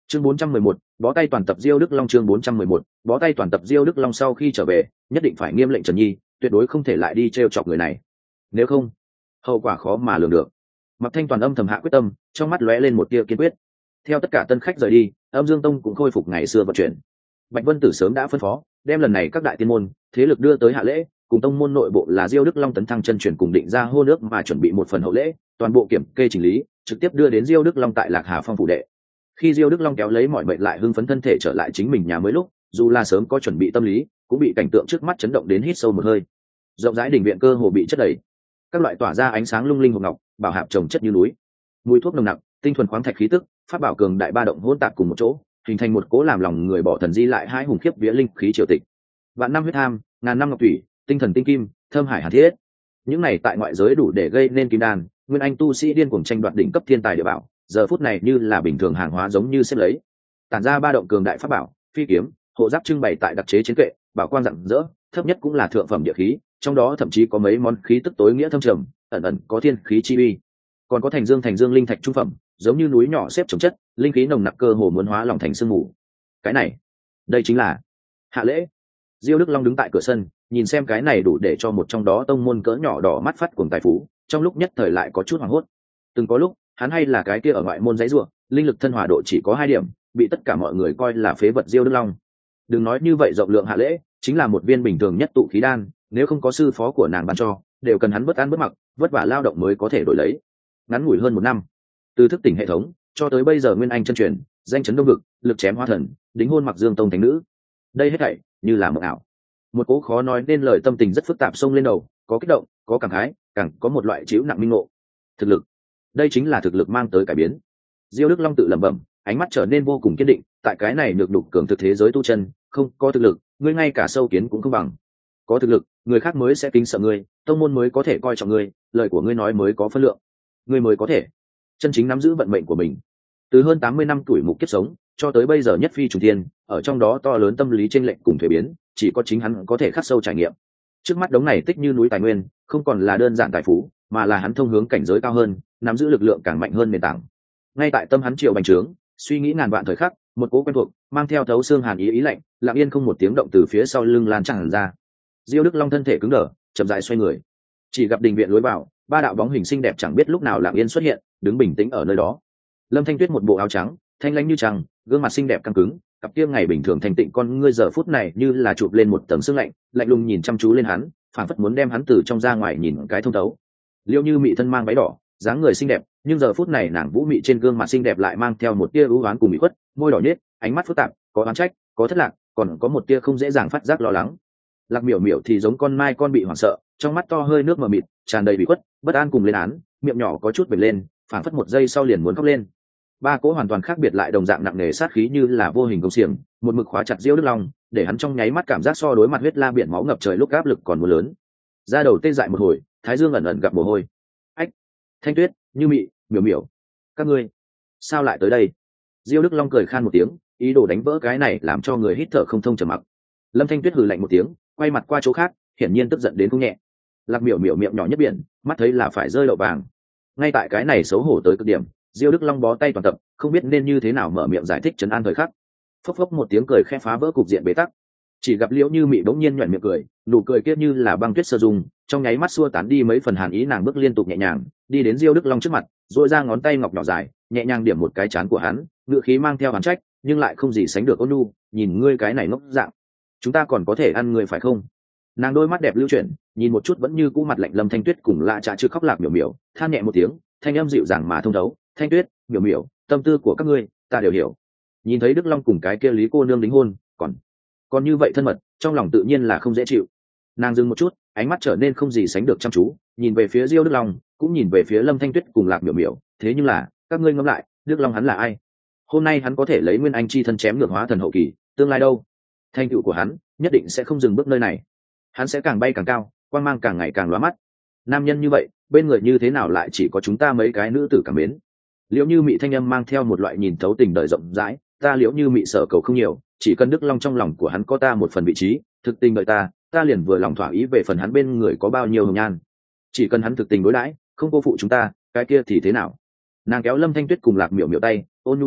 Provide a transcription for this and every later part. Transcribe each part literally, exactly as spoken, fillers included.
chương bốn trăm mười một, bó tay toàn tập Diêu Đức Long. Chương bốn trăm mười một, bó tay toàn tập Diêu Đức Long. Sau khi trở về nhất định phải nghiêm lệnh Trần Nhi, tuyệt đối không thể lại đi trêu chọc người này, nếu không hậu quả khó mà lường được. Mặc Thanh Toàn âm thầm hạ quyết tâm, trong mắt lóe lên một tia kiên quyết. Theo tất cả tân khách rời đi, Âm Dương Tông cũng khôi phục ngày xưa vận chuyển. Bạch Vân Tử sớm đã phân phó đem lần này các đại tiên môn thế lực đưa tới hạ lễ, cùng tông môn nội bộ là Diêu Đức Long tấn thăng chân truyền cùng định ra hôn ước mà chuẩn bị một phần hậu lễ, toàn bộ kiểm kê chỉnh lý trực tiếp đưa đến Diêu Đức Long tại Lạc Hà Phong phủ đệ. Khi Diêu Đức Long kéo lấy mọi mệnh lại hưng phấn thân thể trở lại chính mình nhà mới lúc, dù là sớm có chuẩn bị tâm lý cũng bị cảnh tượng trước mắt chấn động đến hít sâu một hơi. Rộng rãi đình viện cơ hồ bị chất đầy, các loại tỏa ra ánh sáng lung linh hộp ngọc bảo hạp trồng chất như núi, mùi thuốc nồng nặc, tinh thuần khoáng thạch khí tức, pháp bảo cường đại ba động hỗn tạp cùng một chỗ, hình thành một cố làm lòng người bỏ thần di lại hai hùng khiếp vía linh khí triều tịch. Vạn năm huyết tham, ngàn năm ngọc thủy, tinh thần tinh kim, thơm hải hàn thiết, những này tại ngoại giới đủ để gây nên kim đan nguyên anh tu sĩ điên cuồng tranh đoạt đỉnh cấp thiên tài địa bảo, giờ phút này như là bình thường hàng hóa giống như xếp lấy, tản ra ba động cường đại pháp bảo, phi kiếm, hộ giáp trưng bày tại đặc chế chiến kệ, bảo quang rạng rỡ, thấp nhất cũng là thượng phẩm địa khí, trong đó thậm chí có mấy món khí tức tối nghĩa thâm trầm, ẩn ẩn có thiên khí chi uy. Còn có thành dương thành dương linh thạch trung phẩm, giống như núi nhỏ xếp chồng chất, linh khí nồng nặc cơ hồ muốn hóa lỏng thành sương mù. Cái này, đây chính là hạ lễ. Diêu Đức Long đứng tại cửa sân, nhìn xem cái này đủ để cho một trong đó tông môn cỡ nhỏ đỏ mắt phát cuồng tài phú, trong lúc nhất thời lại có chút hoảng hốt. Từng có lúc, hắn hay là cái kia ở ngoại môn giấy rùa, linh lực thân hòa độ chỉ có hai điểm, bị tất cả mọi người coi là phế vật Diêu Đức Long. Đừng nói như vậy rộng lượng hạ lễ, chính là một viên bình thường nhất tụ khí đan, nếu không có sư phó của nàng ban cho, đều cần hắn bất ăn bất mặc, vất vả lao động mới có thể đổi lấy. Ngắn ngủi hơn một năm, từ thức tỉnh hệ thống cho tới bây giờ nguyên anh chân truyền, danh chấn đông vực, lực chém hóa thần, đính hôn Mặc Dương Tông thánh nữ, đây hết thảy như là mộng ảo. Một cố khó nói nên lời tâm tình rất phức tạp xông lên đầu, có kích động, có cảm khái, càng có một loại chịu nặng minh ngộ. Thực lực, đây chính là thực lực mang tới cải biến. Diêu Đức Long tự lẩm bẩm, ánh mắt trở nên vô cùng kiên định. Tại cái này được đục cường thực thế giới tu chân, không có thực lực, ngươi ngay cả sâu kiến cũng không bằng. Có thực lực, người khác mới sẽ kính sợ ngươi, tông môn mới có thể coi trọng ngươi, lời của ngươi nói mới có phân lượng, ngươi mới có thể chân chính nắm giữ vận mệnh của mình. Từ hơn tám mươi năm tuổi mục kiếp sống cho tới bây giờ nhất phi trùng thiên, ở trong đó to lớn tâm lý chênh lệch cùng thuế biến, chỉ có chính hắn có thể khắc sâu trải nghiệm. Trước mắt đống này tích như núi tài nguyên, không còn là đơn giản tài phú, mà là hắn thông hướng cảnh giới cao hơn, nắm giữ lực lượng càng mạnh hơn nền tảng. Ngay tại tâm hắn triệu bành trướng, suy nghĩ ngàn vạn thời khắc, một cố quen thuộc, mang theo thấu xương hàn ý ý lạnh, lặng yên không một tiếng động từ phía sau lưng lan tràn ra. Diêu Đức Long thân thể cứng đờ, chậm rãi xoay người, chỉ gặp đình viện lối vào, ba đạo bóng hình xinh đẹp chẳng biết lúc nào lặng yên xuất hiện, đứng bình tĩnh ở nơi đó. Lâm Thanh Tuyết một bộ áo trắng, thanh lãnh như trăng, gương mặt xinh đẹp căng cứng, cặp kia ngày bình thường thành tịnh con ngươi giờ phút này như là chụp lên một tầng sương lạnh, lạnh lùng nhìn chăm chú lên hắn, phảng phất muốn đem hắn từ trong ra ngoài nhìn cái thông thấu. Liêu Như Mị thân mang váy đỏ, dáng người xinh đẹp, nhưng giờ phút này nàng vũ mị trên gương mặt xinh đẹp lại mang theo một tia ưu oán cùng ủy khuất, môi đỏ nhếch, ánh mắt phức tạp, có oán trách, có thất lạc, còn có một tia không dễ dàng phát giác lo lắng. Lạc Miểu Miểu thì giống con mai con bị hoảng sợ, trong mắt to hơi nước mờ mịt, tràn đầy ủy khuất, bất an cùng lên án, miệng nhỏ có chút bệt lên, phảng phất một giây sau liền muốn khóc lên. Ba cỗ hoàn toàn khác biệt lại đồng dạng nặng nề sát khí như là vô hình công xiềng, một mực khóa chặt Diêu Đức Long, để hắn trong nháy mắt cảm giác so đối mặt huyết la biển máu ngập trời lúc áp lực còn muốn lớn. Da đầu tê dại một hồi, thái dương ẩn ẩn gặp mồ hôi. Ách, Thanh Tuyết, Như Mị, Miểu Miểu, các ngươi sao lại tới đây? Diêu Đức Long cười khan một tiếng, ý đồ đánh vỡ cái này làm cho người hít thở không thông trầm mặc. Lâm Thanh Tuyết hừ lạnh một tiếng, quay mặt qua chỗ khác, hiển nhiên tức giận đến không nhẹ. Lạc Miểu Miểu miệng nhỏ nhất biển, mắt thấy là phải rơi lậu vàng. Ngay tại cái này xấu hổ tới cực điểm, Diêu Đức Long bó tay toàn tập, không biết nên như thế nào mở miệng giải thích trấn an thời khắc. Phốc phốc một tiếng cười khẽ phá vỡ cục diện bế tắc. Chỉ gặp Liễu Như Mị bỗng nhiên nhuyễn miệng cười, nụ cười kia như là băng tuyết sơ dung, trong nháy mắt xua tán đi mấy phần hàn ý, nàng bước liên tục nhẹ nhàng, đi đến Diêu Đức Long trước mặt, duỗi ra ngón tay ngọc nhỏ dài, nhẹ nhàng điểm một cái trán của hắn, ngữ khí mang theo hàn trách, nhưng lại không gì sánh được ôn nhu, nhìn ngươi cái này ngốc dạng, chúng ta còn có thể ăn người phải không? Nàng đôi mắt đẹp lưu chuyển, nhìn một chút vẫn như cũ mặt lạnh Lâm Thanh Tuyết cùng lạ trà chưa khóc Lạc Miểu Miểu, than nhẹ một tiếng, thanh âm dịu dàng mà thông thấu, Thanh Tuyết, Miểu Miểu, tâm tư của các ngươi ta đều hiểu. Nhìn thấy Đức Long cùng cái kia Lý cô nương đính hôn, còn còn như vậy thân mật, trong lòng tự nhiên là không dễ chịu. Nàng dừng một chút, ánh mắt trở nên không gì sánh được chăm chú, nhìn về phía Diêu Đức Long, cũng nhìn về phía Lâm Thanh Tuyết cùng Lạc Miểu Miểu, thế nhưng là các ngươi ngẫm lại, Đức Long hắn là ai? Hôm nay hắn có thể lấy nguyên anh chi thân chém ngược hóa thần hậu kỳ, tương lai đâu? Thành tựu của hắn nhất định sẽ không dừng bước nơi này, hắn sẽ càng bay càng cao, quang mang càng ngày càng lóa mắt. Nam nhân như vậy, bên người như thế nào lại chỉ có chúng ta mấy cái nữ tử cảm mến? Liễu Như Mị thanh âm mang theo một loại nhìn thấu tình đời rộng rãi, ta Liễu Như Mị sở cầu không nhiều, chỉ cần Đức Long trong lòng của hắn có ta một phần vị trí, thực tình đợi ta, ta liền vừa lòng thỏa ý về phần hắn bên người có bao nhiêu hồng nhan. Chỉ cần hắn thực tình đối đãi, không cô phụ chúng ta, cái kia thì thế nào? Nàng kéo Lâm Thanh Tuyết cùng Lạc Miểu Miểu tay, ôn nhu nói,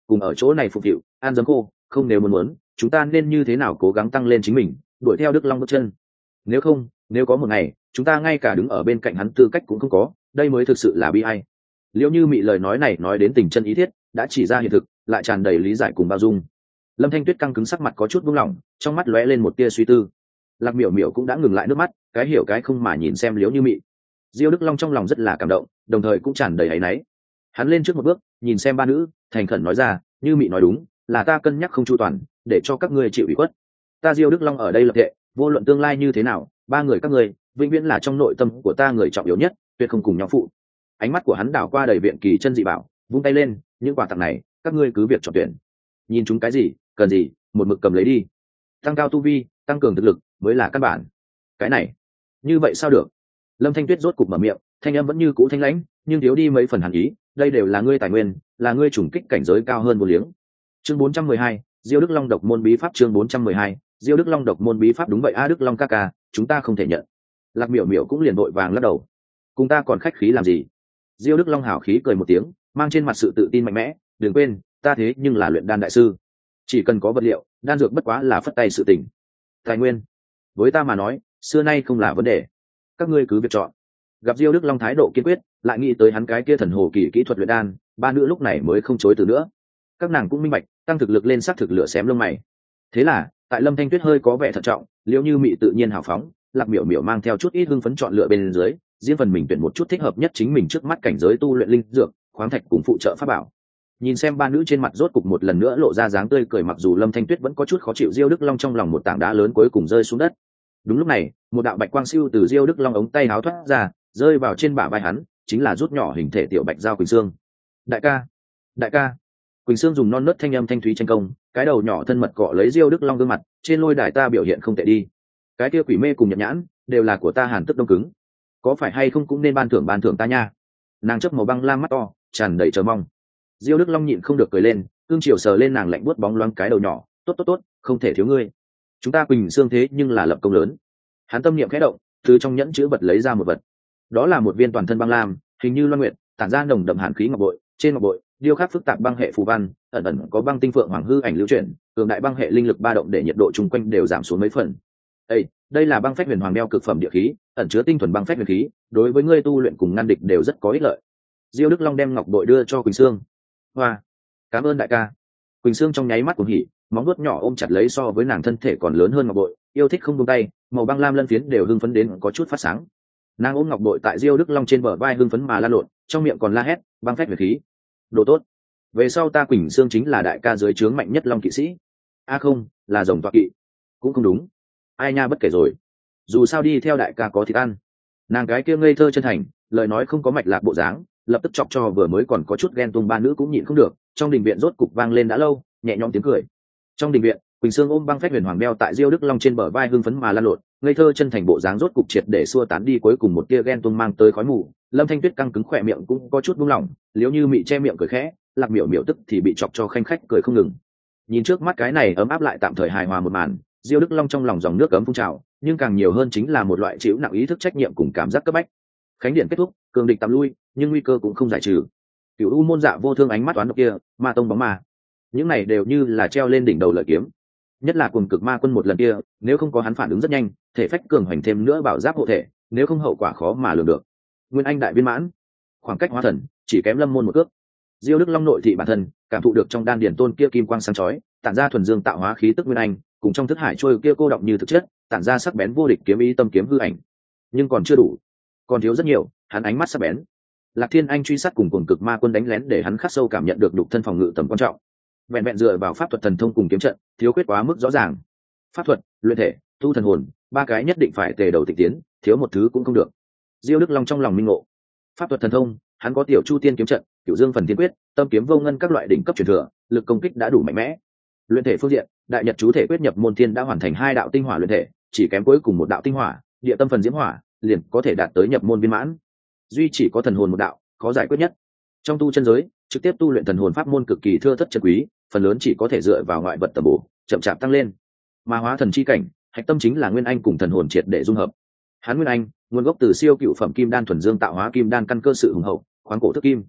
cùng ở chỗ này phục vụ an giấm cô không, nếu muốn muốn chúng ta nên như thế nào cố gắng tăng lên chính mình, đuổi theo Đức Long bước chân. Nếu không, nếu có một ngày chúng ta ngay cả đứng ở bên cạnh hắn tư cách cũng không có, đây mới thực sự là bi ai. Liễu Như Mị lời nói này nói đến tình chân ý thiết, đã chỉ ra hiện thực, lại tràn đầy lý giải cùng bao dung. Lâm Thanh Tuyết căng cứng sắc mặt có chút buông lỏng, trong mắt lóe lên một tia suy tư. Lạc Miểu Miểu cũng đã ngừng lại nước mắt, cái hiểu cái không mà nhìn xem Liễu Như Mị. Diêu Đức Long trong lòng rất là cảm động, đồng thời cũng tràn đầy áy náy. Hắn lên trước một bước, nhìn xem ba nữ, thành khẩn nói ra, Như Mị nói đúng, là ta cân nhắc không chu toàn, để cho các ngươi chịu ủy khuất. Ta Diêu Đức Long ở đây lập thệ, vô luận tương lai như thế nào, ba người các ngươi vĩnh viễn là trong nội tâm của ta người trọng yếu nhất, tuyệt không cùng nhau phụ. Ánh mắt của hắn đảo qua đầy viện kỳ chân dị bảo, vung tay lên, những quà tặng này các ngươi cứ việc chọn tuyển, nhìn chúng cái gì cần gì một mực cầm lấy đi. Tăng cao tu vi, tăng cường thực lực mới là căn bản. Cái này như vậy sao được? Lâm Thanh Tuyết rốt cục mở miệng, thanh âm vẫn như cũ thanh lãnh, nhưng thiếu đi mấy phần hàn ý. Đây đều là ngươi tài nguyên, là ngươi trùng kích cảnh giới cao hơn vô liếng. Chương bốn trăm mười hai, Diêu Đức Long độc môn bí pháp. Chương bốn trăm mười hai, Diêu Đức Long độc môn bí pháp. Đúng vậy a, Đức Long ca ca, chúng ta không thể nhận. Lạc Miểu Miểu cũng liền vội vàng lắc đầu. Cùng ta còn khách khí làm gì? Diêu Đức Long hào khí cười một tiếng, mang trên mặt sự tự tin mạnh mẽ, đừng quên, ta thế nhưng là luyện đan đại sư, chỉ cần có vật liệu, đan dược bất quá là phất tay sự tình. Tài nguyên, với ta mà nói, xưa nay không là vấn đề, các ngươi cứ việc chọn. Gặp Diêu Đức Long thái độ kiên quyết, lại nghĩ tới hắn cái kia thần hồ kỳ kỹ thuật luyện đan, ba nữ lúc này mới không chối từ nữa. Các nàng cũng minh bạch, tăng thực lực lên sắc thực lửa xém lông mày. Thế là, tại Lâm Thanh Tuyết hơi có vẻ thận trọng, Liễu Như Mị tự nhiên hào phóng, Lạc Miểu Miểu mang theo chút ít hưng phấn chọn lựa bên dưới, riêng phần mình tuyển một chút thích hợp nhất chính mình trước mắt cảnh giới tu luyện linh dược, khoáng thạch cùng phụ trợ pháp bảo. Nhìn xem ba nữ trên mặt rốt cục một lần nữa lộ ra dáng tươi cười, mặc dù Lâm Thanh Tuyết vẫn có chút khó chịu, Diêu Đức Long trong lòng một tảng đá lớn cuối cùng rơi xuống đất. Đúng lúc này, một đạo bạch quang siêu từ Diêu Đức Long ống tay áo thoát ra, rơi vào trên bả vai hắn, chính là rút nhỏ hình thể tiểu bạch giao Quỳnh Sương. Đại ca, đại ca. Quỳnh Sương dùng non nớt thanh âm thanh thúy tranh công, cái đầu nhỏ thân mật cọ lấy Diêu Đức Long gương mặt, trên lôi đài ta biểu hiện không tệ đi. Cái kia quỷ mê cùng nhật nhãn, đều là của ta Hàn Tức đông cứng. Có phải hay không cũng nên ban thưởng ban thưởng ta nha. Nàng chớp màu băng lam mắt to, tràn đầy chờ mong. Diêu Đức Long nhịn không được cười lên, cương chiều sờ lên nàng lạnh buốt bóng loáng cái đầu nhỏ, tốt tốt tốt, không thể thiếu ngươi. Chúng ta Quỳnh Sương thế nhưng là lập công lớn. Hắn tâm niệm khẽ động, từ trong nhẫn chữ vật lấy ra một vật. Đó là một viên toàn thân băng lam, hình như loan nguyệt, tản ra nồng đậm hàn khí ngọc bội, trên ngọc bội điêu khắc phức tạp băng hệ phù văn, ẩn ẩn có băng tinh phượng hoàng hư ảnh lưu chuyển, cường đại băng hệ linh lực ba động để nhiệt độ chung quanh đều giảm xuống mấy phần. Ê, đây là băng phách huyền hoàng đeo cực phẩm địa khí, ẩn chứa tinh thuần băng phách huyền khí, đối với ngươi tu luyện cùng ngăn địch đều rất có ích lợi. Diêu Đức Long đem ngọc bội đưa cho Quỳnh Sương. Hoa, cảm ơn đại ca. Quỳnh Sương trong nháy mắt cuồng hỉ, móng vuốt nhỏ ôm chặt lấy so với nàng thân thể còn lớn hơn ngọc bội, yêu thích không buông tay, màu băng lam lân phiến đều hưng phấn đến có chút phát sáng. Nàng ôm ngọc bội tại Diêu Đức Long trên bờ vai hưng phấn mà la lộn, trong miệng còn la hét, băng phách huyền khí, đồ tốt. Về sau ta Quỳnh Sương chính là đại ca dưới trướng mạnh nhất long kỵ sĩ. A à không, là rồng toa kỵ. Cũng không đúng. Ai nha bất kể rồi. Dù sao đi theo đại ca có thịt ăn. Nàng cái kia ngây thơ chân thành, lời nói không có mạch lạc bộ dáng, lập tức chọc cho vừa mới còn có chút ghen tuông ba nữ cũng nhịn không được. Trong đình viện rốt cục vang lên đã lâu, nhẹ nhõm tiếng cười. Trong đình viện, Quỳnh Sương ôm băng phách huyền hoàng đeo tại Diêu Đức Long trên bờ vai hưng phấn mà lan lộn, ngây thơ chân thành bộ dáng rốt cục triệt để xua tán đi cuối cùng một tia ghen tuông mang tới khói mù. Lâm Thanh Tuyết căng cứng khỏe miệng cũng có chút buông lỏng, Liễu Như Mị che miệng cười khẽ, Lạc Miểu Miểu tức thì bị chọc cho khanh khách cười không ngừng. Nhìn trước mắt cái này ấm áp lại tạm thời hài hòa một màn, Diêu Đức Long trong lòng dòng nước ấm phun trào, nhưng càng nhiều hơn chính là một loại chịu nặng ý thức trách nhiệm cùng cảm giác cấp bách. Khánh điện kết thúc, cường địch tạm lui, nhưng nguy cơ cũng không giải trừ. Cửu U môn dạ vô thương ánh mắt toán độc kia, ma tông bóng ma, những này đều như là treo lên đỉnh đầu lợi kiếm. Nhất là cuồng cực ma quân một lần kia, nếu không có hắn phản ứng rất nhanh, thể phách cường hoành thêm nữa bảo giáp hộ thể, nếu không hậu quả khó mà lường được. Nguyên anh đại viên mãn, khoảng cách hóa thần chỉ kém lâm môn một cước. Diêu Đức Long nội thị bản thân cảm thụ được trong đan điển tôn kia kim quang sáng chói, tản ra thuần dương tạo hóa khí tức nguyên anh, cùng trong thức hải trôi kia cô động như thực chất, tản ra sắc bén vô địch kiếm ý tâm kiếm hư ảnh. Nhưng còn chưa đủ, còn thiếu rất nhiều. Hắn ánh mắt sắc bén. Lạc Thiên Anh truy sát cùng cuồng cực ma quân đánh lén để hắn khắc sâu cảm nhận được đục thân phòng ngự tầm quan trọng. Vẹn vẹn dựa vào pháp thuật thần thông cùng kiếm trận, thiếu khuyết quá mức rõ ràng. Pháp thuật, luyện thể, tu thần hồn, ba cái nhất định phải tề đầu tịch tiến, thiếu một thứ cũng không được. Diêu Đức Long trong lòng minh ngộ. Pháp thuật thần thông, hắn có tiểu Chu Tiên kiếm trận, Cửu Dương phần thiên quyết, tâm kiếm vô ngân các loại đỉnh cấp truyền thừa, lực công kích đã đủ mạnh mẽ. Luyện thể phương diện, đại nhật chú thể quyết nhập môn thiên đã hoàn thành hai đạo tinh hỏa luyện thể, chỉ kém cuối cùng một đạo tinh hỏa, địa tâm phần diễm hỏa, liền có thể đạt tới nhập môn viên mãn. Duy chỉ có thần hồn một đạo, khó giải quyết nhất. Trong tu chân giới, trực tiếp tu luyện thần hồn pháp môn cực kỳ thưa thất chân quý, phần lớn chỉ có thể dựa vào ngoại vật tầm bổ, chậm chạp tăng lên. Mà hóa thần chi cảnh, hạch tâm chính là nguyên anh cùng thần hồn triệt để dung hợp. Hán nguyên anh, nguồn gốc từ siêu cựu phẩm kim đan thuần dương tạo hóa kim đan căn cơ sự hùng hậu, khoáng cổ thức kim.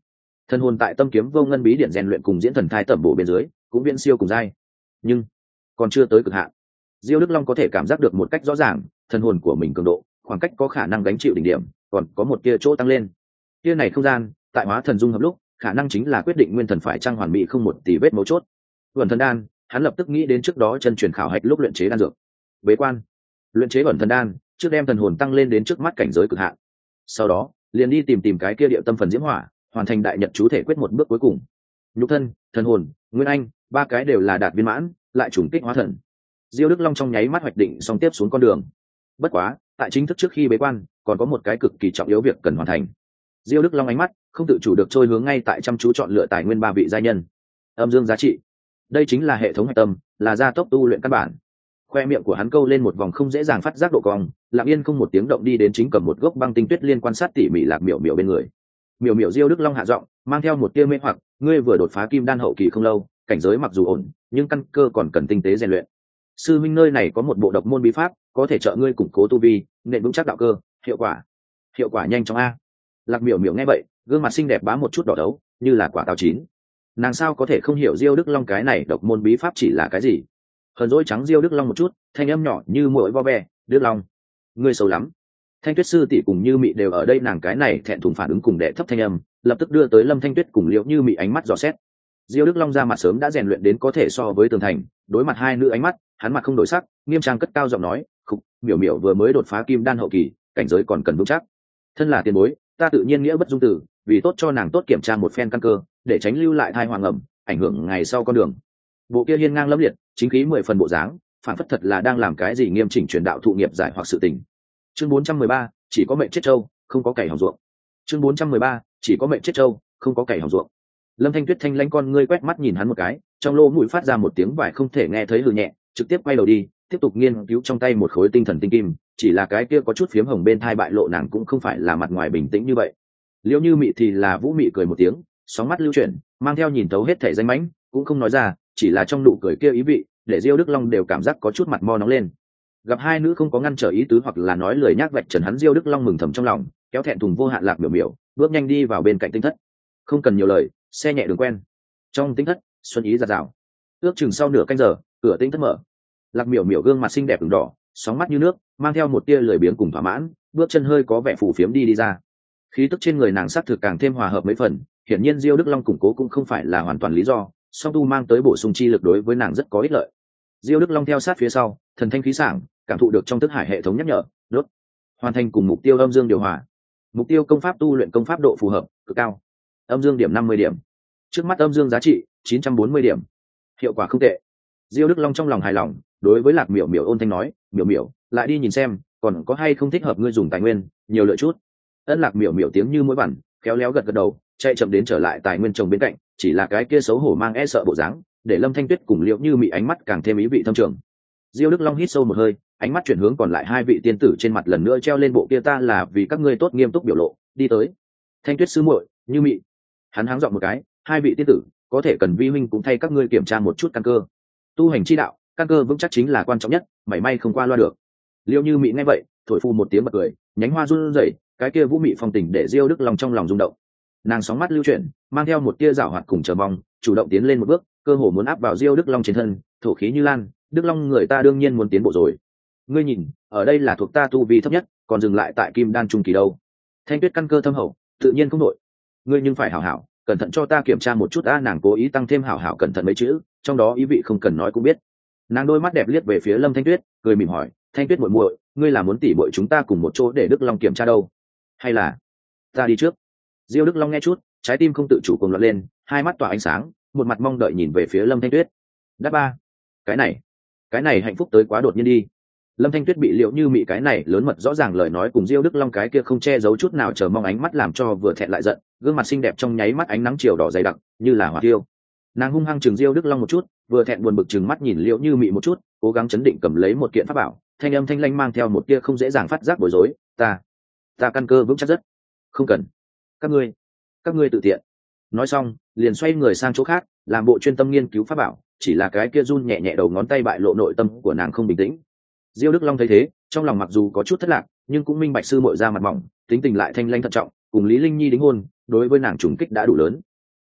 Thần hồn tại tâm kiếm vô ngân bí điện rèn luyện cùng diễn thần thai tẩm bổ bên dưới cũng viễn siêu cùng dai, nhưng còn chưa tới cực hạn. Diêu Đức Long có thể cảm giác được một cách rõ ràng thần hồn của mình cường độ, khoảng cách có khả năng gánh chịu đỉnh điểm còn có một tia chỗ tăng lên. Tia này không gian tại hóa thần dung hợp lúc khả năng chính là quyết định nguyên thần phải trang hoàn mỹ không một tỷ vết mấu chốt. Vẩn thần đan, hắn lập tức nghĩ đến trước đó chân truyền khảo hạch lúc luyện chế đan dược. Bế quan, luyện chế vẩn thần đan, trước đem thần hồn tăng lên đến trước mắt cảnh giới cực hạn. Sau đó, liền đi tìm tìm cái kia điệu tâm phần diễm hỏa, hoàn thành đại nhật chú thể quyết một bước cuối cùng. Nhục thân, thần hồn, nguyên anh, ba cái đều là đạt viên mãn, lại trùng kích hóa thần. Diêu Đức Long trong nháy mắt hoạch định xong tiếp xuống con đường. Bất quá, tại chính thức trước khi bế quan, còn có một cái cực kỳ trọng yếu việc cần hoàn thành. Diêu Đức Long ánh mắt không tự chủ được trôi hướng ngay tại chăm chú chọn lựa tài nguyên ba vị giai nhân. Âm dương giá trị, đây chính là hệ thống hạch tâm, là gia tốc tu luyện căn bản. Khoe miệng của hắn câu lên một vòng không dễ dàng phát giác độ cong, lặng yên không một tiếng động đi đến chính cầm một gốc băng tinh tuyết liên quan sát tỉ mỉ Lạc Miểu Miểu bên người. Miểu Miểu, Diêu Đức Long hạ giọng, mang theo một tia mê hoặc, ngươi vừa đột phá kim đan hậu kỳ không lâu, cảnh giới mặc dù ổn, nhưng căn cơ còn cần tinh tế rèn luyện. Sư minh nơi này có một bộ độc môn bí pháp, có thể trợ ngươi củng cố tu vi, nền vững chắc đạo cơ, hiệu quả, hiệu quả nhanh chóng a. Lạc Miểu Miểu nghe vậy, gương mặt xinh đẹp bá một chút đỏ đấu, như là quả táo chín. Nàng sao có thể không hiểu Diêu Đức Long cái này độc môn bí pháp chỉ là cái gì? Hờn dỗi trắng Diêu Đức Long một chút, thanh âm nhỏ như muỗi vo ve, Đức Long, ngươi xấu lắm. Thanh Tuyết sư tỷ cùng Như Mị đều ở đây, nàng cái này thẹn thùng phản ứng cùng đệ thấp thanh âm, lập tức đưa tới Lâm Thanh Tuyết cùng Liễu Như Mị ánh mắt dò xét. Diêu Đức Long ra mặt sớm đã rèn luyện đến có thể so với tường thành, đối mặt hai nữ ánh mắt, hắn mặt không đổi sắc, nghiêm trang cất cao giọng nói, "Khục, Miểu Miểu vừa mới đột phá kim đan hậu kỳ, cảnh giới còn cần vững chắc. Thân là tiền bối, ta tự nhiên nghĩa bất dung tử, vì tốt cho nàng tốt kiểm tra một phen căn cơ, để tránh lưu lại thai hoàng ẩm, ảnh hưởng ngày sau con đường." Bộ kia hiên ngang lẫm liệt, chính khí mười phần bộ dáng, phản phất thật là đang làm cái gì nghiêm chỉnh truyền đạo thụ nghiệp giải hoặc sự tình. Chương bốn trăm mười ba, chỉ có mệnh chết trâu, không có cày hỏng ruộng. Chương bốn trăm mười ba, chỉ có mệnh chết trâu, không có cày hỏng ruộng. Lâm Thanh Tuyết thanh lãnh con ngươi quét mắt nhìn hắn một cái, trong lỗ mũi phát ra một tiếng vải không thể nghe thấy hừ nhẹ, trực tiếp quay đầu đi, tiếp tục nghiên cứu trong tay một khối tinh thần tinh kim, chỉ là cái kia có chút phiếm hồng bên thai bại lộ nàng cũng không phải là mặt ngoài bình tĩnh như vậy. Liễu Như Mị thì là Vũ Mị cười một tiếng, sóng mắt lưu chuyển, mang theo nhìn thấu hết thể danh mãnh, cũng không nói ra, chỉ là trong nụ cười kia ý vị, để Diêu Đức Long đều cảm giác có chút mặt mo nóng lên. Gặp hai nữ không có ngăn trở ý tứ hoặc là nói lời nhác vạch trần hắn, Diêu Đức Long mừng thầm trong lòng, kéo thẹn thùng vô hạn Lạc Miểu Miểu, bước nhanh đi vào bên cạnh tinh thất. Không cần nhiều lời, xe nhẹ đường quen. Trong tinh thất, xuân ý dạt dào. Ước chừng sau nửa canh giờ, cửa tinh thất mở. Lạc Miểu Miểu gương mặt xinh đẹp ửng đỏ, sóng mắt như nước, mang theo một tia lười biếng cùng thỏa mãn, bước chân hơi có vẻ phù phiếm đi đi ra. Khí tức trên người nàng sắc thực càng thêm hòa hợp mấy phần, hiển nhiên Diêu Đức Long củng cố cũng không phải là hoàn toàn lý do, song tu mang tới bổ sung chi lực đối với nàng rất có ích lợi. Diêu Đức Long theo sát phía sau, thần thanh khí sảng, cảm thụ được trong thức hải hệ thống nhắc nhở, đốt, hoàn thành cùng mục tiêu âm dương điều hòa. Mục tiêu công pháp tu luyện công pháp độ phù hợp cực cao, âm dương điểm năm mươi điểm, trước mắt âm dương giá trị chín trăm bốn mươi điểm, hiệu quả không tệ. Diêu Đức Long trong lòng hài lòng, đối với Lạc Miểu Miểu ôn thanh nói, Miểu Miểu, lại đi nhìn xem còn có hay không thích hợp ngươi dùng tài nguyên, nhiều lựa chút. Ân. Lạc Miểu Miểu tiếng như mũi vằn, khéo léo gật gật đầu, chạy chậm đến trở lại tài nguyên trồng bên cạnh, chỉ là cái kia xấu hổ mang e sợ bộ dáng, để Lâm Thanh Tuyết cùng Liễu Như Mị ánh mắt càng thêm ý vị thâm trường. Diêu Đức Long hít sâu một hơi, ánh mắt chuyển hướng còn lại hai vị tiên tử trên mặt, lần nữa treo lên bộ kia ta là vì các ngươi tốt nghiêm túc biểu lộ, đi tới. Thanh Tuyết sư muội, Như Mị. Hắn háng giọng một cái, hai vị tiên tử, có thể cần vi huynh cũng thay các ngươi kiểm tra một chút căn cơ. Tu hành chi đạo, căn cơ vững chắc chính là quan trọng nhất, mảy may không qua loa được. Liễu Như Mị nghe vậy, thổi phu một tiếng bật cười, nhánh hoa run rẩy, cái kia vũ mị phong tình để Diêu Đức Long trong lòng rung động. Nàng sóng mắt lưu chuyển, mang theo một tia giảo hoạt cùng chờ mong, chủ động tiến lên một bước, cơ hồ muốn áp vào Diêu Đức Long trên thân, thổ khí như lan, Đức Long người ta đương nhiên muốn tiến bộ rồi. Ngươi nhìn, ở đây là thuộc ta tu vi thấp nhất, còn dừng lại tại kim đan trung kỳ đâu. Thanh Tuyết căn cơ thâm hậu, tự nhiên không nổi. Ngươi nhưng phải hảo hảo, cẩn thận cho ta kiểm tra một chút a. Nàng cố ý tăng thêm hảo hảo cẩn thận mấy chữ, trong đó ý vị không cần nói cũng biết. Nàng đôi mắt đẹp liếc về phía Lâm Thanh Tuyết, cười mỉm hỏi, Thanh Tuyết muội muội, ngươi là muốn tỉ muội chúng ta cùng một chỗ để Đức Long kiểm tra đâu, hay là ta đi trước? Diêu Đức Long nghe chút, trái tim không tự chủ cuồng loạn lên, hai mắt tỏa ánh sáng, một mặt mong đợi nhìn về phía Lâm Thanh Tuyết. Đáp ba, cái này, cái này hạnh phúc tới quá đột nhiên đi. Lâm Thanh Tuyết bị Liễu Như Mị cái này lớn mật rõ ràng lời nói cùng Diêu Đức Long cái kia không che giấu chút nào chờ mong ánh mắt làm cho vừa thẹn lại giận, gương mặt xinh đẹp trong nháy mắt ánh nắng chiều đỏ dày đặc, như là hỏa tiêu. Nàng hung hăng chừng Diêu Đức Long một chút, vừa thẹn buồn bực chừng mắt nhìn Liễu Như Mị một chút, cố gắng chấn định cầm lấy một kiện pháp bảo, thanh âm thanh lãnh mang theo một tia không dễ dàng phát giác bối rối, ta, ta căn cơ vững chắc rất, không cần, các ngươi, các ngươi tự tiện. Nói xong, liền xoay người sang chỗ khác, làm bộ chuyên tâm nghiên cứu pháp bảo, chỉ là cái kia run nhẹ nhẹ đầu ngón tay bại lộ nội tâm của nàng không bình tĩnh. Diêu Đức Long thấy thế, trong lòng mặc dù có chút thất lạc, nhưng cũng minh bạch sư muội ra mặt mỏng, tính tình lại thanh lãnh thận trọng, cùng Lý Linh Nhi đính hôn, đối với nàng trùng kích đã đủ lớn.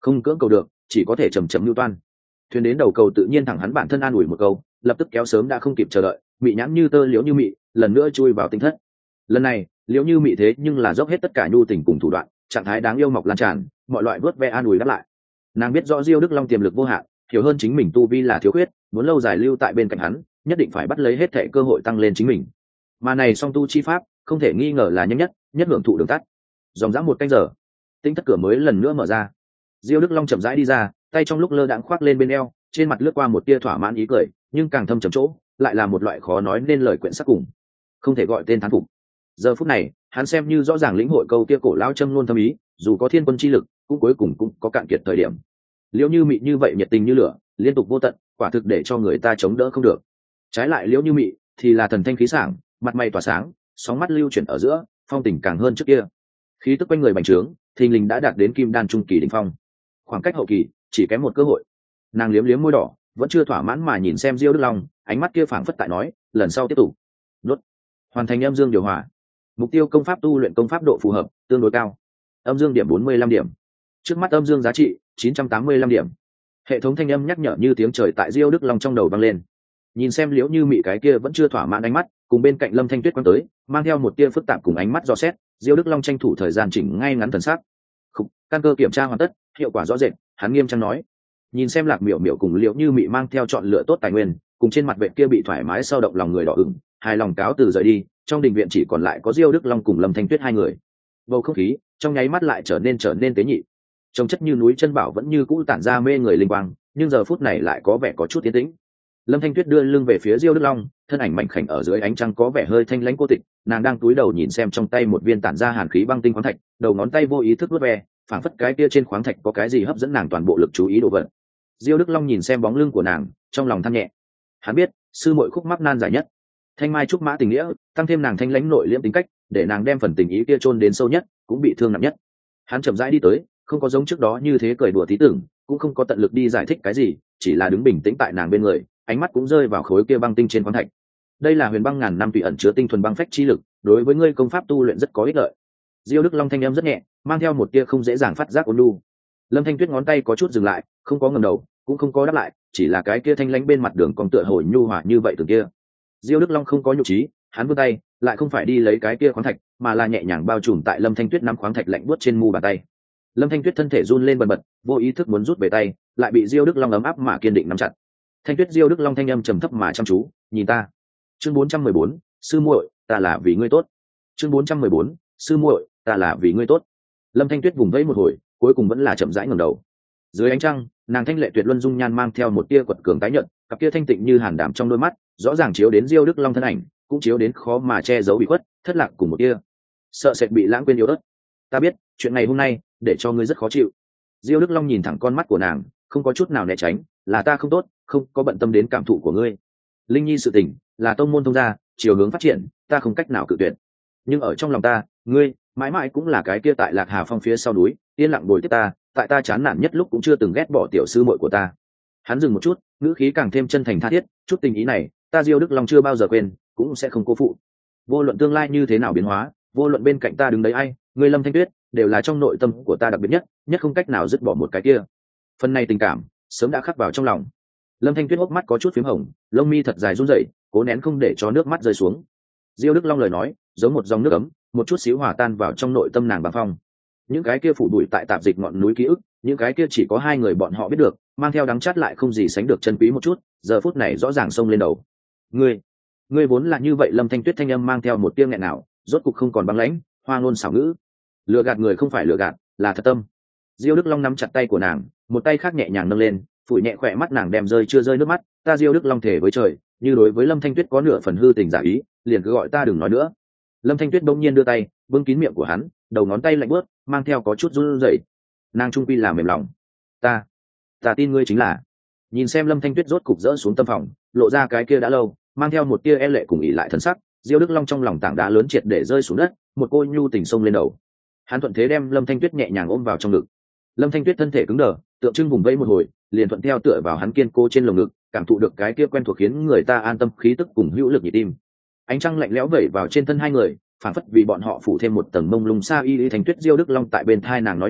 không cưỡng cầu được, chỉ có thể chầm chậm lưu toan. Thuyền đến đầu cầu tự nhiên thẳng hắn bản thân an ủi một câu, lập tức kéo sớm đã không kịp chờ đợi, mị nhãn như tơ liễu như mị lần nữa chui vào tinh thất. Lần này liễu như mị thế nhưng là dốc hết tất cả nhu tình cùng thủ đoạn, trạng thái đáng yêu mọc lan tràn, mọi loại vớt ve an ủi đáp lại. Nàng biết rõ Diêu Đức Long tiềm lực vô hạn, hiểu hơn chính mình tu vi là thiếu khuyết, muốn lâu dài lưu tại bên cạnh hắn, nhất định phải bắt lấy hết thảy cơ hội tăng lên chính mình. Mà này song tu chi pháp, không thể nghi ngờ là nhanh nhất, nhất hưởng thụ đường tắt. Dòng dã một canh giờ, tinh thất cửa mới lần nữa mở ra. Diêu Đức Long chậm rãi đi ra, tay trong lúc lơ đãng khoác lên bên eo, trên mặt lướt qua một tia thỏa mãn ý cười, nhưng càng thâm trầm chỗ, lại là một loại khó nói nên lời quyện sắc cùng, không thể gọi tên thán phục. Giờ phút này, hắn xem như rõ ràng lĩnh hội câu kia cổ lão châm luôn thâm ý, dù có thiên quân chi lực, cũng cuối cùng cũng có cạn kiệt thời điểm. Liễu Như Mị như vậy nhiệt tình như lửa, liên tục vô tận, quả thực để cho người ta chống đỡ không được. Trái lại Liễu Như Mị thì là thần thanh khí sảng, mặt mày tỏa sáng, sóng mắt lưu chuyển ở giữa, phong tình càng hơn trước kia. Khí tức quanh người bành trướng, thình lình đã đạt đến kim đan trung kỳ đỉnh phong. Khoảng cách hậu kỳ chỉ kém một cơ hội. Nàng liếm liếm môi đỏ, vẫn chưa thỏa mãn mà nhìn xem Diêu Đức Long, ánh mắt kia phảng phất tại nói, lần sau tiếp tục. Đốt. Hoàn thành âm dương điều hòa. Mục tiêu công pháp tu luyện công pháp độ phù hợp tương đối cao. Âm dương điểm bốn mươi lăm điểm. Trước mắt âm dương giá trị chín trăm tám mươi lăm điểm. Hệ thống thanh âm nhắc nhở như tiếng trời tại Diêu Đức Long trong đầu vang lên. Nhìn xem Liễu Như Mị cái kia vẫn chưa thỏa mãn ánh mắt, cùng bên cạnh Lâm Thanh Tuyết quan tới, mang theo một tia phức tạp cùng ánh mắt dò xét, Diêu Đức Long tranh thủ thời gian chỉnh ngay ngắn thần sắc. Khục, căn cơ kiểm tra hoàn tất, hiệu quả rõ rệt, hắn nghiêm trang nói. Nhìn xem Lạc Miểu Miểu cùng Liễu Như Mị mang theo chọn lựa tốt tài nguyên, cùng trên mặt vệ kia bị thoải mái sau động lòng người đỏ ửng, hài lòng cáo từ rời đi, trong đình viện chỉ còn lại có Diêu Đức Long cùng Lâm Thanh Tuyết hai người. Bầu không khí trong nháy mắt lại trở nên trở nên tế nhị. Trông chất như núi chân bảo vẫn như cũ tản ra mê người linh quang, nhưng giờ phút này lại có vẻ có chút tiến tĩnh. Lâm Thanh Tuyết đưa lưng về phía Diêu Đức Long, thân ảnh mảnh khảnh ở dưới ánh trăng có vẻ hơi thanh lãnh cô tịch, nàng đang cúi đầu nhìn xem trong tay một viên tản ra hàn khí băng tinh khoáng thạch, đầu ngón tay vô ý thức vuốt ve, phảng phất cái kia trên khoáng thạch có cái gì hấp dẫn nàng toàn bộ lực chú ý đồ vật. Diêu Đức Long nhìn xem bóng lưng của nàng, trong lòng than nhẹ. Hắn biết, sư muội khúc mắc nan giải nhất. Thanh mai trúc mã tình nghĩa, tăng thêm nàng thanh lãnh nội liễm tính cách, để nàng đem phần tình ý kia chôn đến sâu nhất, cũng bị thương nặng nhất. Hắn chậm rãi đi tới, không có giống trước đó như thế cười đùa tí tưởng, cũng không có tận lực đi giải thích cái gì, chỉ là đứng bình tĩnh tại nàng bên người, ánh mắt cũng rơi vào khối kia băng tinh trên khoáng thạch. Đây là huyền băng ngàn năm tùy ẩn chứa tinh thuần băng phách chi lực, đối với ngươi công pháp tu luyện rất có ích lợi. Diêu Đức Long thanh âm rất nhẹ, mang theo một tia không dễ dàng phát giác ôn nhu. Lâm Thanh Tuyết ngón tay có chút dừng lại, không có ngẩng đầu, cũng không có đáp lại, chỉ là cái kia thanh lãnh bên mặt đường còn tựa hồi nhu hòa như vậy từ kia. Diêu Đức Long không có nhục trí, hắn vươn tay, lại không phải đi lấy cái kia khoáng thạch, mà là nhẹ nhàng bao trùm tại Lâm Thanh Tuyết nắm khoáng thạch lạnh buốt trên mu bàn tay. Lâm Thanh Tuyết thân thể run lên bần bật, vô ý thức muốn rút về tay, lại bị Diêu Đức Long ấm áp mà kiên định nắm chặt. Thanh Tuyết Diêu Đức Long thanh âm trầm thấp mà chăm chú, nhìn ta. Chương bốn trăm mười bốn, sư muội, ta là vì ngươi tốt. Chương bốn trăm mười bốn, sư muội, ta là vì ngươi tốt. Lâm Thanh Tuyết vùng vẫy một hồi, cuối cùng vẫn là chậm rãi ngẩng đầu. Dưới ánh trăng, nàng thanh lệ tuyệt luân dung nhan mang theo một tia quật cường tái nhợt, cặp kia thanh tịnh như hàn đảm trong đôi mắt, rõ ràng chiếu đến Diêu Đức Long thân ảnh, cũng chiếu đến khó mà che giấu bị khuất, thất lạc cùng một tia sợ sệt bị lãng quên yếu ớt. Ta biết, chuyện ngày hôm nay để cho ngươi rất khó chịu. Diêu Đức Long nhìn thẳng con mắt của nàng, không có chút nào né tránh, là ta không tốt, không có bận tâm đến cảm thụ của ngươi. Linh Nhi sự tình, là tông môn thông gia, chiều hướng phát triển, ta không cách nào cự tuyệt. Nhưng ở trong lòng ta, ngươi mãi mãi cũng là cái kia tại Lạc Hà Phong phía sau núi, yên lặng bồi tiếp ta, tại ta chán nản nhất lúc cũng chưa từng ghét bỏ tiểu sư muội của ta. Hắn dừng một chút, ngữ khí càng thêm chân thành tha thiết, chút tình ý này, ta Diêu Đức Long chưa bao giờ quên, cũng sẽ không cố phụ. Vô luận tương lai như thế nào biến hóa, vô luận bên cạnh ta đứng đấy ai, ngươi Lâm Thanh Tuyết, đều là trong nội tâm của ta đặc biệt nhất, nhất không cách nào dứt bỏ một cái kia. Phần này tình cảm, sớm đã khắc vào trong lòng. Lâm Thanh Tuyết hốc mắt có chút phím hồng, lông mi thật dài run rẩy, cố nén không để cho nước mắt rơi xuống. Diêu Đức Long lời nói, giống một dòng nước ấm, một chút xíu hòa tan vào trong nội tâm nàng băng phong. Những cái kia phủ bụi tại tạp dịch ngọn núi ký ức, những cái kia chỉ có hai người bọn họ biết được, mang theo đắng chát lại không gì sánh được chân quý một chút, giờ phút này rõ ràng xông lên đầu. Ngươi, ngươi vốn là như vậy. Lâm Thanh Tuyết thanh âm mang theo một tiếng nghẹn nào, rốt cục không còn băng lãnh, hoa ngôn xảo ngữ. Lừa gạt người không phải lừa gạt, là thật tâm. Diêu Đức Long nắm chặt tay của nàng, một tay khác nhẹ nhàng nâng lên, phủi nhẹ khỏe mắt nàng đem rơi chưa rơi nước mắt. Ta Diêu Đức Long thể với trời, như đối với Lâm Thanh Tuyết có nửa phần hư tình giả ý, liền cứ gọi ta đừng nói nữa. Lâm Thanh Tuyết bỗng nhiên đưa tay bưng kín miệng của hắn, đầu ngón tay lạnh bớt, mang theo có chút run rẩy. Nàng trung quy là mềm lòng. Ta, ta tin ngươi chính là. Nhìn xem Lâm Thanh Tuyết rốt cục dỡ xuống tâm phòng, lộ ra cái kia đã lâu, mang theo một tia e lệ cùng ỉ lại thần sắc. Diêu Đức Long trong lòng tảng đá lớn triệt để rơi xuống đất, một cô nhu tình sông lên đầu. Hắn thuận thế đem Lâm Thanh Tuyết nhẹ nhàng ôm vào trong ngực. Lâm Thanh Tuyết thân thể cứng đờ, tượng trưng vùng vẫy một hồi, liền thuận theo tựa vào hắn kiên cố trên lồng ngực, cảm thụ được cái kia quen thuộc khiến người ta an tâm khí tức cùng hữu lực nhịp tim. Ánh trăng lạnh lẽo vẩy vào trên thân hai người, phản phất vì bọn họ phủ thêm một tầng mông lung xa y y. Thanh Tuyết Diêu Đức Long tại bên thai nàng nói nhỏ,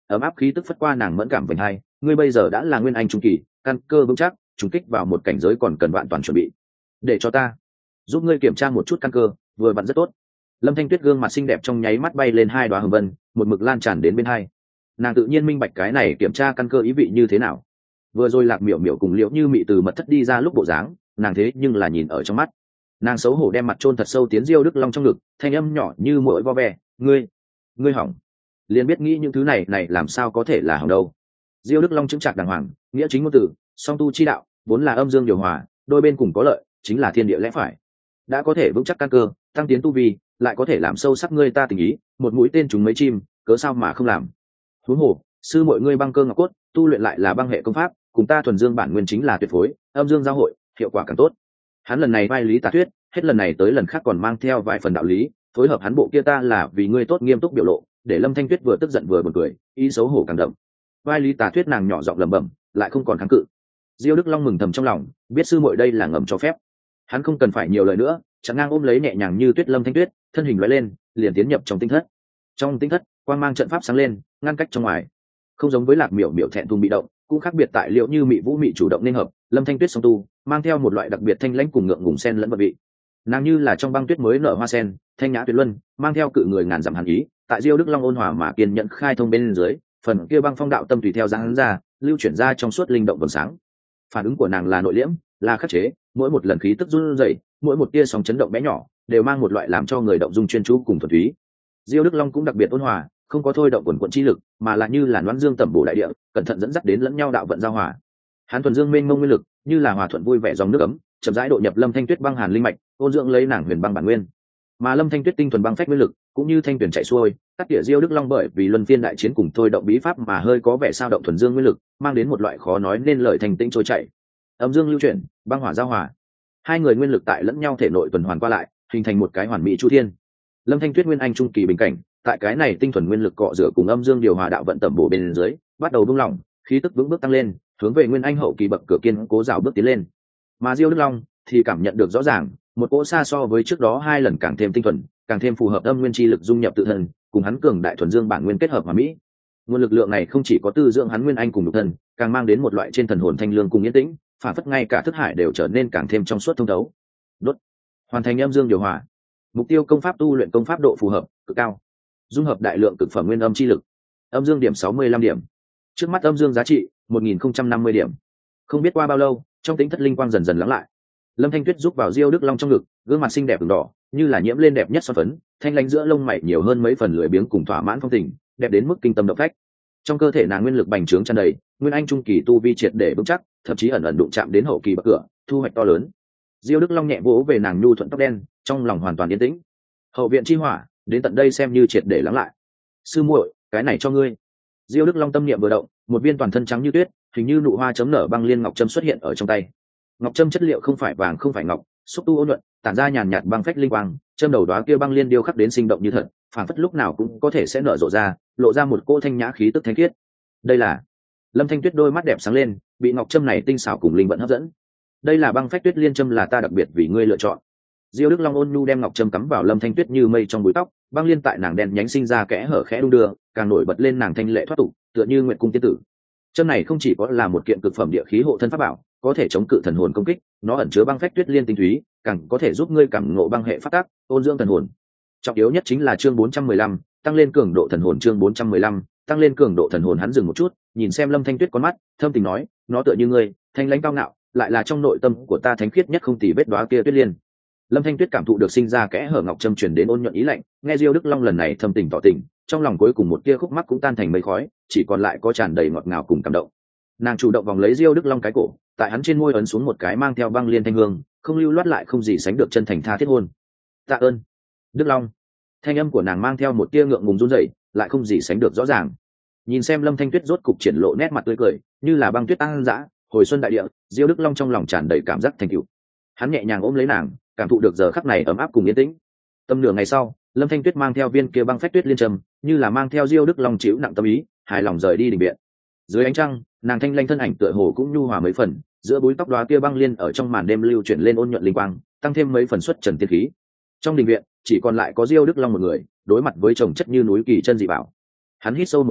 ấm áp khí tức phất qua nàng mẫn cảm vành hai. Ngươi bây giờ đã là nguyên anh trung kỳ, căn cơ vững chắc, trùng kích vào một cảnh giới còn cần vạn toàn chuẩn bị. Để cho ta giúp ngươi kiểm tra một chút căn cơ, vừa vặn rất tốt. Lâm Thanh Tuyết gương mặt xinh đẹp trong nháy mắt bay lên hai đoá hồng vân, một mực lan tràn đến bên hai. Nàng tự nhiên minh bạch cái này kiểm tra căn cơ ý vị như thế nào. Vừa rồi Lạc Miểu Miểu cùng Liễu Như Mị từ mật thất đi ra lúc bộ dáng, nàng thế nhưng là nhìn ở trong mắt. Nàng xấu hổ đem mặt chôn thật sâu tiến Diêu Đức Long trong ngực, thanh âm nhỏ như muỗi vo ve, "Ngươi, ngươi hỏng." Liền biết nghĩ những thứ này này làm sao có thể là hỏng đâu. Diêu Đức Long chứng trạc đàng hoàng, nghĩa chính ngôn từ, song tu chi đạo, vốn là âm dương điều hòa, đôi bên cùng có lợi, chính là thiên địa lẽ phải. Đã có thể vững chắc căn cơ, tăng tiến tu vi, lại có thể làm sâu sắc ngươi ta tình ý, một mũi tên trúng mấy chim, cớ sao mà không làm. Huống hồ, sư muội ngươi băng cơ ngọc cốt, tu luyện lại là băng hệ công pháp, cùng ta thuần dương bản nguyên chính là tuyệt phối, âm dương giao hội, hiệu quả càng tốt. Hắn lần này vai lý tà thuyết, hết lần này tới lần khác còn mang theo vài phần đạo lý, phối hợp hắn bộ kia ta là vì ngươi tốt nghiêm túc biểu lộ, để Lâm Thanh Tuyết vừa tức giận vừa buồn cười, ý xấu hổ càng đậm. Vai lý tà thuyết nàng nhỏ giọng lẩm bẩm, lại không còn kháng cự. Diêu Đức Long mừng thầm trong lòng, biết sư muội đây là ngầm cho phép. Hắn không cần phải nhiều lời nữa, chẳng ngang ôm lấy nhẹ nhàng như tuyết Lâm Thanh Tuyết, thân hình lóe lên, liền tiến nhập trong tinh thất. Trong tinh thất, quang mang trận pháp sáng lên, ngăn cách trong ngoài. Không giống với Lạc Miểu Miểu thẹn thùng bị động, cũng khác biệt tại Liễu Như Mị Vũ Mị chủ động nên hợp, Lâm Thanh Tuyết song tu, mang theo một loại đặc biệt thanh lãnh cùng ngượng ngùng sen lẫn vật vị. Nàng như là trong băng tuyết mới nở hoa sen, thanh nhã tuyệt luân, mang theo cự người ngàn dặm hàn ý, tại Diêu Đức Long ôn hòa mà kiên nhẫn khai thông bên dưới, phần kia băng phong đạo tâm tùy theo dáng ra, lưu chuyển ra trong suốt linh động vầng sáng. Phản ứng của nàng là nội liễm, là khắc chế, mỗi một lần khí tức run rẩy, mỗi một tia sóng chấn động bé nhỏ, đều mang một loại làm cho người động dung chuyên chú cùng thuần túy. Diêu Đức Long cũng đặc biệt ôn hòa, không có thôi động quần quần chi lực, mà là như là loan dương tẩm bổ đại địa, cẩn thận dẫn dắt đến lẫn nhau đạo vận giao hòa. Hắn thuần dương mênh mông nguyên lực, như là hòa thuận vui vẻ dòng nước ấm, chậm rãi độ nhập Lâm Thanh Tuyết băng hàn linh mạch, ôn dưỡng lấy nàng huyền băng bản nguyên. Mà Lâm Thanh Tuyết tinh thuần băng phách nguyên lực, cũng như thanh tuyển chảy xuôi, cắt tỉa Diêu Đức Long bởi vì luân phiên đại chiến cùng thôi động bí pháp mà hơi có vẻ sao động thuần dương nguyên lực, mang đến một loại khó nói nên lời thành tĩnh trôi chảy. Âm dương lưu chuyển, băng hỏa giao hòa. Hai người nguyên lực tại lẫn nhau thể nội tuần hoàn qua lại, hình thành một cái hoàn mỹ chu thiên. Lâm Thanh Tuyết nguyên anh trung kỳ bình cảnh, tại cái này tinh thuần nguyên lực cọ rửa cùng âm dương điều hòa đạo vận tẩm bổ bên dưới, bắt đầu buông lỏng, khí tức vững bước tăng lên, hướng về nguyên anh hậu kỳ bậc cửa kiên cố rào bước tiến lên. Mà Diêu Đức Long thì cảm nhận được rõ ràng, một cỗ xa so với trước đó hai lần càng thêm tinh thuần, càng thêm phù hợp âm nguyên chi lực dung nhập tự thân, cùng hắn cường đại thuần dương bản nguyên kết hợp hòa mỹ. Nguồn lực lượng này không chỉ có tư dưỡng hắn nguyên anh cùng nhục thân, càng mang đến một loại trên thần hồn thanh lương cùng yên tĩnh, phản phất ngay cả thức hải đều trở nên càng thêm trong suốt thông thấu. Đốt, hoàn thành âm dương điều hòa. Mục tiêu công pháp tu luyện công pháp độ phù hợp cực cao, dung hợp đại lượng cực phẩm nguyên âm chi lực. Âm dương điểm sáu mươi lăm điểm, trước mắt âm dương giá trị một nghìn không trăm năm mươi điểm. Không biết qua bao lâu, trong tính thất linh quang dần dần lắng lại. Lâm Thanh Tuyết giúp vào Diêu Đức Long trong ngực, gương mặt xinh đẹp ửng đỏ, như là nhiễm lên đẹp nhất son phấn, thanh lãnh giữa lông mày nhiều hơn mấy phần lười biếng cùng thỏa mãn phong tình, đẹp đến mức kinh tâm động phách. Trong cơ thể nàng nguyên lực bành trướng tràn đầy, nguyên anh trung kỳ tu vi triệt để vững chắc, thậm chí ẩn ẩn đụng chạm đến hậu kỳ bậc cửa, thu hoạch to lớn. Diêu Đức Long nhẹ vỗ về nàng nhu thuận tóc đen, trong lòng hoàn toàn yên tĩnh. Hậu viện chi hỏa, đến tận đây xem như triệt để lắng lại. Sư muội, cái này cho ngươi. Diêu Đức Long tâm niệm vừa động, một viên toàn thân trắng như tuyết, hình như nụ hoa chấm nở băng liên ngọc trâm xuất hiện ở trong tay. Ngọc trâm chất liệu không phải vàng không phải ngọc, xúc tu ôn nhuận, tản ra nhàn nhạt băng phách linh quang, châm đầu đóa kia băng liên điêu khắc đến sinh động như thật, phản phất lúc nào cũng có thể sẽ nở rộ ra, lộ ra một cỗ thanh nhã khí tức thanh khiết. Đây là Lâm Thanh Tuyết đôi mắt đẹp sáng lên, bị ngọc trâm này tinh xảo cùng linh vận hấp dẫn. Đây là băng phách tuyết liên trâm là ta đặc biệt vì ngươi lựa chọn. Diêu Đức Long ôn nhu đem ngọc trâm cắm vào Lâm Thanh Tuyết như mây trong búi tóc, băng liên tại nàng đen nhánh sinh ra kẽ hở khẽ đung đưa, càng nổi bật lên nàng thanh lệ thoát tục, tựa như nguyệt cung tiên tử. Trâm này không chỉ có là một kiện cực phẩm địa khí hộ thân pháp bảo, có thể chống cự thần hồn công kích, nó ẩn chứa băng phách tuyết liên tinh túy, càng có thể giúp ngươi cảm ngộ băng hệ pháp tắc, ôn dưỡng thần hồn. Trọng yếu nhất chính là chương bốn trăm mười lăm, tăng lên cường độ thần hồn chương bốn trăm mười lăm, tăng lên cường độ thần hồn. Hắn dừng một chút, nhìn xem Lâm Thanh Tuyết con mắt, thâm tình nói, nó tựa như ngươi, thanh lãnh cao ngạo, lại là trong nội tâm của ta thánh khiết nhất không tì vết đóa kia tuyết liên. Lâm Thanh Tuyết cảm thụ được sinh ra kẽ hở ngọc trâm truyền đến ôn nhuận ý lạnh, nghe Diêu Đức Long lần này thâm tình tỏ tình, trong lòng cuối cùng một tia khúc mắc cũng tan thành mây khói, chỉ còn lại có tràn đầy ngọt ngào cùng cảm động. Nàng chủ động vòng lấy Diêu Đức Long cái cổ, tại hắn trên môi ấn xuống một cái mang theo băng liên thanh hương, không lưu loát lại không gì sánh được chân thành tha thiết hôn. Tạ ơn, Đức Long. Thanh âm của nàng mang theo một tia ngượng ngùng run rẩy, lại không gì sánh được rõ ràng. Nhìn xem Lâm Thanh Tuyết rốt cục triển lộ nét mặt tươi cười, như là băng tuyết tăng dã, hồi xuân đại địa, Diêu Đức Long trong lòng tràn đầy cảm giác thành tựu. Hắn nhẹ nhàng ôm lấy nàng, cảm thụ được giờ khắc này ấm áp cùng yên tĩnh. Tâm nửa ngày sau, Lâm Thanh Tuyết mang theo viên kia băng phách tuyết liên trầm, như là mang theo Diêu Đức Long chịu nặng tâm ý, hài lòng rời đi đình viện. Dưới ánh trăng, nàng thanh lanh thân ảnh tựa hồ cũng nhu hòa mấy phần, giữa búi tóc đóa kia băng liên ở trong màn đêm lưu chuyển lên ôn nhuận linh quang, tăng thêm mấy phần xuất trần tiên khí. Trong đình viện, chỉ còn lại có Diêu Đức Long một người, đối mặt với chồng chất như núi kỳ chân dị bảo. Hắn hít sâu một hơi,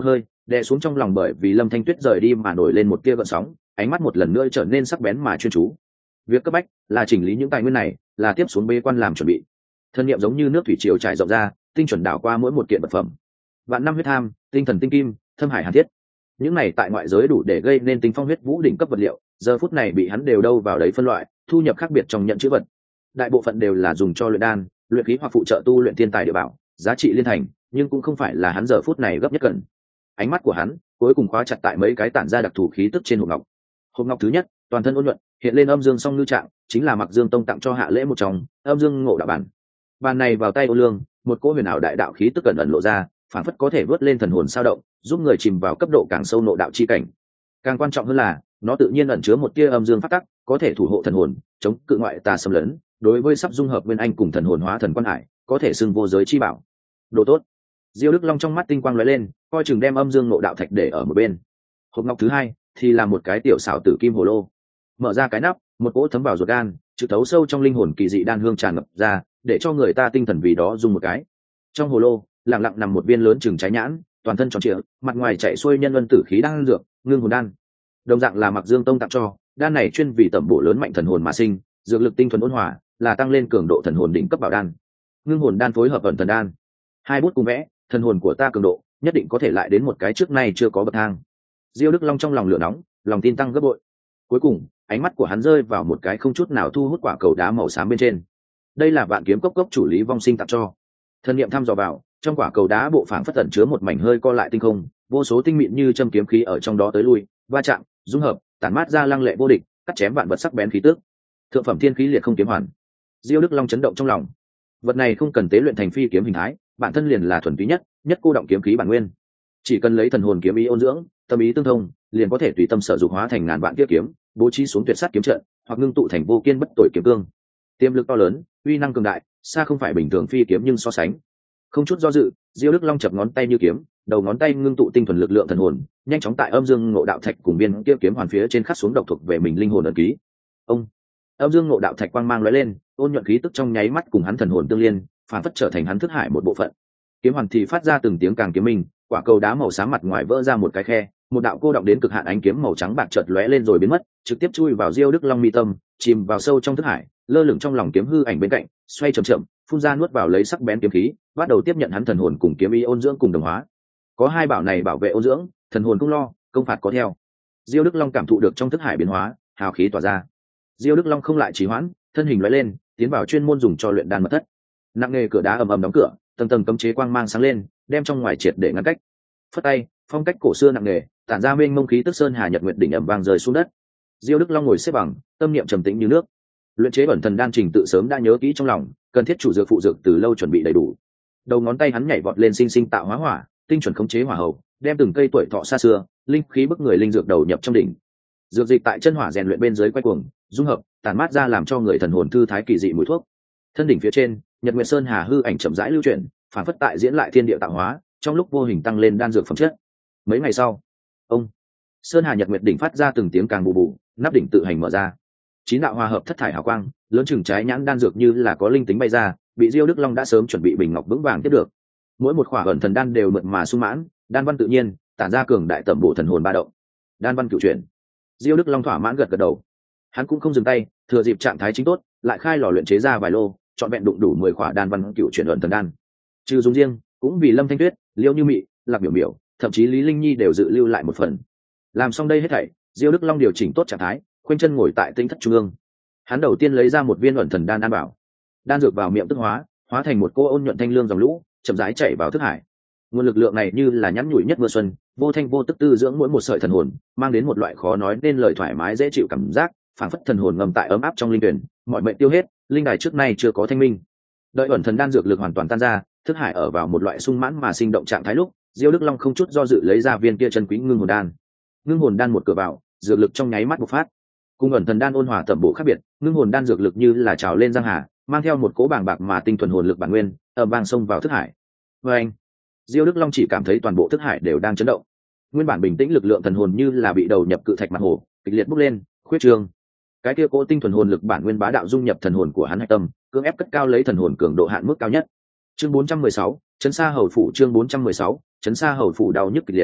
đè xuống trong lòng bởi vì Lâm Thanh Tuyết rời đi mà nổi lên một tia gợn sóng, ánh mắt một lần nữa trở nên sắc bén mà chuyên chú. Việc cấp bách là chỉnh lý những tài nguyên này, là tiếp xuống bế quan làm chuẩn bị. Thân niệm giống như nước thủy triều trải rộng ra, tinh chuẩn đảo qua mỗi một kiện vật phẩm. Vạn năm huyết tham, tinh thần tinh kim, thâm hải hàn thiết, những này tại ngoại giới đủ để gây nên tinh phong huyết vũ đỉnh cấp vật liệu, giờ phút này bị hắn đều đâu vào đấy phân loại, thu nhập khác biệt trong nhận chữ vật. Đại bộ phận đều là dùng cho luyện đan, luyện khí hoặc phụ trợ tu luyện thiên tài địa bảo, giá trị liên thành, nhưng cũng không phải là hắn giờ phút này gấp nhất cần. Ánh mắt của hắn cuối cùng khóa chặt tại mấy cái tản ra đặc thù khí tức trên hộp ngọc. Hộp ngọc thứ nhất, toàn thân ôn nhuận, hiện lên âm dương song ngư trạng, chính là Mặc Dương Tông tặng cho Hạ Lễ một trong, âm dương ngộ đạo bản. Bàn này vào tay Ô Lương, một cỗ huyền ảo đại đạo khí tức cẩn ẩn lộ ra, phản phất có thể vớt lên thần hồn sao động, giúp người chìm vào cấp độ càng sâu nội đạo chi cảnh. Càng quan trọng hơn là, nó tự nhiên ẩn chứa một tia âm dương pháp tắc, có thể thủ hộ thần hồn, chống cự ngoại tà xâm lấn. Đối với sắp dung hợp nguyên anh cùng thần hồn hóa thần quan hải, có thể xưng vô giới chi bảo. Đồ tốt. Diêu Đức Long trong mắt tinh quang lóe lên, coi chừng đem âm dương nội đạo thạch để ở một bên. Hộp ngọc thứ hai thì là một cái tiểu xảo tử kim hồ lô. Mở ra cái nắp, một cỗ thấm vào ruột gan, trực thấu sâu trong linh hồn kỳ dị đan hương tràn ngập ra, để cho người ta tinh thần vì đó dùng một cái. Trong hồ lô, lặng lặng nằm một viên lớn chừng trái nhãn, toàn thân tròn trịa, mặt ngoài chạy xuôi nhân luân tử khí đan dược, ngưng hồn đan. Đồng dạng là Mặc Dương Tông tặng cho, đan này chuyên vì tẩm bổ lớn mạnh thần hồn mà sinh, dược lực tinh thuần ôn hòa, là tăng lên cường độ thần hồn đỉnh cấp bảo đan. Ngưng hồn đan phối hợp ẩn thần đan, hai bút cùng vẽ, thần hồn của ta cường độ nhất định có thể lại đến một cái trước nay chưa có bậc thang. Diêu Đức Long trong lòng lửa nóng, lòng tin tăng gấp bội. Cuối cùng, ánh mắt của hắn rơi vào một cái không chút nào thu hút quả cầu đá màu xám bên trên. Đây là Vạn Kiếm Cốc Cốc chủ Lý Vong Sinh tặng cho. Thân niệm thăm dò vào, trong quả cầu đá bộ phảng phất ẩn chứa một mảnh hơi co lại tinh không, vô số tinh mịn như châm kiếm khí ở trong đó tới lui, va chạm, dung hợp, tản mát ra lăng lệ vô địch, cắt chém vạn vật sắc bén khí tức. Thượng phẩm thiên khí liệt không kiếm hoàn. Diêu Đức Long chấn động trong lòng. Vật này không cần tế luyện thành phi kiếm hình thái, bản thân liền là thuần túy nhất, nhất cô động kiếm khí bản nguyên. Chỉ cần lấy thần hồn kiếm ý ôn dưỡng, tâm ý tương thông, liền có thể tùy tâm sở dục hóa thành ngàn vạn kiếp kiếm, bố trí xuống tuyệt sát kiếm trận, hoặc ngưng tụ thành vô kiên bất tội kiếm cương. Tiềm lực to lớn, uy năng cường đại, xa không phải bình thường phi kiếm nhưng so sánh. Không chút do dự, Diêu Đức Long chập ngón tay như kiếm, đầu ngón tay ngưng tụ tinh thuần lực lượng thần hồn, nhanh chóng tại âm dương ngộ đạo thạch cùng viên kia kiếm hoàn phía trên khắc xuống độc thuộc về mình linh hồn ấn ký. Ông âm dương ngộ đạo thạch quang mang lóe lên, ôn nhuận khí tức trong nháy mắt cùng hắn thần hồn tương liên, phản phất trở thành hắn thức hải một bộ phận. Kiếm hoàn thì phát ra từng tiếng càng kiếm minh, quả cầu đá màu xám mặt ngoài vỡ ra một cái khe, một đạo cô động đến cực hạn ánh kiếm màu trắng bạc chợt lóe lên rồi biến mất, trực tiếp chui vào Diêu Đức Long mi tâm, chìm vào sâu trong thức hải, lơ lửng trong lòng kiếm hư ảnh bên cạnh, xoay chậm chậm, phun ra nuốt vào lấy sắc bén kiếm khí, bắt đầu tiếp nhận hắn thần hồn cùng kiếm ý ôn dưỡng cùng đồng hóa. Có hai bảo này bảo vệ ôn dưỡng, thần hồn cũng lo, công phạt có theo. Diêu Đức Long cảm thụ được trong thức hải biến hóa, hào khí tỏa ra. Diêu Đức Long không lại trì hoãn, thân hình lóe lên, tiến vào chuyên môn dùng cho luyện đan mật thất. Nặng nề cửa đá ầm ầm đóng cửa, tầng tầng cấm chế quang mang sáng lên, đem trong ngoài triệt để ngăn cách. Phất tay, phong cách cổ xưa nặng nề, tản ra mênh mông khí tức sơn hà nhật nguyệt đỉnh ầm vang rơi xuống đất. Diêu Đức Long ngồi xếp bằng, tâm niệm trầm tĩnh như nước. Luyện chế ẩn thần đan trình tự sớm đã nhớ kỹ trong lòng, cần thiết chủ dược phụ dược từ lâu chuẩn bị đầy đủ. Đầu ngón tay hắn nhảy vọt lên sinh sinh tạo hóa hỏa, tinh chuẩn khống chế hỏa hầu, đem từng cây tuổi thọ xa xưa, linh khí bức người linh dược đầu nhập trong đỉnh. Dược dịch tại chân hỏa rèn luyện bên dưới quay cuồng, dung hợp, tản mát ra làm cho người thần hồn thư thái kỳ dị mùi thuốc. Thân đỉnh phía trên, Nhật Nguyệt Sơn Hà hư ảnh chậm rãi lưu chuyển, phản phất tại diễn lại thiên địa tạo hóa, trong lúc vô hình tăng lên đan dược phẩm chất. Mấy ngày sau, ông Sơn Hà Nhật Nguyệt đỉnh phát ra từng tiếng càng bù bù, nắp đỉnh tự hành mở ra. Chín đạo hòa hợp thất thải hào quang, lớn chừng trái nhãn đan dược như là có linh tính bay ra, bị Diêu Đức Long đã sớm chuẩn bị bình ngọc vững vàng tiếp được. Mỗi một khỏa ẩn thần đan đều mượt mà sung mãn, đan văn tự nhiên, tản ra cường đại tẩm bổ thần hồn ba động. Đan văn cửu chuyển. Diêu Đức Long thỏa mãn gật gật đầu. Hắn cũng không dừng tay, thừa dịp trạng thái chính tốt, lại khai lò luyện chế ra vài lô, chọn vẹn đụng đủ mười khỏa đan văn cửu chuyển ẩn thần đan. Trừ dùng riêng, cũng vì Lâm Thanh Tuyết, Liêu Như Mị, Lạc Biểu Biểu, thậm chí Lý Linh Nhi đều dự lưu lại một phần. Làm xong đây hết thảy, Diêu Đức Long điều chỉnh tốt trạng thái, khoanh chân ngồi tại tinh thất trung ương. Hắn đầu tiên lấy ra một viên ẩn thần đan an bảo, đan dược vào miệng tức hóa, hóa thành một cô ôn nhuận thanh lương dòng lũ, chậm rãi chảy vào thức hải. Nguồn lực lượng này như là nhắn nhủi nhất mưa xuân, vô thanh vô tức tư dưỡng mỗi một sợi thần hồn, mang đến một loại khó nói nên lời thoải mái dễ chịu cảm giác, phảng phất thần hồn ngầm tại ấm áp trong linh tuyển, mọi mệnh tiêu hết, linh đài trước nay chưa có thanh minh. Đợi ẩn thần đan dược lực hoàn toàn tan ra, thức hải ở vào một loại sung mãn mà sinh động trạng thái lúc, Diêu Đức Long không chút do dự lấy ra viên kia chân quý ngưng hồn đan. Ngưng hồn đan một cửa vào, dược lực trong nháy mắt bộc phát. Cùng ẩn thần đan ôn hòa tẩm bổ khác biệt, ngưng hồn đan dược lực như là trào lên giang hà, mang theo một cỗ bàng bạc mà tinh thuần hồn lực bản nguyên, ầm vang xông vào thức hải. Và anh, Diêu Đức Long chỉ cảm thấy toàn bộ thức hải đều đang chấn động. Nguyên bản bình tĩnh lực lượng thần hồn như là bị đầu nhập cự thạch mặt hồ, kịch liệt bốc lên, khuyết trương. Cái kia cỗ tinh thuần hồn lực bản nguyên bá đạo dung nhập thần hồn của hắn hạch tâm, cưỡng ép cất cao lấy thần hồn cường độ hạn mức cao nhất. Chương bốn trăm mười sáu, chấn sa hầu phủ chương bốn trăm mười sáu, chấn sa hầu phủ đau nhức kịch liệt.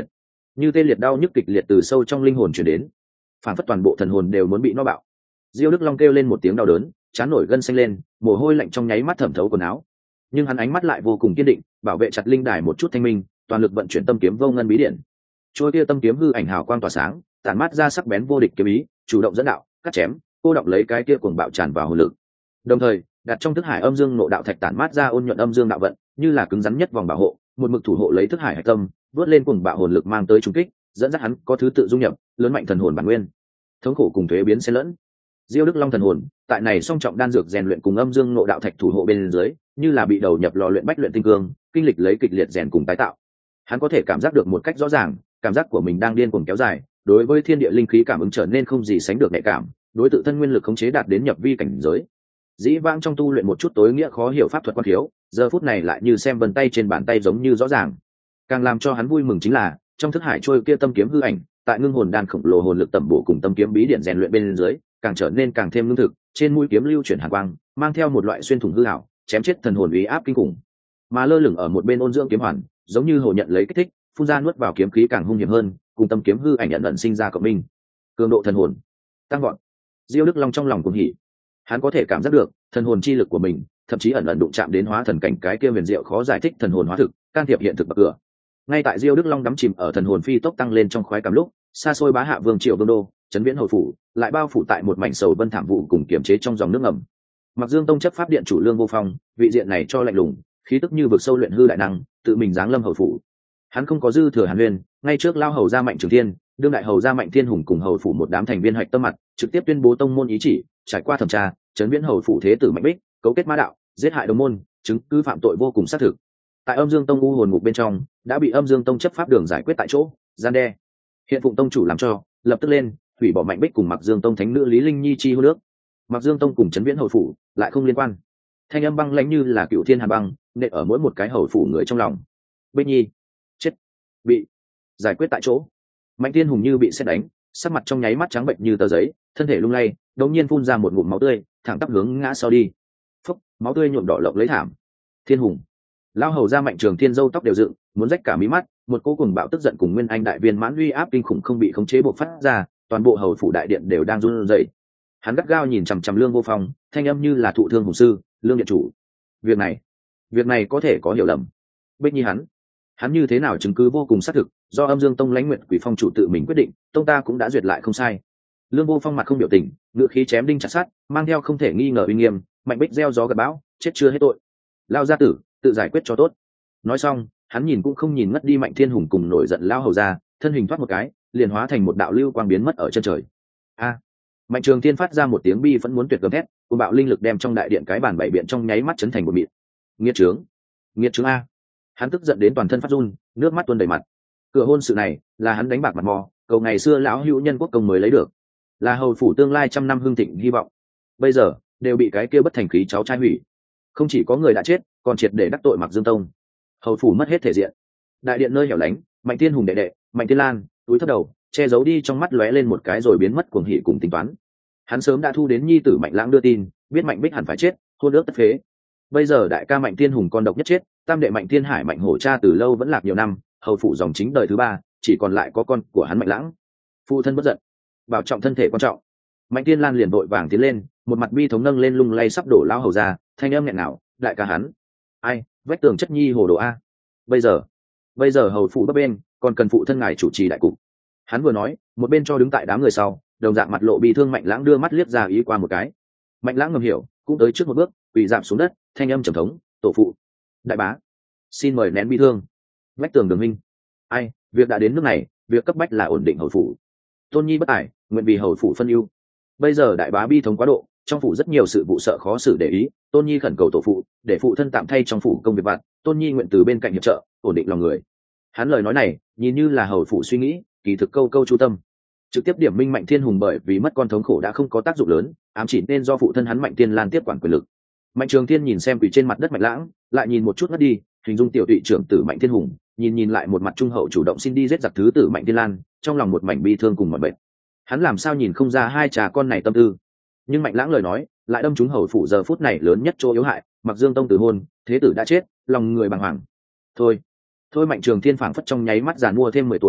như tê liệt đau nhức kịch liệt từ sâu trong linh hồn chuyển đến, phản phất toàn bộ thần hồn đều muốn bị nó bạo. Diêu Đức Long kêu lên một tiếng đau đớn, trán nổi gân xanh lên, mồ hôi lạnh trong nháy mắt thẩm thấu quần áo, nhưng hắn ánh mắt lại vô cùng kiên định, bảo vệ chặt linh đài một chút thanh minh, toàn lực vận chuyển tâm kiếm vô ngân bí điển. Trôi kia tâm kiếm hư ảnh hào quang tỏa sáng, tản mát ra sắc bén vô địch kiếm ý, chủ động dẫn đạo, cắt chém, cô đọng lấy cái kia cuồng bạo tràn vào hồn lực. Đồng thời, đặt trong thức hải âm dương nộ đạo thạch tản mát ra ôn nhuận âm dương đạo vận, như là cứng rắn nhất vòng bảo hộ, một mực thủ hộ lấy thức hải hải tâm, vớt lên cuồng bạo hồn lực mang tới trùng kích, dẫn dắt hắn có thứ tự dung nhập, lớn mạnh thần hồn bản nguyên. Thống khổ cùng thuế biến xen lẫn. Diêu Đức Long thần hồn, tại này song trọng đan dược rèn luyện cùng âm dương nộ đạo thạch thủ hộ bên dưới, như là bị đầu nhập lò luyện bách luyện tinh cương, kinh lịch lấy kịch liệt rèn cùng tái tạo. Hắn có thể cảm giác được một cách rõ ràng, cảm giác của mình đang điên cuồng kéo dài, đối với thiên địa linh khí cảm ứng trở nên không gì sánh được nhạy cảm, đối tự thân nguyên lực khống chế đạt đến nhập vi cảnh giới. Dĩ vãng trong tu luyện một chút tối nghĩa khó hiểu pháp thuật quan thiếu, giờ phút này lại như xem vân tay trên bàn tay giống như rõ ràng. Càng làm cho hắn vui mừng chính là, trong thức hải trôi kia tâm kiếm hư ảnh, tại ngưng hồn đan khổng lồ hồn lực tẩm bổ cùng tâm kiếm bí điển rèn luyện bên dưới, càng trở nên càng thêm lương thực, trên mũi kiếm lưu chuyển hàn quang, mang theo một loại xuyên thủng hư ảo, chém chết thần hồn uy áp kinh khủng. Mà lơ lửng ở một bên ôn dưỡng kiếm hoàn, giống như hồ nhận lấy kích thích, phun ra nuốt vào kiếm khí càng hung hiểm hơn, cùng tâm kiếm hư ảnh nhận ẩn sinh ra cộng minh. Cường độ thần hồn tăng vọt. Diêu Đức Long trong lòng cuồng hỉ. Hắn có thể cảm giác được thần hồn chi lực của mình, thậm chí ẩn ẩn đụng chạm đến hóa thần cảnh cái kia huyền diệu khó giải thích thần hồn hóa thực, can thiệp hiện thực bậc cửa. Ngay tại Diêu Đức Long đắm chìm ở thần hồn phi tốc tăng lên trong khoái cảm lúc, xa xôi bá hạ vương triều vương đô, trấn viễn hồi phủ, lại bao phủ tại một mảnh sầu vân thảm vụ cùng kiềm chế trong dòng nước ngầm. Mặc Dương Tông chấp pháp điện chủ Lương Vô Phong, vị diện này cho lạnh lùng, khí tức như vực sâu luyện hư đại năng, tự mình giáng lâm hầu phủ. Hắn không có dư thừa hàn huyên, ngay trước lao hầu gia Mạnh Trường Thiên, đương đại hầu gia Mạnh Thiên Hùng cùng hầu phủ một đám thành viên hạch tâm mặt, trực tiếp tuyên bố tông môn ý chỉ, trải qua thẩm tra, trấn viễn hầu phủ thế tử Mạnh Bích, cấu kết ma đạo, giết hại đồng môn, chứng cứ phạm tội vô cùng xác thực. Tại Âm Dương Tông u hồn ngục bên trong, đã bị Âm Dương Tông chấp pháp đường giải quyết tại chỗ, gian đe. Hiện Phụng Tông chủ làm cho, lập tức lên, hủy bỏ Mạnh Bích cùng Mặc Dương Tông thánh nữ Lý Linh Nhi chi hôn nước. Mặc Dương Tông cùng trấn viễn hầu phủ lại không liên quan. Thanh âm băng lãnh như là cựu thiên hàn băng, nện ở mỗi một cái hầu phủ người trong lòng. Bích Nhi chết, bị giải quyết tại chỗ. Mạnh Thiên Hùng như bị sét đánh, sắc mặt trong nháy mắt trắng bệnh như tờ giấy, thân thể lung lay, đột nhiên phun ra một ngụm máu tươi, thẳng tắp hướng ngã sau đi. Phốc, máu tươi nhuộm đỏ lộng lấy thảm. Thiên Hùng, lao hầu ra Mạnh Trường Thiên râu tóc đều dựng, muốn rách cả mí mắt, một cỗ cuồng bạo tức giận cùng nguyên anh đại viên mãn uy áp kinh khủng không bị khống chế bộc phát ra, toàn bộ hầu phủ đại điện đều đang run rẩy. Hắn gắt gao nhìn chằm chằm Lương Vô Phong, thanh âm như là thụ thương hùng sư, Lương điện chủ, việc này, việc này có thể có hiểu lầm. Bích Nhi hắn, hắn như thế nào chứng cứ vô cùng xác thực, do Âm Dương Tông Lãnh Nguyệt Quỷ Phong chủ tự mình quyết định, tông ta cũng đã duyệt lại không sai. Lương Vô Phong mặt không biểu tình, ngựa khí chém đinh chặt sắt, mang theo không thể nghi ngờ uy nghiêm, Mạnh Bích gieo gió gặt bão, chết chưa hết tội. Lao gia tử, tự giải quyết cho tốt. Nói xong, hắn nhìn cũng không nhìn ngất đi Mạnh Thiên Hùng cùng nổi giận lao hầu ra, thân hình thoát một cái, liền hóa thành một đạo lưu quang biến mất ở chân trời. A! Mạnh Trường Thiên phát ra một tiếng bi vẫn muốn tuyệt gầm thét, cuồng bạo linh lực đem trong đại điện cái bàn bảy biện trong nháy mắt chấn thành một mịn. Nghiệt trướng, nghiệt trướng a! Hắn tức giận đến toàn thân phát run, nước mắt tuôn đầy mặt. Cửa hôn sự này là hắn đánh bạc mặt mò, cầu ngày xưa lão hữu nhân quốc công mới lấy được, là hầu phủ tương lai trăm năm hưng thịnh hy vọng. Bây giờ đều bị cái kia bất thành khí cháu trai hủy. Không chỉ có người đã chết, còn triệt để đắc tội Mặc Dương Tông. Hầu phủ mất hết thể diện. Đại điện nơi hẻo lánh, Mạnh Thiên Hùng đệ đệ, Mạnh Thiên Lan, túi thấp đầu, che giấu đi trong mắt lóe lên một cái rồi biến mất cuồng hỉ cùng tính toán. Hắn sớm đã thu đến nhi tử Mạnh Lãng đưa tin, biết Mạnh Bích hẳn phải chết, hôn ước tất phế. Bây giờ đại ca Mạnh Thiên Hùng con độc nhất chết, tam đệ Mạnh Thiên Hải Mạnh Hổ cha từ lâu vẫn lạc nhiều năm, hầu phụ dòng chính đời thứ ba, chỉ còn lại có con của hắn Mạnh Lãng. Phụ thân bất giận, bảo trọng thân thể quan trọng. Mạnh Thiên Lan liền vội vàng tiến lên, một mặt bi thống nâng lên lung lay sắp đổ lao hầu ra, thanh âm nghẹn ngào, đại ca hắn, ai, vách tường chất nhi hồ đồ a. Bây giờ, bây giờ hầu phụ bấp bên, còn cần phụ thân ngài chủ trì đại cục. Hắn vừa nói, một bên cho đứng tại đám người sau, đồng dạng mặt lộ bi thương Mạnh Lãng đưa mắt liếc ra ý qua một cái. Mạnh Lãng ngầm hiểu, cũng tới trước một bước, quỳ dạp xuống đất, thanh âm trầm thống, tổ phụ, đại bá, xin mời nén bi thương. Vách tường đường minh, ai, việc đã đến nước này, việc cấp bách là ổn định hầu phủ. Tôn nhi bất tài, nguyện vì hầu phủ phân ưu. Bây giờ đại bá bi thống quá độ, trong phủ rất nhiều sự vụ sợ khó xử để ý, Tôn nhi khẩn cầu tổ phụ, để phụ thân tạm thay trong phủ công việc vặt, Tôn nhi nguyện từ bên cạnh hiệp trợ, ổn định lòng người. Hắn lời nói này, nhìn như là hầu phủ suy nghĩ, kỳ thực câu câu chú tâm. Trực tiếp điểm minh Mạnh Thiên Hùng bởi vì mất con thống khổ đã không có tác dụng lớn, ám chỉ nên do phụ thân hắn Mạnh Thiên Lan tiếp quản quyền lực. Mạnh Trường Thiên nhìn xem quỷ trên mặt đất Mạnh Lãng, lại nhìn một chút ngất đi, hình dung tiểu tụy trưởng tử Mạnh Thiên Hùng, nhìn nhìn lại một mặt trung hậu chủ động xin đi giết giặc thứ tử Mạnh Thiên Lan, trong lòng một mảnh bi thương cùng mọi bệnh. Hắn làm sao nhìn không ra hai trà con này tâm tư, nhưng Mạnh Lãng lời nói lại đâm trúng hầu phủ giờ phút này lớn nhất chỗ yếu hại. Mặc Dương Tông từ hôn, thế tử đã chết, lòng người bàng hoàng. Thôi, thôi Mạnh Trường Thiên phảng phất trong nháy mắt già mua thêm mười tuổi,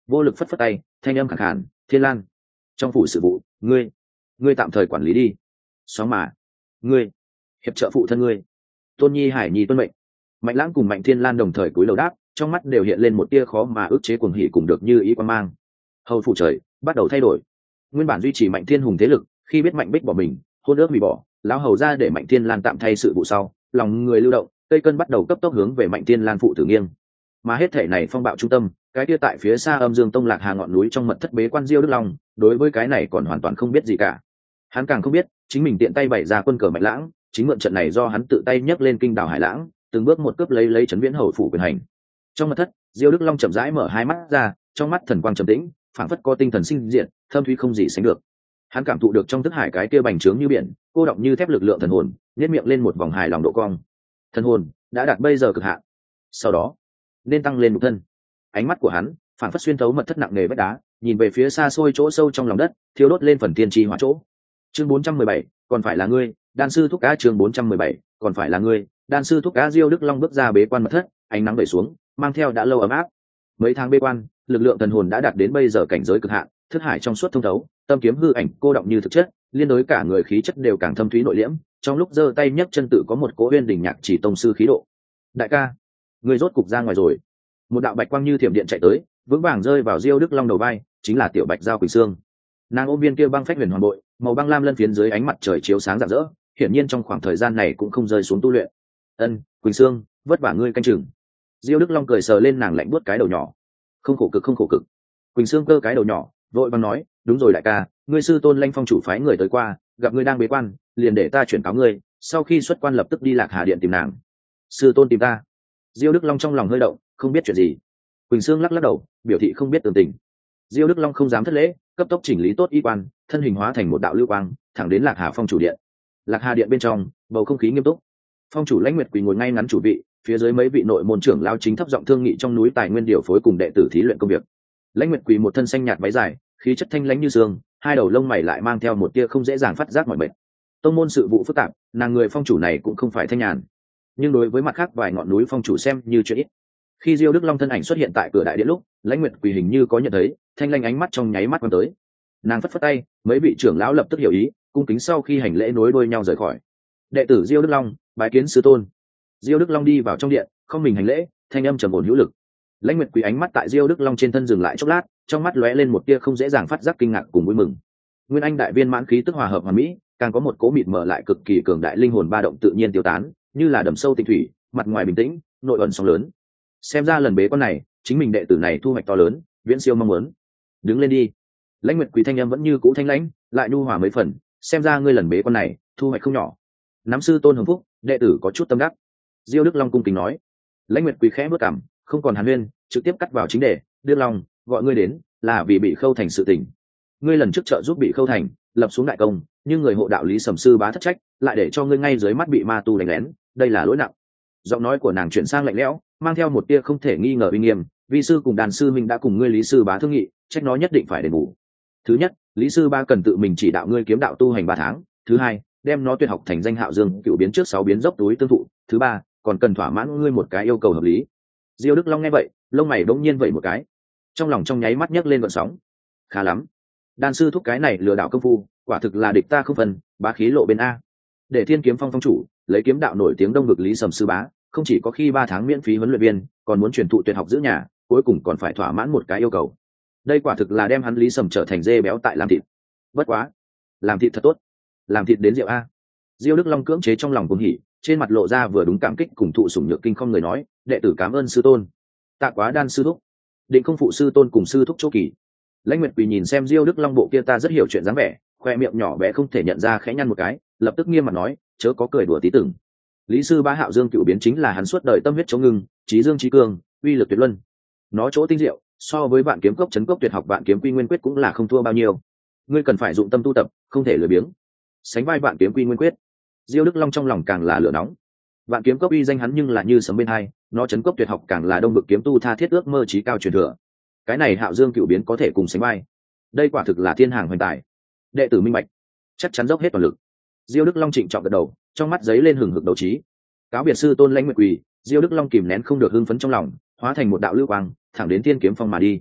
vô lực phất phất tay, thanh âm khẳng khàn: Thiên Lan, trong phủ sự vụ, ngươi ngươi tạm thời quản lý đi. Xóm mà, ngươi hiệp trợ phụ thân ngươi. Tôn Nhi Hải Nhi tuân mệnh. Mạnh Lãng cùng Mạnh Thiên Lan đồng thời cúi đầu đáp, trong mắt đều hiện lên một tia khó mà ức chế cuồng hỉ cùng được như ý quan mang. Hầu phủ trời bắt đầu thay đổi. Nguyên bản duy trì Mạnh Thiên Hùng thế lực, khi biết Mạnh Bích bỏ mình, hôn ước hủy bỏ, lão hầu ra để Mạnh Thiên Lan tạm thay sự vụ sau, lòng người lưu động, cây cân bắt đầu cấp tốc hướng về Mạnh Thiên Lan phụ tử nghiêng. Mà hết thể này phong bạo trung tâm, cái kia tại phía xa Âm Dương Tông Lạc Hà ngọn núi trong mật thất bế quan Diêu Đức Long, đối với cái này còn hoàn toàn không biết gì cả. Hắn càng không biết, chính mình tiện tay bày ra quân cờ Mạnh Lãng, chính mượn trận này do hắn tự tay nhấc lên kinh đảo Hải Lãng, từng bước một cướp lấy lấy trấn Viễn hầu phủ quyền hành. Trong mật thất, Diêu Đức Long chậm rãi mở hai mắt ra, trong mắt thần quang trầm tĩnh, phảng phất có tinh thần sinh diện, thâm thúy không gì sánh được. Hắn cảm thụ được trong thức hải cái kia bành trướng như biển, cô động như thép lực lượng thần hồn, nhếch miệng lên một vòng hài lòng độ cong. Thần hồn đã đạt bây giờ cực hạn. Sau đó, nên tăng lên một thân. Ánh mắt của hắn phảng phất xuyên thấu mật thất nặng nề vách đá, nhìn về phía xa xôi chỗ sâu trong lòng đất, thiêu đốt lên phần tiên tri hỏa chỗ. Chương bốn trăm mười bảy, còn phải là ngươi, đan sư thúc cá. Chương bốn trăm mười bảy, còn phải là ngươi, đan sư thúc cá. Diêu Đức Long bước ra bế quan mật thất, ánh nắng đẩy xuống, mang theo đã lâu ấm áp. Mấy tháng bế quan, lực lượng thần hồn đã đạt đến bây giờ cảnh giới cực hạn, thức hải trong suốt thông thấu, tâm kiếm hư ảnh cô động như thực chất, liên đối cả người khí chất đều càng thâm thúy nội liễm, trong lúc giơ tay nhấc chân tự có một cỗ uyên đỉnh nhạc chỉ tông sư khí độ. Đại ca, người rốt cục ra ngoài rồi. Một đạo bạch quang như thiểm điện chạy tới, vững vàng rơi vào Diêu Đức Long đầu vai, chính là tiểu bạch giao Quỳnh Sương. Nàng ôm viên kia băng phách huyền hoàn bội, màu băng lam lân phiến dưới ánh mặt trời chiếu sáng rạng rỡ, hiển nhiên trong khoảng thời gian này cũng không rơi xuống tu luyện. Ân, Quỳnh Sương, vất vả ngươi canh chừng. Diêu Đức Long cười sờ lên nàng lạnh buốt cái đầu nhỏ. Không khổ cực không khổ cực. Quỳnh Sương cơ cái đầu nhỏ, vội vàng nói, đúng rồi đại ca, ngươi sư tôn Lanh Phong chủ phái người tới qua, gặp ngươi đang bế quan, liền để ta chuyển cáo ngươi, sau khi xuất quan lập tức đi Lạc Hà điện tìm nàng. Sư tôn tìm ta? Diêu Đức Long trong lòng hơi động, không biết chuyện gì. Quỳnh Sương lắc lắc đầu, biểu thị không biết tường tình. Diêu Đức Long không dám thất lễ, cấp tốc chỉnh lý tốt y quan, thân hình hóa thành một đạo lưu quang, thẳng đến Lạc Hà phong chủ điện. Lạc Hà điện bên trong, bầu không khí nghiêm túc. Phong chủ Lãnh Nguyệt Quỳ ngồi ngay ngắn chủ vị, phía dưới mấy vị nội môn trưởng lao chính thấp giọng thương nghị trong núi tài nguyên điều phối cùng đệ tử thí luyện công việc. Lãnh Nguyệt Quỳ một thân xanh nhạt váy dài, khí chất thanh lãnh như sương, hai đầu lông mày lại mang theo một tia không dễ dàng phát giác mọi mệt. Tông môn sự vụ phức tạp, nàng người phong chủ này cũng không phải thanh nhàn, nhưng đối với mặt khác vài ngọn núi phong chủ xem như chuyện ít. Khi Diêu Đức Long thân ảnh xuất hiện tại cửa đại điện lúc, Lãnh Nguyệt Quỳ hình như có nhận thấy, thanh lãnh ánh mắt trong nháy mắt quan tới. Nàng phất phất tay, mấy vị trưởng lão lập tức hiểu ý, cung kính sau khi hành lễ nối đuôi nhau rời khỏi. Đệ tử Diêu Đức Long, bái kiến sư tôn. Diêu Đức Long đi vào trong điện, không mình hành lễ, thanh âm trầm ổn hữu lực. Lãnh Nguyệt Quỳ ánh mắt tại Diêu Đức Long trên thân dừng lại chốc lát, trong mắt lóe lên một tia không dễ dàng phát giác kinh ngạc cùng vui mừng. Nguyên Anh đại viên mãn khí tức hòa hợp hoàn mỹ, càng có một cố mịt mờ lại cực kỳ cường đại linh hồn ba động tự nhiên tiêu tán, như là đầm sâu tịnh thủy, mặt ngoài bình tĩnh, nội ẩn sóng lớn. Xem ra lần bế quan này, chính mình đệ tử này thu hoạch to lớn, viễn siêu mong muốn. Đứng lên đi. Lãnh Nguyệt Quỳ thanh âm vẫn như cũ thanh lãnh, lại nhu hòa mấy phần, xem ra ngươi lần bế quan này, thu hoạch không nhỏ. Nắm sư tôn hưởng phúc, đệ tử có chút tâm đắc. Diêu Đức Long cung kính nói. Lãnh Nguyệt Quỳ khẽ bước cằm, không còn hàn huyên, trực tiếp cắt vào chính đề. Đức Long, gọi ngươi đến là vì bị khâu thành sự tình. Ngươi lần trước trợ giúp bị khâu thành, lập xuống đại công, nhưng người hộ đạo lý Sầm sư bá thất trách, lại để cho ngươi ngay dưới mắt bị ma tu đánh lén, đây là lỗi nặng. Giọng nói của nàng chuyển sang lạnh lẽo, mang theo một tia không thể nghi ngờ uy nghiêm. Vi sư cùng đàn sư minh đã cùng ngươi lý sư bá thương nghị, trách nó nhất định phải đền bù. Thứ nhất, lý sư bá cần tự mình chỉ đạo ngươi kiếm đạo tu hành ba tháng. Thứ hai, đem nó tuyệt học thành danh Hạo Dương cựu biến trước sáu biến dốc túi tương thụ. Thứ ba, còn cần thỏa mãn ngươi một cái yêu cầu hợp lý. Diêu Đức Long nghe vậy, lông mày bỗng nhiên vậy một cái, trong lòng trong nháy mắt nhấc lên gợn sóng. Khá lắm, đan sư thúc cái này lừa đảo công phu, quả thực là địch ta không phân, bá khí lộ bên a. Để Thiên Kiếm Phong phong chủ lấy kiếm đạo nổi tiếng đông vực lý Sầm sư bá, không chỉ có khi ba tháng miễn phí huấn luyện viên, còn muốn truyền thụ tuyệt học giữ nhà, cuối cùng còn phải thỏa mãn một cái yêu cầu. Đây quả thực là đem hắn lý Sầm trở thành dê béo tại làm thịt. Bất quá, làm thịt thật tốt, làm thịt đến rượu a. Diêu Đức Long cưỡng chế trong lòng cuồng hỉ, trên mặt lộ ra vừa đúng cảm kích cùng thụ sủng nhược kinh không người nói, đệ tử cảm ơn sư tôn. Tạ quá đan sư thúc, định không phụ sư tôn cùng sư thúc chỗ kỳ. Lãnh Nguyệt Quỳ nhìn xem Diêu Đức Long bộ kia ta rất hiểu chuyện dáng vẻ, khoe miệng nhỏ bé không thể nhận ra khẽ nhăn một cái, lập tức nghiêm mặt nói, chớ có cười đùa tí tưởng. Lý sư bá Hạo Dương cựu biến chính là hắn suốt đời tâm huyết chống ngưng, trí dương trí cường, uy lực tuyệt luân. Nó chỗ tinh diệu, so với vạn kiếm cốc chấn cốc tuyệt học vạn kiếm quy nguyên quyết cũng là không thua bao nhiêu. Ngươi cần phải dụng tâm tu tập, không thể lười biếng. Sánh vai vạn kiếm quy nguyên quyết. Diêu Đức Long trong lòng càng là lửa nóng. Vạn kiếm cốc uy danh hắn nhưng là như sấm bên hai, nó chấn cốc tuyệt học càng là đông vực kiếm tu tha thiết ước mơ trí cao truyền thừa. Cái này Hạo Dương cựu biến có thể cùng sánh vai. Đây quả thực là thiên hàng hoành tài. Đệ tử minh bạch, chắc chắn dốc hết toàn lực. Diêu Đức Long trịnh trọng gật đầu, trong mắt giấy lên hừng hực đấu trí. Cáo biệt sư tôn Lãnh Nguyệt Quỳ, Diêu Đức Long kìm nén không được hưng phấn trong lòng, hóa thành một đạo lưu quang, thẳng đến Thiên Kiếm Phong mà đi.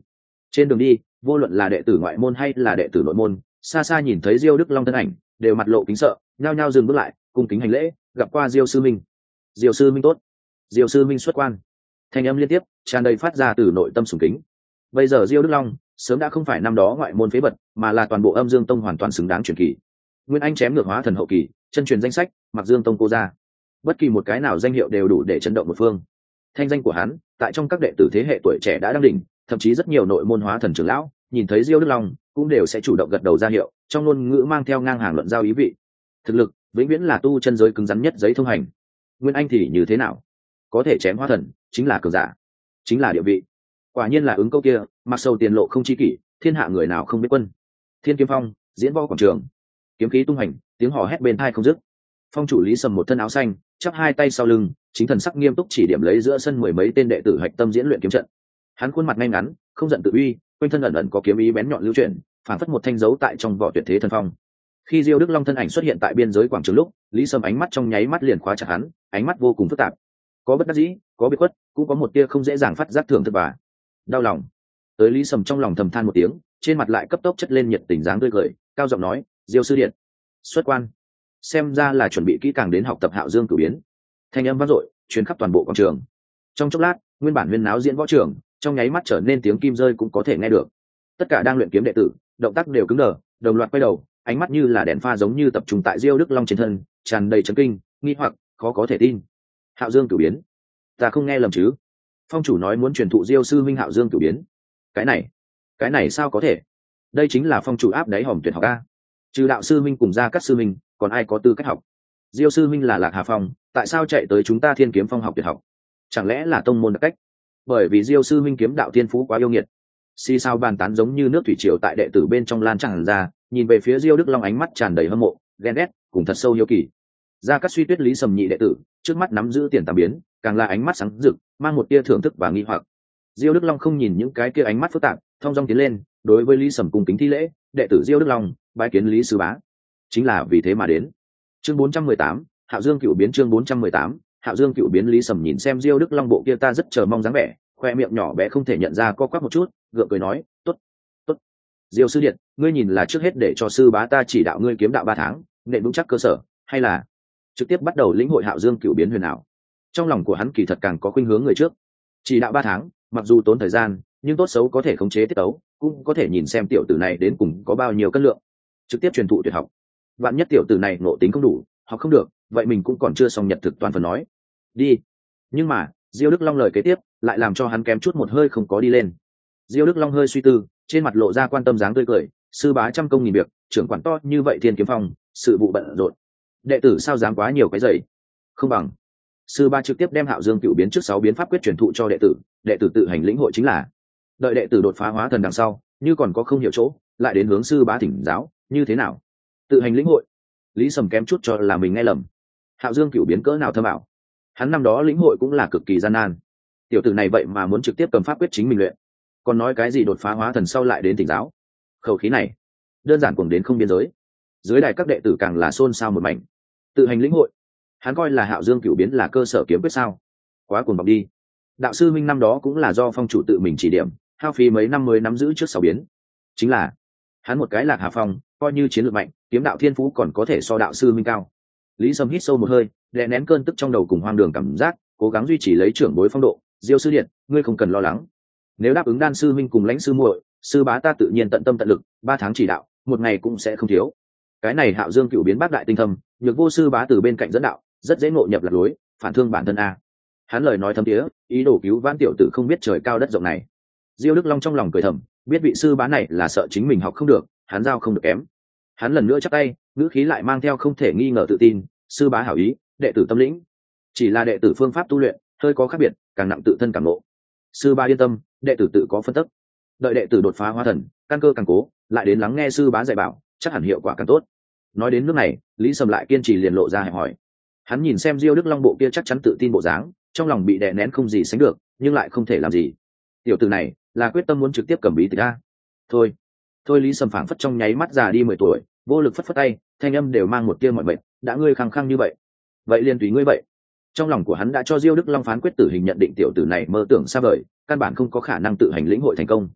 Trên đường đi, vô luận là đệ tử ngoại môn hay là đệ tử nội môn, xa xa nhìn thấy Diêu Đức Long thân ảnh, đều mặt lộ kính sợ, nhao nhao dừng bước lại, cung kính hành lễ, gặp qua Diêu sư minh. Diêu sư minh tốt. Diêu sư minh xuất quan. Thanh âm liên tiếp, tràn đầy phát ra từ nội tâm sùng kính. Bây giờ Diêu Đức Long sớm đã không phải năm đó ngoại môn phế bật, mà là toàn bộ Âm Dương Tông hoàn toàn xứng đáng truyền kỳ. Nguyên Anh chém ngược hóa thần hậu kỳ, chân truyền danh sách, Mặc Dương Tông cô ra. Bất kỳ một cái nào danh hiệu đều đủ để chấn động một phương. Thanh danh của hắn, tại trong các đệ tử thế hệ tuổi trẻ đã đăng đỉnh, thậm chí rất nhiều nội môn hóa thần trưởng lão nhìn thấy Diêu Đức Long cũng đều sẽ chủ động gật đầu ra hiệu, trong ngôn ngữ mang theo ngang hàng luận giao ý vị. Thực lực vĩnh viễn là tu chân giới cứng rắn nhất giấy thông hành. Nguyên Anh thì như thế nào? Có thể chém hóa thần, chính là cường giả, chính là địa vị. Quả nhiên là ứng câu kia, mặc sầu tiền lộ không chi kỷ, thiên hạ người nào không biết quân. Thiên Kiếm Phong, diễn võ quảng trường, kiếm khí tung hành, tiếng hò hét bên tai không dứt. Phong chủ Lý Sầm một thân áo xanh, chắp hai tay sau lưng, chính thần sắc nghiêm túc chỉ điểm lấy giữa sân mười mấy tên đệ tử hạch tâm diễn luyện kiếm trận. Hắn khuôn mặt ngay ngắn, không giận tự uy, quanh thân ẩn ẩn có kiếm ý bén nhọn lưu chuyển, phản phất một thanh dấu tại trong vỏ tuyệt thế thần phong. Khi Diêu Đức Long thân ảnh xuất hiện tại biên giới quảng trường lúc, Lý Sâm ánh mắt trong nháy mắt liền khóa chặt hắn, ánh mắt vô cùng phức tạp, có bất đắc dĩ, có biệt khuất, cũng có một tia không dễ dàng phát giác thưởng thức và đau lòng. Tới Lý Sâm trong lòng thầm than một tiếng, trên mặt lại cấp tốc chất lên nhiệt tình dáng tươi cười, cao giọng nói: "Diêu sư điện, xuất quan." Xem ra là chuẩn bị kỹ càng đến học tập Hạo Dương Cửu Biến. Thanh âm vang dội, truyền khắp toàn bộ quảng trường. Trong chốc lát, nguyên bản huyên náo diễn võ trường, trong nháy mắt trở nên tiếng kim rơi cũng có thể nghe được. Tất cả đang luyện kiếm đệ tử, động tác đều cứng đờ, đồng loạt quay đầu, ánh mắt như là đèn pha giống như tập trung tại Diêu Đức Long trên thân, tràn đầy chấn kinh, nghi hoặc, khó có thể tin. Hạo Dương Cửu Biến, ta không nghe lầm chứ? Phong chủ nói muốn truyền thụ Diêu sư minh Hạo Dương Cửu Biến. Cái này, cái này sao có thể? Đây chính là phong chủ áp đáy hòm tuyệt học a. Trừ đạo sư minh cùng gia cát sư minh, còn ai có tư cách học? Diêu sư minh là Lạc Hà Phong, tại sao chạy tới chúng ta Thiên Kiếm Phong học tuyệt học? Chẳng lẽ là tông môn đặc cách? Bởi vì Diêu sư minh kiếm đạo thiên phú quá yêu nghiệt. Xì sao bàn tán giống như nước thủy triều tại đệ tử bên trong lan tràn ra, nhìn về phía Diêu Đức Long ánh mắt tràn đầy hâm mộ, ghen ghét, cùng thật sâu hiếu kỳ. Gia Cát Suy Tuyết Lý Sầm nhị đệ tử, trước mắt nắm giữ tiền tam biến, càng là ánh mắt sáng rực, mang một tia thưởng thức và nghi hoặc. Diêu Đức Long không nhìn những cái kia ánh mắt phức tạp, thong dong tiến lên, đối với Lý Sầm cung kính thi lễ, đệ tử Diêu Đức Long, bái kiến Lý sư bá. Chính là vì thế mà đến. Chương bốn trăm mười tám, Hạo Dương Cửu Biến chương bốn trăm mười tám, Hạo Dương Cửu Biến. Lý Sầm nhìn xem Diêu Đức Long bộ kia ta rất chờ mong dáng vẻ, khoe miệng nhỏ bé không thể nhận ra co quắp một chút, gượng cười nói: "Tốt, tốt. Diêu sư điện, ngươi nhìn là trước hết để cho sư bá ta chỉ đạo ngươi kiếm đạo ba tháng, nện vững chắc cơ sở, hay là trực tiếp bắt đầu lĩnh hội Hạo Dương Cửu Biến huyền ảo?" Trong lòng của hắn kỳ thật càng có khuynh hướng người trước. Chỉ đạo ba tháng, mặc dù tốn thời gian, nhưng tốt xấu có thể khống chế tiết tấu, cũng có thể nhìn xem tiểu tử này đến cùng có bao nhiêu cân lượng. Trực tiếp truyền thụ tuyệt học, vạn nhất tiểu tử này ngộ tính không đủ, học không được, vậy mình cũng còn chưa xong nhật thực toàn phần nói. Đi. Nhưng mà, Diêu Đức Long lời kế tiếp lại làm cho hắn kém chút một hơi không có đi lên. Diêu Đức Long hơi suy tư, trên mặt lộ ra quan tâm dáng tươi cười: "Sư bá trăm công nghìn việc, trưởng quản to như vậy Thiên Kiếm Phong, sự vụ bận rộn, đệ tử sao dám quá nhiều cái dày. Không bằng sư bá trực tiếp đem Hạo Dương Cửu Biến trước sáu biến pháp quyết truyền thụ cho đệ tử, đệ tử tự hành lĩnh hội chính là. Đợi đệ tử đột phá hóa thần đằng sau, như còn có không hiểu chỗ, lại đến hướng sư bá thỉnh giáo, như thế nào?" Tự hành lĩnh hội. Lý Sầm kém chút cho là mình nghe lầm. Hạo Dương Cửu Biến cỡ nào thâm ảo, hắn năm đó lĩnh hội cũng là cực kỳ gian nan. Tiểu tử này vậy mà muốn trực tiếp cầm pháp quyết chính mình luyện, còn nói cái gì đột phá hóa thần sau lại đến thỉnh giáo. Khẩu khí này đơn giản cuồng đến không biên giới. Dưới đài các đệ tử càng là xôn xao một mảnh. Tự hành lĩnh hội, hắn coi là Hạo Dương Cửu Biến là cơ sở kiếm quyết sao? Quá cuồng vọng đi. Đạo sư minh năm đó cũng là do phong chủ tự mình chỉ điểm, hao phí mấy năm mới nắm giữ trước sáu biến. Chính là hắn một cái Lạc Hà Phong, coi như chiến lược mạnh, kiếm đạo thiên phú còn có thể so đạo sư minh cao. Lý Sâm hít sâu một hơi, đè nén cơn tức trong đầu cùng hoang đường cảm giác, cố gắng duy trì lấy trưởng bối phong độ. Diêu sư điện, ngươi không cần lo lắng. Nếu đáp ứng đan sư minh cùng lãnh sư muội, sư bá ta tự nhiên tận tâm tận lực, ba tháng chỉ đạo, một ngày cũng sẽ không thiếu. Cái này Hạo Dương Cửu Biến bác đại tinh thâm, nhược vô sư bá từ bên cạnh dẫn đạo, rất dễ ngộ nhập lạc lối, phản thương bản thân a. Hắn lời nói thâm thiế, ý đồ cứu vãn tiểu tử không biết trời cao đất rộng này. Diêu Đức Long trong lòng cười thầm, biết vị sư bá này là sợ chính mình học không được, hắn giao không được kém. Hắn lần nữa chắp tay, ngữ khí lại mang theo không thể nghi ngờ tự tin: "Sư bá hảo ý, đệ tử tâm lĩnh. Chỉ là đệ tử phương pháp tu luyện hơi có khác biệt, càng nặng tự thân cảm ngộ. Sư bá yên tâm, đệ tử tự có phân tích. Đợi đệ tử đột phá hóa thần, căn cơ càng cố, lại đến lắng nghe sư bá dạy bảo, chắc hẳn hiệu quả càng tốt." Nói đến nước này, Lý Sầm lại kiên trì liền lộ ra hẹp hỏi. Hắn nhìn xem Diêu Đức Long bộ kia chắc chắn tự tin bộ dáng, trong lòng bị đè nén không gì sánh được, nhưng lại không thể làm gì. Tiểu tử này là quyết tâm muốn trực tiếp cầm bí tịch a. Thôi, thôi Lý Sầm phảng phất trong nháy mắt già đi mười tuổi, vô lực phất phất tay, thanh âm đều mang một tia mọi mệt, đã ngươi khăng khăng như vậy, vậy liền tùy ngươi vậy. Trong lòng của hắn đã cho Diêu Đức Long phán quyết tử hình, nhận định tiểu tử này mơ tưởng xa vời, căn bản không có khả năng tự hành lĩnh hội thành công.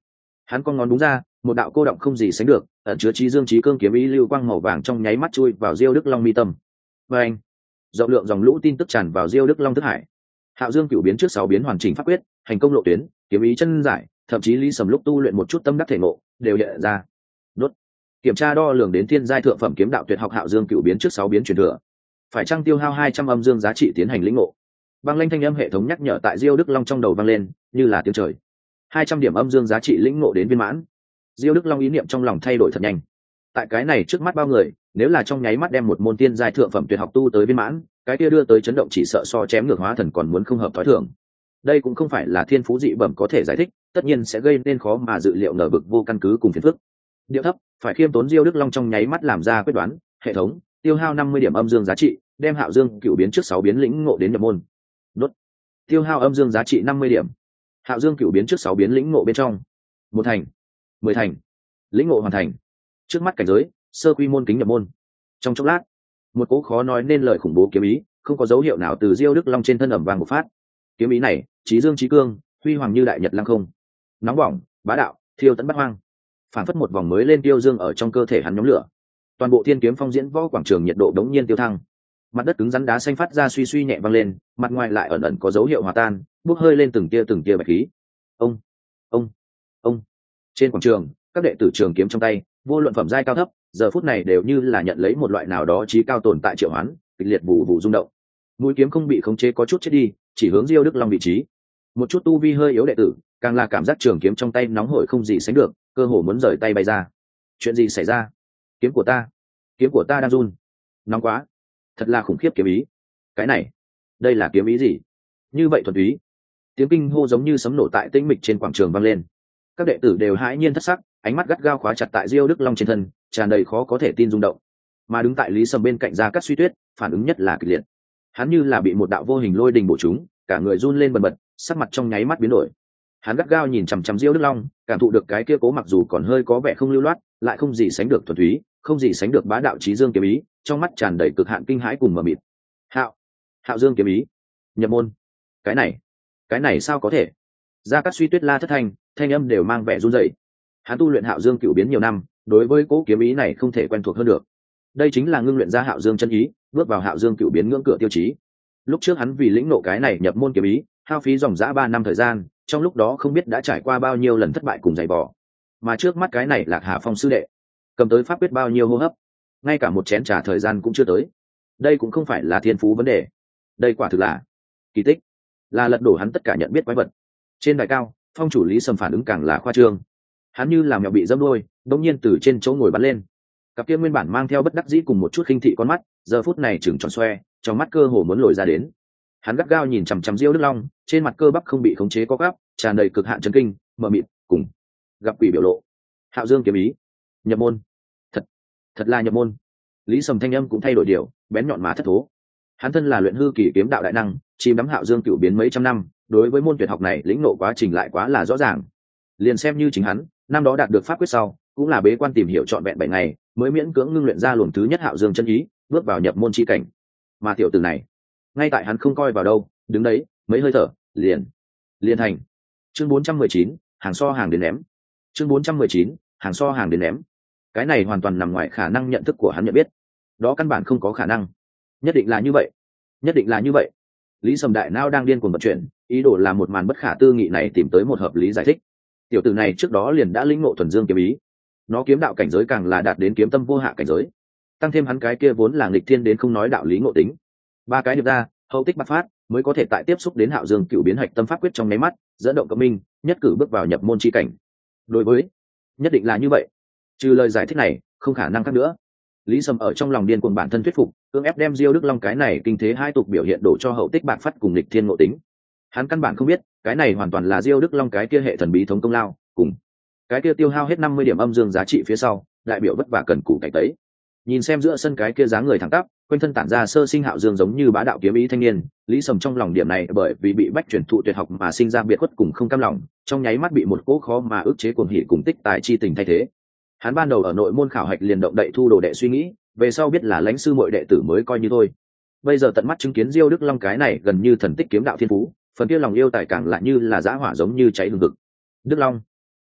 Hắn con ngón đúng ra, một đạo cô động không gì sánh được, ẩn chứa trí dương trí cương kiếm ý lưu quang màu vàng trong nháy mắt chui vào Diêu Đức Long mi tâm. Và anh, rộng lượng dòng lũ tin tức tràn vào Diêu Đức Long thức hải. Hạo Dương cửu biến trước sáu biến hoàn chỉnh pháp quyết, hành công lộ tuyến, kiếm ý chân giải, thậm chí Lý Sầm lúc tu luyện một chút tâm đắc thể ngộ, đều hiện ra. Đốt. Kiểm tra đo lường đến thiên giai thượng phẩm kiếm đạo tuyệt học Hạo Dương cửu biến trước sáu biến truyền thừa. Phải chăng tiêu hao hai trăm âm dương giá trị tiến hành lĩnh ngộ. Băng lanh thanh âm hệ thống nhắc nhở tại Diêu Đức Long trong đầu vang lên, như là tiếng trời. hai trăm điểm âm dương giá trị lĩnh ngộ đến viên mãn. Diêu Đức Long ý niệm trong lòng thay đổi thật nhanh. Tại cái này trước mắt bao người, nếu là trong nháy mắt đem một môn tiên giai thượng phẩm tuyệt học tu tới viên mãn, cái kia đưa tới chấn động chỉ sợ so chém ngược hóa thần còn muốn không hợp thói thường. Đây cũng không phải là thiên phú dị bẩm có thể giải thích, tất nhiên sẽ gây nên khó mà dự liệu nở bực vô căn cứ cùng phiền phức. Điệu thấp, phải khiêm tốn. Diêu Đức Long trong nháy mắt làm ra quyết đoán, hệ thống, tiêu hao năm mươi điểm âm dương giá trị, đem Hạo Dương cửu biến trước sáu biến lĩnh ngộ đến nhập môn. Đốt. Tiêu hao âm dương giá trị năm mươi điểm. Hạo Dương cửu biến trước sáu biến lĩnh ngộ bên trong. Một thành, mười thành, lĩnh ngộ hoàn thành. Trước mắt cảnh giới, sơ quy môn kính nhập môn. Trong chốc lát, một cỗ khó nói nên lời khủng bố kiếm ý, không có dấu hiệu nào từ Diêu Đức Long trên thân ẩm vàng một phát. Kiếm ý này, chí dương chí cương, huy hoàng như đại nhật lăng không, nóng bỏng, bá đạo, thiêu tận bắt hoang. Phản phất một vòng mới lên tiêu dương ở trong cơ thể hắn nhóm lửa. Toàn bộ thiên kiếm phong diễn võ quảng trường nhiệt độ đống nhiên tiêu thăng. Mặt đất cứng rắn đá xanh phát ra suy suy nhẹ vang lên, mặt ngoài lại ẩn ẩn có dấu hiệu hòa tan, bốc hơi lên từng tia từng tia bạch khí. Ông, ông, ông. Trên quảng trường, các đệ tử trường kiếm trong tay, vô luận phẩm giai cao thấp, giờ phút này đều như là nhận lấy một loại nào đó trí cao tồn tại triệu hoán, kịch liệt vụ vụ rung động. Mũi kiếm không bị khống chế có chút chết đi, chỉ hướng Diêu Đức Long vị trí. Một chút tu vi hơi yếu đệ tử, càng là cảm giác trường kiếm trong tay nóng hổi không gì sánh được, cơ hồ muốn rời tay bay ra. Chuyện gì xảy ra? Kiếm của ta, kiếm của ta đang run. Nóng quá, thật là khủng khiếp kiếm ý. Cái này, đây là kiếm ý gì? Như vậy thuần túy. Tiếng kinh hô giống như sấm nổ tại tĩnh mịch trên quảng trường vang lên. Các đệ tử đều hãi nhiên thất sắc, ánh mắt gắt gao khóa chặt tại Diêu Đức Long trên thân, tràn đầy khó có thể tin rung động. Mà đứng tại Lý Sầm bên cạnh Gia Cát Suy Tuyết, phản ứng nhất là kịch liệt. Hắn như là bị một đạo vô hình lôi đình bổ trúng, cả người run lên bần bật, sắc mặt trong nháy mắt biến đổi. Hắn gắt gao nhìn chằm chằm Diêu Đức Long, cảm thụ được cái kia cố mặc dù còn hơi có vẻ không lưu loát, lại không gì sánh được thuần túy, không gì sánh được bá đạo chí dương kiếm ý, trong mắt tràn đầy cực hạn kinh hãi cùng mờ mịt. Hạo, Hạo Dương kiếm ý, nhập môn. Cái này, cái này sao có thể? Gia Cát Suy Tuyết la thất thanh, thanh âm đều mang vẻ run rẩy. Hắn tu luyện Hạo Dương cửu biến nhiều năm, đối với cố kiếm ý này không thể quen thuộc hơn được. Đây chính là ngưng luyện ra Hạo Dương chân ý, bước vào Hạo Dương cửu biến ngưỡng cửa tiêu chí. Lúc trước hắn vì lĩnh ngộ cái này nhập môn kiếm ý, hao phí dòng dã ba năm thời gian, trong lúc đó không biết đã trải qua bao nhiêu lần thất bại cùng giày vò. Mà trước mắt cái này Lạc Hà Phong sư đệ, cầm tới pháp quyết bao nhiêu hô hấp, ngay cả một chén trà thời gian cũng chưa tới. Đây cũng không phải là thiên phú vấn đề, đây quả thực là kỳ tích, là lật đổ hắn tất cả nhận biết quái vật. Trên đài cao, Phong chủ Lý Sầm phản ứng càng là khoa trương. Hắn như làm mèo bị dẫm đuôi, đột nhiên từ trên chỗ ngồi bắn lên. Cặp kia nguyên bản mang theo bất đắc dĩ cùng một chút khinh thị con mắt, giờ phút này trừng tròn xoe, trong mắt cơ hồ muốn lồi ra đến. Hắn gắt gao nhìn chằm chằm Diêu Đức Long, trên mặt cơ bắp không bị khống chế co gắp, tràn đầy cực hạn chấn kinh, mờ mịt, cùng gặp quỷ biểu lộ. Hạo Dương kiếm ý, nhập môn. Thật, thật là nhập môn. Lý Sầm thanh âm cũng thay đổi điều, bén nhọn mà thất thố. Hắn thân là luyện hư kỳ kiếm đạo đại năng, chìm đắm Hạo Dương cửu biến mấy trăm năm, đối với môn tuyệt học này lĩnh ngộ quá trình lại quá là rõ ràng. Liền xem như chính hắn, năm đó đạt được pháp quyết sau, cũng là bế quan tìm hiểu trọn vẹn bảy ngày, mới miễn cưỡng ngưng luyện ra luồng thứ nhất Hạo Dương chân ý, bước vào nhập môn chi cảnh. Mà tiểu tử này, ngay tại hắn không coi vào đâu, đứng đấy, mấy hơi thở, liền, liền thành. Chương bốn trăm mười chín, hàng so hàng đến ném. Chương bốn trăm mười chín, hàng so hàng đến ném. Cái này hoàn toàn nằm ngoài khả năng nhận thức của hắn nhận biết. Đó căn bản không có khả năng. Nhất định là như vậy. Nhất định là như vậy. Lý Sầm đại não đang điên cuồng vận chuyển, ý đồ là một màn bất khả tư nghị này tìm tới một hợp lý giải thích. Tiểu tử này trước đó liền đã lĩnh ngộ thuần dương kiếm ý, nó kiếm đạo cảnh giới càng là đạt đến kiếm tâm vô hạ cảnh giới, tăng thêm hắn cái kia vốn là nghịch thiên đến không nói đạo lý ngộ tính, ba cái điệp ra hậu tích bạc phát mới có thể tại tiếp xúc đến Hạo Dương cửu biến hạch tâm pháp quyết trong nháy mắt, dẫn động cộng minh, nhất cử bước vào nhập môn chi cảnh. Đối với, nhất định là như vậy. Trừ lời giải thích này, không khả năng khác nữa. Lý Sầm ở trong lòng điên cuồng bản thân thuyết phục, cưỡng ép đem Diêu Đức Long cái này kinh thế hai tục biểu hiện đổ cho hậu tích bạc phát cùng nghịch thiên ngộ tính. Hắn căn bản không biết, cái này hoàn toàn là Diêu Đức Long cái kia hệ thần bí thống công lao, cùng cái kia tiêu hao hết năm mươi điểm âm dương giá trị phía sau, đại biểu vất vả cần cù cải tấy. Nhìn xem giữa sân cái kia dáng người thẳng tắp, quanh thân tản ra sơ sinh Hạo Dương giống như bá đạo kiếm ý thanh niên, Lý Sầm trong lòng điểm này bởi vì bị bách chuyển thụ tuyệt học mà sinh ra biệt khuất cùng không cam lòng, trong nháy mắt bị một cỗ khó mà ức chế cuồng hỉ cùng tích tài chi tình thay thế. Hắn ban đầu ở nội môn khảo hạch liền động đậy thu đồ đệ suy nghĩ, về sau biết là lãnh sư muội đệ tử mới coi như thôi. Bây giờ tận mắt chứng kiến Diêu Đức Long cái này gần như thần tích kiếm đạo thiên phú, phần kia lòng yêu tài càng lại như là dã hỏa giống như cháy hừng hực. Đức Long,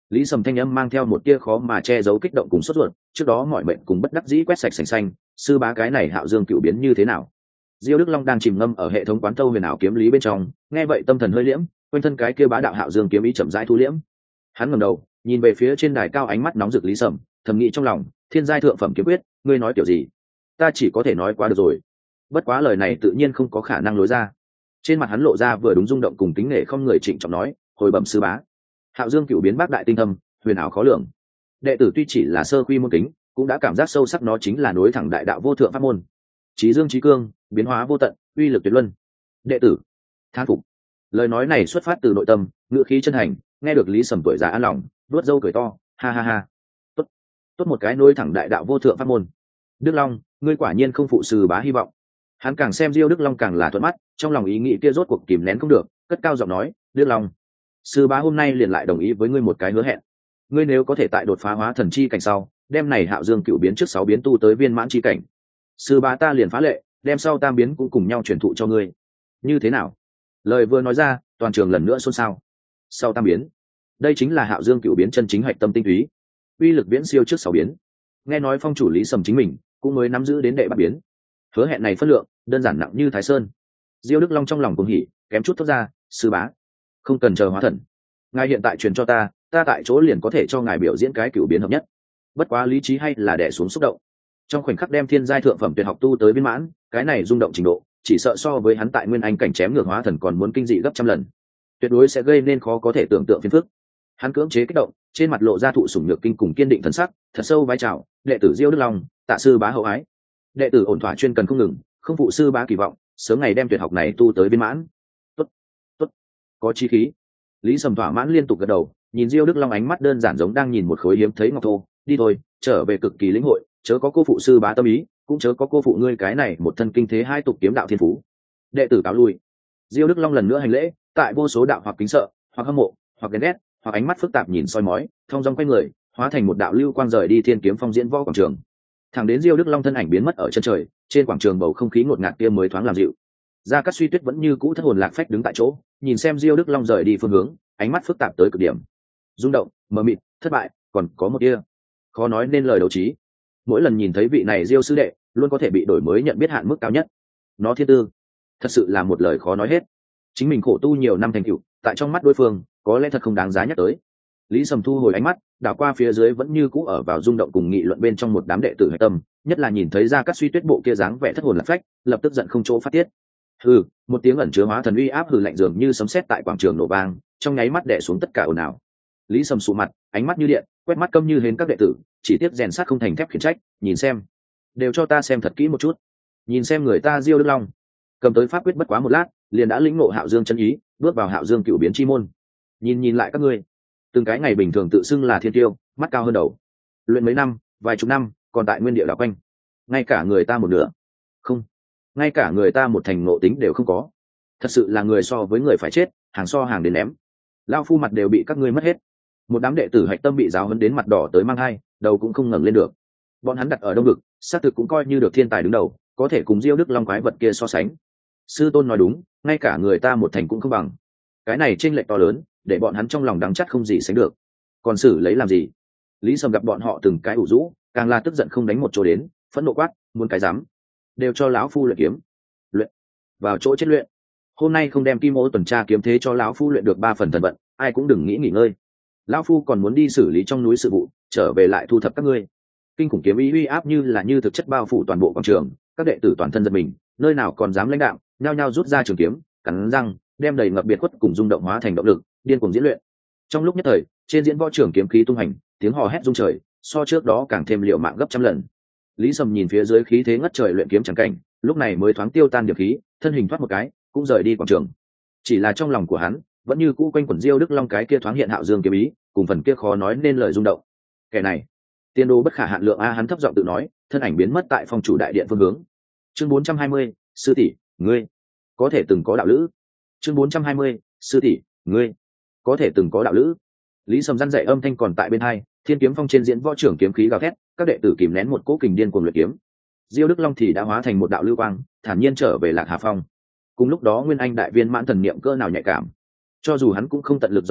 Lý Sầm thanh âm mang theo một tia khó mà che giấu kích động cùng sốt ruột, trước đó mọi mệnh cùng bất đắc dĩ quét sạch sành xanh, sư bá cái này Hạo Dương cựu biến như thế nào? Diêu Đức Long đang chìm ngâm ở hệ thống quán thâu huyền ảo kiếm lý bên trong, nghe vậy tâm thần hơi liễm, quanh thân cái kia bá đạo Hạo Dương kiếm ý chậm rãi thu liễm. Hắn ngẩng đầu, nhìn về phía trên đài cao, ánh mắt nóng rực Lý Sầm, thầm nghĩ trong lòng, thiên giai thượng phẩm kiếm quyết, ngươi nói kiểu gì? Ta chỉ có thể nói quá được rồi. Bất quá lời này tự nhiên không có khả năng lối ra. Trên mặt hắn lộ ra vừa đúng rung động cùng kính nể, không người trịnh trọng nói, hồi bẩm sư bá. Hạo Dương cựu biến bác đại tinh thâm, huyền ảo khó lường. Đệ tử tuy chỉ là sơ quy môn kính, cũng đã cảm giác sâu sắc nó chính là nối thẳng đại đạo vô thượng pháp môn. Chí dương chí cương, biến hóa vô tận, uy lực tuyệt luân. Đệ tử thán phục. Lời nói này xuất phát từ nội tâm, ngữ khí chân thành, nghe được Lý Sầm tuổi già an lòng, vuốt râu cười to, ha ha ha. Tốt, tốt một cái nối thẳng đại đạo vô thượng pháp môn. Đức Long, ngươi quả nhiên không phụ sư bá hy vọng. Hắn càng xem Diêu Đức Long càng là thuận mắt, trong lòng ý nghĩ kia rốt cuộc kìm nén không được, cất cao giọng nói, Đức Long, sư bá hôm nay liền lại đồng ý với ngươi một cái hứa hẹn. Ngươi nếu có thể tại đột phá hóa thần chi cảnh sau, đem này Hạo Dương cựu biến trước sáu biến tu tới viên mãn chi cảnh, sư bá ta liền phá lệ, đem sau tam biến cũng cùng nhau truyền thụ cho ngươi. Như thế nào? Lời vừa nói ra, toàn trường lần nữa xôn xao. Sau tam biến, đây chính là Hạo Dương cựu biến chân chính hạch tâm tinh túy, uy lực viễn siêu trước sáu biến. Nghe nói phong chủ Lý Sầm chính mình cũng mới nắm giữ đến đệ bát biến. Hứa hẹn này phân lượng đơn giản nặng như Thái Sơn. Diêu Đức Long trong lòng cuồng hỉ, kém chút thốt ra, sư bá, không cần chờ hóa thần, ngài hiện tại truyền cho ta, ta tại chỗ liền có thể cho ngài biểu diễn cái cựu biến hợp nhất. Bất quá lý trí hay là đè xuống xúc động, trong khoảnh khắc đem thiên giai thượng phẩm tuyệt học tu tới viên mãn, cái này rung động trình độ chỉ sợ so với hắn tại nguyên anh cảnh chém ngược hóa thần còn muốn kinh dị gấp trăm lần, tuyệt đối sẽ gây nên khó có thể tưởng tượng phiền phức. Hắn cưỡng chế kích động, trên mặt lộ ra thụ sủng nhược kinh cùng kiên định thần sắc, thật sâu vái chào, đệ tử Diêu Đức Long, tạ sư bá hậu ái. Đệ tử ổn thỏa chuyên cần không ngừng, không phụ sư bá kỳ vọng, sớm ngày đem tuyệt học này tu tới viên mãn. Tốt, tốt, có chí khí. Lý Sầm thỏa mãn liên tục gật đầu, nhìn Diêu Đức Long ánh mắt đơn giản giống đang nhìn một khối hiếm thấy ngọc thô. Đi thôi, trở về cực kỳ lĩnh hội, chớ có cô phụ sư bá tâm ý, cũng chớ có cô phụ ngươi cái này một thân kinh thế hai tục kiếm đạo thiên phú. Đệ tử cáo lui. Diêu Đức Long lần nữa hành lễ, tại vô số đạo hoặc kính sợ, hoặc hâm mộ, hoặc ghen ghét, hoặc ánh mắt phức tạp nhìn soi mói, thông dong quay người, hóa thành một đạo lưu quang rời đi Thiên Kiếm Phong diễn võ quảng trường. Thẳng đến Diêu Đức Long thân ảnh biến mất ở chân trời, trên quảng trường bầu không khí ngột ngạt kia mới thoáng làm dịu. Gia Cát Suy Tuyết vẫn như cũ thất hồn lạc phách đứng tại chỗ, nhìn xem Diêu Đức Long rời đi phương hướng, ánh mắt phức tạp tới cực điểm. Rung động, mờ mịt, thất bại, còn có một kia khó nói nên lời đấu trí. Mỗi lần nhìn thấy vị này Diêu sư đệ, luôn có thể bị đổi mới nhận biết hạn mức cao nhất. Nó thiên tư, thật sự là một lời khó nói hết. Chính mình khổ tu nhiều năm thành tựu, tại trong mắt đối phương, có lẽ thật không đáng giá nhắc tới. Lý Sầm thu hồi ánh mắt, đảo qua phía dưới vẫn như cũ ở vào rung động cùng nghị luận bên trong một đám đệ tử hạch tâm, nhất là nhìn thấy Gia Cát Suy Tuyết bộ kia dáng vẻ thất hồn lạc phách, lập tức giận không chỗ phát tiết. Hừ, một tiếng ẩn chứa hóa thần uy áp hừ lạnh dường như sấm sét tại quảng trường nổ vang, trong nháy mắt đè xuống tất cả ồn ào. Lý Sầm sụ mặt, ánh mắt như điện, quét mắt căm như hến các đệ tử, chỉ tiếp rèn sát không thành thép khiển trách, nhìn xem, đều cho ta xem thật kỹ một chút, nhìn xem người ta Diêu Đức Long cầm tới pháp quyết bất quá một lát, liền đã lĩnh ngộ Hạo Dương chân ý, bước vào Hạo Dương cựu biến chi môn. Nhìn nhìn lại các ngươi, từng cái ngày bình thường tự xưng là thiên tiêu, mắt cao hơn đầu, luyện mấy năm, vài chục năm, còn tại nguyên địa đảo quanh, ngay cả người ta một nửa không, ngay cả người ta một thành ngộ tính đều không có. Thật sự là người so với người phải chết, hàng so hàng đến ném. Lao phu mặt đều bị các ngươi mất hết. Một đám đệ tử hạch tâm bị giáo huấn đến mặt đỏ tới mang hai, đầu cũng không ngẩng lên được. Bọn hắn đặt ở đông vực, xác thực cũng coi như được thiên tài đứng đầu, có thể cùng Diêu Đức Long quái vật kia so sánh. Sư tôn nói đúng, ngay cả người ta một thành cũng không bằng. Cái này chênh lệch to lớn, để bọn hắn trong lòng đắng chắt không gì sánh được. Còn xử lấy làm gì? Lý Sầm gặp bọn họ từng cái ủ rũ, càng là tức giận không đánh một chỗ đến, phẫn nộ quát, muốn cái dám, đều cho lão phu luyện kiếm. Luyện, vào chỗ chết luyện. Hôm nay không đem Kim Ô tuần tra kiếm thế cho lão phu luyện được ba phần thần vận, ai cũng đừng nghĩ nghỉ ngơi. Lão phu còn muốn đi xử lý trong núi sự vụ, trở về lại thu thập các ngươi. Kinh khủng kiếm ý uy áp như là như thực chất bao phủ toàn bộ quảng trường, các đệ tử toàn thân giật mình, nơi nào còn dám lãnh đạo, nhao nhao rút ra trường kiếm, cắn răng, đem đầy ngập biệt khuất cùng rung động hóa thành động lực, điên cuồng diễn luyện. Trong lúc nhất thời, trên diễn võ trường kiếm khí tung hành, tiếng hò hét rung trời, so trước đó càng thêm liệu mạng gấp trăm lần. Lý Sầm nhìn phía dưới khí thế ngất trời luyện kiếm chẳng cảnh, lúc này mới thoáng tiêu tan điểm khí, thân hình thoát một cái, cũng rời đi quảng trường. Chỉ là trong lòng của hắn vẫn như cũ quanh quẩn Diêu Đức Long cái kia thoáng hiện Hạo Dương kiếm ý, cùng phần kia khó nói nên lời rung động. Kẻ này, tiên đồ bất khả hạn lượng a, hắn thấp giọng tự nói, thân ảnh biến mất tại phòng chủ đại điện phương hướng. Chương bốn trăm hai mươi, sư tỷ, ngươi có thể từng có đạo lữ. Chương bốn trăm hai mươi, sư tỷ, ngươi có thể từng có đạo lữ. Lý Sầm răn dạy âm thanh còn tại bên hai, Thiên Kiếm Phong trên diễn võ trưởng kiếm khí gào thét, các đệ tử kìm nén một cỗ kình điên cuồng luyện kiếm. Diêu Đức Long thì đã hóa thành một đạo lưu quang, thản nhiên trở về Lạc Hà Phong. Cùng lúc đó Nguyên Anh đại viên mãn thần niệm cơ nào nhạy cảm, cho dù hắn cũng không tận lực dò xét,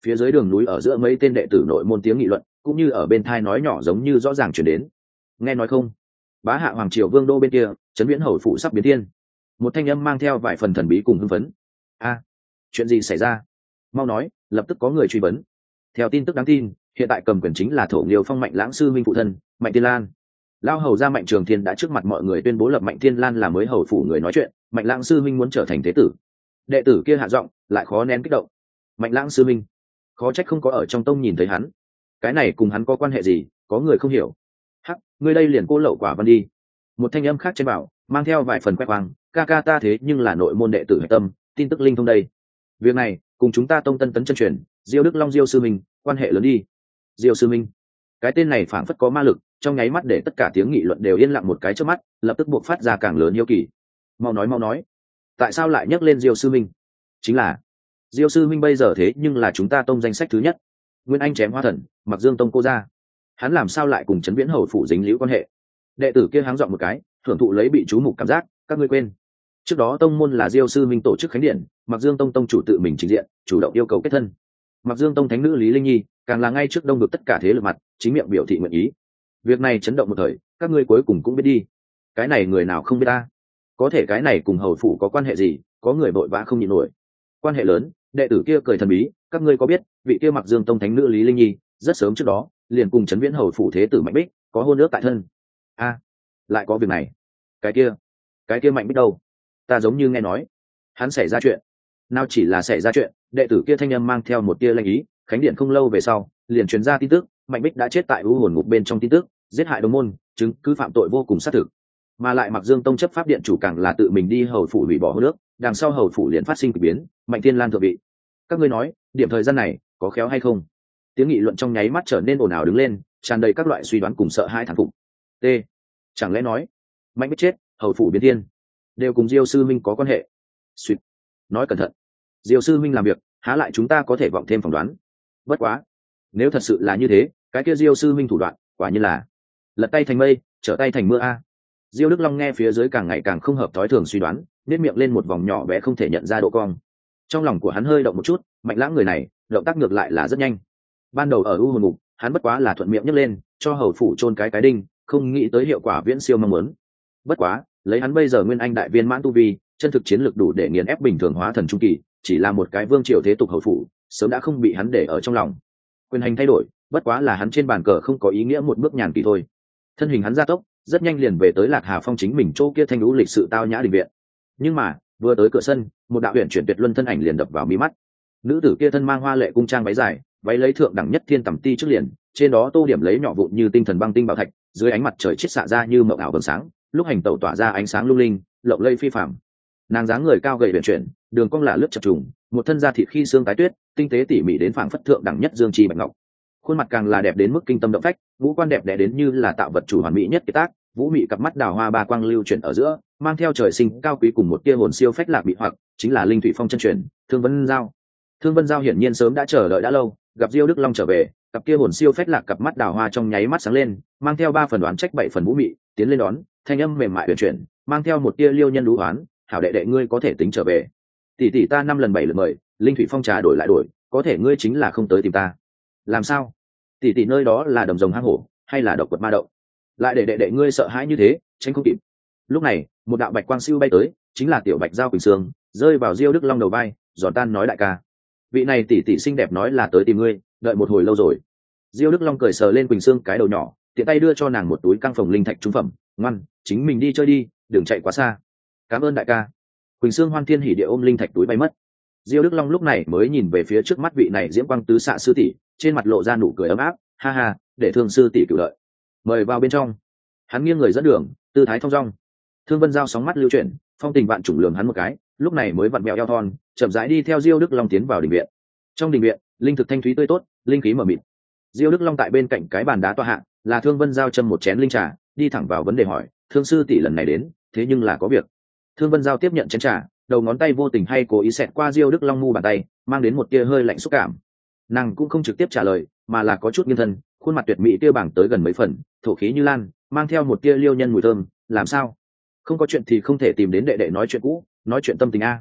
Phía dưới đường núi ở giữa mấy tên đệ tử nội môn tiếng nghị luận cũng như ở bên thai nói nhỏ giống như rõ ràng chuyển đến. Nghe nói không, bá hạ hoàng triều vương đô bên kia trấn viễn hầu phụ sắp biến thiên. Một thanh âm mang theo vài phần thần bí cùng hưng phấn. A, chuyện gì xảy ra? Mau nói, lập tức có người truy vấn. Theo tin tức đáng tin, hiện tại cầm quyền chính là thổ nghiêu phong Mạnh Lãng sư minh phụ thân Mạnh Thiên Lan. Lao hầu ra Mạnh Trường Thiên đã trước mặt mọi người tuyên bố lập Mạnh Thiên Lan là mới hầu phủ người nói chuyện. Mạnh Lãng sư minh muốn trở thành thế tử. Đệ tử kia hạ giọng lại khó nén kích động. Mạnh Lãng sư minh, khó trách không có ở trong tông nhìn thấy hắn. Cái này cùng hắn có quan hệ gì? Có người không hiểu. Hắc, ngươi đây liền cô lậu quả văn đi. Một thanh âm khác trên bảo mang theo vài phần khoe khoang. Ca ca ta thế nhưng là nội môn đệ tử hạch tâm, tin tức linh thông đây. Việc này cùng chúng ta tông tân tấn chân truyền Diêu Đức Long Diêu sư minh quan hệ lớn đi. Diêu sư minh, cái tên này phảng phất có ma lực, trong nháy mắt để tất cả tiếng nghị luận đều yên lặng một cái trước mắt, lập tức buộc phát ra càng lớn hiếu kỳ. Mau nói mau nói, tại sao lại nhắc lên Diêu sư minh? Chính là Diêu sư minh bây giờ thế nhưng là chúng ta tông danh sách thứ nhất, Nguyên Anh chém hoa thần, Mặc Dương tông cô ra, hắn làm sao lại cùng trấn viễn hầu phủ dính liễu quan hệ? Đệ tử kia háng dọn một cái, thưởng thụ lấy bị chú mục cảm giác. Các ngươi quên, trước đó tông môn là Diêu sư minh tổ chức khánh điện, Mặc Dương tông tông chủ tự mình trình diện, chủ động yêu cầu kết thân. Mặc Dương tông thánh nữ Lý Linh Nhi càng là ngay trước đông được tất cả thế lực mặt, chính miệng biểu thị nguyện ý. Việc này chấn động một thời, các ngươi cuối cùng cũng biết đi. Cái này người nào không biết ta? Có thể cái này cùng hầu phủ có quan hệ gì? Có người vội vã không nhịn nổi. Quan hệ lớn. Đệ tử kia cười thần bí, các ngươi có biết vị kia Mặc Dương tông thánh nữ Lý Linh Nhi rất sớm trước đó liền cùng trấn viễn hầu phủ thế tử Mạnh Bích có hôn ước tại thân. A, lại có việc này. Cái kia, cái kia Mạnh Bích đâu? Ta giống như nghe nói hắn xảy ra chuyện. Nào chỉ là xảy ra chuyện, đệ tử kia thanh âm mang theo một tia lanh ý. Khánh điện không lâu về sau liền truyền ra tin tức, Mạnh Bích đã chết tại u hồn ngục bên trong tin tức, giết hại đồng môn, chứng cứ phạm tội vô cùng xác thực. Mà lại Mặc Dương tông chấp pháp điện chủ càng là tự mình đi hầu phủ hủy bỏ hôn ước, đằng sau hầu phủ liền phát sinh kỳ biến, Mạnh Thiên Lan thượng vị. Các ngươi nói điểm thời gian này có khéo hay không? Tiếng nghị luận trong nháy mắt trở nên ồn ào đứng lên, tràn đầy các loại suy đoán cùng sợ hãi thán phục. T, chẳng lẽ nói Mạnh Bích chết, hầu phủ biến thiên đều cùng Diêu sư minh có quan hệ? Suýt, nói cẩn thận, Diêu sư minh làm việc há lại chúng ta có thể vọng thêm phỏng đoán. Bất quá, nếu thật sự là như thế, cái kia Diêu sư minh thủ đoạn quả như là lật tay thành mây, trở tay thành mưa a. Diêu Đức Long nghe phía dưới càng ngày càng không hợp thói thường suy đoán, nét miệng lên một vòng nhỏ bé không thể nhận ra độ cong. Trong lòng của hắn hơi động một chút, Mạnh Lãng người này động tác ngược lại là rất nhanh. Ban đầu ở u hồn ngục hắn bất quá là thuận miệng nhấc lên cho hầu phủ chôn cái cái đinh, không nghĩ tới hiệu quả viễn siêu mong muốn. Bất quá lấy hắn bây giờ Nguyên Anh đại viên mãn tu vi, chân thực chiến lực đủ để nghiền ép bình thường hóa thần trung kỳ, chỉ là một cái vương triều thế tục hầu phủ sớm đã không bị hắn để ở trong lòng. Quyền hành thay đổi, bất quá là hắn trên bàn cờ không có ý nghĩa một bước nhàn kỳ thôi. Thân hình hắn gia tốc, rất nhanh liền về tới Lạc Hà Phong chính mình chỗ kia thanh lũ lịch sự tao nhã đình viện. Nhưng mà vừa tới cửa sân, một đạo huyền chuyển tuyệt luân thân ảnh liền đập vào mí mắt. Nữ tử kia thân mang hoa lệ cung trang váy dài, váy lấy thượng đẳng nhất thiên tầm ti trước liền, trên đó tô điểm lấy nhỏ vụn như tinh thần băng tinh bảo thạch, dưới ánh mặt trời chiết xạ ra như mộng ảo vầng sáng, lúc hành tẩu tỏa ra ánh sáng lung linh, lộng lẫy phi phàm. Nàng dáng người cao gầy huyền chuyển, đường cong là lướt chập trùng, một thân da thịt khi xương tái tuyết, tinh tế tỉ mỉ đến phảng phất thượng đẳng nhất dương chi bạch ngọc. Khuôn mặt càng là đẹp đến mức kinh tâm động phách, ngũ quan đẹp đẽ đến như là tạo vật chủ hoàn mỹ nhất kiệt tác, vũ mị cặp mắt đào hoa ba quang lưu chuyển ở giữa, mang theo trời sinh cao quý cùng một tia hồn siêu phách lạc bị hoặc, chính là linh thủy phong chân truyền, Thương Vân Giao. Thương Vân Giao hiển nhiên sớm đã chờ đợi đã lâu, gặp Diêu Đức Long trở về, cặp kia hồn siêu phách lạc cặp mắt đào hoa trong nháy mắt sáng lên, mang theo ba phần đoán trách bảy phần vũ mị, tiến lên đón, thanh âm mềm mại huyền chuyển, mang theo một tia liêu nhân đú hoán, hảo đệ đệ ngươi có thể tính trở về. Tỷ tỷ ta năm lần bảy lượt mời, linh thủy phong trà đổi lại đổi, có thể ngươi chính là không tới tìm ta. Làm sao? Tỷ tỷ nơi đó là đầm rồng hang hổ, hay là độc quật ma động? Lại để đệ đệ ngươi sợ hãi như thế, tránh không kịp. Lúc này, một đạo bạch quang siêu bay tới, chính là tiểu bạch giao quỳnh sương, rơi vào Diêu Đức Long đầu vai, giòn tan nói đại ca, vị này tỷ tỷ xinh đẹp nói là tới tìm ngươi, đợi một hồi lâu rồi. Diêu Đức Long cười sờ lên quỳnh sương cái đầu nhỏ, tiện tay đưa cho nàng một túi căng phòng linh thạch trung phẩm, ngoan, chính mình đi chơi đi, đừng chạy quá xa. Cảm ơn đại ca. Quỳnh sương hoan thiên hỉ địa ôm linh thạch túi bay mất. Diêu Đức Long lúc này mới nhìn về phía trước mắt vị này diễm quang tứ xạ sư tỷ, trên mặt lộ ra nụ cười ấm áp, ha ha, để thương sư tỷ cửu đợi, mời vào bên trong. Hắn nghiêng người dẫn đường, tư thái thong dong. Thương Vân Giao sóng mắt lưu chuyển, phong tình vạn trùng lường hắn một cái, lúc này mới vặn mèo eo thon, chậm rãi đi theo Diêu Đức Long tiến vào đình viện. Trong đình viện, linh thực thanh thúy tươi tốt, linh khí mờ mịt. Diêu Đức Long tại bên cạnh cái bàn đá tọa hạ, là Thương Vân Giao châm một chén linh trà, đi thẳng vào vấn đề hỏi, thương sư tỷ lần này đến, thế nhưng là có việc. Thương Vân Giao tiếp nhận chén trà, đầu ngón tay vô tình hay cố ý xẹt qua Diêu Đức Long mu bàn tay, mang đến một tia hơi lạnh xúc cảm. Nàng cũng không trực tiếp trả lời, mà là có chút nghiêng thân, khuôn mặt tuyệt mỹ kia bảng tới gần mấy phần, thổ khí như lan, mang theo một tia liêu nhân mùi thơm. Làm sao? Không có chuyện thì không thể tìm đến đệ đệ nói chuyện cũ, nói chuyện tâm tình a.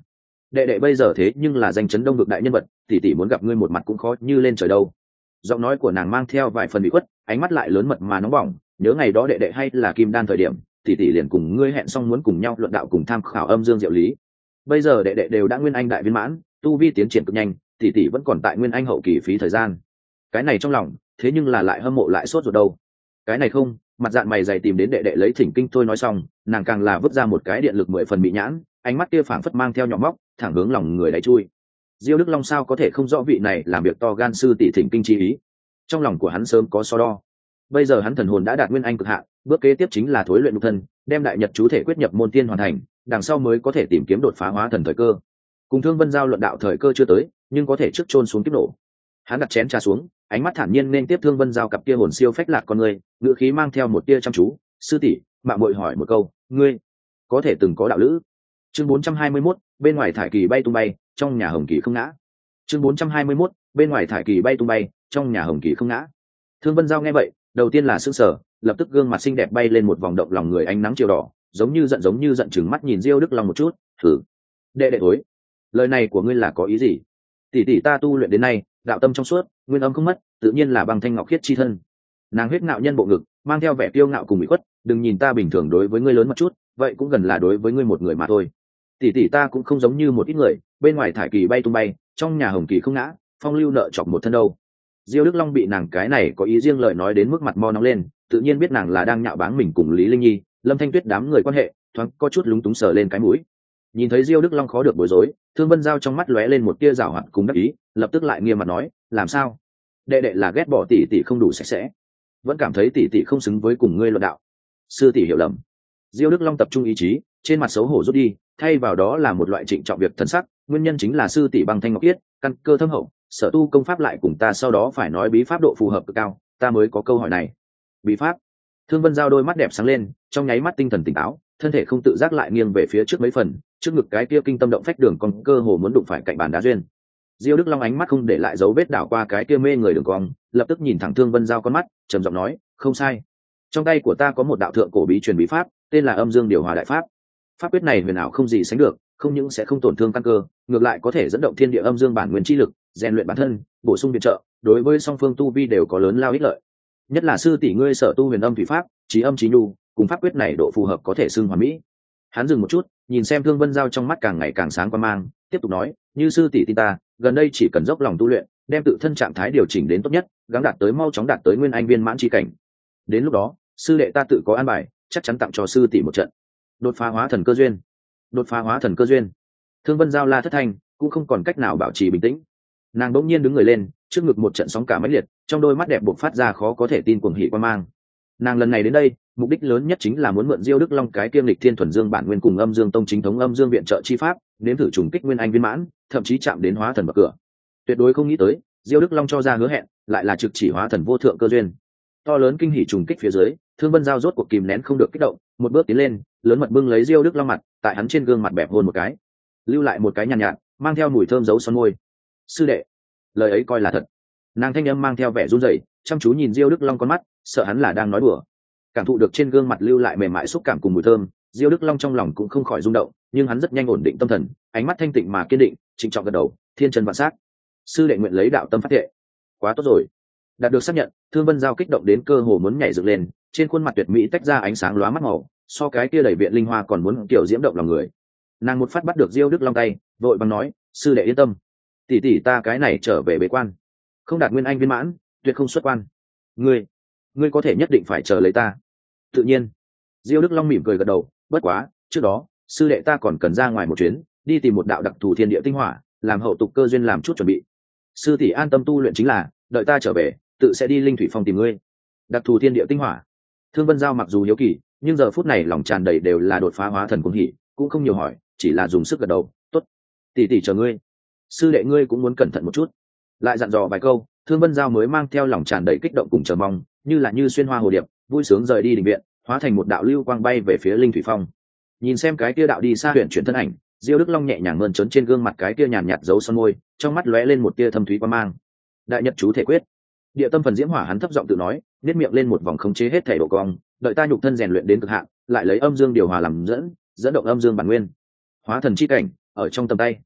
đệ đệ bây giờ thế nhưng là danh chấn đông vực đại nhân vật, tỷ tỷ muốn gặp ngươi một mặt cũng khó như lên trời đâu. Giọng nói của nàng mang theo vài phần bị khuất, ánh mắt lại lớn mật mà nóng bỏng. Nhớ ngày đó đệ đệ hay là kim đan thời điểm, tỷ tỷ liền cùng ngươi hẹn xong muốn cùng nhau luận đạo cùng tham khảo âm dương diệu lý. Bây giờ đệ đệ đều đã nguyên anh đại viên mãn, tu vi tiến triển cực nhanh, tỷ tỷ vẫn còn tại nguyên anh hậu kỳ phí thời gian. Cái này trong lòng, thế nhưng là lại hâm mộ lại sốt ruột đâu. Cái này không, mặt dạng mày dày tìm đến đệ đệ lấy thỉnh kinh thôi nói xong, nàng càng là vứt ra một cái điện lực mười phần bị nhãn, ánh mắt kia phảng phất mang theo nhỏ móc, thẳng hướng lòng người đáy chui. Diêu Đức Long sao có thể không rõ vị này làm việc to gan sư tỷ thỉnh kinh chi ý. Trong lòng của hắn sớm có so đo. Bây giờ hắn thần hồn đã đạt nguyên anh cực hạn, bước kế tiếp chính là thối luyện nhục thân, đem đại nhật chú thể quyết nhập môn tiên hoàn thành, đằng sau mới có thể tìm kiếm đột phá hóa thần thời cơ. Cùng Thương Vân giao luận đạo thời cơ chưa tới, nhưng có thể trước chôn xuống kiếp nổ. Hắn đặt chén trà xuống, ánh mắt thản nhiên nên tiếp Thương Vân giao cặp kia hồn siêu phách lạc con người, ngữ khí mang theo một tia chăm chú, "Sư tỷ, mạo muội hỏi một câu, ngươi có thể từng có đạo lữ?" Chương bốn trăm hai mươi mốt, bên ngoài thải kỳ bay tung bay, trong nhà hồng kỳ không ngã. Chương bốn trăm hai mươi mốt, bên ngoài thải kỳ bay tung bay, trong nhà hồng kỳ không ngã. Thương Vân giao nghe vậy, đầu tiên là sững sờ, lập tức gương mặt xinh đẹp bay lên một vòng động lòng người ánh nắng chiều đỏ, giống như giận giống như giận chừng mắt nhìn Diêu Đức Long một chút, "Thử, đệ đệ thối, lời này của ngươi là có ý gì? Tỷ tỷ ta tu luyện đến nay, đạo tâm trong suốt, nguyên âm không mất, tự nhiên là băng thanh ngọc khiết chi thân." Nàng huyết ngạo nhân bộ ngực, mang theo vẻ kiêu ngạo cùng ủy khuất, "Đừng nhìn ta bình thường đối với ngươi lớn một chút, vậy cũng gần là đối với ngươi một người mà thôi. Tỷ tỷ ta cũng không giống như một ít người, bên ngoài thải kỳ bay tung bay, trong nhà hồng kỳ không ngã, phong lưu nợ chọc một thân đâu." Diêu Đức Long bị nàng cái này có ý riêng lời nói đến mức mặt mo nóng lên, tự nhiên biết nàng là đang nhạo báng mình cùng Lý Linh Nhi, Lâm Thanh Tuyết đám người quan hệ, thoáng có chút lúng túng sờ lên cái mũi. Nhìn thấy Diêu Đức Long khó được bối rối, Thương Vân giao trong mắt lóe lên một tia giảo hoạt cùng đắc ý, lập tức lại nghiêm mặt nói, "Làm sao? Đệ đệ là ghét bỏ tỷ tỷ không đủ sạch sẽ, vẫn cảm thấy tỷ tỷ không xứng với cùng ngươi luận đạo." Sư tỷ hiểu lầm. Diêu Đức Long tập trung ý chí, trên mặt xấu hổ rút đi, thay vào đó là một loại trịnh trọng việc thân sắc, nguyên nhân chính là sư tỷ băng thanh ngọc khiết, căn cơ thâm hậu, sở tu công pháp lại cùng ta sau đó phải nói bí pháp độ phù hợp cực cao, ta mới có câu hỏi này. Bí pháp? Thương Vân giao đôi mắt đẹp sáng lên, trong nháy mắt tinh thần tỉnh táo, thân thể không tự giác lại nghiêng về phía trước mấy phần, trước ngực cái kia kinh tâm động phách đường cong cơ hồ muốn đụng phải cạnh bàn đá duyên. Diêu Đức Long ánh mắt không để lại dấu vết đảo qua cái kia mê người đường cong, lập tức nhìn thẳng Thương Vân giao con mắt, trầm giọng nói, "Không sai. Trong tay của ta có một đạo thượng cổ bí truyền bí pháp, tên là Âm Dương Điều Hòa Đại Pháp. Pháp quyết này huyền ảo không gì sánh được, không những sẽ không tổn thương căn cơ, ngược lại có thể dẫn động thiên địa âm dương bản nguyên chi lực, rèn luyện bản thân, bổ sung viện trợ, đối với song phương tu vi đều có lớn lao ích lợi. Nhất là sư tỷ ngươi sở tu huyền âm thủy pháp, trí âm trí nhu, cùng pháp quyết này độ phù hợp có thể xưng hoàn mỹ." Hắn dừng một chút, nhìn xem Thương Vân giao trong mắt càng ngày càng sáng quan mang, tiếp tục nói, "Như sư tỷ tin ta, gần đây chỉ cần dốc lòng tu luyện, đem tự thân trạng thái điều chỉnh đến tốt nhất, gắng đạt tới mau chóng đạt tới nguyên anh viên mãn chi cảnh. Đến lúc đó, sư đệ ta tự có an bài, chắc chắn tặng cho sư tỷ một trận đột phá hóa thần cơ duyên." Đột phá hóa thần cơ duyên. Thương Vân giao la thất thanh, cũng không còn cách nào bảo trì bình tĩnh. Nàng bỗng nhiên đứng người lên, trước ngực một trận sóng cả mãnh liệt, trong đôi mắt đẹp bộc phát ra khó có thể tin cuồng hỉ quan mang. Nàng lần này đến đây, mục đích lớn nhất chính là muốn mượn Diêu Đức Long cái kiêm lịch thiên thuần dương bản nguyên cùng Âm Dương Tông chính thống Âm Dương viện trợ chi pháp, nếm thử trùng kích nguyên anh viên mãn, thậm chí chạm đến hóa thần bậc cửa. Tuyệt đối không nghĩ tới, Diêu Đức Long cho ra hứa hẹn, lại là trực chỉ hóa thần vô thượng cơ duyên. To lớn kinh hỉ trùng kích phía dưới, Thương Vân giao rốt cuộc kìm nén không được kích động, một bước tiến lên, lớn mật bưng lấy Diêu Đức Long mặt, tại hắn trên gương mặt bẹp hôn một cái, lưu lại một cái nhàn nhạt, nhạt, mang theo mùi thơm giấu son môi. "Sư đệ." Lời ấy coi là thật. Nàng thanh âm mang theo vẻ run rẩy, chăm chú nhìn Diêu Đức Long con mắt, sợ hắn là đang nói đùa. Cảm thụ được trên gương mặt lưu lại mềm mại xúc cảm cùng mùi thơm, Diêu Đức Long trong lòng cũng không khỏi rung động, nhưng hắn rất nhanh ổn định tâm thần, ánh mắt thanh tịnh mà kiên định, trịnh trọng gật đầu, "Thiên chân vạn sát. Sư đệ nguyện lấy đạo tâm phát thệ." Quá tốt rồi. Đạt được xác nhận, Thương Vân giao kích động đến cơ hồ muốn nhảy dựng lên, trên khuôn mặt tuyệt mỹ tách ra ánh sáng lóa mắt màu, so cái kia đầy viện linh hoa còn muốn kiểu diễm động lòng người. Nàng một phát bắt được Diêu Đức Long tay, vội vàng nói, "Sư đệ yên tâm, tỷ tỷ ta cái này trở về bế quan, không đạt nguyên anh viên mãn, tuyệt không xuất quan. Ngươi, ngươi có thể nhất định phải chờ lấy ta." "Tự nhiên." Diêu Đức Long mỉm cười gật đầu, "Bất quá, trước đó, sư đệ ta còn cần ra ngoài một chuyến, đi tìm một đạo đặc thù thiên địa tinh hỏa, làm hậu tục cơ duyên làm chút chuẩn bị. Sư tỷ an tâm tu luyện chính là, đợi ta trở về, tự sẽ đi Linh Thủy Phong tìm ngươi." Đặc thù thiên địa tinh hỏa. Thương Vân giao mặc dù hiếu kỳ, nhưng giờ phút này lòng tràn đầy đều là đột phá hóa thần cuồng hỉ, cũng không nhiều hỏi, chỉ là dùng sức gật đầu, "Tốt, tỷ tỷ chờ ngươi. Sư đệ ngươi cũng muốn cẩn thận một chút." Lại dặn dò vài câu, Thương Vân giao mới mang theo lòng tràn đầy kích động cùng chờ mong, như là như xuyên hoa hồ điệp, vui sướng rời đi đình viện, hóa thành một đạo lưu quang bay về phía Linh Thủy Phong. Nhìn xem cái kia đạo đi xa huyền chuyển thân ảnh, Diêu Đức Long nhẹ nhàng mơn trớn trên gương mặt cái kia nhàn nhạt dấu son môi, trong mắt lóe lên một tia thâm thúy quan mang. Đại nhật chú thể quyết. Địa tâm phần diễm hỏa, hắn thấp giọng tự nói, nét miệng lên một vòng khống chế hết thể độ cong, đợi ta nhục thân rèn luyện đến cực hạn, lại lấy âm dương điều hòa làm dẫn, dẫn động âm dương bản nguyên. Hóa thần chi cảnh ở trong tầm tay.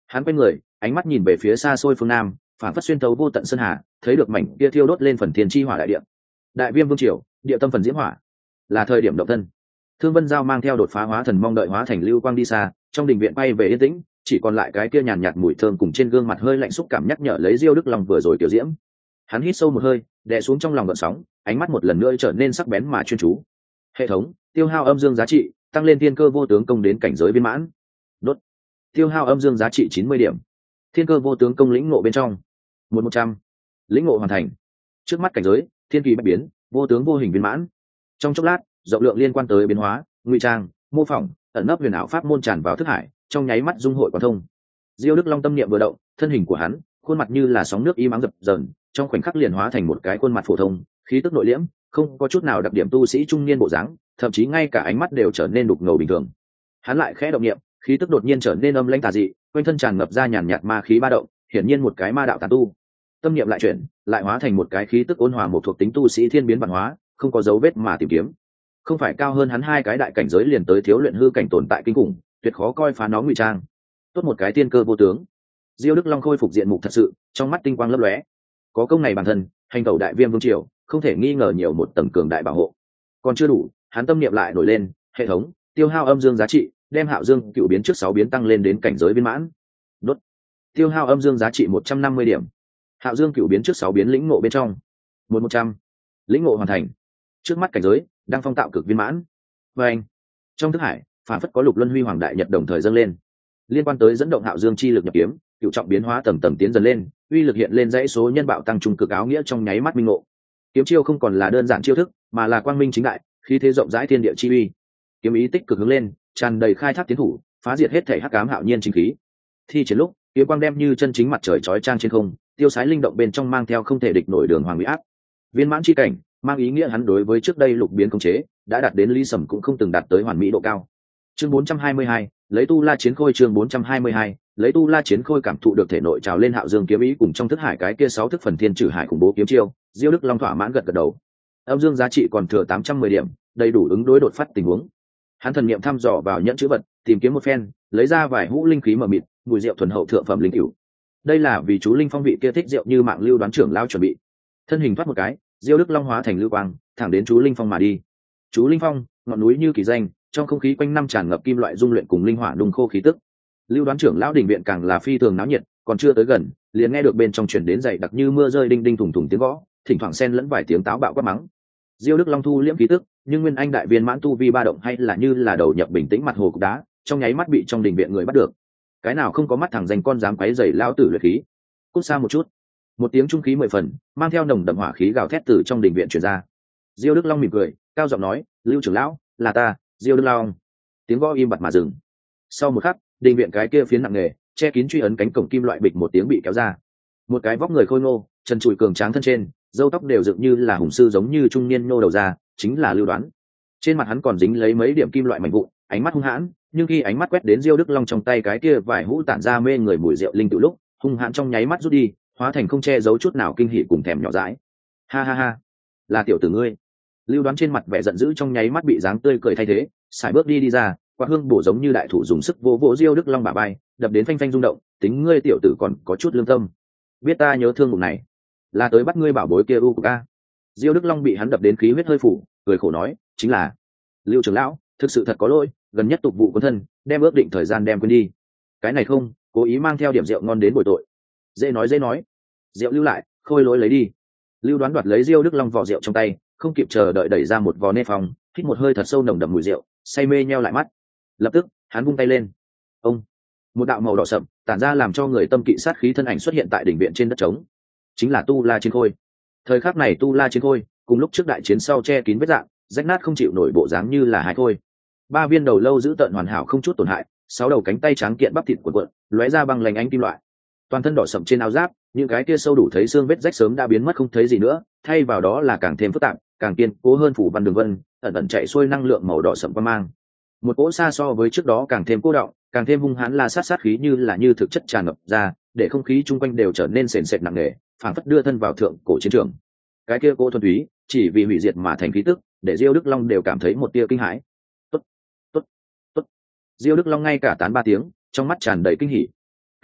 Hắn quay người, ánh mắt nhìn về phía xa xôi phương nam, phản phất xuyên thấu vô tận sơn hà, thấy được mảnh kia thiêu đốt lên phần thiên chi hỏa đại địa. Đại viêm vương triều, địa tâm phần diễm hỏa, là thời điểm động thân. Thương Vân Giao mang theo đột phá hóa thần mong đợi hóa thành lưu quang đi xa, trong đình viện bay về yên tĩnh, chỉ còn lại cái kia nhàn nhạt mùi thơm cùng trên gương mặt hơi lạnh xúc cảm nhắc nhở lấy Diêu Đức Long vừa rồi tiểu diễm. Hắn hít sâu một hơi, đè xuống trong lòng gợn sóng, ánh mắt một lần nữa trở nên sắc bén mà chuyên chú. Hệ thống, tiêu hao âm dương giá trị, tăng lên thiên cơ vô tướng công đến cảnh giới viên mãn. Đốt. Tiêu hao âm dương giá trị chín mươi điểm. Thiên cơ vô tướng công lĩnh ngộ bên trong. Một một trăm. Lĩnh ngộ hoàn thành. Trước mắt cảnh giới, thiên kỳ bách biến, vô tướng vô hình viên mãn. Trong chốc lát, rộng lượng liên quan tới biến hóa, ngụy trang, mô phỏng, ẩn nấp huyền ảo pháp môn tràn vào thức hải, trong nháy mắt dung hội quán thông. Diêu Đức Long tâm niệm vừa động, thân hình của hắn, khuôn mặt như là sóng nước im ắng dập dờn, trong khoảnh khắc liền hóa thành một cái khuôn mặt phổ thông, khí tức nội liễm, không có chút nào đặc điểm tu sĩ trung niên bộ dáng, thậm chí ngay cả ánh mắt đều trở nên đục ngầu bình thường. Hắn lại khẽ động niệm, khí tức đột nhiên trở nên âm lãnh tà dị, quanh thân tràn ngập ra nhàn nhạt ma khí ba động, hiển nhiên một cái ma đạo tán tu. Tâm niệm lại chuyển, lại hóa thành một cái khí tức ôn hòa một thuộc tính tu sĩ thiên biến bản hóa, không có dấu vết mà tìm kiếm. Không phải cao hơn hắn hai cái đại cảnh giới liền tới thiếu luyện hư cảnh tồn tại kinh khủng, tuyệt khó coi phá nó ngụy trang. Tốt một cái tiên cơ vô tướng. Diêu Đức Long khôi phục diện mục thật sự, trong mắt tinh quang lấp lóe. Có công này bản thân, hành tẩu đại viêm vương triều, không thể nghi ngờ nhiều một tầng cường đại bảo hộ. Còn chưa đủ, hắn tâm niệm lại nổi lên, hệ thống, tiêu hao âm dương giá trị, đem Hạo Dương cựu biến trước sáu biến tăng lên đến cảnh giới viên mãn. Đốt. Tiêu hao âm dương giá trị một trăm năm mươi điểm. Hạo Dương cựu biến trước sáu biến lĩnh ngộ bên trong. Một một trăm. Lĩnh ngộ hoàn thành. Trước mắt cảnh giới, đang phong tạo cực viên mãn. Và anh. Trong thức hải, phản phất có lục luân huy hoàng đại nhật đồng thời dâng lên. Liên quan tới dẫn động Hạo Dương chi lực nhập kiếm, cựu trọng biến hóa tầng tầng tiến dần lên, uy lực hiện lên dãy số nhân bạo tăng trung cực áo nghĩa trong nháy mắt minh ngộ. Kiếm chiêu không còn là đơn giản chiêu thức, mà là quang minh chính đại, khí thế rộng rãi thiên địa chi uy. Kiếm ý tích cực hướng lên, tràn đầy khai thác tiến thủ, phá diệt hết thể hắc ám hạo nhiên chính khí. Thi triển lúc, kiếm quang đem như chân chính mặt trời chói chang trên không, tiêu sái linh động bên trong mang theo không thể địch nổi đường hoàng uy áp. Viên mãn chi cảnh, mang ý nghĩa hắn đối với trước đây lục biến công chế, đã đạt đến Lý Sầm cũng không từng đạt tới hoàn mỹ độ cao. Chương bốn trăm hai mươi hai, lấy tu la chiến khôi chương bốn trăm hai mươi hai, lấy tu la chiến khôi cảm thụ được thể nội trào lên Hạo Dương kiếm ý cùng trong thức hải cái kia sáu thức phần thiên trừ hải khủng bố kiếm chiêu, Diêu Đức Long thỏa mãn gật gật đầu. Âm dương giá trị còn thừa tám trăm mười điểm, đầy đủ ứng đối đột phát tình huống. Hắn thần niệm thăm dò vào nhẫn chữ vật, tìm kiếm một phen, lấy ra vài hũ linh khí mờ mịt, mùi rượu thuần hậu thượng phẩm linh cửu. Đây là vì chú linh phong vị kia thích rượu như mạng lưu đoán trưởng lao chuẩn bị. Thân hình thoát một cái, Diêu Đức Long hóa thành lưu quang, thẳng đến chú linh phong mà đi. Chú linh phong, ngọn núi như kỳ danh, trong không khí quanh năm tràn ngập kim loại dung luyện cùng linh hỏa đung khô khí tức. Lưu đoán trưởng lão đình viện càng là phi thường náo nhiệt, còn chưa tới gần, liền nghe được bên trong truyền đến dày đặc như mưa rơi đinh đinh thủng thủng tiếng gõ, thỉnh thoảng xen lẫn vài tiếng táo bạo quát mắng. Diêu Đức Long thu liễm khí tức, nhưng nguyên anh đại viên mãn tu vi ba động hay là như là đầu nhập bình tĩnh mặt hồ cục đá, trong nháy mắt bị trong đình viện người bắt được. Cái nào không có mắt thẳng danh con dám quấy rầy lão tử luyện khí. Cút xa một chút. Một tiếng trung khí mười phần, mang theo nồng đậm hỏa khí gào thét từ trong đình viện truyền ra. Diêu Đức Long mỉm cười, cao giọng nói, "Lưu trưởng lão, là ta, Diêu Đức Long." Tiếng gõ im bặt mà dừng. Sau một khắc, đình viện cái kia phiến nặng nề, che kín truy ấn cánh cổng kim loại bịch một tiếng bị kéo ra. Một cái vóc người khôi ngô, chân trụi cường tráng thân trên, râu tóc đều dựng như là hùng sư giống như trung niên nô đầu ra, chính là Lưu Đoán. Trên mặt hắn còn dính lấy mấy điểm kim loại mảnh vụn, ánh mắt hung hãn, nhưng khi ánh mắt quét đến Diêu Đức Long trong tay cái kia vài hũ tản ra mê người mùi rượu linh tự lúc, hung hãn trong nháy mắt rút đi, hóa thành không che giấu chút nào kinh hỉ cùng thèm nhỏ dãi. Ha ha ha, là tiểu tử ngươi. Lưu Đoán trên mặt vẻ giận dữ trong nháy mắt bị dáng tươi cười thay thế, sải bước đi đi ra, quạt hương bổ giống như đại thủ dùng sức vỗ vỗ Diêu Đức Long bả vai, đập đến phanh phanh rung động, tính ngươi tiểu tử còn có chút lương tâm. Biết ta nhớ thương mục này, là tới bắt ngươi bảo bối kia u của ca. Diêu Đức Long bị hắn đập đến khí huyết hơi phủ, cười khổ nói, chính là Lưu trưởng lão, thực sự thật có lỗi, gần nhất tục vụ quân thân, đem ước định thời gian đem quên đi. Cái này không, cố ý mang theo điểm rượu ngon đến bồi tội. Dễ nói dễ nói, rượu lưu lại, khôi lỗi lấy đi. Lưu Đoán đoạt lấy Diêu Đức Long vỏ rượu trong tay, không kịp chờ đợi đẩy ra một vò nê phòng, hít một hơi thật sâu nồng đậm mùi rượu, say mê nheo lại mắt. Lập tức, hắn vung tay lên. Ông, một đạo màu đỏ sậm, tản ra làm cho người tâm kỵ sát khí thân ảnh xuất hiện tại đỉnh viện trên đất trống. Chính là Tu La Chiến Khôi. Thời khắc này Tu La Chiến Khôi, cùng lúc trước đại chiến sau che kín vết dạng, rách nát không chịu nổi bộ dáng như là hai khôi. Ba viên đầu lâu giữ tợn hoàn hảo không chút tổn hại, sáu đầu cánh tay trắng kiện bắp thịt cuộn cuộn, lóe ra băng lành ánh kim loại. Toàn thân đỏ sậm trên áo giáp, những cái kia sâu đủ thấy xương vết rách sớm đã biến mất không thấy gì nữa, thay vào đó là càng thêm phức tạp, càng kiên cố hơn phủ văn đường vân, ẩn ẩn chạy xuôi năng lượng màu đỏ sậm qua mang. Một cỗ xa so với trước đó càng thêm cô đọng, càng thêm hung hãn la sát sát khí như là như thực chất tràn ngập ra, để không khí chung quanh đều trở nên sền sệt nặng nề, phảng phất đưa thân vào thượng cổ chiến trường. Cái kia cỗ thuần túy, chỉ vì hủy diệt mà thành khí tức, để Diêu Đức Long đều cảm thấy một tia kinh hãi. Tốt, tốt, tốt. Diêu Đức Long ngay cả tán ba tiếng, trong mắt tràn đầy kinh hỉ.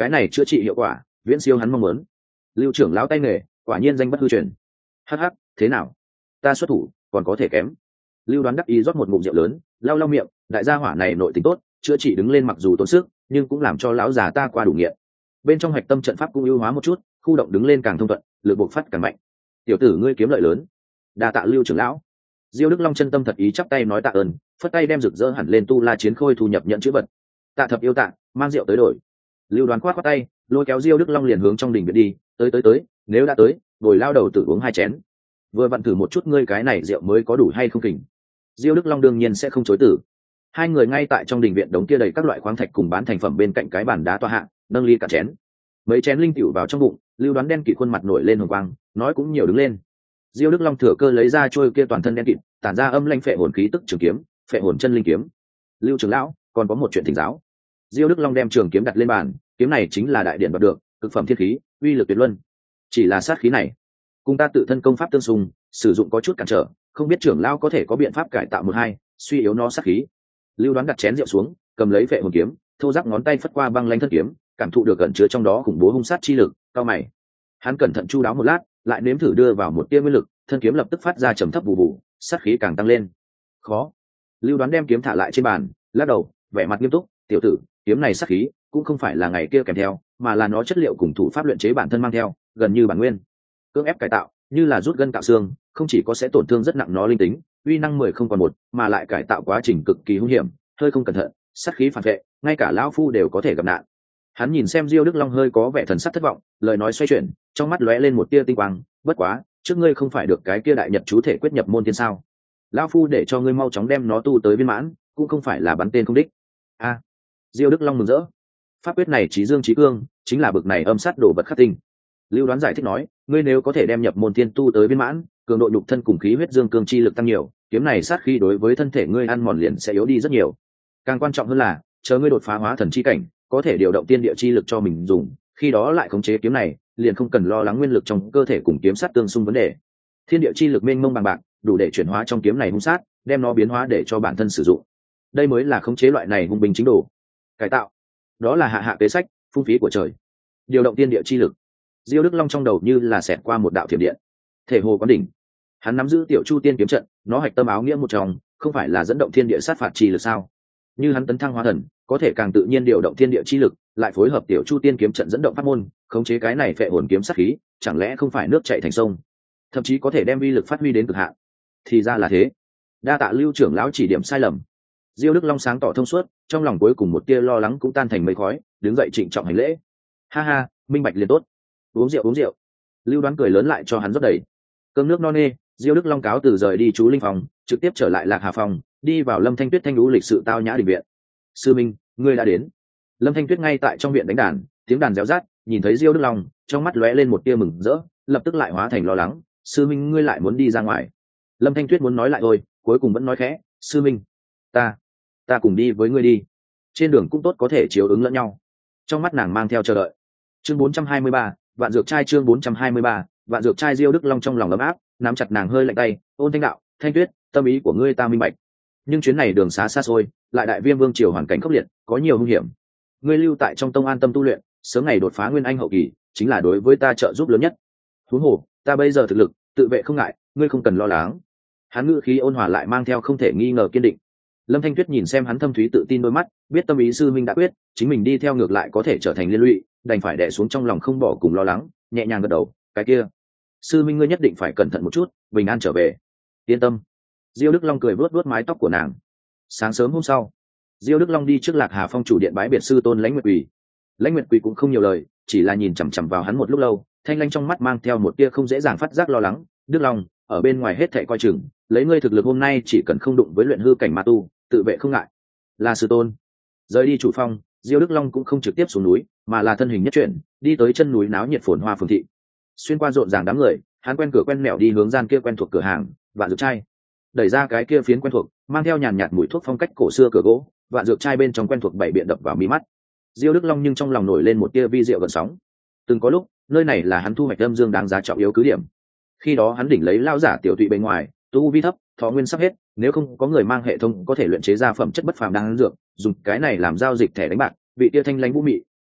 cái này chữa trị hiệu quả viễn siêu hắn mong muốn. Lưu trưởng lão tay nghề quả nhiên danh bất hư truyền. Hắc hắc, thế nào, ta xuất thủ còn có thể kém? Lưu Đoán đắc ý rót một ngụm rượu lớn, lau lau miệng, đại gia hỏa này nội tình tốt, chữa trị đứng lên mặc dù tốn sức nhưng cũng làm cho lão già ta qua đủ nghiện. Bên trong hạch tâm trận pháp cũng ưu hóa một chút, khu động đứng lên càng thông thuận, lực bộc phát càng mạnh. Tiểu tử ngươi kiếm lợi lớn, đa tạ Lưu trưởng lão. Diêu Đức Long chân tâm thật ý chắp tay nói tạ ơn, phất tay đem rực rỡ hẳn lên tu la chiến khôi thu nhập nhận chữ vật. Tạ thập yêu tạ, mang rượu tới đổi. Lưu Đoán khoát khoát tay, lôi kéo Diêu Đức Long liền hướng trong đình viện đi, tới tới tới, nếu đã tới, ngồi lao đầu tự uống hai chén. Vừa vặn thử một chút ngươi cái này rượu mới có đủ hay không kình. Diêu Đức Long đương nhiên sẽ không chối từ. Hai người ngay tại trong đình viện đống kia đầy các loại khoáng thạch cùng bán thành phẩm bên cạnh cái bàn đá tọa hạ, nâng ly cả chén. Mấy chén linh tiểu vào trong bụng, Lưu Đoán đen kịt khuôn mặt nổi lên hồng quang, nói cũng nhiều đứng lên. Diêu Đức Long thừa cơ lấy ra trôi kia toàn thân đen kịt, tản ra âm lanh phệ hồn khí tức trường kiếm, phệ hồn chân linh kiếm. Lưu trưởng lão, còn có một chuyện thỉnh giáo. Diêu Đức Long đem trường kiếm đặt lên bàn, kiếm này chính là đại điện đoạt được, cực phẩm thiên khí, uy lực tuyệt luân. Chỉ là sát khí này, cùng ta tự thân công pháp tương xung, sử dụng có chút cản trở, không biết trưởng lão có thể có biện pháp cải tạo một hai, suy yếu nó sát khí. Lưu Đoán đặt chén rượu xuống, cầm lấy phệ hồn kiếm, thô ráp ngón tay phất qua băng lanh thân kiếm, cảm thụ được cẩn chứa trong đó khủng bố hung sát chi lực, cao mày. Hắn cẩn thận chu đáo một lát, lại nếm thử đưa vào một tia nguyên lực, thân kiếm lập tức phát ra trầm thấp vụ vụ, sát khí càng tăng lên. Khó. Lưu Đoán đem kiếm thả lại trên bàn, lắc đầu, vẻ mặt nghiêm túc, tiểu tử, kiếm này sát khí cũng không phải là ngày kia kèm theo, mà là nó chất liệu cùng thủ pháp luyện chế bản thân mang theo, gần như bản nguyên. Cưỡng ép cải tạo, như là rút gân cạo xương, không chỉ có sẽ tổn thương rất nặng nó linh tính, uy năng mười không còn một, mà lại cải tạo quá trình cực kỳ hung hiểm, hơi không cẩn thận, sát khí phản vệ, ngay cả lão phu đều có thể gặp nạn. Hắn nhìn xem Diêu Đức Long hơi có vẻ thần sắc thất vọng, lời nói xoay chuyển, trong mắt lóe lên một tia tinh quang, bất quá, trước ngươi không phải được cái kia đại nhật chú thể quyết nhập môn thiên sao? Lão phu để cho ngươi mau chóng đem nó tu tới viên mãn, cũng không phải là bắn tên không đích. A. À, Diêu Đức Long mừng rỡ. Pháp quyết này chí dương chí cương, chính là bực này âm sát đồ vật khắc tinh. Lưu Đoán giải thích nói, ngươi nếu có thể đem nhập môn thiên tu tới viên mãn, cường độ nhục thân cùng khí huyết dương cương chi lực tăng nhiều, kiếm này sát khí đối với thân thể ngươi ăn mòn liền sẽ yếu đi rất nhiều. Càng quan trọng hơn là, chờ ngươi đột phá hóa thần chi cảnh, có thể điều động tiên địa chi lực cho mình dùng, khi đó lại khống chế kiếm này, liền không cần lo lắng nguyên lực trong cơ thể cùng kiếm sát tương xung vấn đề. Thiên địa chi lực mênh mông bằng bạc, đủ để chuyển hóa trong kiếm này hung sát, đem nó biến hóa để cho bản thân sử dụng. Đây mới là khống chế loại này hung binh chính đồ. Cải tạo, đó là hạ hạ kế sách, phung phí của trời. Điều động tiên địa chi lực. Diêu Đức Long trong đầu như là xẹt qua một đạo thiểm điện. Thể hồ quán đỉnh. Hắn nắm giữ tiểu chu tiên kiếm trận, nó hạch tâm áo nghĩa một trong, không phải là dẫn động thiên địa sát phạt chi lực sao? Như hắn tấn thăng hóa thần, có thể càng tự nhiên điều động thiên địa chi lực, lại phối hợp tiểu chu tiên kiếm trận dẫn động pháp môn, khống chế cái này phệ hồn kiếm sát khí, chẳng lẽ không phải nước chảy thành sông, thậm chí có thể đem uy lực phát huy đến cực hạn. Thì ra là thế. Đa tạ Lưu trưởng lão chỉ điểm sai lầm. Diêu Đức Long sáng tỏ thông suốt, trong lòng cuối cùng một tia lo lắng cũng tan thành mây khói, đứng dậy trịnh trọng hành lễ. Ha ha, minh bạch liền tốt. Uống rượu uống rượu. Lưu Đoán cười lớn lại cho hắn rót đầy. Cơm nước no nê, Diêu Đức Long cáo từ rời đi chú linh phòng, trực tiếp trở lại Lạc Hà phòng, đi vào Lâm Thanh Tuyết thanh lũ lịch sự tao nhã đình viện. Sư minh, ngươi đã đến. Lâm Thanh Tuyết ngay tại trong viện đánh đàn, tiếng đàn réo rát, nhìn thấy Diêu Đức Long, trong mắt lóe lên một tia mừng rỡ, lập tức lại hóa thành lo lắng. Sư minh ngươi lại muốn đi ra ngoài? Lâm Thanh Tuyết muốn nói lại thôi, cuối cùng vẫn nói khẽ, sư minh, ta, ta cùng đi với ngươi đi. Trên đường cũng tốt có thể chiếu ứng lẫn nhau. Trong mắt nàng mang theo chờ đợi. Chương bốn trăm hai mươi ba, vạn dược trai chương bốn trăm hai mươi ba, vạn dược trai. Diêu Đức Long trong lòng ấm áp, nắm chặt nàng hơi lạnh tay, ôn thanh đạo, Thanh Tuyết, tâm ý của ngươi ta minh bạch. Nhưng chuyến này đường xá xa xôi, lại đại viêm vương triều hoàn cảnh khốc liệt, có nhiều hung hiểm. Ngươi lưu tại trong tông an tâm tu luyện, sớm ngày đột phá nguyên anh hậu kỳ, chính là đối với ta trợ giúp lớn nhất. Huống hồ, ta bây giờ thực lực, tự vệ không ngại, ngươi không cần lo lắng. Hắn ngữ khí ôn hòa lại mang theo không thể nghi ngờ kiên định. Lâm Thanh Tuyết nhìn xem hắn thâm thúy tự tin đôi mắt, biết tâm ý sư minh đã quyết, chính mình đi theo ngược lại có thể trở thành liên lụy, đành phải đè xuống trong lòng không bỏ cùng lo lắng, nhẹ nhàng gật đầu, cái kia, sư minh ngươi nhất định phải cẩn thận một chút, bình an trở về. Yên tâm. Diêu Đức Long cười vuốt vuốt mái tóc của nàng. Sáng sớm hôm sau, Diêu Đức Long đi trước Lạc Hà Phong chủ điện bái biệt sư tôn Lãnh Nguyệt Quỳ. Lãnh Nguyệt Quỳ cũng không nhiều lời, chỉ là nhìn chằm chằm vào hắn một lúc lâu, thanh lanh trong mắt mang theo một tia không dễ dàng phát giác lo lắng. Đức Long, ở bên ngoài hết thảy coi chừng, lấy ngươi thực lực hôm nay chỉ cần không đụng với luyện hư cảnh ma tu, tự vệ không ngại. Là sư tôn. Rời đi chủ phong, Diêu Đức Long cũng không trực tiếp xuống núi, mà là thân hình nhất chuyển, đi tới chân núi náo nhiệt phồn hoa phường thị. Xuyên qua rộn ràng đám người, hắn quen cửa quen mẹo đi hướng gian kia quen thuộc cửa hàng, Vạn Dược Trai. Đẩy ra cái kia phiến quen thuộc, mang theo nhàn nhạt mùi thuốc phong cách cổ xưa cửa gỗ, Vạn Dược Trai bên trong quen thuộc bảy biện đập vào mí mắt. Diêu Đức Long nhưng trong lòng nổi lên một tia vi diệu gợn sóng. Từng có lúc, nơi này là hắn thu hoạch âm dương đáng giá trọng yếu cứ điểm. Khi đó hắn đỉnh lấy lao giả tiểu tụy bên ngoài, tu vi thấp, thọ nguyên sắp hết, nếu không có người mang hệ thống có thể luyện chế ra phẩm chất bất phàm đang dược, dùng cái này làm giao dịch thẻ đánh bạc, vị tia thanh lãnh vũ mị,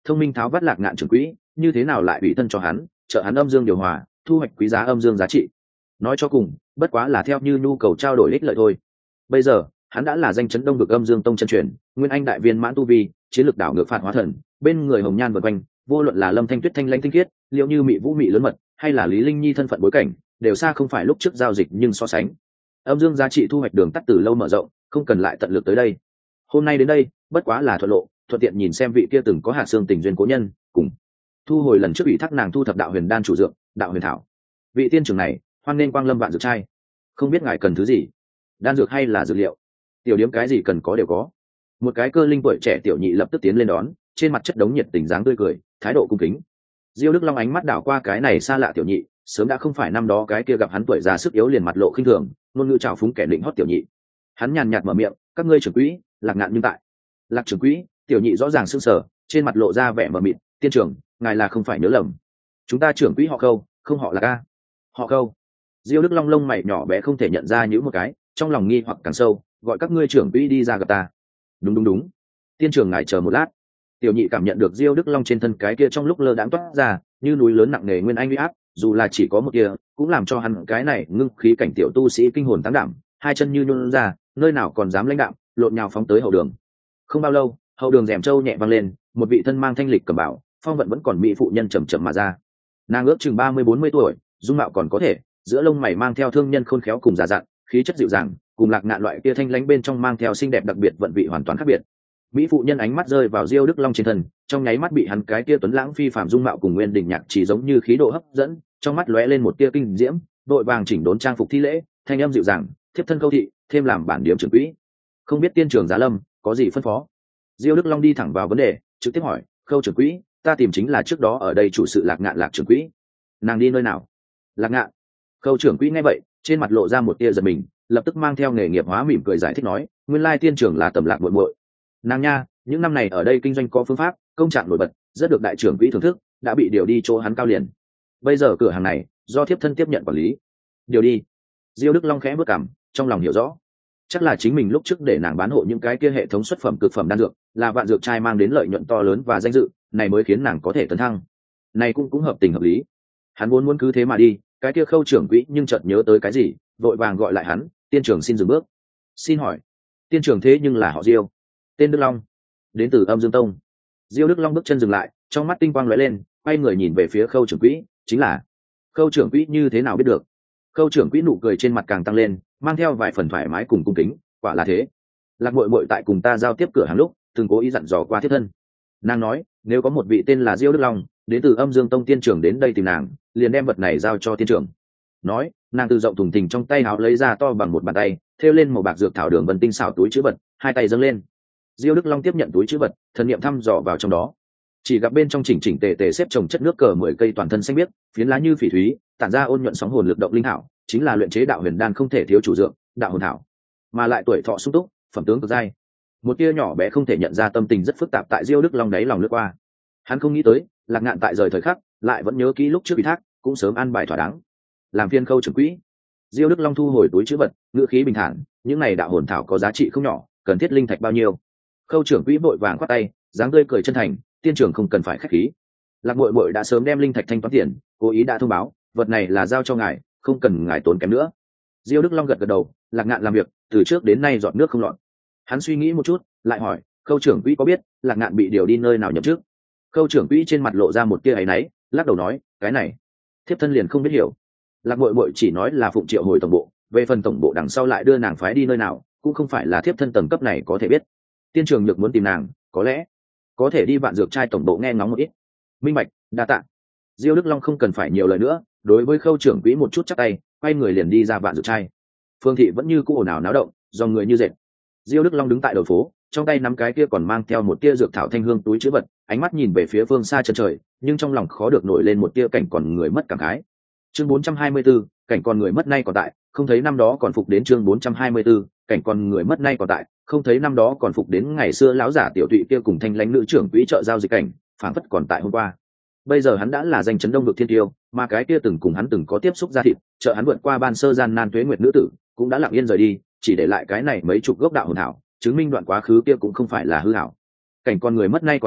thông minh tháo vắt Lạc Ngạn trưởng quỹ như thế nào lại ủy thân cho hắn, trợ hắn âm dương điều hòa, thu hoạch quý giá âm dương giá trị. Nói cho cùng bất quá là theo như nhu cầu trao đổi ích lợi thôi. Bây giờ hắn đã là danh chấn đông vực âm dương tông chân truyền, nguyên anh đại viên mãn tu vi, chiến lược đảo ngược phạt hóa thần, bên người hồng nhan vượt quanh, vô luận là Lâm Thanh Tuyết thanh lãnh tinh khiết, liệu như Mị Vũ Mị lớn mật, hay là Lý Linh Nhi thân phận bối cảnh, đều xa không phải lúc trước giao dịch nhưng so sánh. Âm dương giá trị thu hoạch đường tắt từ lâu mở rộng, không cần lại tận lực tới đây. Hôm nay đến đây, bất quá là thuận lộ, thuận tiện nhìn xem vị kia từng có hạt xương tình duyên cố nhân, cùng thu hồi lần trước ủy thác nàng thu thập đạo huyền đan chủ dược, đạo huyền thảo. Vị tiên trưởng này, hoan nên quang lâm vạn dược trai. Không biết ngài cần thứ gì, đan dược hay là dược liệu, tiểu điếm cái gì cần có đều có. Một cái cơ linh tuổi trẻ tiểu nhị lập tức tiến lên đón, trên mặt chất đống nhiệt tình dáng tươi cười, thái độ cung kính. Diêu Đức Long ánh mắt đảo qua cái này xa lạ tiểu nhị, sớm đã không phải năm đó cái kia gặp hắn tuổi già sức yếu liền mặt lộ khinh thường, ngôn ngữ trào phúng kẻ định hót tiểu nhị. Hắn nhàn nhạt mở miệng, các ngươi trưởng quỹ, Lạc Ngạn nhưng tại. Lạc trưởng quỹ, tiểu nhị rõ ràng sưng sờ, trên mặt lộ ra vẻ mờ mịt, tiên trưởng, ngài là không phải nhớ lầm. Chúng ta trưởng quỹ họ Khâu, không họ là ca. Họ Khâu. Diêu Đức Long lông mày nhỏ bé không thể nhận ra những một cái, trong lòng nghi hoặc càng sâu, gọi các ngươi trưởng quỹ đi ra gặp ta. Đúng đúng đúng. Tiên trưởng ngài chờ một lát. Tiểu nhị cảm nhận được Diêu Đức Long trên thân cái kia trong lúc lơ đãng toát ra, như núi lớn nặng nề nguyên anh uy áp, dù là chỉ có một kia, cũng làm cho hắn cái này ngưng khí cảnh tiểu tu sĩ kinh hồn tăng đảm, hai chân như nhún ra, nơi nào còn dám lãnh đạm, lộn nhào phóng tới hậu đường. Không bao lâu, hậu đường rèm trâu nhẹ văng lên, một vị thân mang thanh lịch cầm bảo, phong vận vẫn còn mỹ phụ nhân chậm chậm mà ra. Nàng ước chừng ba mươi bốn mươi tuổi, dung mạo còn có thể, giữa lông mày mang theo thương nhân khôn khéo cùng già dặn, khí chất dịu dàng, cùng Lạc Ngạn loại kia thanh lãnh bên trong mang theo xinh đẹp đặc biệt vận vị hoàn toàn khác biệt. Mỹ phụ nhân ánh mắt rơi vào Diêu Đức Long trên thân, trong nháy mắt bị hắn cái kia tuấn lãng phi phàm dung mạo cùng nguyên đỉnh nhạc chỉ giống như khí độ hấp dẫn, trong mắt lóe lên một tia kinh diễm, đội vàng chỉnh đốn trang phục thi lễ, thanh âm dịu dàng, thiếp thân câu thị, thêm làm bản điểm trưởng quỹ. Không biết tiên trưởng giá lâm có gì phân phó? Diêu Đức Long đi thẳng vào vấn đề, trực tiếp hỏi, Khâu trưởng quỹ, ta tìm chính là trước đó ở đây chủ sự Lạc Ngạn Lạc trưởng quỹ. Nàng đi nơi nào? Lạc Ngạn. Khâu trưởng quỹ nghe vậy, trên mặt lộ ra một tia giật mình, lập tức mang theo nghề nghiệp hóa mỉm cười giải thích nói, nguyên lai tiên trưởng là Tầm Lạc muội muội. Nàng nha, những năm này ở đây kinh doanh có phương pháp, công trạng nổi bật, rất được đại trưởng quỹ thưởng thức, đã bị điều đi chỗ hắn cao liền. Bây giờ cửa hàng này do thiếp thân tiếp nhận quản lý. Điều đi. Diêu Đức Long khẽ bước cằm, trong lòng hiểu rõ, chắc là chính mình lúc trước để nàng bán hộ những cái kia hệ thống xuất phẩm cực phẩm đan dược, là vạn dược trai mang đến lợi nhuận to lớn và danh dự, này mới khiến nàng có thể tấn thăng. Này cũng cũng hợp tình hợp lý. Hắn vốn muốn cứ thế mà đi, cái kia Khâu trưởng quỹ nhưng chợt nhớ tới cái gì, vội vàng gọi lại hắn, tiên trưởng xin dừng bước. Xin hỏi, tiên trưởng thế nhưng là họ Diêu, tên Đức Long, đến từ Âm Dương Tông. Diêu Đức Long bước chân dừng lại, trong mắt tinh quang lóe lên, quay người nhìn về phía Khâu trưởng quỹ, chính là Khâu trưởng quỹ như thế nào biết được? Khâu trưởng quỹ nụ cười trên mặt càng tăng lên, mang theo vài phần thoải mái cùng cung kính, quả là thế. Lạc muội muội tại cùng ta giao tiếp cửa hàng lúc, từng cố ý dặn dò qua thiết thân. Nàng nói, nếu có một vị tên là Diêu Đức Long, đến từ Âm Dương Tông tiên trưởng đến đây tìm nàng, liền đem vật này giao cho tiên trưởng. Nói, nàng từ rộng thùng thình trong tay áo lấy ra to bằng một bàn tay, thêu lên màu bạc dược thảo đường vân tinh xảo túi chữ vật, hai tay dâng lên. Diêu Đức Long tiếp nhận túi chữ vật, thần niệm thăm dò vào trong đó, chỉ gặp bên trong chỉnh chỉnh tề tề xếp chồng chất nước cờ mười cây toàn thân xanh biếc, phiến lá như phỉ thúy, tản ra ôn nhuận sóng hồn lực động linh thảo, chính là luyện chế đạo huyền đan không thể thiếu chủ dược, đạo hồn thảo, mà lại tuổi thọ sung túc, phẩm tướng cực giai. Một tia nhỏ bé không thể nhận ra tâm tình rất phức tạp tại Diêu Đức Long đáy lòng lướt qua. Hắn không nghĩ tới, Lạc Ngạn tại rời thời khắc, lại vẫn nhớ kỹ lúc trước ủy thác, cũng sớm an bài thỏa đáng. Làm phiên Khâu trưởng quỹ. Diêu Đức Long thu hồi túi chữ vật, ngữ khí bình thản, những này đạo hồn thảo có giá trị không nhỏ, cần thiết linh thạch bao nhiêu? Khâu trưởng quỹ vội vàng khoát tay, dáng tươi cười chân thành, tiên trưởng không cần phải khách khí. Lạc muội muội đã sớm đem linh thạch thanh toán tiền, cố ý đã thông báo, vật này là giao cho ngài, không cần ngài tốn kém nữa. Diêu Đức Long gật gật đầu, Lạc Ngạn làm việc từ trước đến nay giọt nước không lọt. Hắn suy nghĩ một chút, lại hỏi, Khâu trưởng quỹ có biết Lạc Ngạn bị điều đi nơi nào nhậm chức? Khâu trưởng quỹ trên mặt lộ ra một tia áy náy, lắc đầu nói, cái này thiếp thân liền không biết hiểu. Lạc muội muội chỉ nói là phụng triệu hồi tổng bộ, về phần tổng bộ đằng sau lại đưa nàng phái đi nơi nào, cũng không phải là thiếp thân tầng cấp này có thể biết. Tiên trưởng nhược muốn tìm nàng, có lẽ có thể đi vạn dược trai tổng bộ nghe ngóng một ít. Minh bạch, đa tạ. Diêu Đức Long không cần phải nhiều lời nữa, đối với Khâu trưởng quỹ một chút chắp tay, quay người liền đi ra vạn dược trai. Phương thị vẫn như cũ ồn ào náo động, dòng người như dệt. Diêu Đức Long đứng tại đầu phố, trong tay nắm cái kia còn mang theo một tia dược thảo thanh hương túi chữ vật, ánh mắt nhìn về phía phương xa chân trời, nhưng trong lòng khó được nổi lên một tia cảnh còn người mất cảm khái. Chương bốn trăm hai mươi 4, cảnh còn người mất nay còn tại, không thấy năm đó còn phục đến chương bốn trăm hai mươi 4, cảnh còn người mất nay còn tại, không thấy năm đó còn phục đến ngày xưa lão giả tiểu tụy kia cùng thanh lãnh nữ trưởng quỹ chợ giao dịch cảnh, phảng phất còn tại hôm qua. Bây giờ hắn đã là danh chấn đông vực thiên tiêu, mà cái kia từng cùng hắn từng có tiếp xúc ra thịt, chợ hắn vượt qua ban sơ gian nan tuế nguyệt nữ tử, cũng đã lặng yên rời đi, chỉ để lại cái này mấy chục gốc đạo hồn thảo, chứng minh đoạn quá khứ kia cũng không phải là hư hảo. Cảnh con người mất nay còn tại,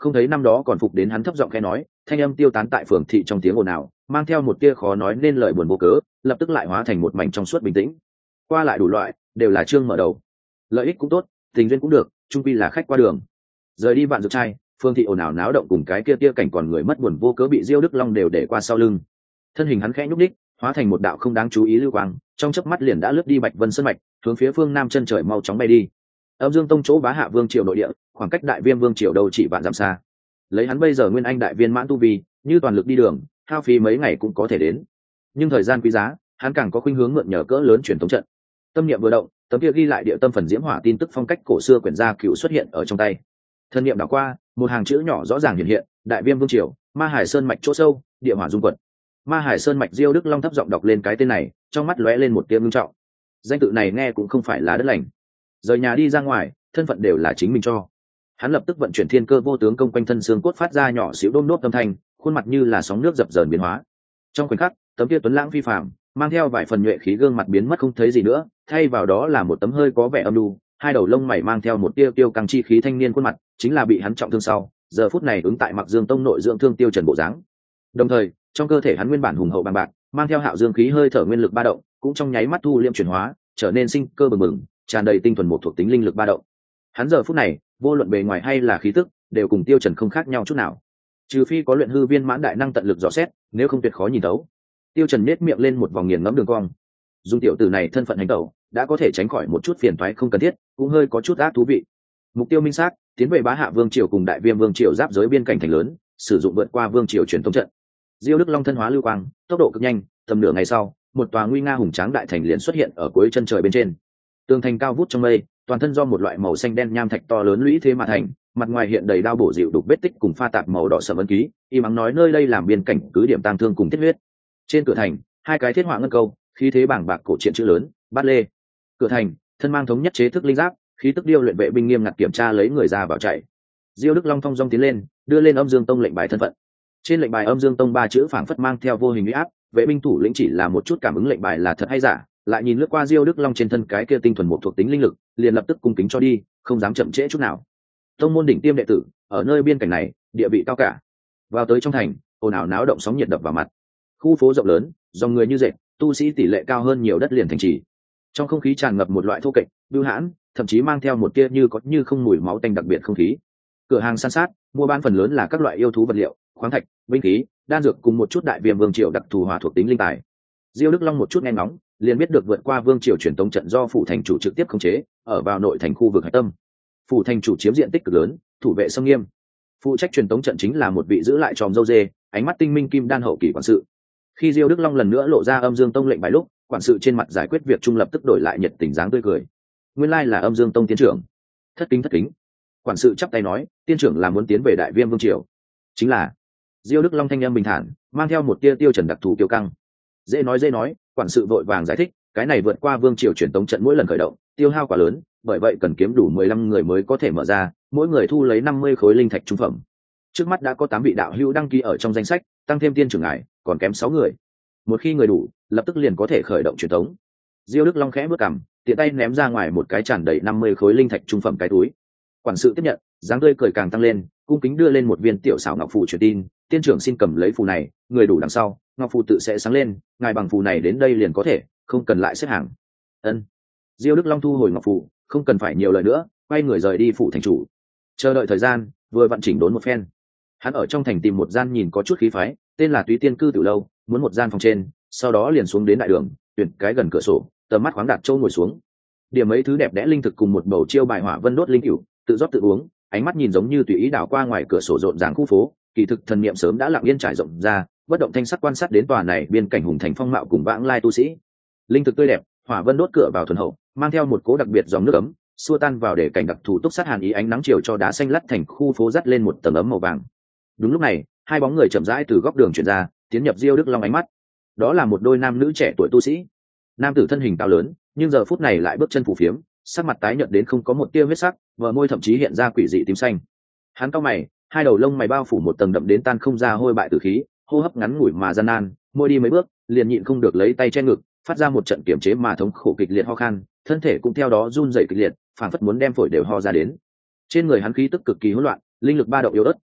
không thấy năm đó còn phục đến hắn thấp giọng khẽ nói, thanh âm tiêu tán tại phường thị trong tiếng ồn ào, mang theo một tia khó nói nên lời buồn vô cớ, lập tức lại hóa thành một mảnh trong suốt bình tĩnh. Qua lại đủ loại, đều là chương mở đầu. Lợi ích cũng tốt, tình duyên cũng được, trung quy là khách qua đường. Rời đi Vạn Dược Trai, phương thị ồn ào náo động cùng cái kia tia cảnh còn người mất buồn vô cớ bị Diêu Đức Long đều để qua sau lưng. Thân hình hắn khẽ nhúc nhích, hóa thành một đạo không đáng chú ý lưu quang, trong chớp mắt liền đã lướt đi Bạch Vân Sơn mạch, hướng phía phương nam chân trời mau chóng bay đi. Âm Dương Tông chỗ bá hạ vương triều nội địa, khoảng cách Đại Viêm vương triều đâu chỉ vạn dặm xa. Lấy hắn bây giờ nguyên anh đại viên mãn tu vi, như toàn lực đi đường, hao phí mấy ngày cũng có thể đến. Nhưng thời gian quý giá, hắn càng có khuynh hướng mượn nhờ cỡ lớn truyền thống trận. Tâm niệm vừa động, tấm kia ghi lại địa tâm phần diễm hỏa tin tức phong cách cổ xưa quyển gia cựu xuất hiện ở trong tay. Thân niệm đảo qua, một hàng chữ nhỏ rõ ràng hiện hiện, Đại Viêm vương triều, Ma Hải Sơn mạch chỗ sâu, địa hỏa dung quật. Ma Hải Sơn mạch. Diêu Đức Long thấp giọng đọc lên cái tên này, trong mắt lóe lên một tia ngưng trọng. Danh tự này nghe cũng không phải là đất lành. Rời nhà đi ra ngoài, thân phận đều là chính mình cho. Hắn lập tức vận chuyển thiên cơ vô tướng công quanh thân xương cốt phát ra nhỏ xíu đôm nốt âm thanh, khuôn mặt như là sóng nước dập dờn biến hóa. Trong khoảnh khắc, tấm kia tuấn lãng phi phàm, mang theo vài phần nhuệ khí gương mặt biến mất không thấy gì nữa, thay vào đó là một tấm hơi có vẻ âm u, hai đầu lông mày mang theo một tia tiêu căng chi khí thanh niên khuôn mặt, chính là bị hắn trọng thương sau, giờ phút này ứng tại Mặc Dương Tông nội dưỡng thương Tiêu Trần bộ dáng. Đồng thời, trong cơ thể hắn nguyên bản hùng hậu bằng bạc, mang theo hạo dương khí hơi thở nguyên lực ba động, cũng trong nháy mắt thu liêm chuyển hóa, trở nên sinh cơ bừng bừng, tràn đầy tinh thuần một thuộc tính linh lực ba động. Hắn giờ phút này, vô luận bề ngoài hay là khí tức, đều cùng Tiêu Trần không khác nhau chút nào. Trừ phi có luyện hư viên mãn đại năng tận lực dò xét, nếu không tuyệt khó nhìn thấu. Tiêu Trần nhếch miệng lên một vòng nghiền ngẫm đường cong. Dung tiểu tử này thân phận hành tẩu, đã có thể tránh khỏi một chút phiền toái không cần thiết, cũng hơi có chút ác thú vị. Mục tiêu minh xác, tiến về Bá Hạ Vương triều cùng Đại Viêm Vương triều giáp giới biên cảnh thành lớn, sử dụng vượt qua Vương triều truyền thống trận. Diêu Đức Long thân hóa lưu quang, tốc độ cực nhanh, tầm nửa ngày sau, một tòa nguy nga hùng tráng đại thành liền xuất hiện ở cuối chân trời bên trên. Tường thành cao vút trong mây, toàn thân do một loại màu xanh đen nham thạch to lớn lũy thế mà thành, mặt ngoài hiện đầy đao bổ dịu đục vết tích cùng pha tạp màu đỏ sẫm ấn ký, y mắng nói nơi đây làm biên cảnh cứ điểm tang thương cùng thiết huyết. Trên cửa thành, hai cái thiết họa ngân câu, khí thế bảng bạc cổ truyện chữ lớn, bát lê. Cửa thành, thân mang thống nhất chế thức linh giáp, khí tức điêu luyện vệ binh nghiêm ngặt kiểm tra lấy người ra vào chạy. Diêu Đức Long thong dong tiến lên, đưa lên Âm Dương Tông lệnh bài thân phận. Trên lệnh bài Âm Dương Tông ba chữ phảng phất mang theo vô hình uy áp, vệ binh thủ lĩnh chỉ là một chút cảm ứng lệnh bài là thật hay giả, lại nhìn lướt qua Diêu Đức Long trên thân cái kia tinh thuần một thuộc tính linh lực, liền lập tức cung kính cho đi, không dám chậm trễ chút nào. Tông môn đỉnh tiêm đệ tử, ở nơi biên cảnh này, địa vị cao cả. Vào tới trong thành, ồn ào náo động sóng nhiệt đập vào mặt. Khu phố rộng lớn, dòng người như dệt, tu sĩ tỷ lệ cao hơn nhiều đất liền thành trì. Trong không khí tràn ngập một loại thô kệch, bưu hãn, thậm chí mang theo một tia như có như không mùi máu tanh đặc biệt không khí. Cửa hàng san sát, mua bán phần lớn là các loại yêu thú vật liệu, khoáng thạch, binh khí, đan dược cùng một chút Đại Viêm vương triều đặc thù hòa thuộc tính linh tài. Diêu Đức Long một chút nghe ngóng, liền biết được vượt qua vương triều truyền tống trận do phủ thành chủ trực tiếp khống chế, ở vào nội thành khu vực hải tâm. Phủ thành chủ chiếm diện tích cực lớn, thủ vệ sông nghiêm. Phụ trách truyền tống trận chính là một vị giữ lại tròm dâu dê, ánh mắt tinh minh kim đan hậu kỳ quản sự. Khi Diêu Đức Long lần nữa lộ ra Âm Dương Tông lệnh bài lúc, quản sự trên mặt giải quyết việc trung lập tức đổi lại nhiệt tình dáng tươi cười. Nguyên lai là Âm Dương Tông tiến trưởng. Thất kính thất kính. Quản sự chắp tay nói, tiên trưởng là muốn tiến về Đại Viêm vương triều. Chính là. Diêu Đức Long thanh âm bình thản, mang theo một tia Tiêu Trần đặc thù kiêu căng. Dễ nói dễ nói, quản sự vội vàng giải thích, cái này vượt qua vương triều truyền tống trận mỗi lần khởi động, tiêu hao quá lớn, bởi vậy cần kiếm đủ mười lăm người mới có thể mở ra, mỗi người thu lấy năm mươi khối linh thạch trung phẩm. Trước mắt đã có tám vị đạo hữu đăng ký ở trong danh sách, tăng thêm tiên trưởng ngài, còn kém sáu người. Một khi người đủ, lập tức liền có thể khởi động truyền tống. Diêu Đức Long khẽ bước cằm, tiện tay ném ra ngoài một cái tràn đầy năm mươi khối linh thạch trung phẩm cái túi. Quản sự tiếp nhận, dáng tươi cười càng tăng lên, cung kính đưa lên một viên tiểu xảo ngọc phù truyền tin, tiên trưởng xin cầm lấy phù này, người đủ đằng sau, ngọc phù tự sẽ sáng lên, ngài bằng phù này đến đây liền có thể, không cần lại xếp hàng. Ân. Diêu Đức Long thu hồi ngọc phù, không cần phải nhiều lời nữa, quay người rời đi phủ thành chủ. Chờ đợi thời gian, vừa vận chỉnh đốn một phen. Hắn ở trong thành tìm một gian nhìn có chút khí phái, tên là Túy Tiên cư tiểu lâu, muốn một gian phòng trên, sau đó liền xuống đến đại đường, tuyển cái gần cửa sổ, tầm mắt khoáng đạt châu ngồi xuống. Điểm mấy thứ đẹp đẽ linh thực cùng một bầu chiêu bài hỏa vân đốt linh cửu, tự rót tự uống, ánh mắt nhìn giống như tùy ý đảo qua ngoài cửa sổ rộn ràng khu phố, kỳ thực thần niệm sớm đã lặng yên trải rộng ra, bất động thanh sắc quan sát đến tòa này biên cảnh hùng thành phong mạo cùng vãng lai tu sĩ. Linh thực tươi đẹp, hỏa vân đốt cửa vào thuần hậu, mang theo một cố đặc biệt dòng nước ấm, xua tan vào để cảnh đặc thù túc sát hàn ý ánh nắng chiều cho đá xanh lắt thành khu phố dắt lên một tầng ấm màu vàng. Đúng lúc này, hai bóng người chậm rãi từ góc đường chuyển ra, tiến nhập Diêu Đức Long ánh mắt. Đó là một đôi nam nữ trẻ tuổi tu sĩ. Nam tử thân hình cao lớn, nhưng giờ phút này lại bước chân phù phiếm, sắc mặt tái nhợt đến không có một tia huyết sắc, bờ môi thậm chí hiện ra quỷ dị tím xanh. Hắn cau mày, hai đầu lông mày bao phủ một tầng đậm đến tan không ra hôi bại tử khí, hô hấp ngắn ngủi mà gian nan, môi đi mấy bước, liền nhịn không được lấy tay che ngực, phát ra một trận kiểm chế mà thống khổ kịch liệt ho khan, thân thể cũng theo đó run rẩy kịch liệt, phảng phất muốn đem phổi đều ho ra đến. Trên người hắn khí tức cực kỳ hỗn loạn, linh lực ba động yếu ớt,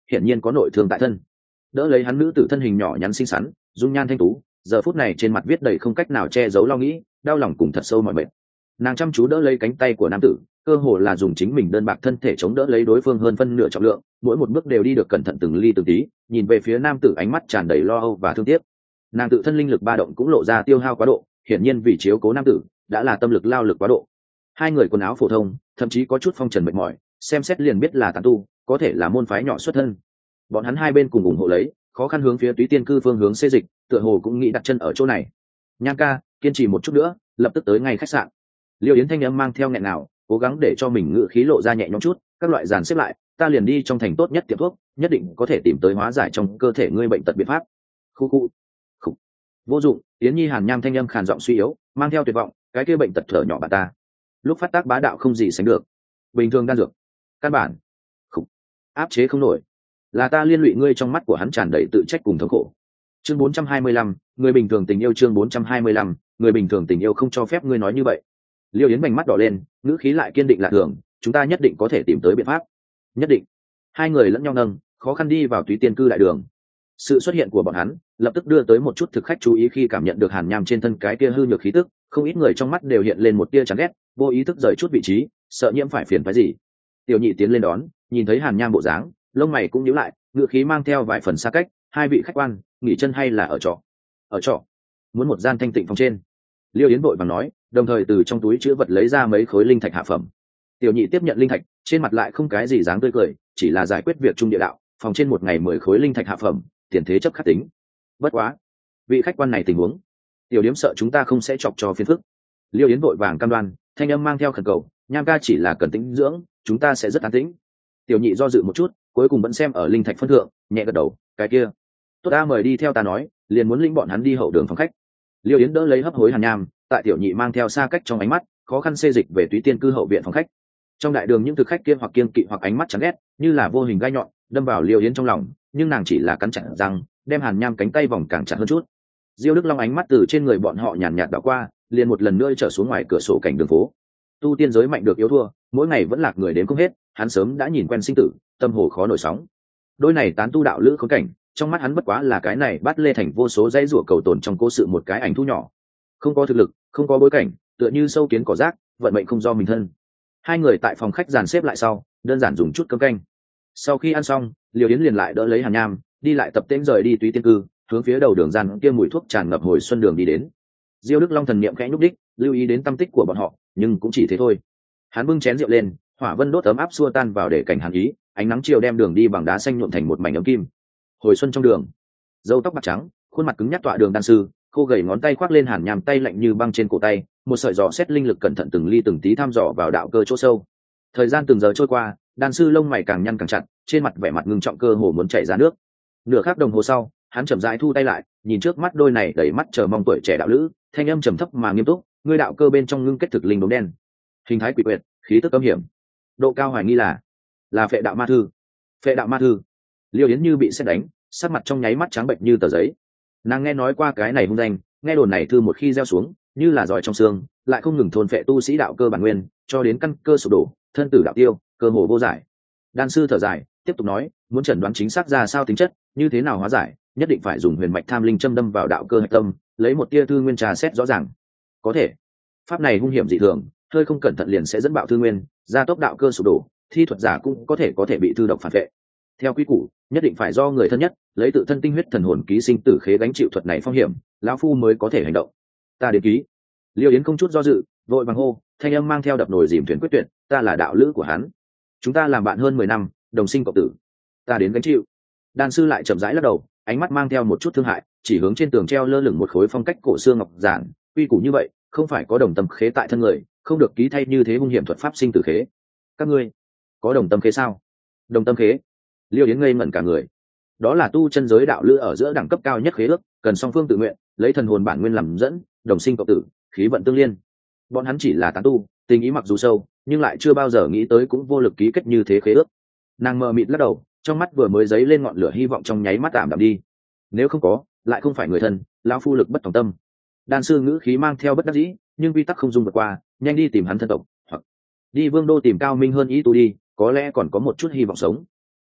hiển nhiên có nội thương tại thân. Đỡ lấy hắn nữ tử thân hình nhỏ nhắn xinh xắn, dung nhan thanh tú, giờ phút này trên mặt viết đầy không cách nào che giấu lo nghĩ, đau lòng cùng thật sâu mọi mệt. Nàng chăm chú đỡ lấy cánh tay của nam tử, cơ hồ là dùng chính mình đơn bạc thân thể chống đỡ lấy đối phương hơn phân nửa trọng lượng, mỗi một bước đều đi được cẩn thận từng ly từng tí, nhìn về phía nam tử ánh mắt tràn đầy lo âu và thương tiếc. Nàng tự thân linh lực ba động cũng lộ ra tiêu hao quá độ, hiển nhiên vì chiếu cố nam tử đã là tâm lực lao lực quá độ. Hai người quần áo phổ thông, thậm chí có chút phong trần mệt mỏi, xem xét liền biết là tán tu, có thể là môn phái nhỏ xuất thân. Bọn hắn hai bên cùng ủng hộ lấy, khó khăn hướng phía Túy Tiên cư phương hướng xê dịch, tựa hồ cũng nghĩ đặt chân ở chỗ này. Nhan ca, kiên trì một chút nữa, lập tức tới ngay khách sạn. Liêu Yến thanh âm mang theo nghẹn nào, cố gắng để cho mình ngự khí lộ ra nhẹ nhõm chút, các loại dàn xếp lại, ta liền đi trong thành tốt nhất tiệm thuốc, nhất định có thể tìm tới hóa giải trong cơ thể ngươi bệnh tật biện pháp. Khu khu. Khủ. Vô dụng, Yến Nhi hàn nham thanh âm khàn giọng suy yếu, mang theo tuyệt vọng, cái kia bệnh tật thở nhỏ bà ta. Lúc phát tác bá đạo không gì sánh được. Bình thường đan dược, căn bản Khủ. Áp chế không nổi. Là ta liên lụy ngươi, trong mắt của hắn tràn đầy tự trách cùng thống khổ. Chương bốn trăm hai mươi lăm, người bình thường tình yêu. Chương bốn trăm hai mươi lăm, người bình thường tình yêu không cho phép ngươi nói như vậy. Liêu Yến vành mắt đỏ lên, ngữ khí lại kiên định lạ thường, chúng ta nhất định có thể tìm tới biện pháp. Nhất định. Hai người lẫn nhau nâng, khó khăn đi vào Túy Tiên cư đại đường. Sự xuất hiện của bọn hắn lập tức đưa tới một chút thực khách chú ý, khi cảm nhận được hàn nham trên thân cái kia hư nhược khí tức, không ít người trong mắt đều hiện lên một tia chán ghét, vô ý thức rời chút vị trí, sợ nhiễm phải phiền phái gì. Tiểu nhị tiến lên đón, nhìn thấy hàn nham bộ dáng, lông mày cũng nhíu lại, ngữ khí mang theo vài phần xa cách, hai vị khách quan, nghỉ chân hay là ở trọ? Ở trọ. Muốn một gian thanh tịnh phòng trên. Liêu Yến vội vàng nói, đồng thời từ trong túi chứa vật lấy ra mấy khối linh thạch hạ phẩm. Tiểu nhị tiếp nhận linh thạch, trên mặt lại không cái gì dáng tươi cười, chỉ là giải quyết việc trung địa đạo, phòng trên một ngày mười khối linh thạch hạ phẩm, tiền thế chấp khắc tính. Bất quá, vị khách quan này tình huống, tiểu điếm sợ chúng ta không sẽ chọc cho phiền phức. Liêu Yến vội vàng cam đoan, thanh âm mang theo khẩn cầu, nham ca chỉ là cần tĩnh dưỡng, chúng ta sẽ rất an tĩnh. Tiểu nhị do dự một chút, cuối cùng vẫn xem ở linh thạch phân thượng, nhẹ gật đầu, cái kia, tốt, ta mời đi theo ta nói, liền muốn lĩnh bọn hắn đi hậu đường phòng khách. Liêu Yến đỡ lấy hấp hối hàn nham, tại tiểu nhị mang theo xa cách trong ánh mắt, khó khăn xê dịch về Túy Tiên cư hậu viện phòng khách. Trong đại đường những thực khách kia hoặc kiêng kỵ hoặc ánh mắt chán ghét, như là vô hình gai nhọn đâm vào Liêu Yến trong lòng, nhưng nàng chỉ là cắn chặt răng, đem hàn nham cánh tay vòng càng chặt hơn chút. Diêu Đức Long ánh mắt từ trên người bọn họ nhàn nhạt đảo qua, liền một lần nữa trở xuống ngoài cửa sổ cảnh đường phố. Tu tiên giới mạnh được yếu thua, mỗi ngày vẫn lạc người đến không hết, hắn sớm đã nhìn quen sinh tử, tâm hồ khó nổi sóng. Đôi này tán tu đạo lữ khốn cảnh, trong mắt hắn bất quá là cái này bắt lê thành vô số dãy rủa cầu tồn trong cố sự một cái ảnh thu nhỏ, không có thực lực, không có bối cảnh, tựa như sâu kiến cỏ rác, vận mệnh không do mình thân. Hai người tại phòng khách dàn xếp lại sau, đơn giản dùng chút cơm canh. Sau khi ăn xong, Liêu Yến liền lại đỡ lấy hàn nham, đi lại tập tễnh rời đi Túy Tiên cư, hướng phía đầu đường gian kia mùi thuốc tràn ngập hồi xuân đường đi đến. Diêu Đức Long thần niệm khẽ nhúc đích, lưu ý đến tâm tích của bọn họ, nhưng cũng chỉ thế thôi. Hắn bưng chén rượu lên, hỏa vân đốt ấm áp xua tan vào để cảnh hàn ý, ánh nắng chiều đem đường đi bằng đá xanh nhuộm thành một mảnh ấm kim. Hồi xuân trong đường, râu tóc bạc trắng, khuôn mặt cứng nhắc tọa đường đan sư, khô gầy ngón tay khoác lên hàn nham tay lạnh như băng trên cổ tay, một sợi dò xét linh lực cẩn thận từng ly từng tí thăm dò vào đạo cơ chỗ sâu. Thời gian từng giờ trôi qua, đan sư lông mày càng nhăn càng chặt, trên mặt vẻ mặt ngưng trọng, cơ hồ muốn chảy ra nước. Nửa khắc đồng hồ sau, hắn chậm rãi thu tay lại, nhìn trước mắt đôi này đầy mắt chờ mong tuổi trẻ đạo lữ, thanh âm trầm thấp mà nghiêm túc, ngươi đạo cơ bên trong ngưng kết thực linh đốm đen, hình thái quỷ quyệt, khí tức âm hiểm, độ cao hoài nghi là là phệ đạo ma thư. Phệ đạo ma thư. Liêu Yến như bị sét đánh, sắc mặt trong nháy mắt trắng bệnh như tờ giấy. Nàng nghe nói qua cái này hung danh, nghe đồn này thư một khi gieo xuống, như là giỏi trong xương, lại không ngừng thôn phệ tu sĩ đạo cơ bản nguyên, cho đến căn cơ sụp đổ, thân tử đạo tiêu, cơ hồ vô giải. Đan sư thở dài, tiếp tục nói, muốn chẩn đoán chính xác ra sao tính chất, như thế nào hóa giải, nhất định phải dùng huyền mạch tham linh châm đâm vào đạo cơ hạch tâm, lấy một tia thư nguyên trà xét rõ ràng. Có thể, pháp này hung hiểm dị thường, hơi không cẩn thận liền sẽ dẫn bạo thư nguyên, gia tốc đạo cơ sụp đổ, thi thuật giả cũng có thể có thể bị thư độc phản vệ. Theo quy củ, nhất định phải do người thân nhất lấy tự thân tinh huyết thần hồn ký sinh tử khế gánh chịu thuật này phong hiểm, lão phu mới có thể hành động. Ta đến ký. Liêu Yến không chút do dự, vội vàng hô, thanh âm mang theo đập nồi dìm thuyền quyết tuyệt, ta là đạo lữ của hắn, chúng ta làm bạn hơn mười năm, đồng sinh cộng tử, ta đến gánh chịu. Đan sư lại chậm rãi lắc đầu, ánh mắt mang theo một chút thương hại, chỉ hướng trên tường treo lơ lửng một khối phong cách cổ xưa ngọc giản, quy củ như vậy, không phải có đồng tâm khế tại thân người, không được ký thay như thế hung hiểm thuật pháp sinh tử khế. Các ngươi có đồng tâm khế sao? Đồng tâm khế. Liêu Yến ngây ngẩn cả người. Đó là tu chân giới đạo lữ ở giữa đẳng cấp cao nhất khế ước, cần song phương tự nguyện, lấy thần hồn bản nguyên làm dẫn, đồng sinh cộng tử, khí vận tương liên. Bọn hắn chỉ là tán tu, tình ý mặc dù sâu, nhưng lại chưa bao giờ nghĩ tới cũng vô lực ký kết như thế khế ước. Nàng mờ mịt lắc đầu, trong mắt vừa mới dấy lên ngọn lửa hy vọng trong nháy mắt tạm đạm đi. Nếu không có, lại không phải người thân, lão phu lực bất tòng tâm. Đan sư ngữ khí mang theo bất đắc dĩ, nhưng quy tắc không dung vượt qua, nhanh đi tìm hắn thân tộc, hoặc đi vương đô tìm cao minh hơn ý tu đi, có lẽ còn có một chút hy vọng sống.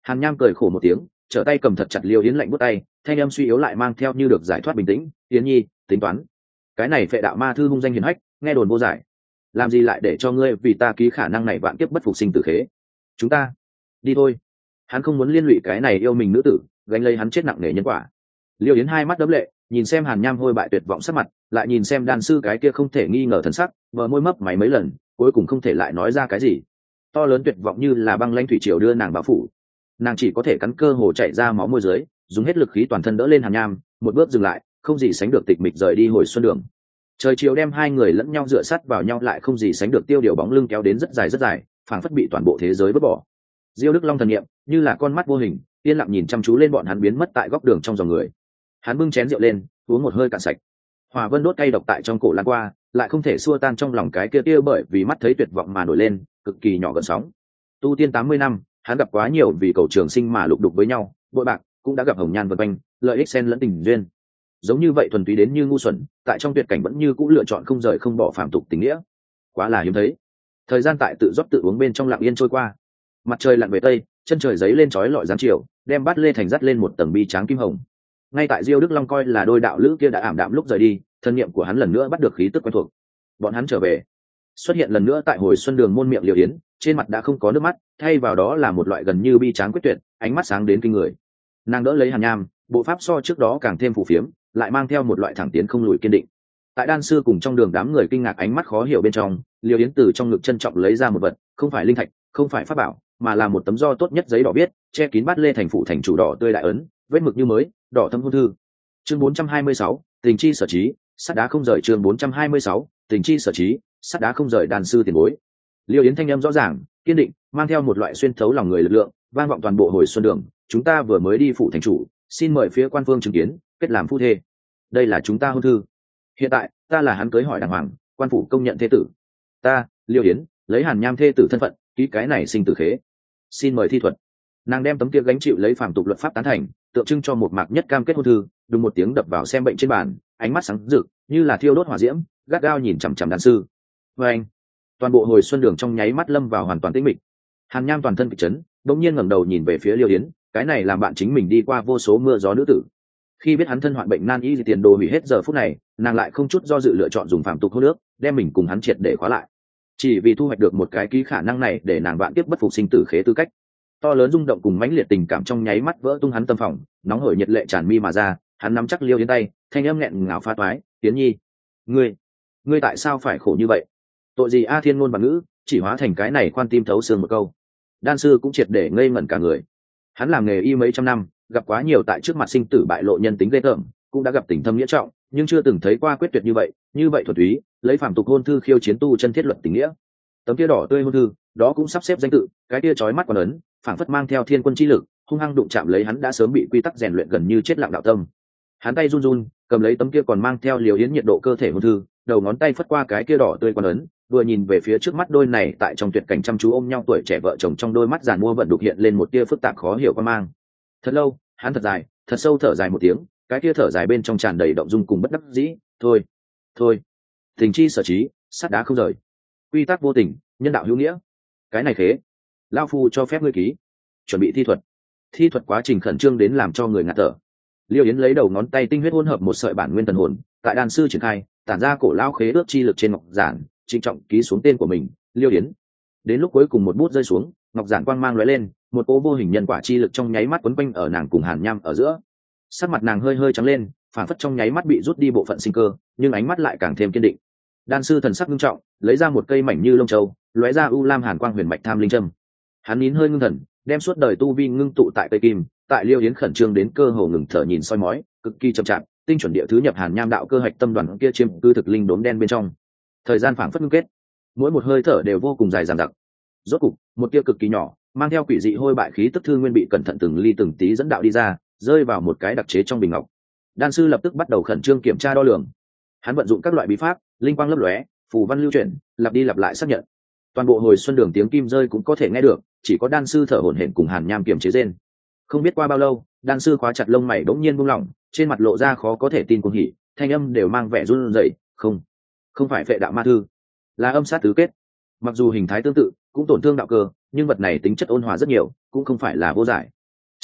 Hàn Nham cười khổ một tiếng, trở tay cầm thật chặt Liêu Yến lạnh buốt tay, thanh âm suy yếu lại mang theo như được giải thoát bình tĩnh. Yến Nhi, tính toán, cái này phệ đạo ma thư hung danh hiển hách, nghe đồn vô giải, làm gì lại để cho ngươi vì ta ký khả năng này vạn kiếp bất phục sinh tử khế. Chúng ta đi thôi. Hắn không muốn liên lụy cái này yêu mình nữ tử, gánh lấy hắn chết nặng nề nhân quả. Liêu Yến hai mắt đẫm lệ, nhìn xem Hàn Nham hôi bại tuyệt vọng sắc mặt, lại nhìn xem đan sư cái kia không thể nghi ngờ thần sắc, bờ môi mấp máy mấy lần, cuối cùng không thể lại nói ra cái gì. To lớn tuyệt vọng như là băng lãnh thủy triều đưa nàng bao phủ, nàng chỉ có thể cắn cơ hồ chảy ra máu môi dưới, dùng hết lực khí toàn thân đỡ lên Hàn Nham, một bước dừng lại, không gì sánh được tịch mịch rời đi hồi xuân đường. Trời chiều đem hai người lẫn nhau dựa sát vào nhau, lại không gì sánh được tiêu điều bóng lưng kéo đến rất dài rất dài, phảng phất bị toàn bộ thế giới vứt bỏ. Diêu Đức Long thần niệm như là con mắt vô hình, yên lặng nhìn chăm chú lên bọn hắn biến mất tại góc đường trong dòng người. Hắn bưng chén rượu lên, uống một hơi cạn sạch. Hỏa vân đốt cay độc tại trong cổ lan qua, lại không thể xua tan trong lòng cái kia kia bởi vì mắt thấy tuyệt vọng mà nổi lên, cực kỳ nhỏ gợn sóng. Tu tiên tám mươi năm, hắn gặp quá nhiều vì cầu trường sinh mà lục đục với nhau, bội bạc, cũng đã gặp hồng nhan vần quanh, lợi ích xen lẫn tình duyên. Giống như vậy thuần túy đến như ngu xuẩn, tại trong tuyệt cảnh vẫn như cũng lựa chọn không rời không bỏ phàm tục tình nghĩa, quá là hiếm thấy. Thời gian tại tự rót tự uống bên trong lặng yên trôi qua. Mặt trời lặn về tây, chân trời giấy lên chói lọi giáng chiều, đem bát lê thành dắt lên một tầng bi tráng kim hồng. Ngay tại Diêu Đức Long coi là đôi đạo lữ kia đã ảm đạm lúc rời đi, thân niệm của hắn lần nữa bắt được khí tức quen thuộc. Bọn hắn trở về, xuất hiện lần nữa tại hồi xuân đường môn miệng Liêu Yến, trên mặt đã không có nước mắt, thay vào đó là một loại gần như bi tráng quyết tuyệt, ánh mắt sáng đến kinh người. Nàng đỡ lấy Hàn Nham, bộ pháp so trước đó càng thêm phù phiếm, lại mang theo một loại thẳng tiến không lùi kiên định. Tại đan sư cùng trong đường đám người kinh ngạc ánh mắt khó hiểu bên trong, Liêu Yến từ trong ngực trân trọng lấy ra một vật, không phải linh thạch, không phải pháp bảo, mà là một tấm do tốt nhất giấy đỏ viết, che kín bát lê thành phụ thành chủ đỏ tươi đại ấn, vết mực như mới, đỏ thâm hôn thư. Chương bốn trăm hai mươi sáu, tình chi sở trí, sắt đá không rời. Chương bốn trăm hai mươi sáu, tình chi sở trí, sắt đá không rời. Đan sư tiền bối. Liêu Yến thanh âm rõ ràng, kiên định, mang theo một loại xuyên thấu lòng người lực lượng, vang vọng toàn bộ hồi xuân đường. Chúng ta vừa mới đi phụ thành chủ, xin mời phía quan phương chứng kiến, kết làm phu thê. Đây là chúng ta hôn thư. Hiện tại, ta là hắn cưới hỏi đàng hoàng, quan phủ công nhận thê tử. Ta, Liêu Yến, lấy Hàn Nham thê tử thân phận, ký cái này sinh tử khế. Xin mời thi thuật. Nàng đem tấm kia gánh chịu lấy phàm tục luật pháp tán thành, tượng trưng cho một mạc nhất cam kết hôn thư, đùng một tiếng đập vào xem bệnh trên bàn, ánh mắt sáng rực như là thiêu đốt hỏa diễm, gắt gao nhìn chằm chằm đan sư. Và anh, toàn bộ hồi xuân đường trong nháy mắt lâm vào hoàn toàn tĩnh mịch. Hàn Nham toàn thân kịch chấn, bỗng nhiên ngẩng đầu nhìn về phía Liêu Yến, cái này làm bạn chính mình đi qua vô số mưa gió nữ tử. Khi biết hắn thân hoạn bệnh nan y tiền đồ hủy hết giờ phút này, nàng lại không chút do dự lựa chọn dùng phàm tục hôn nước, đem mình cùng hắn triệt để khóa lại, chỉ vì thu hoạch được một cái ký khả năng này để nàng bạn tiếp bất phục sinh tử khế tư cách. To lớn rung động cùng mãnh liệt tình cảm trong nháy mắt vỡ tung hắn tâm phòng, nóng hổi nhiệt lệ tràn mi mà ra. Hắn nắm chắc Liêu Yến tay, thanh âm nghẹn ngào pha toái, Yến Nhi, ngươi ngươi tại sao phải khổ như vậy? Tội gì a? Thiên ngôn và ngữ chỉ hóa thành cái này khoan tim thấu xương một câu. Đan sư cũng triệt để ngây ngẩn cả người. Hắn làm nghề y mấy trăm năm, gặp quá nhiều tại trước mặt sinh tử bại lộ nhân tính ghê tởm, cũng đã gặp tình thâm nghĩa trọng, nhưng chưa từng thấy qua quyết tuyệt như vậy, như vậy thuần túy, lấy phàm tục hôn thư khiêu chiến tu chân thiết luật tình nghĩa. Tấm kia đỏ tươi hôn thư, đó cũng sắp xếp danh tự, cái kia chói mắt quan ấn, phảng phất mang theo thiên quân chi lực, hung hăng đụng chạm lấy hắn đã sớm bị quy tắc rèn luyện gần như chết lặng đạo tâm. Hắn tay run run, cầm lấy tấm kia còn mang theo Liều Yến nhiệt độ cơ thể hôn thư, đầu ngón tay phất qua cái kia đỏ tươi quan ấn, vừa nhìn về phía trước mắt đôi này tại trong tuyệt cảnh chăm chú ôm nhau tuổi trẻ vợ chồng, trong đôi mắt giàn mua vận đục hiện lên một tia phức tạp khó hiểu quan mang. Thật lâu, hắn thật dài, thật sâu thở dài một tiếng, cái kia thở dài bên trong tràn đầy động dung cùng bất đắc dĩ. Thôi, thôi, tình chi sở trí, sắt đá không rời, quy tắc vô tình, nhân đạo hữu nghĩa, cái này khế, lao phu cho phép ngươi ký. Chuẩn bị thi thuật. Thi thuật quá trình khẩn trương đến làm cho người ngạt thở. Liêu Yến lấy đầu ngón tay tinh huyết hỗn hợp một sợi bản nguyên thần hồn, tại đan sư triển khai, tản ra cổ lao khế ước chi lực trên ngọc giản, trịnh trọng ký xuống tên của mình, Liêu Yến. Đến lúc cuối cùng một bút rơi xuống, ngọc giản quang mang lóe lên, một cỗ vô hình nhân quả chi lực trong nháy mắt quấn quanh ở nàng cùng Hàn Nham ở giữa. Sắc mặt nàng hơi hơi trắng lên, phản phất trong nháy mắt bị rút đi bộ phận sinh cơ, nhưng ánh mắt lại càng thêm kiên định. Đan sư thần sắc nghiêm trọng, lấy ra một cây mảnh như lông châu, lóe ra u lam hàn quang huyền mạch tham linh châm. Hắn nín hơi ngưng thần, đem suốt đời tu vi ngưng tụ tại cây kim, tại Liêu Yến khẩn trương đến cơ hồ ngừng thở nhìn soi mói, cực kỳ chậm chạp, tinh chuẩn địa thứ nhập Hàn Nham đạo cơ hạch tâm đoàn kia chiếm cư thực linh đốm đen bên trong. Thời gian phảng phất ngưng kết, mỗi một hơi thở đều vô cùng dài dằng dặc. Rốt cục, một tia cực kỳ nhỏ, mang theo quỷ dị hôi bại khí tức thư nguyên bị cẩn thận từng ly từng tí dẫn đạo đi ra, rơi vào một cái đặc chế trong bình ngọc. Đan sư lập tức bắt đầu khẩn trương kiểm tra đo lường. Hắn vận dụng các loại bí pháp, linh quang lấp lóe, phù văn lưu chuyển, lặp đi lặp lại xác nhận. Toàn bộ hồi xuân đường tiếng kim rơi cũng có thể nghe được, chỉ có đan sư thở hổn hển cùng Hàn Nham kiềm chế rên. Không biết qua bao lâu, đan sư khóa chặt lông mày bỗng nhiên buông lỏng, trên mặt lộ ra khó có thể tin cuồng hỉ, thanh âm đều mang vẻ run rẩy, "Không, không phải phệ đạo ma thư, là âm sát tứ kết." Mặc dù hình thái tương tự, cũng tổn thương đạo cơ, nhưng vật này tính chất ôn hòa rất nhiều, cũng không phải là vô giải.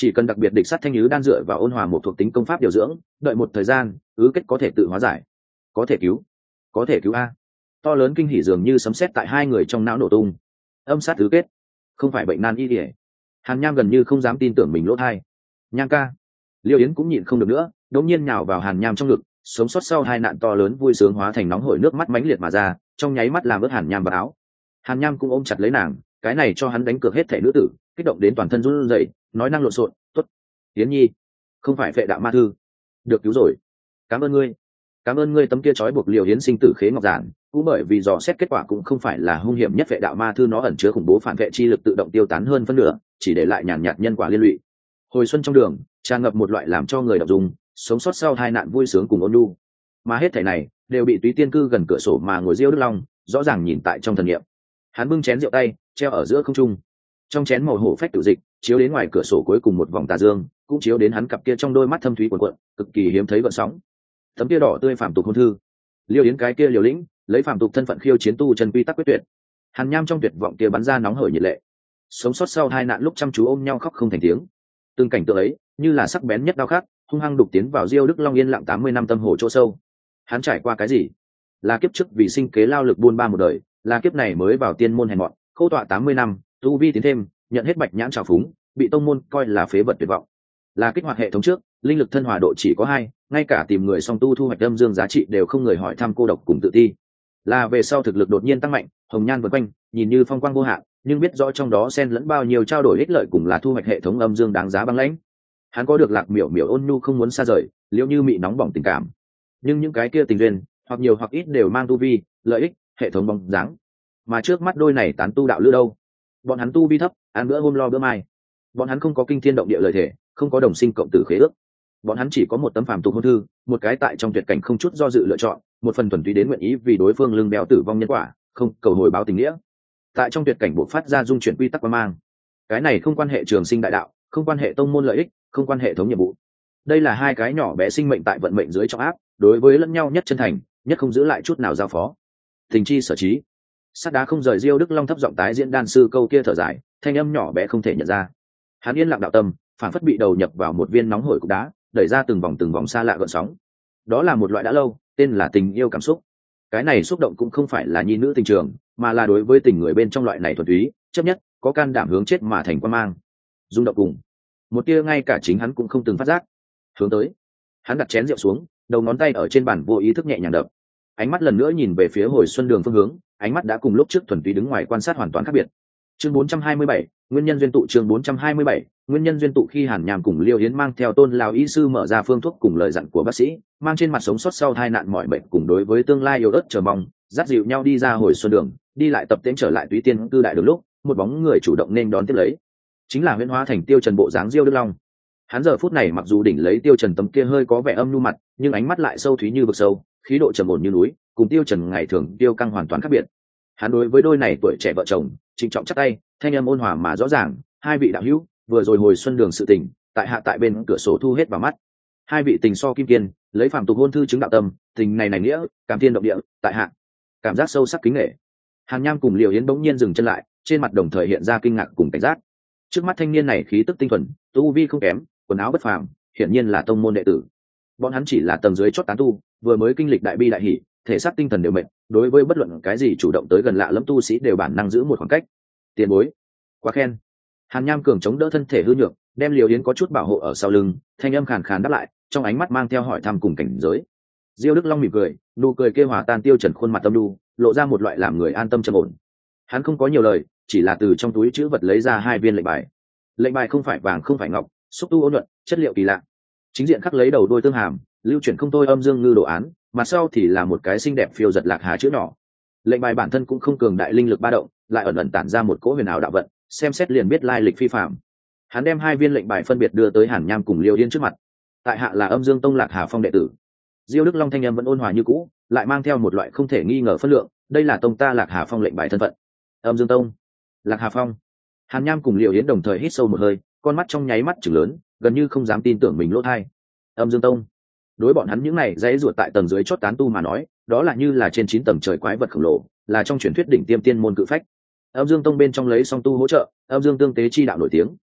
chỉ cần đặc biệt địch sát thanh nhứ đan dựa vào ôn hòa một thuộc tính công pháp điều dưỡng, đợi một thời gian ứ kết có thể tự hóa giải, có thể cứu, có thể cứu a. To lớn kinh hỉ dường như sấm sét tại hai người trong não nổ tung. Âm sát ứ kết, không phải bệnh nan y ỉa. Hàn Nham gần như không dám tin tưởng mình lỗ thai. Nham ca. Liêu Yến cũng nhịn không được nữa, đột nhiên nhào vào Hàn Nham trong ngực, sống sót sau hai nạn to lớn vui sướng hóa thành nóng hổi nước mắt mãnh liệt mà ra, trong nháy mắt làm ướt Hàn Nham vào áo. Hàn Nham cũng ôm chặt lấy nàng, cái này cho hắn đánh cược hết thể nữ tử, kích động đến toàn thân run rẩy, nói năng lộn xộn, "Tốt, Yến Nhi, không phải phệ đạo ma thư, được cứu rồi. Cảm ơn ngươi, cảm ơn ngươi." Tấm kia trói buộc Liêu Yến sinh tử khế ngọc giản, cũng bởi vì dò xét kết quả cũng không phải là hung hiểm nhất phệ đạo ma thư, nó ẩn chứa khủng bố phản vệ chi lực tự động tiêu tán hơn phân nửa, chỉ để lại nhàn nhạt nhân quả liên lụy. Hồi xuân trong đường, tràn ngập một loại làm cho người đọc dùng, sống sót sau hai nạn vui sướng cùng ôn nhu, mà hết thảy này đều bị Túy Tiên cư gần cửa sổ mà ngồi Diêu Đức Long rõ ràng nhìn tại trong thần niệm. Hắn bưng chén rượu tay treo ở giữa không trung, trong chén màu hổ phách tự dịch chiếu đến ngoài cửa sổ cuối cùng một vòng tà dương, cũng chiếu đến hắn cặp kia trong đôi mắt thâm thúy cuồn cuộn, cực kỳ hiếm thấy gợn sóng. Tấm kia đỏ tươi phàm tục hôn thư, Liêu Yến cái kia liều lĩnh lấy phàm tục thân phận khiêu chiến tu chân quy tắc quyết tuyệt. Hàn Nham trong tuyệt vọng kia bắn ra nóng hởi nhiệt lệ, sống sót sau hai nạn lúc chăm chú ôm nhau khóc không thành tiếng. Từng cảnh tượng ấy như là sắc bén nhất đao khắc, hung hăng đục tiến vào Diêu Đức Long yên lặng tám mươi năm tâm hồ chỗ sâu. Hắn trải qua cái gì? Là kiếp trước vì sinh kế lao lực buôn ba một đời, là kiếp này mới vào tiên môn hèn mọn, khô tọa tám mươi năm, tu vi tiến thêm, nhận hết bạch nhãn trào phúng, bị tông môn coi là phế vật tuyệt vọng. Là kích hoạt hệ thống trước, linh lực thân hòa độ chỉ có hai, ngay cả tìm người song tu thu hoạch âm dương giá trị đều không người hỏi thăm, cô độc cùng tự ti. Là về sau thực lực đột nhiên tăng mạnh, hồng nhan vần quanh, nhìn như phong quang vô hạn, nhưng biết rõ trong đó xen lẫn bao nhiêu trao đổi ích lợi cùng là thu hoạch hệ thống âm dương đáng giá băng lãnh. Hắn có được Lạc Miểu Miểu ôn nhu không muốn xa rời, liễu như mị nóng bỏng tình cảm, nhưng những cái kia tình duyên hoặc nhiều hoặc ít đều mang tu vi, lợi ích, hệ thống bóng dáng. Mà trước mắt đôi này tán tu đạo lữ đâu? Bọn hắn tu vi thấp, ăn bữa hôm lo bữa mai. Bọn hắn không có kinh thiên động địa lời thể, không có đồng sinh cộng tử khế ước. Bọn hắn chỉ có một tấm phàm tục hôn thư, một cái tại trong tuyệt cảnh không chút do dự lựa chọn, một phần thuần túy đến nguyện ý vì đối phương lưng béo tử vong nhân quả, không cầu hồi báo tình nghĩa. Tại trong tuyệt cảnh buộc phát ra dung chuyển quy tắc quan mang. Cái này không quan hệ trường sinh đại đạo, không quan hệ tông môn lợi ích, không quan hệ thống nhiệm vụ. Đây là hai cái nhỏ bé sinh mệnh tại vận mệnh dưới trọng áp, đối với lẫn nhau nhất chân thành, nhất không giữ lại chút nào giao phó. Tình chi sở trí. Sắt đá không rời. Diêu Đức Long thấp giọng tái diễn đan sư câu kia thở dài, thanh âm nhỏ bé không thể nhận ra. Hắn yên lặng đạo tâm, phản phất bị đầu nhập vào một viên nóng hổi cục đá, đẩy ra từng vòng từng vòng xa lạ gợn sóng. Đó là một loại đã lâu, tên là tình yêu cảm xúc. Cái này xúc động cũng không phải là nhi nữ tình trường, mà là đối với tình người bên trong loại này thuần túy, chấp nhất, có can đảm hướng chết mà thành quan mang. Rung động cùng một tia ngay cả chính hắn cũng không từng phát giác. Hướng tới, hắn đặt chén rượu xuống, đầu ngón tay ở trên bàn vô ý thức nhẹ nhàng đập. Ánh mắt lần nữa nhìn về phía hồi xuân đường phương hướng, ánh mắt đã cùng lúc trước thuần túy đứng ngoài quan sát hoàn toàn khác biệt. Chương bốn trăm hai mươi bảy, nguyên nhân duyên tụ. Chương bốn trăm hai mươi bảy, nguyên nhân duyên tụ. Khi Hàn Nham cùng Liêu Yến mang theo Tôn lão y sư mở ra phương thuốc cùng lời dặn của bác sĩ, mang trên mặt sống sót sau tai nạn mọi bệnh cùng đối với tương lai yêu ớt chờ mong, dắt dịu nhau đi ra hồi xuân đường, đi lại tập tễnh trở lại Túy Tiên cư đại đường lúc, một bóng người chủ động nên đón tiếp lấy, chính là huyễn hóa thành Tiêu Trần bộ dáng Diêu Đức Long. Hắn giờ phút này mặc dù đỉnh lấy Tiêu Trần tấm kia hơi có vẻ âm nhu mặt, nhưng ánh mắt lại sâu thúy như vực sâu, khí độ trầm ổn như núi, cùng Tiêu Trần ngày thường tiêu căng hoàn toàn khác biệt. Hắn đối với đôi này tuổi trẻ vợ chồng trịnh trọng chắp tay, thanh âm ôn hòa mà rõ ràng, hai vị đạo hữu, vừa rồi hồi xuân đường sự tình, tại hạ tại bên cửa sổ thu hết vào mắt. Hai vị tình so kim kiên, lấy phàm tục hôn thư chứng đạo tâm, tình này này nghĩa, cảm thiên động địa, tại hạ cảm giác sâu sắc kính nể. Hàn Nham cùng Liêu Yến bỗng nhiên dừng chân lại, trên mặt đồng thời hiện ra kinh ngạc cùng cảnh giác. Trước mắt thanh niên này khí tức tinh thuần, tu vi không kém, quần áo bất phàm, hiển nhiên là tông môn đệ tử. Bọn hắn chỉ là tầng dưới chót tán tu, vừa mới kinh lịch đại bi đại hỷ, thể xác tinh thần đều mệt, đối với bất luận cái gì chủ động tới gần lạ lẫm tu sĩ đều bản năng giữ một khoảng cách. Tiền bối, quá khen. Hàn Nham cường chống đỡ thân thể hư nhược, đem Liêu Yến có chút bảo hộ ở sau lưng, thanh âm khàn khàn đáp lại, trong ánh mắt mang theo hỏi thăm cùng cảnh giới. Diêu Đức Long mỉm cười, nụ cười kia hòa tan Tiêu Trần khuôn mặt tâm đu, lộ ra một loại làm người an tâm trầm ổn. Hắn không có nhiều lời, chỉ là từ trong túi trữ vật lấy ra hai viên lệnh bài. Lệnh bài không phải vàng không phải ngọc, xúc tu ôn nhuận, chất liệu kỳ lạ. Chính diện khắc lấy đầu đôi tương hàm, lưu chuyển không thôi âm dương ngư đồ án, mặt sau thì là một cái xinh đẹp phiêu giật lạc hà chữ nhỏ. Lệnh bài bản thân cũng không cường đại linh lực ba động, lại ẩn ẩn tản ra một cỗ huyền ảo đạo vận, xem xét liền biết lai lịch phi phàm. Hắn đem hai viên lệnh bài phân biệt đưa tới Hàn Nham cùng Liêu Yến trước mặt. Tại hạ là Âm Dương Tông Lạc Hà Phong đệ tử. Diêu Đức Long thanh âm vẫn ôn hòa như cũ, lại mang theo một loại không thể nghi ngờ phân lượng, đây là tông ta Lạc Hà Phong lệnh bài thân phận. Âm Dương Tông, Lạc Hà Phong. Hàn Nham cùng Liêu Yến đồng thời hít sâu một hơi, con mắt trong nháy mắt trừng lớn, gần như không dám tin tưởng mình lỗ tai. Âm Dương Tông, đối bọn hắn những này dãy ruột tại tầng dưới chót tán tu mà nói, đó là như là trên chín tầng trời quái vật khổng lồ, là trong truyền thuyết đỉnh tiêm tiên môn cự phách. Âm Dương Tông bên trong lấy song tu hỗ trợ, Âm Dương tương tế chi đạo nổi tiếng.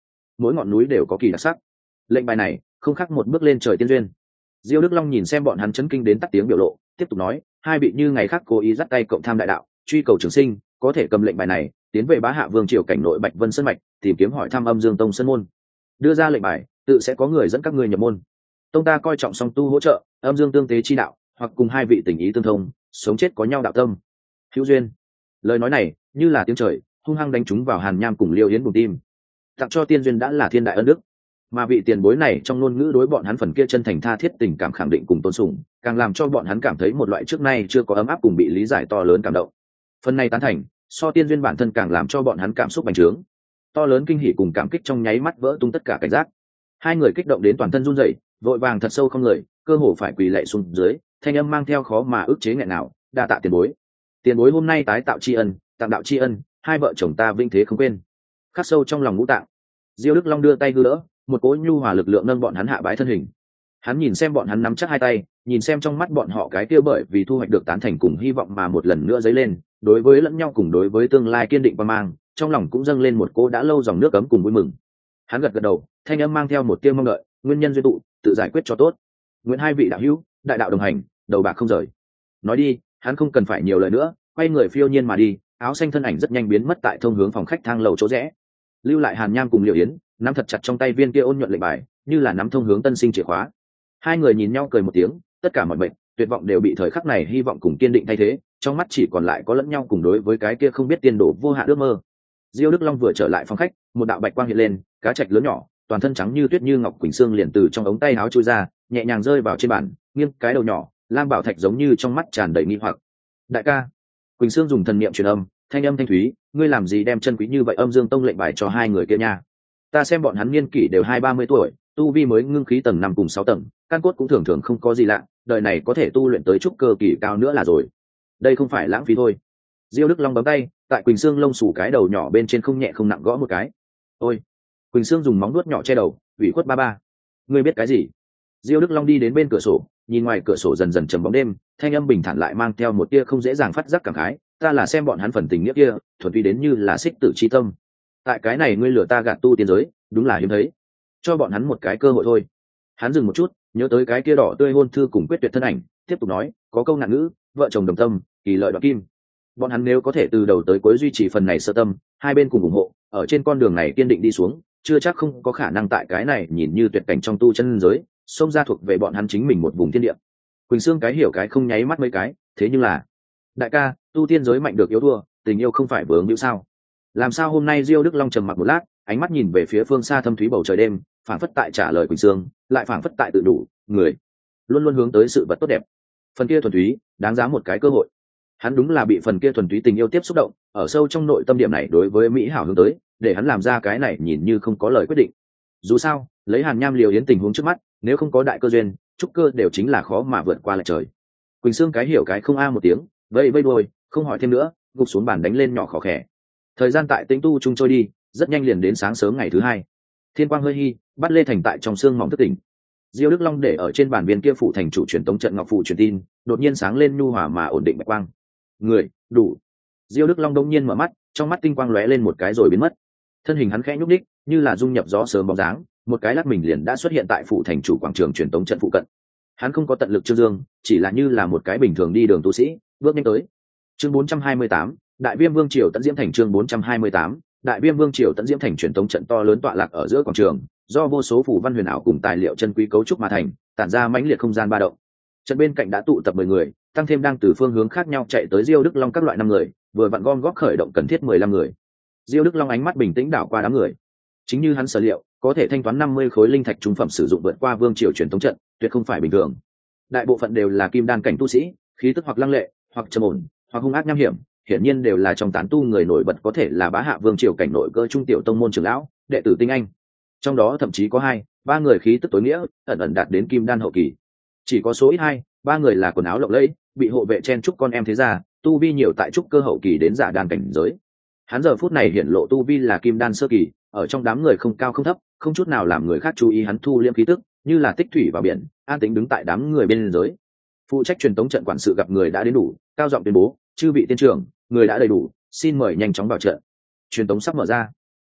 mỗi ngọn núi đều có kỳ đặc sắc. Lệnh bài này không khác một bước lên trời tiên duyên. Diêu Đức Long nhìn xem bọn hắn chấn kinh đến tắt tiếng biểu lộ, tiếp tục nói, hai vị như ngày khác cố ý dắt tay cộng tham đại đạo, truy cầu trường sinh, có thể cầm lệnh bài này tiến về Bá Hạ Vương triều cảnh nội Bạch Vân Sơn mạch, tìm kiếm hỏi thăm Âm Dương Tông sơn môn. Đưa ra lệnh bài, tự sẽ có người dẫn các ngươi nhập môn. Tông ta coi trọng song tu hỗ trợ, âm dương tương tế chi đạo, hoặc cùng hai vị tình ý tương thông, sống chết có nhau đạo tâm. Hữu duyên. Lời nói này như là tiếng trời, hung hăng đánh trúng vào Hàn Nham cùng Liêu Yến bụng tim. Tặng cho tiên duyên đã là thiên đại ân đức, mà vị tiền bối này trong ngôn ngữ đối bọn hắn phần kia chân thành tha thiết tình cảm khẳng định cùng tôn sùng, càng làm cho bọn hắn cảm thấy một loại trước nay chưa có ấm áp cùng bị lý giải to lớn cảm động. Phần này tán thành, so tiên duyên bản thân càng làm cho bọn hắn cảm xúc bành trướng. To lớn kinh hỉ cùng cảm kích trong nháy mắt vỡ tung tất cả cảnh giác. Hai người kích động đến toàn thân run rẩy, vội vàng thật sâu không người, cơ hồ phải quỳ lạy xuống dưới, thanh âm mang theo khó mà ức chế nghẹn nào, đa tạ tiền bối. Tiền bối hôm nay tái tạo tri ân, tặng đạo tri ân, hai vợ chồng ta vinh thế không quên. Khắc sâu trong lòng ngũ tạng. Diêu Đức Long đưa tay hư đỡ, một cỗ nhu hòa lực lượng nâng bọn hắn hạ bái thân hình. Hắn nhìn xem bọn hắn nắm chắc hai tay, nhìn xem trong mắt bọn họ cái kia bởi vì thu hoạch được tán thành cùng hy vọng mà một lần nữa dấy lên, đối với lẫn nhau cùng đối với tương lai kiên định và mang, trong lòng cũng dâng lên một cỗ đã lâu dòng nước ấm cùng vui mừng. Hắn gật gật đầu, thanh âm mang theo một tia mong đợi, nguyên nhân duyên tụ, tự giải quyết cho tốt. Nguyện hai vị đạo hữu, đại đạo đồng hành, đầu bạc không rời. Nói đi, hắn không cần phải nhiều lời nữa, quay người phiêu nhiên mà đi, áo xanh thân ảnh rất nhanh biến mất tại thông hướng phòng khách thang lầu chỗ rẽ. Lưu lại Hàn Nham cùng Liệu Yến, nắm thật chặt trong tay viên kia ôn nhuận lệnh bài, như là nắm thông hướng tân sinh chìa khóa. Hai người nhìn nhau cười một tiếng, tất cả mọi bệnh, tuyệt vọng đều bị thời khắc này hy vọng cùng kiên định thay thế, trong mắt chỉ còn lại có lẫn nhau cùng đối với cái kia không biết tiên độ vô hạn ước mơ. Diêu Đức Long vừa trở lại phòng khách, một đạo bạch quang hiện lên, cá trạch lớn nhỏ, toàn thân trắng như tuyết như ngọc quỳnh xương liền từ trong ống tay áo chui ra, nhẹ nhàng rơi vào trên bàn, nghiêng cái đầu nhỏ, lam bảo thạch giống như trong mắt tràn đầy nghi hoặc. Đại ca, quỳnh xương dùng thần niệm truyền âm, thanh âm thanh thúy, ngươi làm gì đem chân quý như vậy Âm Dương Tông lệnh bài cho hai người kia nha? Ta xem bọn hắn niên kỷ đều hai ba mươi tuổi, tu vi mới ngưng khí tầng năm cùng sáu tầng, căn cốt cũng thường thường không có gì lạ, đời này có thể tu luyện tới trúc cơ kỳ cao nữa là rồi. Đây không phải lãng phí thôi. Diêu Đức Long bấm tay, tại quỳnh xương lông xù cái đầu nhỏ bên trên không nhẹ không nặng gõ một cái. Ôi! Quỳnh xương dùng móng vuốt nhỏ che đầu, ủy khuất ba ba. Ngươi biết cái gì? Diêu Đức Long đi đến bên cửa sổ, nhìn ngoài cửa sổ dần dần trầm bóng đêm, thanh âm bình thản lại mang theo một tia không dễ dàng phát giác cảm khái. Ta là xem bọn hắn phần tình nghĩa kia, thuần túy đến như là xích tử chi tâm. Tại cái này ngươi lừa ta gạt tu tiên giới, đúng là hiếm thấy. Cho bọn hắn một cái cơ hội thôi. Hắn dừng một chút, nhớ tới cái kia đỏ tươi hôn thư cùng quyết tuyệt thân ảnh, tiếp tục nói, có câu ngạn ngữ, vợ chồng đồng tâm, kỳ lợi đoạt kim. Bọn hắn nếu có thể từ đầu tới cuối duy trì phần này sơ tâm, hai bên cùng ủng hộ, ở trên con đường này kiên định đi xuống, chưa chắc không có khả năng tại cái này nhìn như tuyệt cảnh trong tu chân giới, xông ra thuộc về bọn hắn chính mình một vùng thiên địa. Quỳnh Sương cái hiểu cái không nháy mắt mấy cái, thế nhưng là, đại ca, tu tiên giới mạnh được yếu thua, tình yêu không phải vướng hữu sao? Làm sao hôm nay Diêu Đức Long trầm mặc một lát, ánh mắt nhìn về phía phương xa thâm thúy bầu trời đêm, phảng phất tại trả lời Quỳnh Sương, lại phảng phất tại tự đủ, người luôn luôn hướng tới sự vật tốt đẹp. Phần kia thuần túy, đáng giá một cái cơ hội. Hắn đúng là bị phần kia thuần túy tình yêu tiếp xúc động, ở sâu trong nội tâm điểm này đối với mỹ hảo hướng tới, để hắn làm ra cái này nhìn như không có lời quyết định. Dù sao, lấy Hàn Nham Liều Yến tình huống trước mắt, nếu không có đại cơ duyên, trúc cơ đều chính là khó mà vượt qua lại trời. Quỳnh Sương cái hiểu cái không a một tiếng, vây vây đuôi, không hỏi thêm nữa, gục xuống bàn đánh lên nhỏ khó khẽ. Thời gian tại tĩnh tu chung trôi đi, rất nhanh liền đến sáng sớm ngày thứ hai. Thiên quang hơi hi, bắt Lê Thành tại trong xương mỏng thức tỉnh. Diêu Đức Long để ở trên bàn viên kia phụ thành chủ truyền tống trận ngọc phụ truyền tin, đột nhiên sáng lên nhu hòa mà ổn định bạch quang. Người, đủ. Diêu Đức Long đông nhiên mở mắt, trong mắt tinh quang lóe lên một cái rồi biến mất. Thân hình hắn khẽ nhúc nhích, như là dung nhập gió sớm bóng dáng, một cái lắc mình liền đã xuất hiện tại phụ thành chủ quảng trường truyền tống trận phụ cận. Hắn không có tận lực trương dương, chỉ là như là một cái bình thường đi đường tu sĩ, bước nhanh tới. Chương bốn trăm hai mươi tám, Đại Viêm Vương triều tận diễm thành chương bốn trăm hai mươi tám, Đại Viêm Vương triều tận diễm thành truyền tống trận to lớn tọa lạc ở giữa quảng trường, do vô số phù văn huyền ảo cùng tài liệu chân quý cấu trúc mà thành, tản ra mãnh liệt không gian ba động. Trận bên cạnh đã tụ tập mười người, tăng thêm đang từ phương hướng khác nhau chạy tới Diêu Đức Long các loại năm người, vừa vặn gom góp khởi động cần thiết mười lăm người. Diêu Đức Long ánh mắt bình tĩnh đảo qua đám người. Chính như hắn sở liệu, có thể thanh toán năm mươi khối linh thạch trung phẩm sử dụng vượt qua vương triều truyền thống trận, tuyệt không phải bình thường. Đại bộ phận đều là kim đan cảnh tu sĩ, khí tức hoặc lăng lệ, hoặc trầm ổn, hoặc hung ác nham hiểm, hiển nhiên đều là trong tán tu người nổi bật, có thể là Bá Hạ Vương triều cảnh nội cơ trung tiểu tông môn trưởng lão, đệ tử tinh anh. Trong đó thậm chí có hai, ba người khí tức tối nghĩa, ẩn ẩn đạt đến kim đan hậu kỳ. Chỉ có số ít hai, ba người là quần áo lộng lẫy, bị hộ vệ chen chúc con em thế gia, tu vi nhiều tại trúc cơ hậu kỳ đến giả đan cảnh giới. Hắn giờ phút này hiện lộ tu vi là kim đan sơ kỳ, ở trong đám người không cao không thấp, không chút nào làm người khác chú ý hắn thu liêm khí tức, như là tích thủy vào biển, an tĩnh đứng tại đám người bên dưới. Phụ trách truyền tống trận quản sự gặp người đã đến đủ, cao giọng tuyên bố, chư vị tiên trưởng, người đã đầy đủ, xin mời nhanh chóng vào trận. Truyền tống sắp mở ra.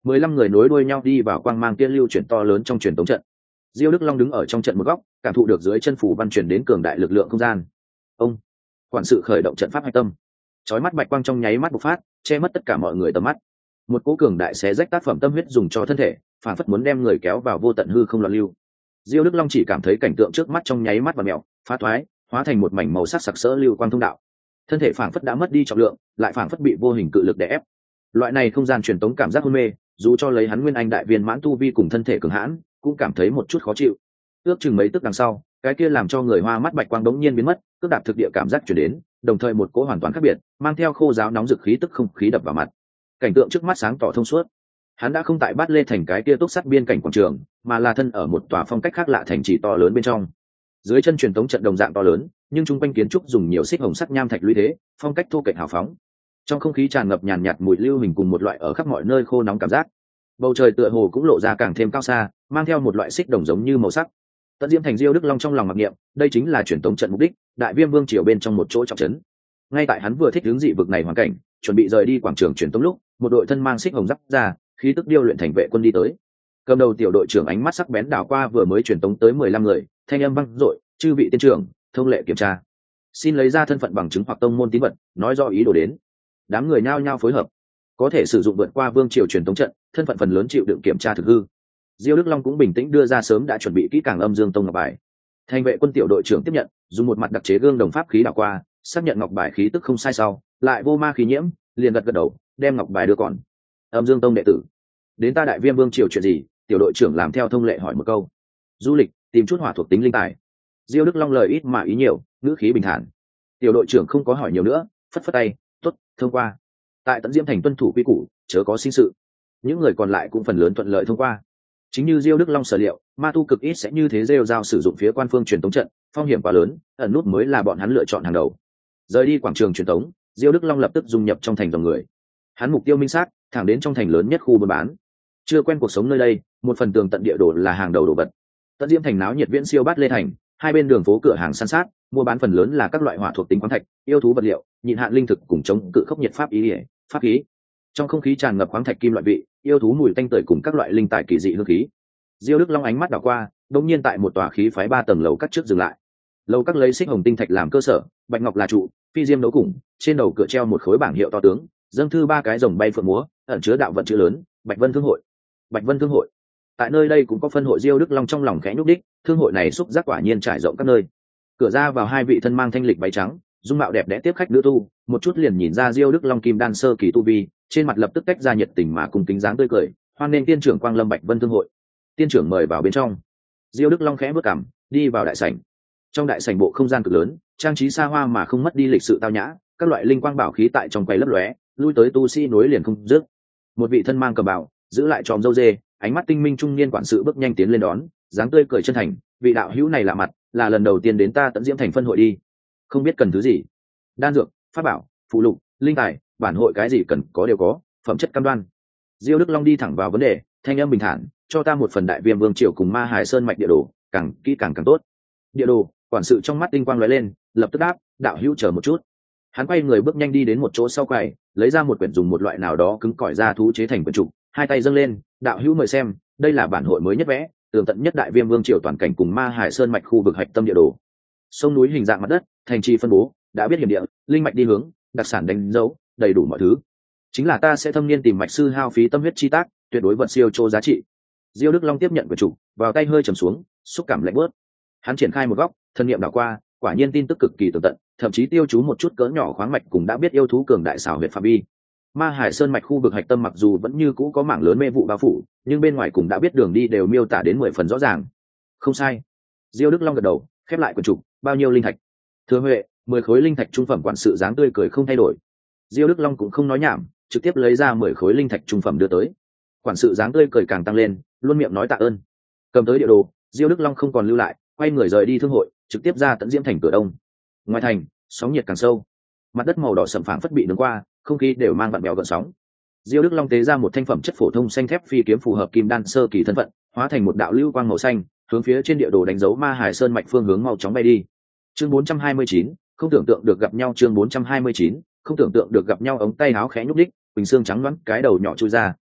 mười lăm người nối đuôi nhau đi vào quang mang tiên lưu chuyển to lớn trong truyền tống trận. Diêu Đức Long đứng ở trong trận một góc, cảm thụ được dưới chân phủ văn chuyển đến cường đại lực lượng không gian. Ông quản sự khởi động trận pháp hạch tâm, chói mắt bạch quang trong nháy mắt bộc phát, che mất tất cả mọi người tầm mắt. Một cỗ cường đại xé rách tác phẩm tâm huyết dùng cho thân thể, phản phất muốn đem người kéo vào vô tận hư không loạn lưu. Diêu Đức Long chỉ cảm thấy cảnh tượng trước mắt trong nháy mắt và mèo, phá thoái, hóa thành một mảnh màu sắc sặc sỡ lưu quang thông đạo. Thân thể phản phất đã mất đi trọng lượng, lại phản phất bị vô hình cự lực đè ép. Loại này không gian truyền tống cảm giác hôn mê, dù cho lấy hắn nguyên anh đại viên mãn tu vi cùng thân thể cường hãn, cũng cảm thấy một chút khó chịu. Ước chừng mấy tức đằng sau, cái kia làm cho người hoa mắt bạch quang đống nhiên biến mất, cước đạp thực địa cảm giác chuyển đến, đồng thời một cỗ hoàn toàn khác biệt, mang theo khô giáo nóng rực khí tức không khí đập vào mặt. Cảnh tượng trước mắt sáng tỏ thông suốt. Hắn đã không tại Bát Lê thành cái kia túc sắt biên cảnh quảng trường, mà là thân ở một tòa phong cách khác lạ thành trì to lớn bên trong. Dưới chân truyền tống trận đồng dạng to lớn, nhưng trung quanh kiến trúc dùng nhiều xích hồng sắt nham thạch lũy thế, phong cách thô kệch hào phóng. Trong không khí tràn ngập nhàn nhạt mùi lưu hình cùng một loại ở khắp mọi nơi khô nóng cảm giác. Bầu trời tựa hồ cũng lộ ra càng thêm cao xa, mang theo một loại xích đồng giống như màu sắc. Tận Diễm Thành Diêu Đức Long trong lòng mặc niệm, đây chính là truyền tống trận mục đích, Đại Viêm Vương triều bên trong một chỗ trọng trấn. Ngay tại hắn vừa thích hướng dị vực này hoàn cảnh, chuẩn bị rời đi quảng trường truyền tống lúc, một đội thân mang xích hồng giáp ra, khí tức điêu luyện thành vệ quân đi tới. Cầm đầu tiểu đội trưởng ánh mắt sắc bén đảo qua vừa mới truyền tống tới mười lăm người, thanh âm vang dội, "Chư vị tiên trưởng, thông lệ kiểm tra. Xin lấy ra thân phận bằng chứng hoặc tông môn tín vật, nói rõ ý đồ đến." Đám người nhao nhao phối hợp. Có thể sử dụng vượt qua vương triều truyền tống trận, thân phận phần lớn chịu đựng kiểm tra thực hư. Diêu Đức Long cũng bình tĩnh đưa ra sớm đã chuẩn bị kỹ càng âm dương tông ngọc bài. Thành vệ quân tiểu đội trưởng tiếp nhận, dùng một mặt đặc chế gương đồng pháp khí đảo qua, xác nhận ngọc bài khí tức không sai sau, lại vô ma khí nhiễm, liền gật gật đầu, đem ngọc bài đưa còn. Âm dương tông đệ tử, đến ta Đại Viêm Vương triều chuyện gì? Tiểu đội trưởng làm theo thông lệ hỏi một câu. Du lịch, tìm chút hỏa thuộc tính linh tài. Diêu Đức Long lời ít mà ý nhiều, ngữ khí bình thản. Tiểu đội trưởng không có hỏi nhiều nữa, phất phất tay, tốt, thông qua. Tại Tận Diễm Thành tuân thủ quy củ, chớ có sinh sự. Những người còn lại cũng phần lớn thuận lợi thông qua. Chính như Diêu Đức Long sở liệu, ma tu cực ít sẽ như thế rêu rao sử dụng phía quan phương truyền tống trận, phong hiểm quá lớn, ẩn nút mới là bọn hắn lựa chọn hàng đầu. Rời đi quảng trường truyền tống, Diêu Đức Long lập tức dung nhập trong thành dòng người. Hắn mục tiêu minh xác, thẳng đến trong thành lớn nhất khu buôn bán. Chưa quen cuộc sống nơi đây, một phần tường tận địa đồ là hàng đầu đồ vật. Tận Diễm Thành náo nhiệt viễn siêu Bát Lê thành, hai bên đường phố cửa hàng san sát, mua bán phần lớn là các loại hỏa thuộc tính khoáng thạch, yêu thú vật liệu, nhịn hạn linh thực cùng chống cự khốc nhiệt pháp ý, ý pháp khí. Trong không khí tràn ngập khoáng thạch kim loại vị, yêu thú mùi tanh tưởi cùng các loại linh tài kỳ dị hương khí. Diêu Đức Long ánh mắt đảo qua, đột nhiên tại một tòa khí phái ba tầng lầu các trước dừng lại. Lầu các lấy xích hồng tinh thạch làm cơ sở, bạch ngọc là trụ, phi diêm đấu cùng, trên đầu cửa treo một khối bảng hiệu to tướng, dâng thư ba cái rồng bay phượng múa, ẩn chứa đạo vận chữ lớn, Bạch Vân Thương hội. Bạch Vân Thương hội. Tại nơi đây cũng có phân hội. Diêu Đức Long trong lòng khẽ nhúc đích, thương hội này xúc giác quả nhiên trải rộng các nơi. Cửa ra vào hai vị thân mang thanh lịch váy trắng, dung mạo đẹp đẽ tiếp khách nữ tu, một chút liền nhìn ra Diêu Đức Long kim đan sơ kỳ tu vi, trên mặt lập tức tách ra nhiệt tình mà cùng kính dáng tươi cười, hoan nghênh tiên trưởng Quang Lâm Bạch Vân Thương hội. Tiên trưởng mời vào bên trong. Diêu Đức Long khẽ bước cằm, đi vào đại sảnh. Trong đại sảnh bộ không gian cực lớn, trang trí xa hoa mà không mất đi lịch sự tao nhã, các loại linh quang bảo khí tại trong quầy lấp lóe, lui tới tu sĩ nối liền không dứt. Một vị thân mang cờ bào, giữ lại tròm râu dê, ánh mắt tinh minh trung niên quản sự bước nhanh tiến lên đón, dáng tươi cười chân thành, vị đạo hữu này lạ mặt, là lần đầu tiên đến ta Tận Diễm Thành phân hội đi, không biết cần thứ gì? Đan dược, pháp bảo, phụ lục, linh tài, bản hội cái gì cần có đều có, phẩm chất cam đoan. Diêu Đức Long đi thẳng vào vấn đề, thanh âm bình thản, cho ta một phần Đại Viêm Vương triều cùng Ma Hải Sơn mạch địa đồ, càng kỹ càng càng tốt. Địa đồ, quản sự trong mắt tinh quang lóe lên, lập tức đáp, đạo hữu chờ một chút. Hắn quay người bước nhanh đi đến một chỗ sau quầy, lấy ra một quyển dùng một loại nào đó cứng cỏi da thú chế thành quyển trục, hai tay dâng lên, đạo hữu mời xem, đây là bản hội mới nhất vẽ, tường tận nhất Đại Viêm Vương triều toàn cảnh cùng Ma Hải Sơn mạch khu vực hạch tâm địa đồ. Sông núi hình dạng mặt đất, thành trì phân bố, đã biết hiểm địa, linh mạch đi hướng, đặc sản đánh dấu, đầy đủ mọi thứ. Chính là ta sẽ thâm niên tìm mạch sư hao phí tâm huyết chi tác, tuyệt đối vận siêu chô giá trị. Diêu Đức Long tiếp nhận quyển trục, vào tay hơi trầm xuống, xúc cảm lạnh bớt. Hắn triển khai một góc, thân niệm đảo qua, quả nhiên tin tức cực kỳ tường tận, thậm chí tiêu chú một chút cỡ nhỏ khoáng mạch cùng đã biết yêu thú cường đại xảo huyệt phạm vi. Ma Hải Sơn mạch khu vực hạch tâm mặc dù vẫn như cũ có mảng lớn mê vụ bao phủ, nhưng bên ngoài cũng đã biết đường đi đều miêu tả đến mười phần rõ ràng. Không sai. Diêu Đức Long gật đầu, khép lại quyển trục, bao nhiêu linh thạch? Thừa Huệ, mười khối linh thạch trung phẩm. Quản sự dáng tươi cười không thay đổi. Diêu Đức Long cũng không nói nhảm, trực tiếp lấy ra mười khối linh thạch trung phẩm đưa tới. Quản sự dáng tươi cười càng tăng lên, luôn miệng nói tạ ơn. Cầm tới địa đồ, Diêu Đức Long không còn lưu lại, quay người rời đi thương hội, trực tiếp ra Tận Diễm Thành cửa đông. Ngoài thành, sóng nhiệt càng sâu, mặt đất màu đỏ sẫm phảng phất bị nướng qua, không khí đều mang vặn vẹo gợn sóng. Diêu Đức Long tế ra một thanh phẩm chất phổ thông xanh thép phi kiếm phù hợp kim đan sơ kỳ thân phận, hóa thành một đạo lưu quang màu xanh, hướng phía trên địa đồ đánh dấu Ma Hải Sơn mạch phương hướng mau chóng bay đi. Chương bốn trăm hai mươi chín, không tưởng tượng được gặp nhau. Chương bốn trăm hai mươi chín, không tưởng tượng được gặp nhau. Ống tay áo khẽ nhúc nhích, bình xương trắng loáng, cái đầu nhỏ chui ra,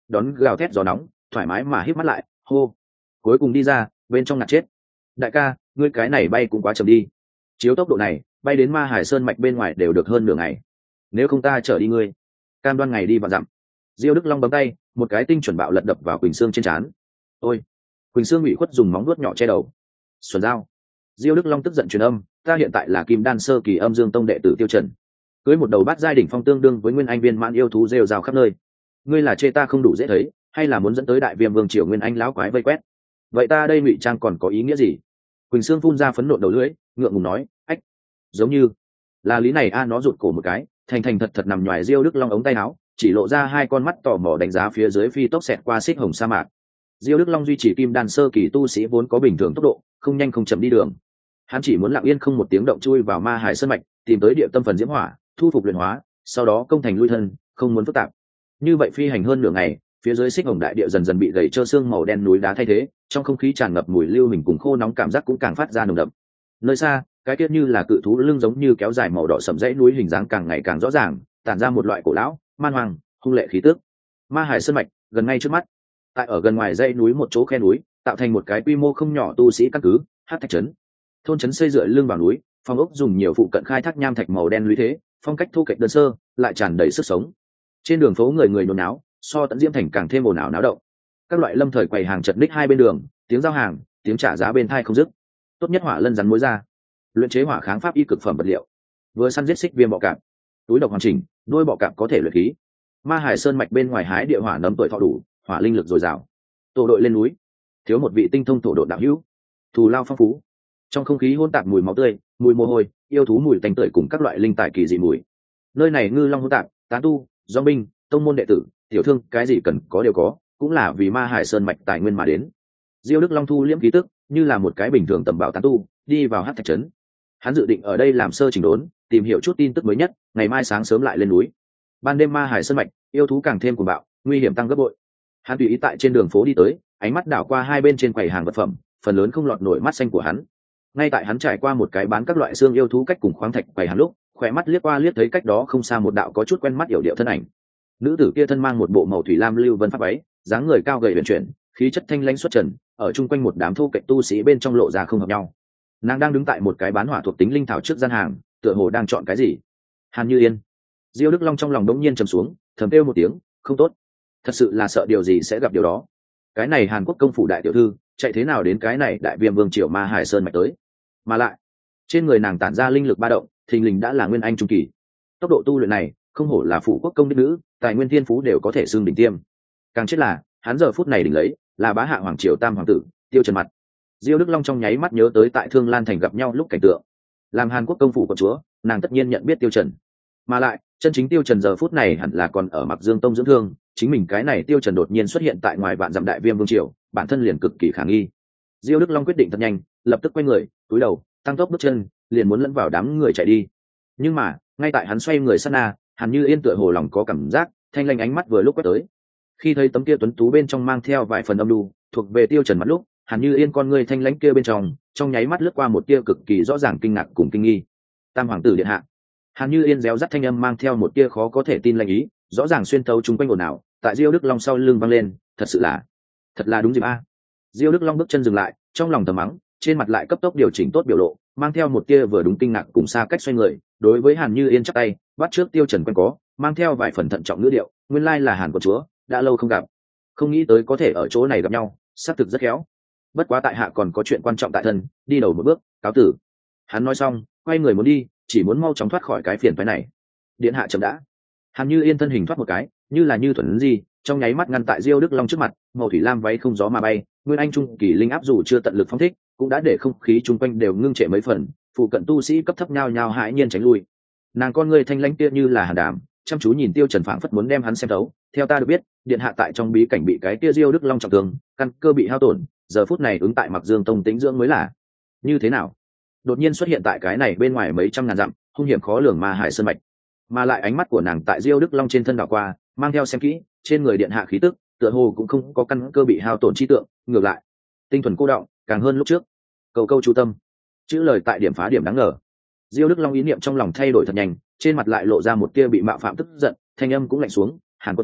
đón gào thét gió nóng, thoải mái mà hít mắt lại, hô. Cuối cùng đi ra, bên trong ngạt chết. Đại ca, ngươi cái này bay cũng quá chậm đi. Chiếu tốc độ này, bay đến Ma Hải Sơn mạch bên ngoài đều được hơn nửa ngày. Nếu không ta chở đi ngươi. Cam đoan ngày đi vạn dặm. Diêu Đức Long bấm tay, một cái tinh chuẩn bạo lật đập vào Quỳnh Sương trên trán. Ôi. Quỳnh Sương ủy khuất dùng móng vuốt nhỏ che đầu. Xuân dao. Diêu Đức Long tức giận truyền âm, ta hiện tại là Kim Đan sơ kỳ Âm Dương Tông đệ tử Tiêu Trần. Cưới một đầu bát giai đỉnh phong tương đương với nguyên anh viên mãn yêu thú rêu rao khắp nơi. Ngươi là chê ta không đủ dễ thấy, hay là muốn dẫn tới đại viêm vương triều nguyên anh lão quái vây quét? Vậy ta đây ngụy trang còn có ý nghĩa gì? Quỳnh Sương phun ra phấn nộ đầu lưỡi, ngượng ngùng nói, ách, giống như là lý này a. Nó rụt cổ một cái, thành thành thật thật nằm ngoài Diêu Đức Long ống tay áo, chỉ lộ ra hai con mắt tò mò đánh giá phía dưới phi tốc xẹt qua xích hồng sa mạc. Diêu Đức Long duy trì kim đan sơ kỳ tu sĩ vốn có bình thường tốc độ, không nhanh không chậm đi đường. Hắn chỉ muốn lặng yên không một tiếng động chui vào Ma Hải Sơn mạch, tìm tới địa tâm phần diễm hỏa, thu phục luyện hóa, sau đó công thành lui thân, không muốn phức tạp. Như vậy phi hành hơn nửa ngày, phía dưới xích hồng đại địa dần dần bị gầy trơ xương màu đen núi đá thay thế, trong không khí tràn ngập mùi lưu hình cùng khô nóng, cảm giác cũng càng phát ra nồng đậm. Nơi xa, cái tiết như là cự thú lưng giống như kéo dài màu đỏ sẫm dãy núi hình dáng càng ngày càng rõ ràng, tản ra một loại cổ lão, man hoàng, hung lệ khí tức. Ma Hải Sơn mạch gần ngay trước mắt. Tại ở gần ngoài dãy núi một chỗ khe núi, tạo thành một cái quy mô không nhỏ tu sĩ căn cứ, Hắc Thạch trấn. Thôn trấn xây dựa lưng vào núi, phong ốc dùng nhiều phụ cận khai thác nham thạch màu đen lũy thế, phong cách thu kệch đơn sơ, lại tràn đầy sức sống. Trên đường phố người người nôn náo, so tận diễm thành càng thêm ồn ào náo động. Các loại lâm thời quầy hàng chật ních hai bên đường, tiếng giao hàng, tiếng trả giá bên thai không dứt. Tốt nhất hỏa lân rắn muối ra, luyện chế hỏa kháng pháp y cực phẩm vật liệu. Vừa săn giết xích viêm bọ cạp, túi độc hoàn chỉnh, nuôi bọ cạp có thể luyện khí. Ma Hải Sơn mạch bên ngoài hái địa hỏa nấm tuổi thọ đủ, hỏa linh lực dồi dào. Tổ đội lên núi, thiếu một vị tinh thông thổ độ đạo hữu, thù lao phong phú. Trong không khí hỗn tạp mùi máu tươi, mùi mồ hôi, yêu thú mùi tanh tưởi cùng các loại linh tài kỳ dị mùi. Nơi này ngư long hỗn tạp, tán tu, do binh, tông môn đệ tử, tiểu thương, cái gì cần có đều có, cũng là vì Ma Hải Sơn mạch tài nguyên mà đến. Diêu Đức Long thu liễm khí tức, như là một cái bình thường tầm bảo tán tu, đi vào Hắc Thạch trấn. Hắn dự định ở đây làm sơ chỉnh đốn, tìm hiểu chút tin tức mới nhất, ngày mai sáng sớm lại lên núi. Ban đêm Ma Hải Sơn mạch, yêu thú càng thêm cuồng bạo, nguy hiểm tăng gấp bội. Hắn tùy ý tại trên đường phố đi tới, ánh mắt đảo qua hai bên trên quầy hàng vật phẩm, phần lớn không lọt nổi mắt xanh của hắn. Ngay tại hắn trải qua một cái bán các loại xương yêu thú cách cùng khoáng thạch quầy hàng lúc, khỏe mắt liếc qua liếc thấy cách đó không xa một đạo có chút quen mắt yểu điệu thân ảnh. Nữ tử kia thân mang một bộ màu thủy lam lưu vân pháp váy, dáng người cao gầy uyển chuyển, khí chất thanh lãnh xuất trần, ở chung quanh một đám thô kệch tu sĩ bên trong lộ ra không hợp nhau. Nàng đang đứng tại một cái bán hỏa thuộc tính linh thảo trước gian hàng, tựa hồ đang chọn cái gì. Hàn Như Yên. Diêu Đức Long trong lòng đống nhiên trầm xuống, thầm kêu một tiếng, không tốt. Thật sự là sợ điều gì sẽ gặp điều đó. Cái này Hàn Quốc công phủ đại tiểu thư, chạy thế nào đến cái này đại viêm vương triều Ma Hải Sơn mạch tới? Mà lại, trên người nàng tản ra linh lực ba động, thình lình đã là nguyên anh trung kỳ. Tốc độ tu luyện này, không hổ là phụ quốc công đích nữ, tài nguyên thiên phú đều có thể xưng đỉnh tiêm. Càng chết là, hắn giờ phút này đỉnh lấy, là bá hạ hoàng triều tam hoàng tử, Tiêu Trần mặt. Diêu Đức Long trong nháy mắt nhớ tới tại Thương Lan thành gặp nhau lúc cảnh tượng. Làm Hàn Quốc công phủ của chúa, nàng tất nhiên nhận biết Tiêu Trần. Mà lại, chân chính Tiêu Trần giờ phút này hẳn là còn ở Mặc Dương tông dưỡng thương, chính mình cái này Tiêu Trần đột nhiên xuất hiện tại ngoài vạn dặm đại viêm vương triều, bản thân liền cực kỳ khả nghi. Diêu Đức Long quyết định thật nhanh, lập tức quay người, cúi đầu, tăng tốc bước chân, liền muốn lẫn vào đám người chạy đi. Nhưng mà, ngay tại hắn xoay người sát na, Hàn Như Yên tựa hồ lòng có cảm giác, thanh lanh ánh mắt vừa lúc quét tới. Khi thấy tấm kia tuấn tú bên trong mang theo vài phần âm lưu, thuộc về Tiêu Trần mặt lúc, Hàn Như Yên con người thanh lãnh kia bên trong, trong nháy mắt lướt qua một tia cực kỳ rõ ràng kinh ngạc cùng kinh nghi. Tam hoàng tử điện hạ. Hàn Như Yên réo rắt thanh âm mang theo một tia khó có thể tin lanh ý, rõ ràng xuyên thấu chúng quanh ồn ào, tại Diêu Đức Long sau lưng vang lên, thật sự là, thật là đúng dịp a. Diêu Đức Long bước chân dừng lại, trong lòng thầm mắng, trên mặt lại cấp tốc điều chỉnh tốt biểu lộ, mang theo một tia vừa đúng kinh ngạc cùng xa cách xoay người, đối với Hàn Như Yên chắp tay, bắt trước Tiêu Trần quen có, mang theo vài phần thận trọng ngữ điệu, nguyên lai là Hàn của chúa, đã lâu không gặp, không nghĩ tới có thể ở chỗ này gặp nhau, xác thực rất khéo. Bất quá tại hạ còn có chuyện quan trọng tại thân, đi đầu một bước, cáo tử. Hắn nói xong, quay người muốn đi, chỉ muốn mau chóng thoát khỏi cái phiền phức này. Điện hạ chậm đã. Hàn Như Yên thân hình thoát một cái, như là như thuần gì, trong nháy mắt ngăn tại Diêu Đức Long trước mặt, màu thủy lam váy không gió mà bay, nguyên anh trung kỳ linh áp dù chưa tận lực phóng thích, cũng đã để không khí chung quanh đều ngưng trệ mấy phần, phụ cận tu sĩ cấp thấp nhao nhao hãi nhiên tránh lui. Nàng con người thanh lãnh kia như là hàn đàm, chăm chú nhìn Tiêu Trần phảng phất muốn đem hắn xem thấu. Theo ta được biết, điện hạ tại trong bí cảnh bị cái kia Diêu Đức Long trọng thương, căn cơ bị hao tổn, giờ phút này ứng tại Mặc Dương tông tĩnh dưỡng mới là. Như thế nào? Đột nhiên xuất hiện tại cái này bên ngoài mấy trăm ngàn dặm, hung hiểm khó lường Ma Hải Sơn mạch. Mà lại ánh mắt của nàng tại Diêu Đức Long trên thân đảo qua, mang theo xem kỹ, trên người điện hạ khí tức, tựa hồ cũng không có căn cơ bị hao tổn chi tượng, ngược lại, tinh thuần cô động, càng hơn lúc trước. Cầu câu chú tâm. Chữ lời tại điểm phá điểm đáng ngờ. Diêu Đức Long ý niệm trong lòng thay đổi thật nhanh, trên mặt lại lộ ra một tia bị mạo phạm tức giận, thanh âm cũng lạnh xuống, Hàn quân chúa,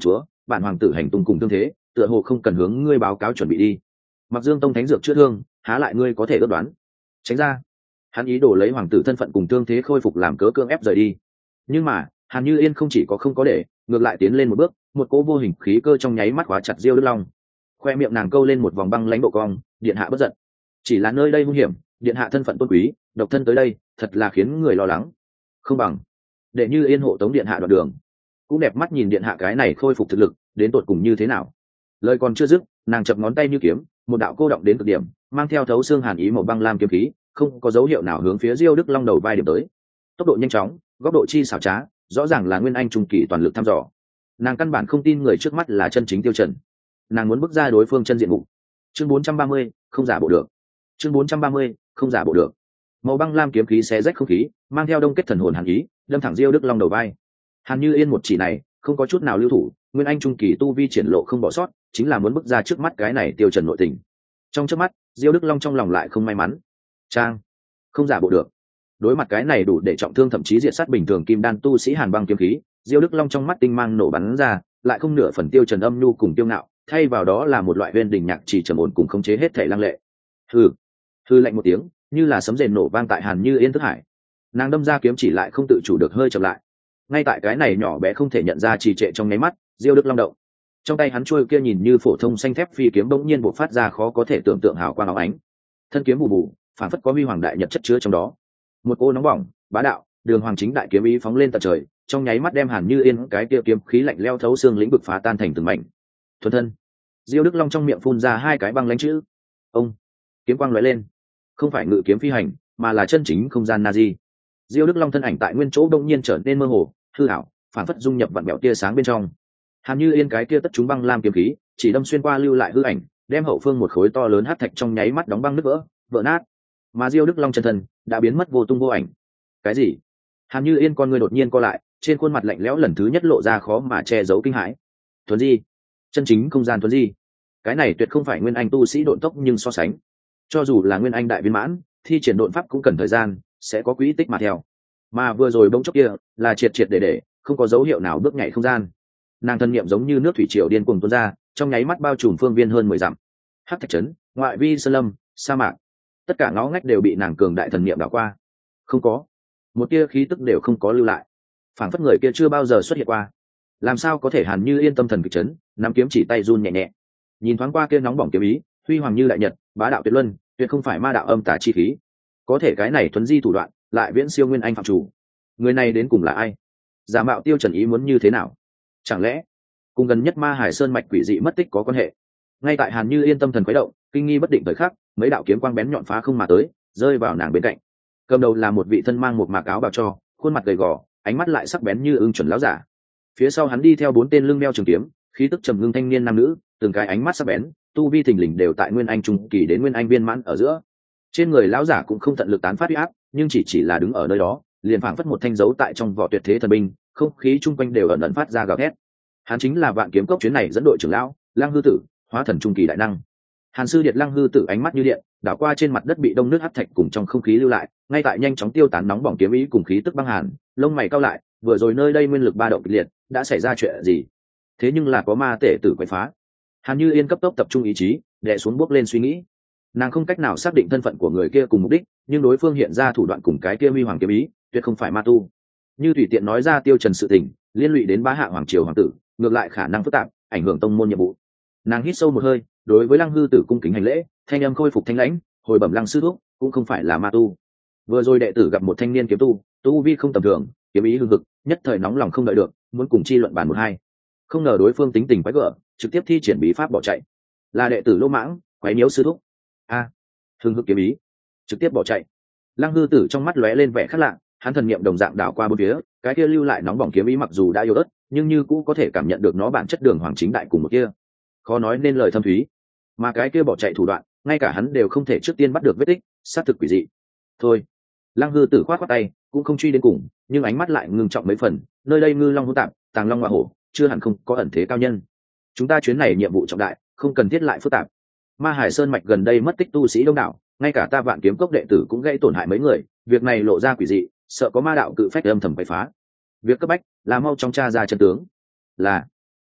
bản hoàng tử hành tung cùng thương thế tựa hồ không cần hướng ngươi báo cáo chuẩn bị đi. Mặc Dương tông thánh dược chữa thương, há lại ngươi có thể ước đoán. Tránh ra. Hắn ý đồ lấy hoàng tử thân phận cùng thương thế khôi phục làm cớ cưỡng ép rời đi. Nhưng mà Hàn Như Yên không chỉ có không có để, ngược lại tiến lên một bước, một cỗ vô hình khí cơ trong nháy mắt khóa chặt Diêu Đức Long. Khoe miệng nàng câu lên một vòng băng lãnh độ cong, điện hạ bất giận. Chỉ là nơi đây nguy hiểm, điện hạ thân phận tôn quý, độc thân tới đây, thật là khiến người lo lắng. Không bằng để Như Yên hộ tống điện hạ đoạn đường, cũng đẹp mắt nhìn điện hạ cái này khôi phục thực lực đến tột cùng như thế nào. Lời còn chưa dứt, nàng chập ngón tay như kiếm, một đạo cô động đến cực điểm, mang theo thấu xương hàn ý màu băng lam kiếm khí, không có dấu hiệu nào hướng phía Diêu Đức Long đầu vai điểm tới. Tốc độ nhanh chóng, góc độ chi xảo trá, rõ ràng là nguyên anh trung kỳ toàn lực thăm dò. Nàng căn bản không tin người trước mắt là chân chính Tiêu Trần, nàng muốn bước ra đối phương chân diện mục. Chương bốn trăm ba mươi, không giả bộ được. Chương bốn trăm ba mươi, không giả bộ được. Màu băng lam kiếm khí xé rách không khí, mang theo đông kết thần hồn hàn ý, đâm thẳng Diêu Đức Long đầu vai. Hàn Như Yên một chỉ này, không có chút nào lưu thủ, nguyên anh trung kỳ tu vi triển lộ không bỏ sót, chính là muốn bước ra trước mắt cái này Tiêu Trần nội tình. Trong chớp mắt, Diêu Đức Long trong lòng lại không may mắn. Trang, không giả bộ được. Đối mặt cái này đủ để trọng thương thậm chí diệt sát bình thường kim đan tu sĩ hàn băng kiếm khí, Diêu Đức Long trong mắt tinh mang nổ bắn ra, lại không nửa phần Tiêu Trần âm nhu cùng tiêu ngạo, thay vào đó là một loại uyên đình nhạc chỉ trầm ổn cùng khống chế hết thể lăng lệ. Hừ, hừ lạnh một tiếng, như là sấm rền nổ vang tại Hàn Như Yên thức hải. Nàng đâm ra kiếm chỉ lại không tự chủ được hơi chậm lại. Ngay tại cái này nhỏ bé không thể nhận ra trì trệ trong nháy mắt, Diêu Đức Long động. Trong tay hắn chuôi kia nhìn như phổ thông xanh thép phi kiếm bỗng nhiên bộc phát ra khó có thể tưởng tượng hào quang óng ánh. Thân kiếm bù bù, phản phất có huy hoàng đại nhật chất chứa trong đó. Một cô nóng bỏng, bá đạo, đường hoàng chính đại kiếm ý phóng lên tận trời, trong nháy mắt đem Hàn Như Yên cái kia kiếm khí lạnh lẽo thấu xương lĩnh vực phá tan thành từng mảnh. Thuần thân. Diêu Đức Long trong miệng phun ra hai cái băng lãnh chữ. Ông. Kiếm quang lóe lên. Không phải ngự kiếm phi hành, mà là chân chính không gian Nazi. Diêu Đức Long thân ảnh tại nguyên chỗ đông nhiên trở nên mơ hồ, hư ảo, phản phất dung nhập vặn bẹo tia sáng bên trong. Hàn Như Yên cái kia tất chúng băng lam kiếm khí, chỉ đâm xuyên qua lưu lại hư ảnh, đem hậu phương một khối to lớn hắc thạch trong nháy mắt đóng băng nứt vỡ, vỡ nát. Mà Diêu Đức Long chân thân đã biến mất vô tung vô ảnh. Cái gì? Hàn Như Yên con người đột nhiên co lại, trên khuôn mặt lạnh lẽo lần thứ nhất lộ ra khó mà che giấu kinh hãi. Thuần di, chân chính không gian thuần di. Cái này tuyệt không phải nguyên anh tu sĩ độn tốc, nhưng so sánh, cho dù là nguyên anh đại viên mãn, thi triển độn pháp cũng cần thời gian, sẽ có quỹ tích mà theo. Mà vừa rồi bỗng chốc kia, là triệt triệt để để, không có dấu hiệu nào bước nhảy không gian. Nàng thân niệm giống như nước thủy triều điên cuồng tuôn ra, trong nháy mắt bao trùm phương viên hơn mười dặm. Hắc thạch trấn, ngoại vi sơn lâm, sa mạc, tất cả ngõ ngách đều bị nàng cường đại thần niệm đảo qua. Không có một tia khí tức đều không có lưu lại, phảng phất người kia chưa bao giờ xuất hiện qua. Làm sao có thể? Hàn Như Yên tâm thần kịch chấn, nắm kiếm chỉ tay run nhẹ nhẹ, nhìn thoáng qua kia nóng bỏng kiếm ý, huy hoàng như đại nhật, bá đạo tuyệt luân, tuyệt không phải ma đạo âm tà chi khí. Có thể cái này thuấn di thủ đoạn lại viễn siêu nguyên anh phạm chủ. Người này đến cùng là ai? Giả mạo Tiêu Trần ý muốn như thế nào? Chẳng lẽ cùng gần nhất Ma Hải Sơn mạch quỷ dị mất tích có quan hệ? Ngay tại Hàn Như Yên tâm thần khuấy động, kinh nghi bất định thời khắc, mấy đạo kiếm quang bén nhọn phá không mà tới, rơi vào nàng bên cạnh. Cầm đầu là một vị thân mang một mạc áo bào cho, khuôn mặt gầy gò, ánh mắt lại sắc bén như ưng chuẩn lão giả. Phía sau hắn đi theo bốn tên lưng đeo trường kiếm, khí tức trầm ngưng thanh niên nam nữ, từng cái ánh mắt sắc bén, tu vi thình lình đều tại nguyên anh trung kỳ đến nguyên anh viên mãn ở giữa. Trên người lão giả cũng không tận lực tán phát uy áp, nhưng chỉ chỉ là đứng ở nơi đó, liền phảng phất một thanh dấu tại trong vỏ tuyệt thế thần binh, không khí chung quanh đều ẩn ẩn phát ra gào thét. Hắn chính là Vạn Kiếm Cốc chuyến này dẫn đội trưởng lão, Lăng Hư Tử, hóa thần trung kỳ đại năng. Hàn sư điệt Lăng Hư Tử ánh mắt như điện, đảo qua trên mặt đất bị đông nước hắc thạch cùng trong không khí lưu lại, ngay tại nhanh chóng tiêu tán nóng bỏng kiếm ý cùng khí tức băng hàn, lông mày cau lại, vừa rồi nơi đây nguyên lực ba động kịch liệt, đã xảy ra chuyện gì? Thế nhưng là có ma tể tử quậy phá. Hàn Như Yên cấp tốc tập trung ý chí, đè xuống bước lên suy nghĩ. Nàng không cách nào xác định thân phận của người kia cùng mục đích, nhưng đối phương hiện ra thủ đoạn cùng cái kia huy hoàng kiếm ý, tuyệt không phải ma tu. Như tùy tiện nói ra Tiêu Trần sự tình, liên lụy đến bá hạ hoàng triều hoàng tử, ngược lại khả năng phức tạp, ảnh hưởng tông môn nhiệm vụ. Nàng hít sâu một hơi, đối với Lăng Hư Tử cung kính hành lễ, thanh âm khôi phục thanh lãnh, hồi bẩm Lăng sư thúc, cũng không phải là ma tu. Vừa rồi đệ tử gặp một thanh niên kiếm tu, tu vi không tầm thường, kiếm ý hưng hực, nhất thời nóng lòng không đợi được, muốn cùng chi luận bàn một hai. Không ngờ đối phương tính tình quái gở, trực tiếp thi triển bí pháp bỏ chạy. Là đệ tử lỗ mãng, quấy nhiễu sư thúc. A, à, hưng hực kiếm ý, trực tiếp bỏ chạy. Lăng Hư Tử trong mắt lóe lên vẻ khác lạ, hắn thần niệm đồng dạng đảo qua bốn phía, cái kia lưu lại nóng bỏng kiếm ý mặc dù đã yếu ớt, nhưng như cũ có thể cảm nhận được nó bản chất đường hoàng chính đại cùng một kia. Khó nói nên lời thâm thúy, mà cái kia bỏ chạy thủ đoạn, ngay cả hắn đều không thể trước tiên bắt được vết tích, sát thực quỷ dị. Thôi, Lăng Hư Tử khoát khoát tay, cũng không truy đến cùng, nhưng ánh mắt lại ngưng trọng mấy phần, nơi đây ngư long hỗn tạp, tàng long ngọa hổ, chưa hẳn không có ẩn thế cao nhân. Chúng ta chuyến này nhiệm vụ trọng đại, không cần thiết lại phức tạp. Ma Hải Sơn mạch gần đây mất tích tu sĩ đông đảo, ngay cả ta Vạn Kiếm Cốc đệ tử cũng gãy tổn hại mấy người, việc này lộ ra quỷ dị, sợ có ma đạo cự phách âm thầm quậy phá. Việc cấp bách là mau chóng tra ra chân tướng. Là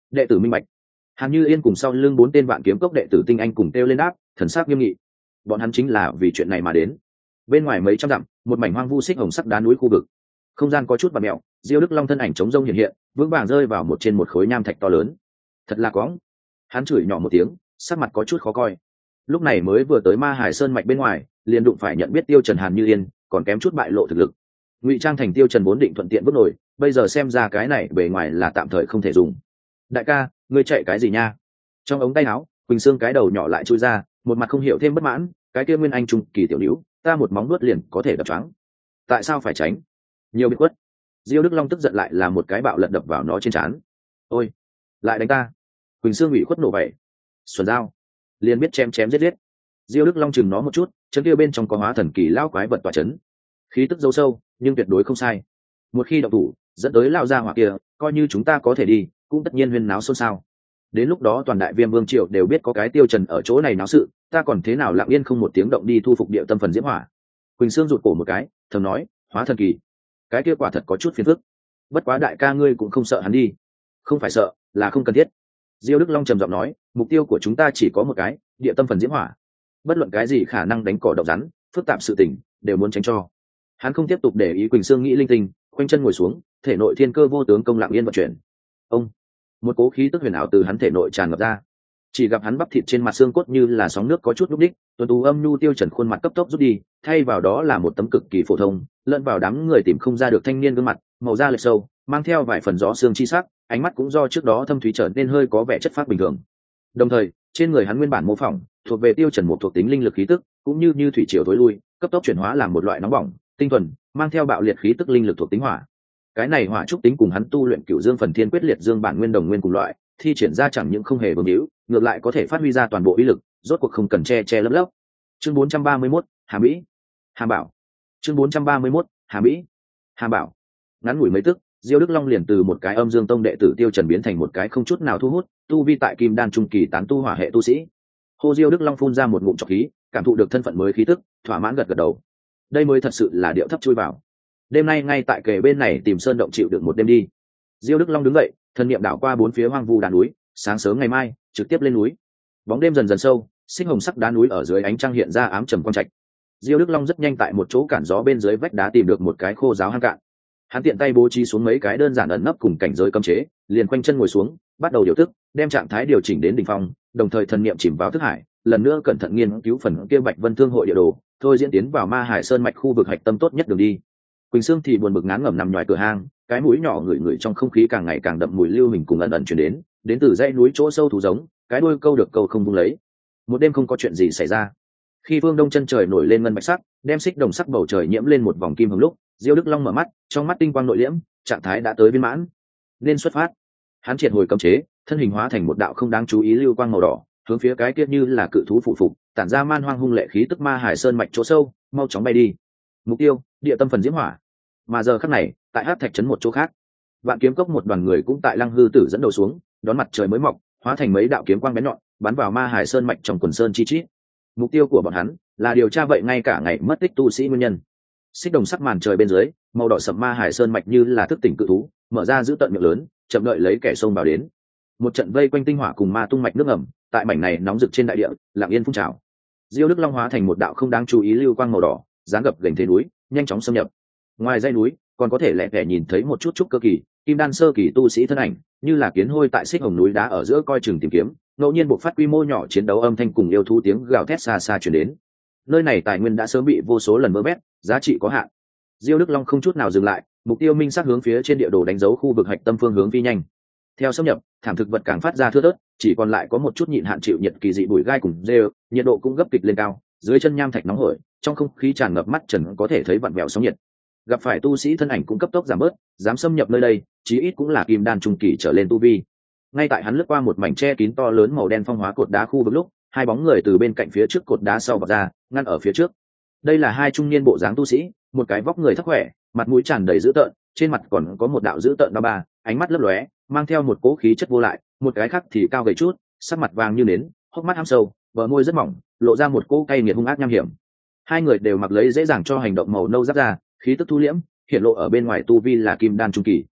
đệ tử minh bạch. Hàn Như Yên cùng sau lưng bốn tên vạn kiếm cốc đệ tử tinh anh cùng kêu lên đáp, thần sắc nghiêm nghị. Bọn hắn chính là vì chuyện này mà đến. Bên ngoài mấy trăm dặm, một mảnh hoang vu xích hồng sắc đá núi khu vực, không gian có chút bạt mèo, Diêu Đức Long thân ảnh chống rông hiện hiện, vững vàng rơi vào một trên một khối nham thạch to lớn. Thật là quáng. Hắn chửi nhỏ một tiếng, sắc mặt có chút khó coi. Lúc này mới vừa tới Ma Hải Sơn mạch bên ngoài, liền đụng phải nhận biết Tiêu Trần Hàn Như Yên, còn kém chút bại lộ thực lực. Ngụy trang thành Tiêu Trần vốn định thuận tiện vứt nổi, bây giờ xem ra cái này bề ngoài là tạm thời không thể dùng. Đại ca, ngươi chạy cái gì nha? Trong ống tay áo, Quỳnh Sương cái đầu nhỏ lại chui ra, một mặt không hiểu thêm bất mãn, cái kia Nguyên Anh trung kỳ tiểu nữ, ta một móng nuốt liền có thể đập choáng. Tại sao phải tránh? Nhiều biệt quất. Diêu Đức Long tức giận lại là một cái bạo lật đập vào nó trên trán. Ôi, lại đánh ta! Quỳnh Sương ủy khuất nổ vậy. Xuân dao, liền biết chém chém giết giết. Diêu Đức Long chừng nó một chút, chân kia bên trong có hóa thần kỳ lao quái vật tỏa chấn, khí tức dâu sâu, nhưng tuyệt đối không sai. Một khi động thủ, dẫn tới lao ra hỏa kia, coi như chúng ta có thể đi, cũng tất nhiên huyên náo xôn xao. Đến lúc đó toàn đại viêm vương triều đều biết có cái Tiêu Trần ở chỗ này náo sự, ta còn thế nào lặng yên không một tiếng động đi thu phục địa tâm phần diễm hỏa. Quỳnh Sương rụt cổ một cái, thầm nói, hóa thần kỳ, cái kia quả thật có chút phiền phức. Bất quá đại ca ngươi cũng không sợ hắn đi. Không phải sợ, là không cần thiết. Diêu Đức Long trầm giọng nói, mục tiêu của chúng ta chỉ có một cái, địa tâm phần diễm hỏa. Bất luận cái gì khả năng đánh cỏ độc rắn, phức tạp sự tình, đều muốn tránh cho. Hắn không tiếp tục để ý Quỳnh Sương nghĩ linh tinh, khoanh chân ngồi xuống, thể nội thiên cơ vô tướng công lặng yên vận chuyển. Ông, một cố khí tức huyền ảo từ hắn thể nội tràn ngập ra. Chỉ gặp hắn bắp thịt trên mặt xương cốt như là sóng nước có chút lúc đích, tuần tú âm nhu Tiêu Trần khuôn mặt cấp tốc rút đi, thay vào đó là một tấm cực kỳ phổ thông, lẫn vào đám người tìm không ra được thanh niên gương mặt, màu da lệch sâu, mang theo vài phần gió xương chi sắc, ánh mắt cũng do trước đó thâm thúy trở nên hơi có vẻ chất phác bình thường. Đồng thời, trên người hắn nguyên bản mô phỏng, thuộc về Tiêu Trần một thuộc tính linh lực khí tức, cũng như như thủy triều tối lui, cấp tốc chuyển hóa làm một loại nóng bỏng, tinh thuần, mang theo bạo liệt khí tức linh lực thuộc tính hỏa. Cái này hỏa trúc tính cùng hắn tu luyện Cửu Dương Phần Thiên Quyết liệt dương bản nguyên đồng nguyên cùng loại, thi triển ra chẳng những không hề bướng hữu, ngược lại có thể phát huy ra toàn bộ uy lực, rốt cuộc không cần che che lấp lấp. Chương bốn trăm ba mươi mốt, Hà Mỹ, Hà Bảo. Chương bốn trăm ba mươi mốt, Hà Mỹ, Hà Bảo. Ngắn ngủi mấy tức, Diêu Đức Long liền từ một cái Âm Dương Tông đệ tử Tiêu Trần biến thành một cái không chút nào thu hút, tu vi tại Kim Đan trung kỳ tán tu hỏa hệ tu sĩ. Hồ Diêu Đức Long phun ra một ngụm trọc khí, cảm thụ được thân phận mới khí tức, thỏa mãn gật gật đầu. Đây mới thật sự là điệu thấp chui vào. Đêm nay ngay tại kề bên này tìm sơn động chịu được một đêm đi. Diêu Đức Long đứng dậy, thân niệm đảo qua bốn phía hoang vu đá núi, sáng sớm ngày mai trực tiếp lên núi. Bóng đêm dần dần sâu, xích hồng sắc đá núi ở dưới ánh trăng hiện ra ám trầm quang trạch. Diêu Đức Long rất nhanh tại một chỗ cản gió bên dưới vách đá tìm được một cái khô giáo hang cạn. Hắn tiện tay bố trí xuống mấy cái đơn giản ẩn nấp cùng cảnh giới cấm chế, liền quanh chân ngồi xuống, bắt đầu điều tức, đem trạng thái điều chỉnh đến đỉnh phong, đồng thời thần niệm chìm vào thức hải, lần nữa cẩn thận nghiên cứu phần kia Bạch Vân Thương hội địa đồ, thôi diễn tiến vào Ma Hải Sơn mạch khu vực hạch tâm tốt nhất đường đi. Quỳnh Sương thì buồn bực ngán ngẩm nằm ngoài cửa hang, cái mũi nhỏ ngửi ngửi trong không khí càng ngày càng đậm mùi lưu hình cùng ẩn ẩn truyền đến, đến từ dãy núi chỗ sâu thú giống, cái đuôi câu được câu không buông lấy. Một đêm không có chuyện gì xảy ra. Khi phương đông chân trời nổi lên ngân bạch sắc, đem xích đồng sắc bầu trời nhiễm lên một vòng kim hồng lúc, Diêu Đức Long mở mắt, trong mắt tinh quang nội liễm, trạng thái đã tới viên mãn. Nên xuất phát. Hắn triệt hồi cấm chế, thân hình hóa thành một đạo không đáng chú ý lưu quang màu đỏ, hướng phía cái kia như là cự thú phụ phục, tản ra man hoang hung lệ khí tức Ma Hải Sơn mạch chỗ sâu, mau chóng bay đi. Mục tiêu, địa tâm phần diễm hỏa. Mà giờ khắc này, tại Hắc Thạch trấn một chỗ khác, Vạn Kiếm Cốc một đoàn người cũng tại Lăng Hư Tử dẫn đầu xuống, đón mặt trời mới mọc, hóa thành mấy đạo kiếm quang bén nhọn, bắn vào Ma Hải Sơn mạch trong quần sơn chi chít. Mục tiêu của bọn hắn là điều tra vậy ngay cả ngày mất tích tu sĩ nguyên nhân. Xích đồng sắc màn trời bên dưới, màu đỏ sẫm Ma Hải Sơn mạch như là thức tỉnh cự thú, mở ra giữ tận miệng lớn, chậm đợi lấy kẻ xông vào đến. Một trận vây quanh tinh hỏa cùng ma tung mạch nước ẩm, tại mảnh này nóng rực trên đại địa, lặng yên phun trào. Diêu Đức Long hóa thành một đạo không đáng chú ý lưu quang màu đỏ, dáng gập gành thế núi, nhanh chóng xâm nhập. Ngoài dãy núi, còn có thể lẻ tẻ nhìn thấy một chút chút cơ kỳ, kim đan sơ kỳ tu sĩ thân ảnh, như là kiến hôi tại xích hồng núi đá ở giữa coi chừng tìm kiếm, ngẫu nhiên bộc phát quy mô nhỏ chiến đấu âm thanh cùng yêu thú tiếng gào thét xa xa truyền đến. Nơi này tài nguyên đã sớm bị vô số lần vơ vét, giá trị có hạn. Diêu Đức Long không chút nào dừng lại, mục tiêu minh xác hướng phía trên địa đồ đánh dấu khu vực hạch tâm phương hướng phi nhanh. Theo xâm nhập, thảm thực vật càng phát ra thưa thớt, chỉ còn lại có một chút nhịn hạn chịu nhiệt kỳ dị bụi gai cùng rêu, nhiệt độ cũng gấp kịch lên cao, dưới chân nham thạch nóng hổi, trong không khí tràn ngập mắt trần có thể thấy vặn vẹo sóng nhiệt. Gặp phải tu sĩ thân ảnh cũng cấp tốc giảm bớt, dám xâm nhập nơi đây, chí ít cũng là kim đan trung kỳ trở lên tu vi. Ngay tại hắn lướt qua một mảnh che kín to lớn màu đen phong hóa cột đá khu vực lúc, hai bóng người từ bên cạnh phía trước cột đá sau vọt ra, ngăn ở phía trước. Đây là hai trung niên bộ dáng tu sĩ, một cái vóc người thấp khỏe, mặt mũi tràn đầy dữ tợn, trên mặt còn có một đạo dữ tợn ba ba, ánh mắt lấp lóe, mang theo một cỗ khí chất vô lại, một cái khác thì cao gầy chút, sắc mặt vàng như nến, hốc mắt hăm sâu, bờ môi rất mỏng, lộ ra một cỗ cay nghiệt hung ác nham hiểm. Hai người đều mặc lấy dễ dàng cho hành động màu nâu giáp ra, khí tức thu liễm, hiện lộ ở bên ngoài tu vi là kim đan trung kỳ.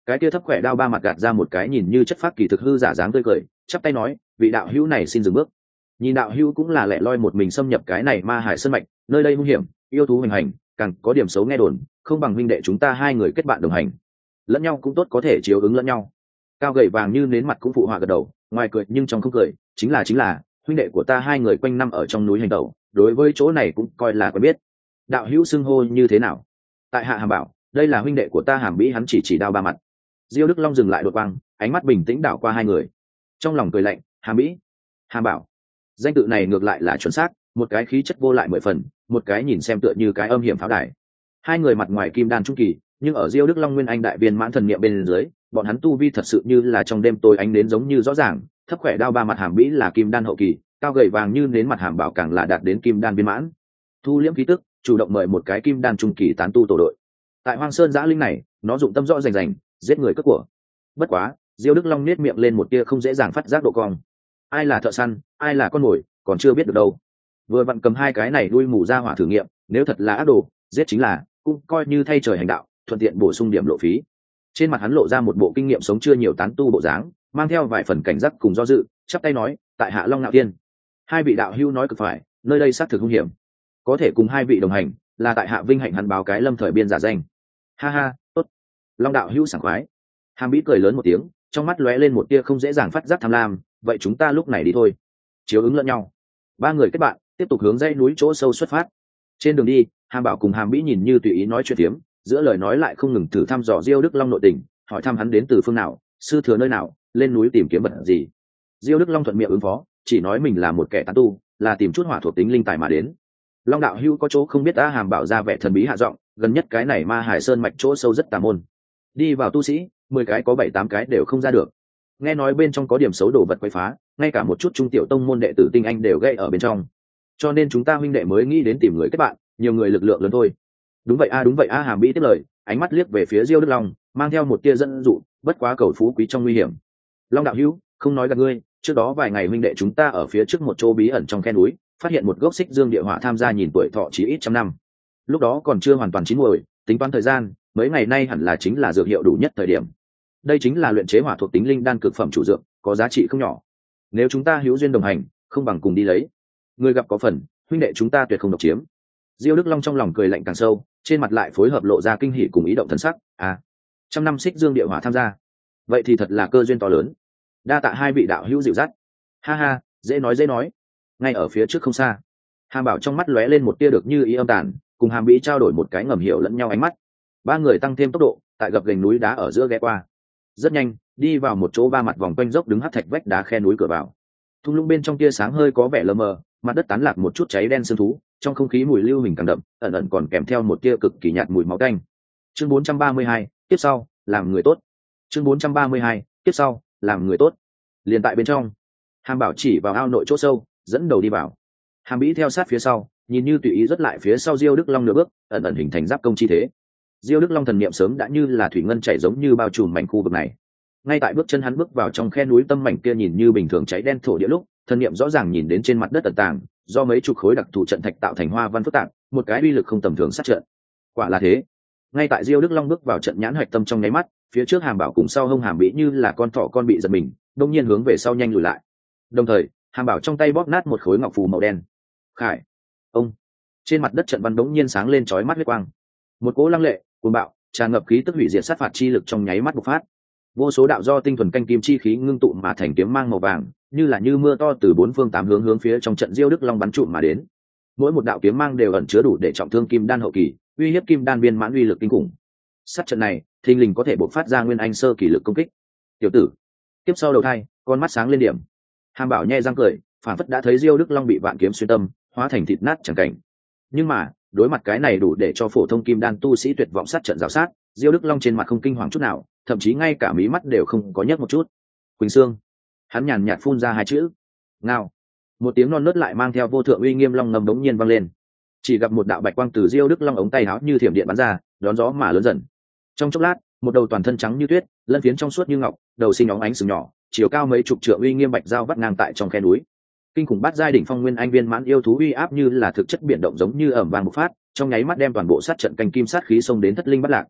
Cái kia thấp khỏe đao ba mặt gạt ra một cái nhìn như chất phác kỳ thực hư giả dáng tươi cười, chắp tay nói, vị đạo hữu này xin dừng bước. Nhìn đạo hữu cũng là lẻ loi một mình xâm nhập cái này ma hải sơn mạch, nơi đây hung hiểm, yêu thú hoành hành, càng có điểm xấu nghe đồn, không bằng huynh đệ chúng ta hai người kết bạn đồng hành, lẫn nhau cũng tốt, có thể chiếu ứng lẫn nhau. Cao gầy vàng như nến mặt cũng phụ họa gật đầu, ngoài cười nhưng trong không cười, chính là chính là huynh đệ của ta hai người quanh năm ở trong núi hành tẩu, đối với chỗ này cũng coi là quen biết. Đạo hữu xưng hô như thế nào? Tại hạ Hàm Bảo, đây là huynh đệ của ta Hàm Bĩ. Hắn chỉ chỉ đao ba mặt. Diêu Đức Long dừng lại đột quang, ánh mắt bình tĩnh đảo qua hai người, trong lòng cười lạnh, Hàm Bĩ, Hàm Bảo, danh tự này ngược lại là chuẩn xác, một cái khí chất vô lại mười phần, một cái nhìn xem tựa như cái âm hiểm pháo đài. Hai người mặt ngoài kim đan trung kỳ, nhưng ở Diêu Đức Long nguyên anh đại viên mãn thần niệm bên dưới, bọn hắn tu vi thật sự như là trong đêm tối ánh đến giống như rõ ràng. Thấp khỏe đao ba mặt Hàm Bĩ là kim đan hậu kỳ, cao gầy vàng như nến mặt Hàm Bảo càng là đạt đến kim đan viên mãn. Thu liễm khí tức, chủ động mời một cái kim đan trung kỳ tán tu tổ đội. Tại Hoang Sơn Giã Linh này, nó dụng tâm rõ rành rành, giết người cướp của. Bất quá, Diêu Đức Long nét miệng lên một tia không dễ dàng phát giác độ cong. Ai là thợ săn, ai là con mồi, còn chưa biết được đâu. Vừa vặn cầm hai cái này đuôi mù ra hỏa thử nghiệm, nếu thật là ác đồ, giết chính là, cũng coi như thay trời hành đạo, thuận tiện bổ sung điểm lộ phí. Trên mặt hắn lộ ra một bộ kinh nghiệm sống chưa nhiều tán tu bộ dáng, mang theo vài phần cảnh giác cùng do dự, chắp tay nói, tại hạ Long Nạo Thiên. Hai vị đạo hữu nói cực phải, nơi đây xác thực hung hiểm, có thể cùng hai vị đồng hành, là tại hạ vinh hạnh. Hắn báo cái lâm thời biên giả danh. Ha ha, tốt. Long đạo hữu sảng khoái. Hàm Bĩ cười lớn một tiếng, trong mắt lóe lên một tia không dễ dàng phát giác tham lam, vậy chúng ta lúc này đi thôi. Chiếu ứng lẫn nhau. Ba người kết bạn, tiếp tục hướng dãy núi chỗ sâu xuất phát. Trên đường đi, Hàm Bảo cùng Hàm Bĩ nhìn như tùy ý nói chuyện tiếm, giữa lời nói lại không ngừng thử thăm dò Diêu Đức Long nội tình, hỏi thăm hắn đến từ phương nào, sư thừa nơi nào, lên núi tìm kiếm vật gì. Diêu Đức Long thuận miệng ứng phó, chỉ nói mình là một kẻ tán tu, là tìm chút hỏa thuộc tính linh tài mà đến. Long đạo hữu có chỗ không biết. Ta Hàm Bảo ra vẻ thần bí hạ giọng, gần nhất cái này ma hải sơn mạch chỗ sâu rất tà môn, đi vào tu sĩ mười cái có bảy tám cái đều không ra được. Nghe nói bên trong có điểm xấu đồ vật quấy phá, ngay cả một chút trung tiểu tông môn đệ tử tinh anh đều gây ở bên trong, cho nên chúng ta huynh đệ mới nghĩ đến tìm người kết bạn, nhiều người lực lượng lớn thôi. Đúng vậy a, đúng vậy a. Hàm Bĩ tiếp lời, ánh mắt liếc về phía Diêu Đức Long, mang theo một tia dẫn dụ, bất quá cầu phú quý trong nguy hiểm. Long đạo hữu, không nói gạt ngươi, trước đó vài ngày huynh đệ chúng ta ở phía trước một chỗ bí ẩn trong khe núi, phát hiện một gốc xích dương địa hỏa tham gia nhìn tuổi thọ chỉ ít trăm năm. Lúc đó còn chưa hoàn toàn chín muồi, tính toán thời gian, mấy ngày nay hẳn là chính là dược hiệu đủ nhất thời điểm. Đây chính là luyện chế hỏa thuộc tính linh đan cực phẩm chủ dược, có giá trị không nhỏ. Nếu chúng ta hữu duyên đồng hành, không bằng cùng đi lấy. Người gặp có phần, huynh đệ chúng ta tuyệt không độc chiếm. Diêu Đức Long trong lòng cười lạnh càng sâu, trên mặt lại phối hợp lộ ra kinh hỉ cùng ý động thần sắc. À, trăm năm xích dương địa hỏa tham gia, vậy thì thật là cơ duyên to lớn. Đa tạ hai vị đạo hữu dịu dắt. Ha ha, dễ nói dễ nói. Ngay ở phía trước không xa, Hàm Bảo trong mắt lóe lên một tia được như ý âm tàn, cùng Hàm Bĩ trao đổi một cái ngầm hiểu lẫn nhau ánh mắt. Ba người tăng thêm tốc độ, tại gập ghềnh núi đá ở giữa ghé qua. Rất nhanh, đi vào một chỗ ba mặt vòng quanh dốc đứng hắc thạch vách đá khe núi cửa vào. Thung lũng bên trong tia sáng hơi có vẻ lờ mờ, mặt đất tán lạc một chút cháy đen sương thú, trong không khí mùi lưu hình càng đậm, ẩn ẩn còn kèm theo một tia cực kỳ nhạt mùi máu tanh. Chương bốn trăm ba mươi hai, tiếp sau, làm người tốt. Chương bốn trăm ba mươi hai, tiếp sau, làm người tốt. Liền tại bên trong, Hàm Bảo chỉ vào ao nội chỗ sâu, dẫn đầu đi vào. Hàm Bĩ theo sát phía sau, nhìn như tùy ý rất lại phía sau Diêu Đức Long nửa bước, ẩn ẩn hình thành giáp công chi thế. Diêu Đức Long thần niệm sớm đã như là thủy ngân chảy giống như bao trùm mảnh khu vực này. Ngay tại bước chân hắn bước vào trong khe núi tâm mảnh kia nhìn như bình thường cháy đen thổ địa lúc, thần niệm rõ ràng nhìn đến trên mặt đất tận tàng, do mấy chục khối đặc thù trận thạch tạo thành hoa văn phức tạp, một cái uy lực không tầm thường sát trận. Quả là thế. Ngay tại Diêu Đức Long bước vào trận nhãn hoạch tâm trong nháy mắt, phía trước Hàm Bảo cùng sau hông Hàm Bĩ như là con thỏ con bị giật mình, đông nhiên hướng về sau nhanh lùi lại. Đồng thời, Hàm Bảo trong tay bóp nát một khối ngọc phù màu đen. Khải, ông. Trên mặt đất trận văn đống nhiên sáng lên chói mắt huyết quang. Một cỗ lăng lệ, cuồng bạo, tràn ngập khí tức hủy diệt sát phạt chi lực trong nháy mắt bộc phát. Vô số đạo do tinh thuần canh kim chi khí ngưng tụ mà thành kiếm mang màu vàng, như là như mưa to từ bốn phương tám hướng hướng phía trong trận Diêu Đức Long bắn trụm mà đến. Mỗi một đạo kiếm mang đều ẩn chứa đủ để trọng thương kim đan hậu kỳ, uy hiếp kim đan viên mãn uy lực kinh khủng. Sát trận này, thình lình có thể bộc phát ra nguyên anh sơ kỳ lực công kích. Tiểu tử, tiếp sau đầu thai, con mắt sáng lên điểm. Hàm Bảo nhe răng cười, phản phất đã thấy Diêu Đức Long bị vạn kiếm xuyên tâm, hóa thành thịt nát chẳng cảnh. Nhưng mà, đối mặt cái này đủ để cho phổ thông kim đan tu sĩ tuyệt vọng sát trận rào sát, Diêu Đức Long trên mặt không kinh hoàng chút nào, thậm chí ngay cả mí mắt đều không có nhấc một chút. Quỳnh Sương, hắn nhàn nhạt phun ra hai chữ. Ngao. Một tiếng non nớt lại mang theo vô thượng uy nghiêm long ngầm đống nhiên vang lên. Chỉ gặp một đạo bạch quang từ Diêu Đức Long ống tay áo như thiểm điện bắn ra, đón gió mà lớn dần. Trong chốc lát, một đầu toàn thân trắng như tuyết, lân phiến trong suốt như ngọc, đầu sinh óng ánh sừng nhỏ, chiều cao mấy chục trượng uy nghiêm bạch dao vắt ngang tại trong khe núi. Kinh khủng bát giai đỉnh phong nguyên anh viên mãn yêu thú uy áp như là thực chất biển động giống như ẩm vàng bộc phát, trong nháy mắt đem toàn bộ sát trận canh kim sát khí xông đến thất linh bất lạc.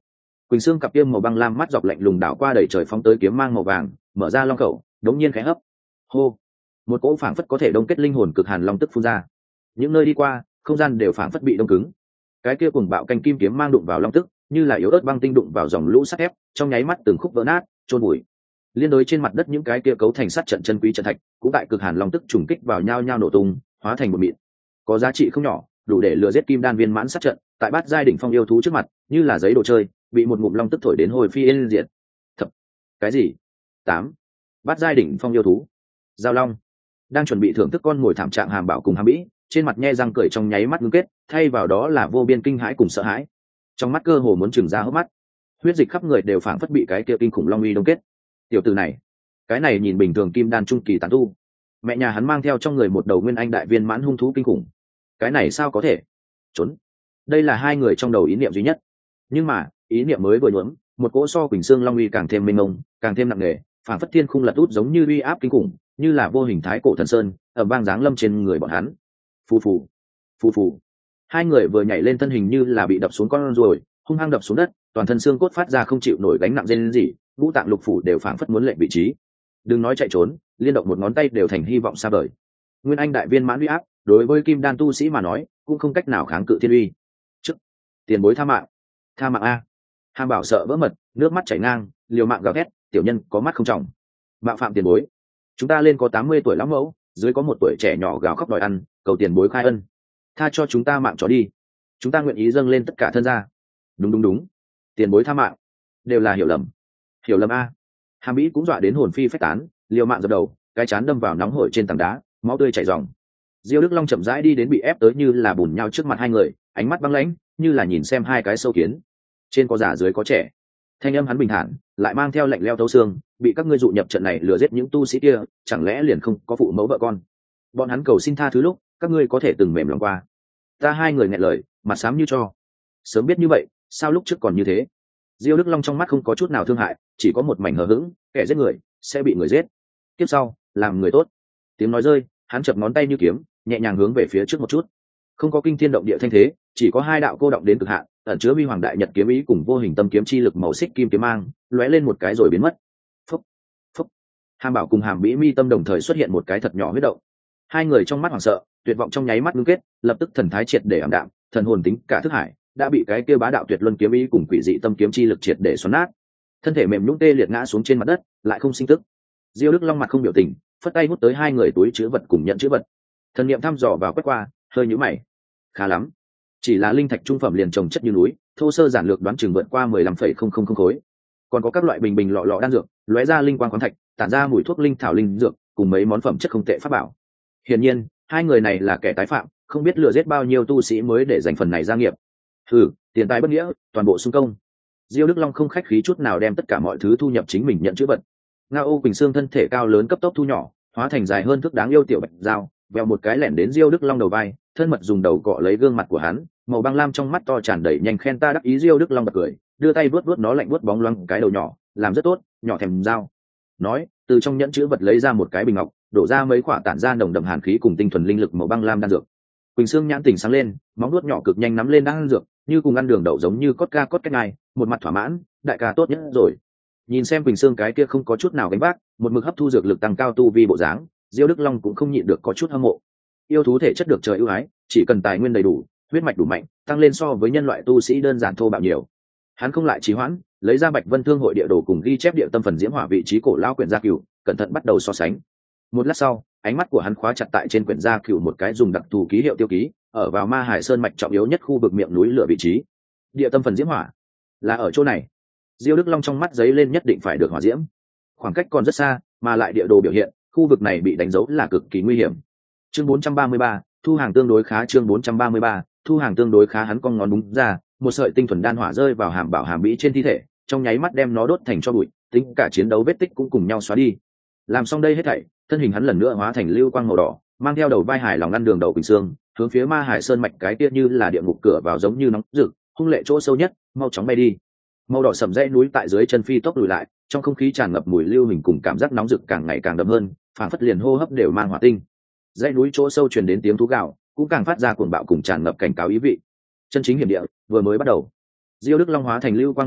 Quỳnh Sương cặp tiêm màu băng lam mắt dọc lạnh lùng đảo qua đẩy trời phóng tới kiếm mang màu vàng, mở ra long khẩu, đống nhiên khẽ hấp. Hô! Một cỗ phảng phất có thể đông kết linh hồn cực hàn long tức phun ra. Những nơi đi qua, không gian đều phảng phất bị đông cứng. Cái kia cuồng bạo canh kim kiếm mang đụng vào long tức, như là yếu ớt băng tinh đụng vào dòng lũ sắt thép, trong nháy mắt từng khúc vỡ nát, trôn bụi. Liên đối trên mặt đất những cái kia cấu thành sắt trận chân quý trận thạch, cũng tại cực hàn long tức trùng kích vào nhau nhau nổ tung, hóa thành một mịn. Có giá trị không nhỏ, đủ để lừa giết kim đan viên mãn sát trận, tại bát giai đỉnh phong yêu thú trước mặt, như là giấy đồ chơi, bị một ngụm long tức thổi đến hồi phi yên diệt. Thật. Cái gì? Tám. Bát giai đỉnh phong yêu thú. Giao long đang chuẩn bị thưởng thức con ngồi thảm trạng hàm bảo cùng hàm bĩ, trên mặt nhe răng cười trong nháy mắt ngưng kết, thay vào đó là vô biên kinh hãi cùng sợ hãi. Trong mắt cơ hồ muốn trừng ra hốc mắt, huyết dịch khắp người đều phảng phất bị cái kia kinh khủng long uy đông kết. Tiểu tử này, cái này nhìn bình thường kim đan trung kỳ tán tu, mẹ nhà hắn mang theo trong người một đầu nguyên anh đại viên mãn hung thú kinh khủng, cái này sao có thể? Trốn! Đây là hai người trong đầu ý niệm duy nhất. Nhưng mà ý niệm mới vừa nhuốm, một cỗ so Quỳnh Sương long uy càng thêm mênh mông, càng thêm nặng nề, phảng phất thiên khung lật út giống như uy áp kinh khủng, như là vô hình thái cổ thần sơn ở bang giáng lâm trên người bọn hắn. Phù phù, phù phù. Hai người vừa nhảy lên thân hình như là bị đập xuống con ruồi, hung hăng đập xuống đất, toàn thân xương cốt phát ra không chịu nổi gánh nặng rên rỉ, ngũ tạng lục phủ đều phảng phất muốn lệnh vị trí. Đừng nói chạy trốn, liên động một ngón tay đều thành hy vọng xa vời. Nguyên anh đại viên mãn uy áp, đối với kim đan tu sĩ mà nói, cũng không cách nào kháng cự thiên uy. Trước, tiền bối tha mạng, tha mạng a. Hàm Bảo sợ vỡ mật, nước mắt chảy ngang, liều mạng gào thét, tiểu nhân có mắt không trọng, mạo phạm tiền bối. Chúng ta lên có tám mươi tuổi lão mẫu, dưới có một tuổi trẻ nhỏ gào khóc đòi ăn, cầu tiền bối khai ân, tha cho chúng ta mạng chó đi, chúng ta nguyện ý dâng lên tất cả thân gia. Đúng đúng đúng, tiền bối tha mạng, đều là hiểu lầm, hiểu lầm a. Hàm Bĩ cũng dọa đến hồn phi phách tán, liều mạng dập đầu, cái chán đâm vào nóng hổi trên tảng đá, máu tươi chảy ròng. Diêu Đức Long chậm rãi đi đến bị ép tới như là bùn nhau trước mặt hai người, ánh mắt băng lãnh, như là nhìn xem hai cái sâu kiến. Trên có già dưới có trẻ. Thanh âm hắn bình thản, lại mang theo lạnh lẽo thấu xương, bị các ngươi dụ nhập trận này lừa giết những tu sĩ kia, chẳng lẽ liền không có phụ mẫu vợ con? Bọn hắn cầu xin tha thứ lúc, các ngươi có thể từng mềm lòng qua. Ta hai người nghẹn lời, mặt xám như tro. Sớm biết như vậy, sao lúc trước còn như thế? Diêu Đức Long trong mắt không có chút nào thương hại, chỉ có một mảnh hờ hững, kẻ giết người sẽ bị người giết. Tiếp sau, làm người tốt. Tiếng nói rơi, hắn chập ngón tay như kiếm, nhẹ nhàng hướng về phía trước một chút. Không có kinh thiên động địa thanh thế, chỉ có hai đạo cô động đến cực hạn, ẩn chứa huy hoàng đại nhật kiếm ý cùng vô hình tâm kiếm chi lực màu xích kim kiếm mang, lóe lên một cái rồi biến mất. Phúc, phúc. Hàm Bảo cùng Hàm Bĩ mi tâm đồng thời xuất hiện một cái thật nhỏ huyết động. Hai người trong mắt hoảng sợ, tuyệt vọng trong nháy mắt ngưng kết, lập tức thần thái triệt để ảm đạm, thần hồn tính cả thức hải đã bị cái kia bá đạo tuyệt luân kiếm ý cùng quỷ dị tâm kiếm chi lực triệt để xoắn nát. Thân thể mềm nhũn tê liệt ngã xuống trên mặt đất, lại không sinh tức. Diêu Đức Long mặt không biểu tình, phất tay hút tới hai người túi chứa vật cùng nhận chứa vật. Thần niệm thăm dò vào quét qua, hơi nhíu mày. Khá lắm, chỉ là linh thạch trung phẩm liền trồng chất như núi, thô sơ giản lược đoán chừng vượt qua mười lăm phẩy không không không khối. Còn có các loại bình bình lọ lọ đan dược, lóe ra linh quang khoáng thạch, tản ra mùi thuốc linh thảo linh dược, cùng mấy món phẩm chất không tệ pháp bảo. Hiển nhiên, hai người này là kẻ tái phạm, không biết lừa giết bao nhiêu tu sĩ mới để giành phần này gia nghiệp. Hừ, tiền tài bất nghĩa, toàn bộ xung công. Diêu Đức Long không khách khí chút nào đem tất cả mọi thứ thu nhập chính mình nhận chữ vật. Ngao Ô Quỳnh Sương thân thể cao lớn cấp tốc thu nhỏ, hóa thành dài hơn thước đáng yêu tiểu bạch dao, vèo một cái lẻn đến Diêu Đức Long đầu vai, thân mật dùng đầu cọ lấy gương mặt của hắn, màu băng lam trong mắt to tràn đầy nhanh khen ta đắc ý. Diêu Đức Long bật cười, đưa tay vuốt vuốt nó lạnh vuốt bóng loáng cái đầu nhỏ, làm rất tốt, nhỏ thèm dao. Nói, từ trong nhẫn chữ vật lấy ra một cái bình ngọc, đổ ra mấy quả tản ra nồng đậm hàn khí cùng tinh thuần linh lực màu băng lam đan dược. Quỳnh Sương nhãn tỉnh sáng lên, móng vuốt nhỏ cực nhanh nắm lên đan dược, như cùng ăn đường đậu giống như cốt ca cốt cái này, một mặt thỏa mãn, đại ca tốt nhất rồi. Nhìn xem Quỳnh Sương cái kia không có chút nào gánh vác, một mực hấp thu dược lực tăng cao tu vi bộ dáng, Diêu Đức Long cũng không nhịn được có chút hâm mộ. Yêu thú thể chất được trời ưu ái, chỉ cần tài nguyên đầy đủ, huyết mạch đủ mạnh, tăng lên so với nhân loại tu sĩ đơn giản thô bạo nhiều. Hắn không lại trì hoãn, lấy ra Bạch Vân Thương hội địa đồ cùng ghi chép địa tâm phần diễm hỏa vị trí cổ lao quyển gia cửu, cẩn thận bắt đầu so sánh. Một lát sau, ánh mắt của hắn khóa chặt tại trên quyển gia cửu một cái dùng đặc thù ký hiệu tiêu ký, ở vào Ma Hải Sơn mạch trọng yếu nhất khu vực miệng núi lửa vị trí. Địa tâm phần diễm hỏa là ở chỗ này. Diêu Đức Long trong mắt giấy lên nhất định phải được hỏa diễm. Khoảng cách còn rất xa, mà lại địa đồ biểu hiện, khu vực này bị đánh dấu là cực kỳ nguy hiểm. Chương bốn trăm ba mươi ba, thu hàng tương đối khá. Chương bốn trăm ba mươi ba, thu hàng tương đối khá. Hắn cong ngón đúng ra, một sợi tinh thuần đan hỏa rơi vào Hàm Bảo Hàm Bĩ trên thi thể, trong nháy mắt đem nó đốt thành tro bụi, tính cả chiến đấu vết tích cũng cùng nhau xóa đi. Làm xong đây hết thảy, thân hình hắn lần nữa hóa thành lưu quang màu đỏ, mang theo đầu vai hải lòng ngăn đường đầu Quỳnh Sương, hướng phía Ma Hải Sơn mạch cái kia như là địa ngục cửa vào giống như nóng rực, hung lệ chỗ sâu nhất, mau chóng bay đi. Màu đỏ sầm dãy núi tại dưới chân phi tốc lùi lại, trong không khí tràn ngập mùi lưu hình cùng cảm giác nóng rực càng ngày càng đậm hơn, phảng phất liền hô hấp đều mang hỏa tinh. Dãy núi chỗ sâu truyền đến tiếng thú gào, cũng càng phát ra cuồng bạo cùng tràn ngập cảnh cáo ý vị. Chân chính hiểm địa vừa mới bắt đầu. Diêu Đức Long hóa thành lưu quang màu đỏ,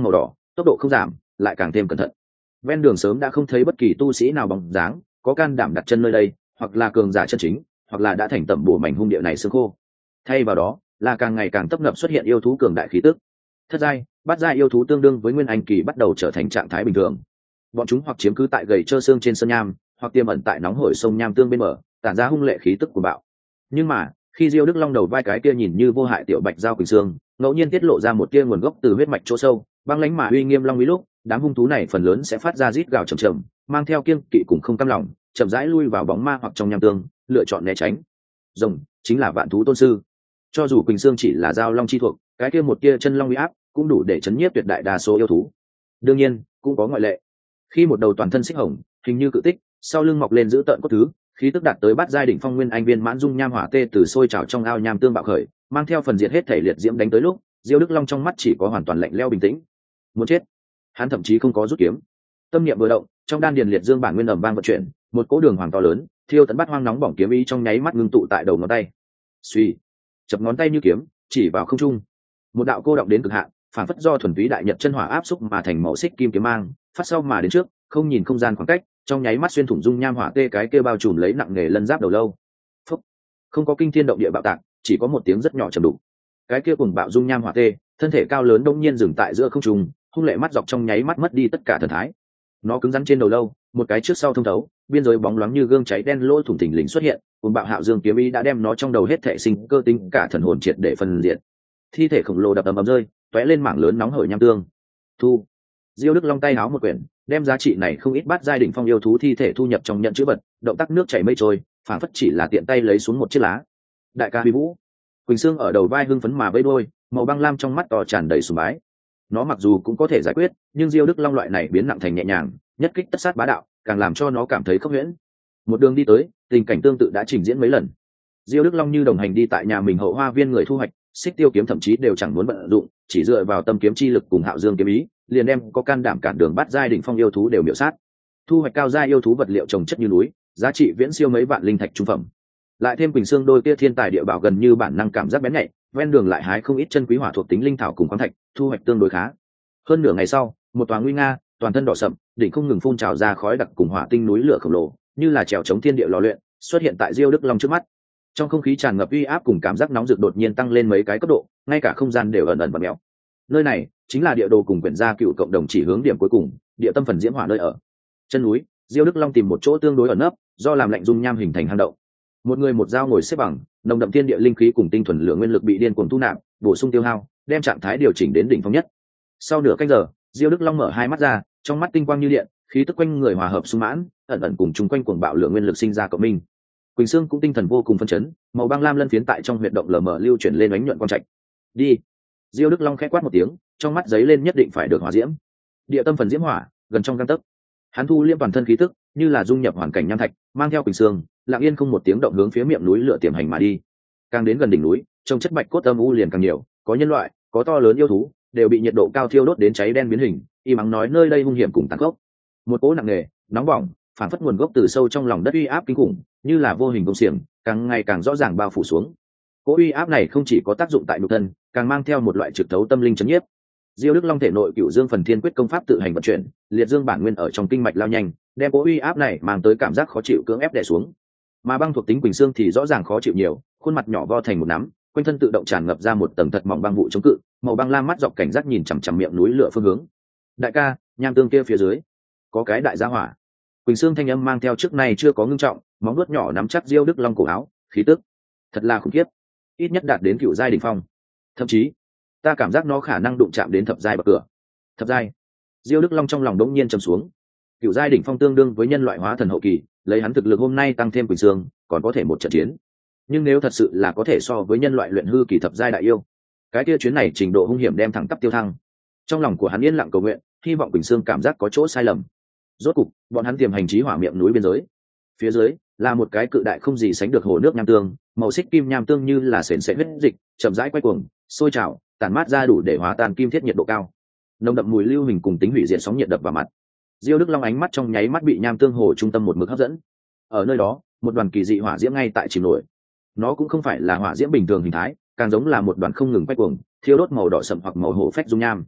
tốc độ không giảm, lại càng thêm cẩn thận. Ven đường sớm đã không thấy bất kỳ tu sĩ nào bóng dáng, có can đảm đặt chân nơi đây, hoặc là cường giả chân chính, hoặc là đã thành tẩm bổ mảnh hung địa này xương khô. Thay vào đó, là càng ngày càng tấp nập xuất hiện yêu thú cường đại khí tức. Thất giai, bát giai yêu thú tương đương với nguyên anh kỳ bắt đầu trở thành trạng thái bình thường. Bọn chúng hoặc chiếm cứ tại gầy trơ xương trên sơn nham, hoặc tiềm ẩn tại nóng hổi sông nham tương bên bờ, tản ra hung lệ khí tức của bạo. Nhưng mà, khi Diêu Đức Long đầu vai cái kia nhìn như vô hại tiểu bạch giao quỳnh xương, ngẫu nhiên tiết lộ ra một tia nguồn gốc từ huyết mạch chỗ sâu, băng lãnh mà uy nghiêm long uy lúc, đám hung thú này phần lớn sẽ phát ra rít gào trầm trầm, mang theo kiêng kỵ cùng không cam lòng, chậm rãi lui vào bóng ma hoặc trong nham tương, lựa chọn né tránh. Rồng chính là vạn thú tôn sư. Cho dù quỳnh xương chỉ là giao long chi thuộc, cái kia một tia chân long uy áp cũng đủ để chấn nhiếp tuyệt đại đa số yêu thú. Đương nhiên, cũng có ngoại lệ. Khi một đầu toàn thân xích hồng, hình như cự tích, sau lưng mọc lên giữ tợn cốt thứ, khí tức đạt tới bát giai đỉnh phong nguyên anh viên mãn dung nham hỏa tê từ sôi trào trong ao nham tương bạo khởi, mang theo phần diệt hết thể liệt diễm đánh tới lúc, Diêu Đức Long trong mắt chỉ có hoàn toàn lạnh lẽo bình tĩnh. Muốn chết. Hắn thậm chí không có rút kiếm. Tâm niệm vừa động, trong đan điền liệt dương bản nguyên ầm vang vận chuyển, một cỗ đường hoàng to lớn, thiêu tận bát hoang nóng bỏng kiếm ý trong nháy mắt ngưng tụ tại đầu ngón tay. Suy, chập ngón tay như kiếm, chỉ vào không trung. Một đạo cô động đến cực hạn, phản phất do thuần túy đại nhật chân hỏa áp xúc mà thành màu xích kim kiếm mang, phát sau mà đến trước, không nhìn không gian khoảng cách, trong nháy mắt xuyên thủng dung nham hỏa tê cái kia bao trùm lấy nặng nghề lân giáp đầu lâu. Phúc. Không có kinh thiên động địa bạo tạc, chỉ có một tiếng rất nhỏ trầm đục. Cái kia cùng bạo dung nham hỏa tê, thân thể cao lớn đông nhiên dừng tại giữa không trung, hung lệ mắt dọc trong nháy mắt mất đi tất cả thần thái. Nó cứng rắn trên đầu lâu, một cái trước sau thông thấu, biên giới bóng loáng như gương cháy đen lỗ thủng thình lình xuất hiện, cùng bạo hạo dương kiếm ý đã đem nó trong đầu hết thể sinh cơ tính cả thần hồn triệt để phân liệt. Thi thể khổng lồ đập ầm ầm rơi, tóe lên mảng lớn nóng hởi nham tương. Thu. Diêu Đức Long tay háo một quyển, đem giá trị này không ít bát giai đỉnh phong yêu thú thi thể thu nhập trong nhận chữ vật, động tác nước chảy mây trôi, phản phất chỉ là tiện tay lấy xuống một chiếc lá. Đại ca Huy Vũ. Quỳnh Sương ở đầu vai hưng phấn mà vẫy đôi, màu băng lam trong mắt to tràn đầy sùng bái. Nó mặc dù cũng có thể giải quyết, nhưng Diêu Đức Long loại này biến nặng thành nhẹ nhàng, nhất kích tất sát bá đạo, càng làm cho nó cảm thấy khốc huyễn. Một đường đi tới, tình cảnh tương tự đã trình diễn mấy lần. Diêu Đức Long như đồng hành đi tại nhà mình hậu hoa viên người thu hoạch, xích tiêu kiếm thậm chí đều chẳng muốn vận dụng, chỉ dựa vào tâm kiếm chi lực cùng hạo dương kiếm ý, liền đem có can đảm cản đường bắt giai đỉnh phong yêu thú đều miểu sát. Thu hoạch cao giai yêu thú vật liệu trồng chất như núi, giá trị viễn siêu mấy vạn linh thạch trung phẩm. Lại thêm Quỳnh Sương đôi kia thiên tài địa bảo gần như bản năng cảm giác bén nhạy, ven đường lại hái không ít chân quý hỏa thuộc tính linh thảo cùng khoáng thạch, thu hoạch tương đối khá. Hơn nửa ngày sau, một tòa nguy nga, toàn thân đỏ sậm, đỉnh không ngừng phun trào ra khói đặc cùng hỏa tinh núi lửa khổng lồ, như là trèo chống thiên địa lò luyện, xuất hiện tại Diêu Đức Long trước mắt. Trong không khí tràn ngập uy áp cùng cảm giác nóng rực đột nhiên tăng lên mấy cái cấp độ, ngay cả không gian đều ẩn ẩn bật mèo. Nơi này chính là địa đồ cùng quyển gia cựu cộng đồng chỉ hướng điểm cuối cùng, địa tâm phần diễm hỏa nơi ở. Chân núi, Diêu Đức Long tìm một chỗ tương đối ẩn nấp, do làm lạnh dung nham hình thành hang động. Một người một dao ngồi xếp bằng, nồng đậm thiên địa linh khí cùng tinh thuần lượng nguyên lực bị điên cuồng thu nạp, bổ sung tiêu hao, đem trạng thái điều chỉnh đến đỉnh phong nhất. Sau nửa canh giờ, Diêu Đức Long mở hai mắt ra, trong mắt tinh quang như điện, khí tức quanh người hòa hợp sung mãn, ẩn ẩn cùng chung quanh cuồng bạo lượng nguyên lực sinh ra cộng minh. Quỳnh Sương cũng tinh thần vô cùng phấn chấn, màu băng lam lân phiến tại trong huyệt động lờ mờ lưu chuyển lên ánh nhuận quang trạch. Đi. Diêu Đức Long khẽ quát một tiếng, trong mắt giấy lên nhất định phải được hỏa diễm. Địa tâm phần diễm hỏa, gần trong gang tấc. Hắn thu liêm toàn thân khí tức, như là dung nhập hoàn cảnh nham thạch, mang theo Quỳnh Sương, lặng yên không một tiếng động hướng phía miệng núi lửa tiềm hành mà đi. Càng đến gần đỉnh núi, trong chất bạch cốt âm u liền càng nhiều, có nhân loại, có to lớn yêu thú, đều bị nhiệt độ cao thiêu đốt đến cháy đen biến hình, y mắng nói nơi đây hung hiểm cùng tàn khốc. Một cỗ nặng nề, nóng bỏng, phản phất nguồn gốc từ sâu trong lòng đất uy áp kinh khủng, như là vô hình công xiềng, càng ngày càng rõ ràng bao phủ xuống. Cỗ uy áp này không chỉ có tác dụng tại nhục thân, càng mang theo một loại trực thấu tâm linh chấn nhiếp. Diêu Đức Long thể nội Cửu Dương Phần Thiên Quyết công pháp tự hành vận chuyển, liệt dương bản nguyên ở trong kinh mạch lao nhanh, đem cỗ uy áp này mang tới cảm giác khó chịu cưỡng ép đè xuống. Mà băng thuộc tính Quỳnh Sương thì rõ ràng khó chịu nhiều, khuôn mặt nhỏ vo thành một nắm, quanh thân tự động tràn ngập ra một tầng thật mỏng băng vụ chống cự, màu băng lam mắt dọc cảnh giác nhìn chằm chằm miệng núi lửa phương hướng. Đại ca, nham tương kia phía dưới có cái đại gia hỏa. Quỳnh Sương thanh âm mang theo trước nay chưa có ngưng trọng, móng vuốt nhỏ nắm chắc Diêu Đức Long cổ áo, khí tức thật là khủng khiếp, ít nhất đạt đến cựu giai đỉnh phong, thậm chí ta cảm giác nó khả năng đụng chạm đến thập giai bậc cửa. Thập giai. Diêu Đức Long trong lòng đống nhiên trầm xuống. Cựu giai đỉnh phong tương đương với nhân loại hóa thần hậu kỳ, lấy hắn thực lực hôm nay tăng thêm Quỳnh Sương, còn có thể một trận chiến. Nhưng nếu thật sự là có thể so với nhân loại luyện hư kỳ thập giai đại yêu, cái kia chuyến này trình độ hung hiểm đem thẳng tắp tiêu thăng. Trong lòng của hắn yên lặng cầu nguyện, hy vọng Quỳnh Sương cảm giác có chỗ sai lầm. Rốt cục, bọn hắn tiềm hành chí hỏa miệng núi biên giới. Phía dưới là một cái cự đại không gì sánh được hồ nước nham tương, màu xích kim nham tương như là sền sệt huyết dịch, chậm rãi quay cuồng, sôi trào, tản mát ra đủ để hóa tan kim thiết nhiệt độ cao. Nồng đậm mùi lưu hình cùng tính hủy diệt sóng nhiệt đập vào mặt. Diêu Đức Long ánh mắt trong nháy mắt bị nham tương hồ trung tâm một mực hấp dẫn. Ở nơi đó, một đoàn kỳ dị hỏa diễm ngay tại chìm nổi. Nó cũng không phải là hỏa diễm bình thường hình thái, càng giống là một đoàn không ngừng quay cuồng, thiêu đốt màu đỏ sậm hoặc màu hổ phách dung nham.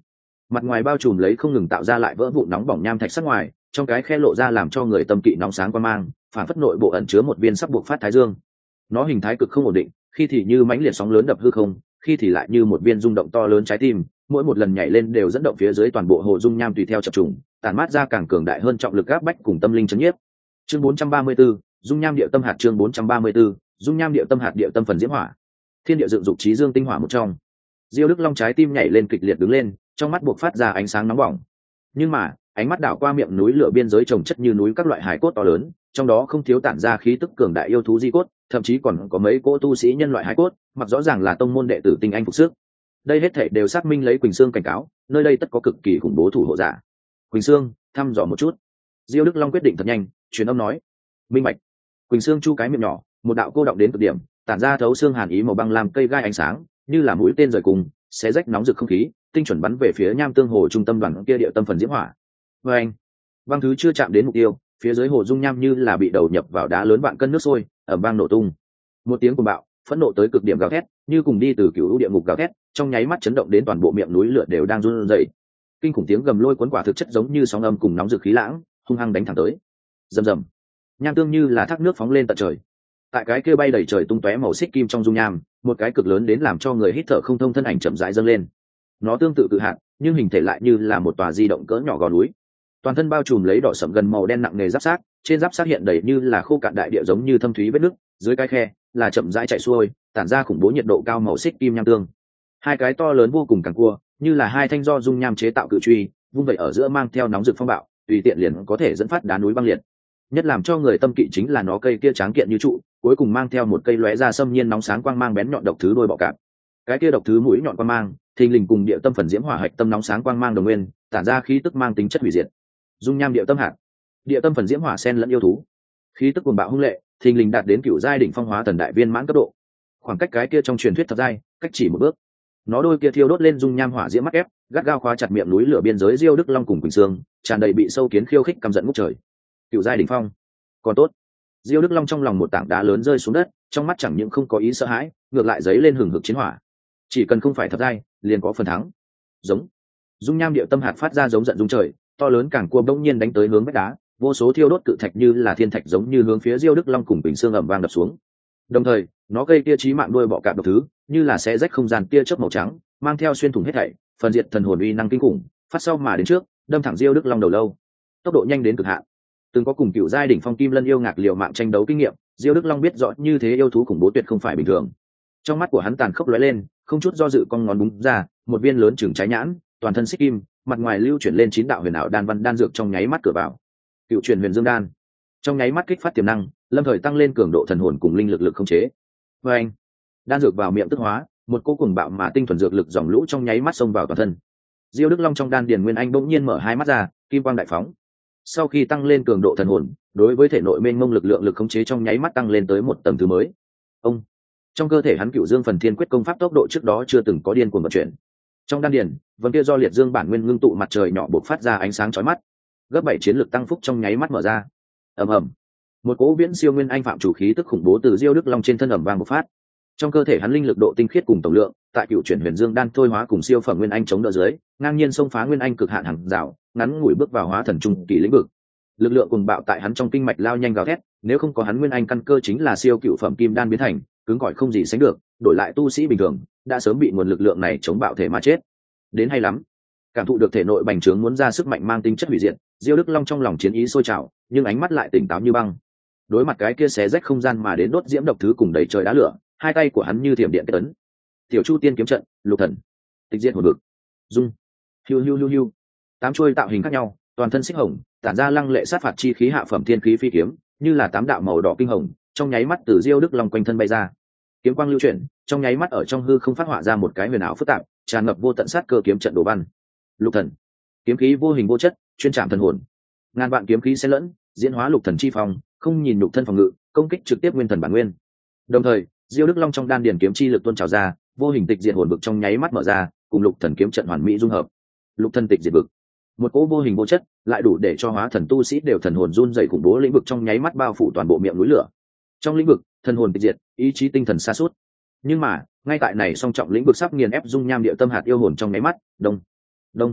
mặt ngoài bao trùm lấy không ngừng tạo ra lại vỡ vụn nóng bỏng nham thạch sắc ngoài, trong cái khe lộ ra làm cho người tâm kỵ nóng sáng quan mang, phản phất nội bộ ẩn chứa một viên sắp buộc phát thái dương. Nó hình thái cực không ổn định, khi thì như mãnh liệt sóng lớn đập hư không, khi thì lại như một viên rung động to lớn trái tim, mỗi một lần nhảy lên đều dẫn động phía dưới toàn bộ hồ dung nham tùy theo chập trùng, tản mát ra càng cường đại hơn trọng lực áp bách cùng tâm linh chấn nhiếp. Chương bốn trăm ba mươi 4, dung nham địa tâm hạt. Chương bốn trăm ba mươi 4, dung nham địa tâm hạt. Địa tâm phần diễm hỏa, thiên địa dựng dục trí dương tinh hỏa một trong. Diêu Đức Long trái tim nhảy lên kịch liệt đứng lên, trong mắt buộc phát ra ánh sáng nóng bỏng. Nhưng mà ánh mắt đảo qua miệng núi lửa biên giới trồng chất như núi các loại hải cốt to lớn, trong đó không thiếu tản ra khí tức cường đại yêu thú di cốt, thậm chí còn có mấy cỗ tu sĩ nhân loại hải cốt, mặc rõ ràng là tông môn đệ tử tinh anh phục sức. Đây hết thảy đều xác minh lấy Quỳnh Sương cảnh cáo, nơi đây tất có cực kỳ khủng bố thủ hộ giả. Quỳnh Sương, thăm dò một chút. Diêu Đức Long quyết định thật nhanh, truyền âm nói. Minh bạch. Quỳnh Sương chu cái miệng nhỏ, một đạo cô động đến cực điểm, tản ra thấu xương hàn ý màu băng làm cây gai ánh sáng, như là mũi tên rời cùng, xé rách nóng rực không khí, tinh chuẩn bắn về phía nham tương hồ trung tâm đoàn kia địa tâm phần diễm hỏa. Và anh, băng thứ chưa chạm đến mục tiêu, phía dưới hồ dung nham như là bị đầu nhập vào đá lớn vạn cân nước sôi, ầm vang nổ tung. Một tiếng cuồng bạo, phẫn nộ tới cực điểm gào thét, như cùng đi từ cựu lũ địa ngục gào thét, trong nháy mắt chấn động đến toàn bộ miệng núi lửa đều đang run rẩy. Kinh khủng tiếng gầm lôi cuốn quả thực chất giống như sóng âm cùng nóng rực khí lãng, hung hăng đánh thẳng tới. Rầm rầm, nham tương như là thác nước phóng lên tận trời. Tại cái kia bay đầy trời tung tóe màu xích kim trong dung nham, một cái cực lớn đến làm cho người hít thở không thông thân ảnh chậm rãi dâng lên. Nó tương tự cự hạt, nhưng hình thể lại như là một tòa di động cỡ nhỏ gò núi. Toàn thân bao trùm lấy đỏ sẫm gần màu đen nặng nề giáp xác, trên giáp xác hiện đầy như là khô cạn đại địa giống như thâm thúy vết nứt, dưới cái khe là chậm rãi chảy xuôi, tản ra khủng bố nhiệt độ cao màu xích kim nham tương. Hai cái to lớn vô cùng càng cua, như là hai thanh do dung nham chế tạo cự truy, vung vậy ở giữa mang theo nóng rực phong bạo, tùy tiện liền có thể dẫn phát đá núi băng liệt. Nhất làm cho người tâm kỵ chính là nó cây kia tráng kiện như trụ, cuối cùng mang theo một cây lóe ra xâm nhiên nóng sáng quang mang bén nhọn độc thứ đôi bọ cạp. Cái kia độc thứ mũi nhọn quang mang, thình lình cùng địa tâm phần diễm hỏa hạch tâm nóng sáng quang mang đồng nguyên, tản ra khí tức mang tính chất hủy diệt. Dung nham địa tâm hạt, địa tâm phần diễm hỏa sen lẫn yêu thú, khí tức cuồng bạo hung lệ, thình lình đạt đến cựu giai đỉnh phong hóa thần đại viên mãn cấp độ. Khoảng cách cái kia trong truyền thuyết thập giai, cách chỉ một bước. Nó đôi kia thiêu đốt lên dung nham hỏa diễm mắt ép, gắt gao khóa chặt miệng núi lửa biên giới Diêu Đức Long cùng Quỳnh Sương, tràn đầy bị sâu kiến khiêu khích căm giận ngút trời. Cựu giai đỉnh phong, còn tốt. Diêu Đức Long trong lòng một tảng đá lớn rơi xuống đất, trong mắt chẳng những không có ý sợ hãi, ngược lại giấy lên hừng hực chiến hỏa. Chỉ cần không phải thập giai, liền có phần thắng. Giống. Dung nham địa tâm hạt phát ra giống giận dung trời, to lớn càng cua bỗng nhiên đánh tới hướng vách đá, vô số thiêu đốt cự thạch như là thiên thạch giống như hướng phía Diêu Đức Long cùng Bình Sương ầm vang đập xuống. Đồng thời, nó cây kia chí mạng đuôi bọ cạp độc thứ, như là xé rách không gian tia chớp màu trắng, mang theo xuyên thủng hết thảy, phần diệt thần hồn uy năng kinh khủng, phát sau mà đến trước, đâm thẳng Diêu Đức Long đầu lâu. Tốc độ nhanh đến cực hạn. Từng có cùng cựu giai đỉnh phong kim lân yêu ngạc liều mạng tranh đấu kinh nghiệm, Diêu Đức Long biết rõ như thế yêu thú khủng bố tuyệt không phải bình thường. Trong mắt của hắn tàn khốc lóe lên, không chút do dự con ngón búng ra, một viên lớn chừng trái nhãn, toàn thân xích kim, mặt ngoài lưu chuyển lên chín đạo huyền ảo đan văn đan dược trong nháy mắt cửa vào. Cựu truyền huyền dương đan, trong nháy mắt kích phát tiềm năng, lâm thời tăng lên cường độ thần hồn cùng linh lực lực không chế. Và anh, đan dược vào miệng tức hóa, một cô cùng bạo mà tinh thuần dược lực dòng lũ trong nháy mắt xông vào toàn thân. Diêu Đức Long trong đan điền nguyên anh bỗng nhiên mở hai mắt ra, kim quang đại phóng. Sau khi tăng lên cường độ thần hồn, đối với thể nội mênh mông lực lượng lực khống chế trong nháy mắt tăng lên tới một tầng thứ mới. Ông, trong cơ thể hắn cựu dương phần thiên quyết công pháp tốc độ trước đó chưa từng có điên cuồng vận chuyển. Trong đan điền, vân kia do liệt dương bản nguyên ngưng tụ mặt trời nhỏ bộc phát ra ánh sáng chói mắt. Gấp bảy chiến lực tăng phúc trong nháy mắt mở ra. Ầm ầm, một cỗ viễn siêu nguyên anh phạm chủ khí tức khủng bố từ Diêu Đức Long trên thân ầm vang bộc phát. Trong cơ thể hắn linh lực độ tinh khiết cùng tổng lượng, tại cựu chuyển huyền dương đan thôi hóa cùng siêu phẩm nguyên anh chống đỡ dưới, ngang nhiên xông phá nguyên anh cực hạn hàng rào, ngắn ngủi bước vào hóa thần trung kỳ lĩnh vực. Lực lượng cùng bạo tại hắn trong kinh mạch lao nhanh gào thét, nếu không có hắn nguyên anh căn cơ chính là siêu cựu phẩm kim đan biến thành, cứng cỏi không gì sánh được, đổi lại tu sĩ bình thường, đã sớm bị nguồn lực lượng này chống bạo thể mà chết. Đến hay lắm. Cảm thụ được thể nội bành trướng muốn ra sức mạnh mang tính chất hủy diệt, Diêu Đức Long trong lòng chiến ý sôi trào, nhưng ánh mắt lại tỉnh táo như băng. Đối mặt cái kia xé rách không gian mà đến đốt diễm độc thứ cùng đầy trời đá lửa, hai tay của hắn như thiểm điện kết ấn. Tiểu Chu Tiên kiếm trận, lục thần, tịch diệt hồn vực, dung, hiu hiu hiu hiu, tám chuôi tạo hình khác nhau, toàn thân xích hồng, tản ra lăng lệ sát phạt chi khí hạ phẩm thiên khí phi kiếm, như là tám đạo màu đỏ kinh hồng, trong nháy mắt từ Diêu Đức Long quanh thân bay ra. Kiếm quang lưu chuyển, trong nháy mắt ở trong hư không phát họa ra một cái huyền ảo phức tạp, tràn ngập vô tận sát cơ kiếm trận đồ văn. Lục thần, kiếm khí vô hình vô chất, chuyên chạm thần hồn. Ngàn vạn kiếm khí xen lẫn, diễn hóa lục thần chi phong, không nhìn nhục thân phòng ngự, công kích trực tiếp nguyên thần bản nguyên. Đồng thời, Diêu Đức Long trong đan điền kiếm chi lực tuôn trào ra, vô hình tịch diệt hồn vực trong nháy mắt mở ra, cùng lục thần kiếm trận hoàn mỹ dung hợp. Lục thần tịch diệt vực, một cỗ vô hình vô chất, lại đủ để cho hóa thần tu sĩ đều thần hồn run rẩy khủng bố lĩnh vực trong nháy mắt bao phủ toàn bộ miệng núi lửa. Trong lĩnh vực, thần hồn tịch diệt, ý chí tinh thần sa sút. Nhưng mà, ngay tại này song trọng lĩnh vực sắp nghiền ép dung nham địa tâm hạt yêu hồn trong nháy mắt, đông, đông,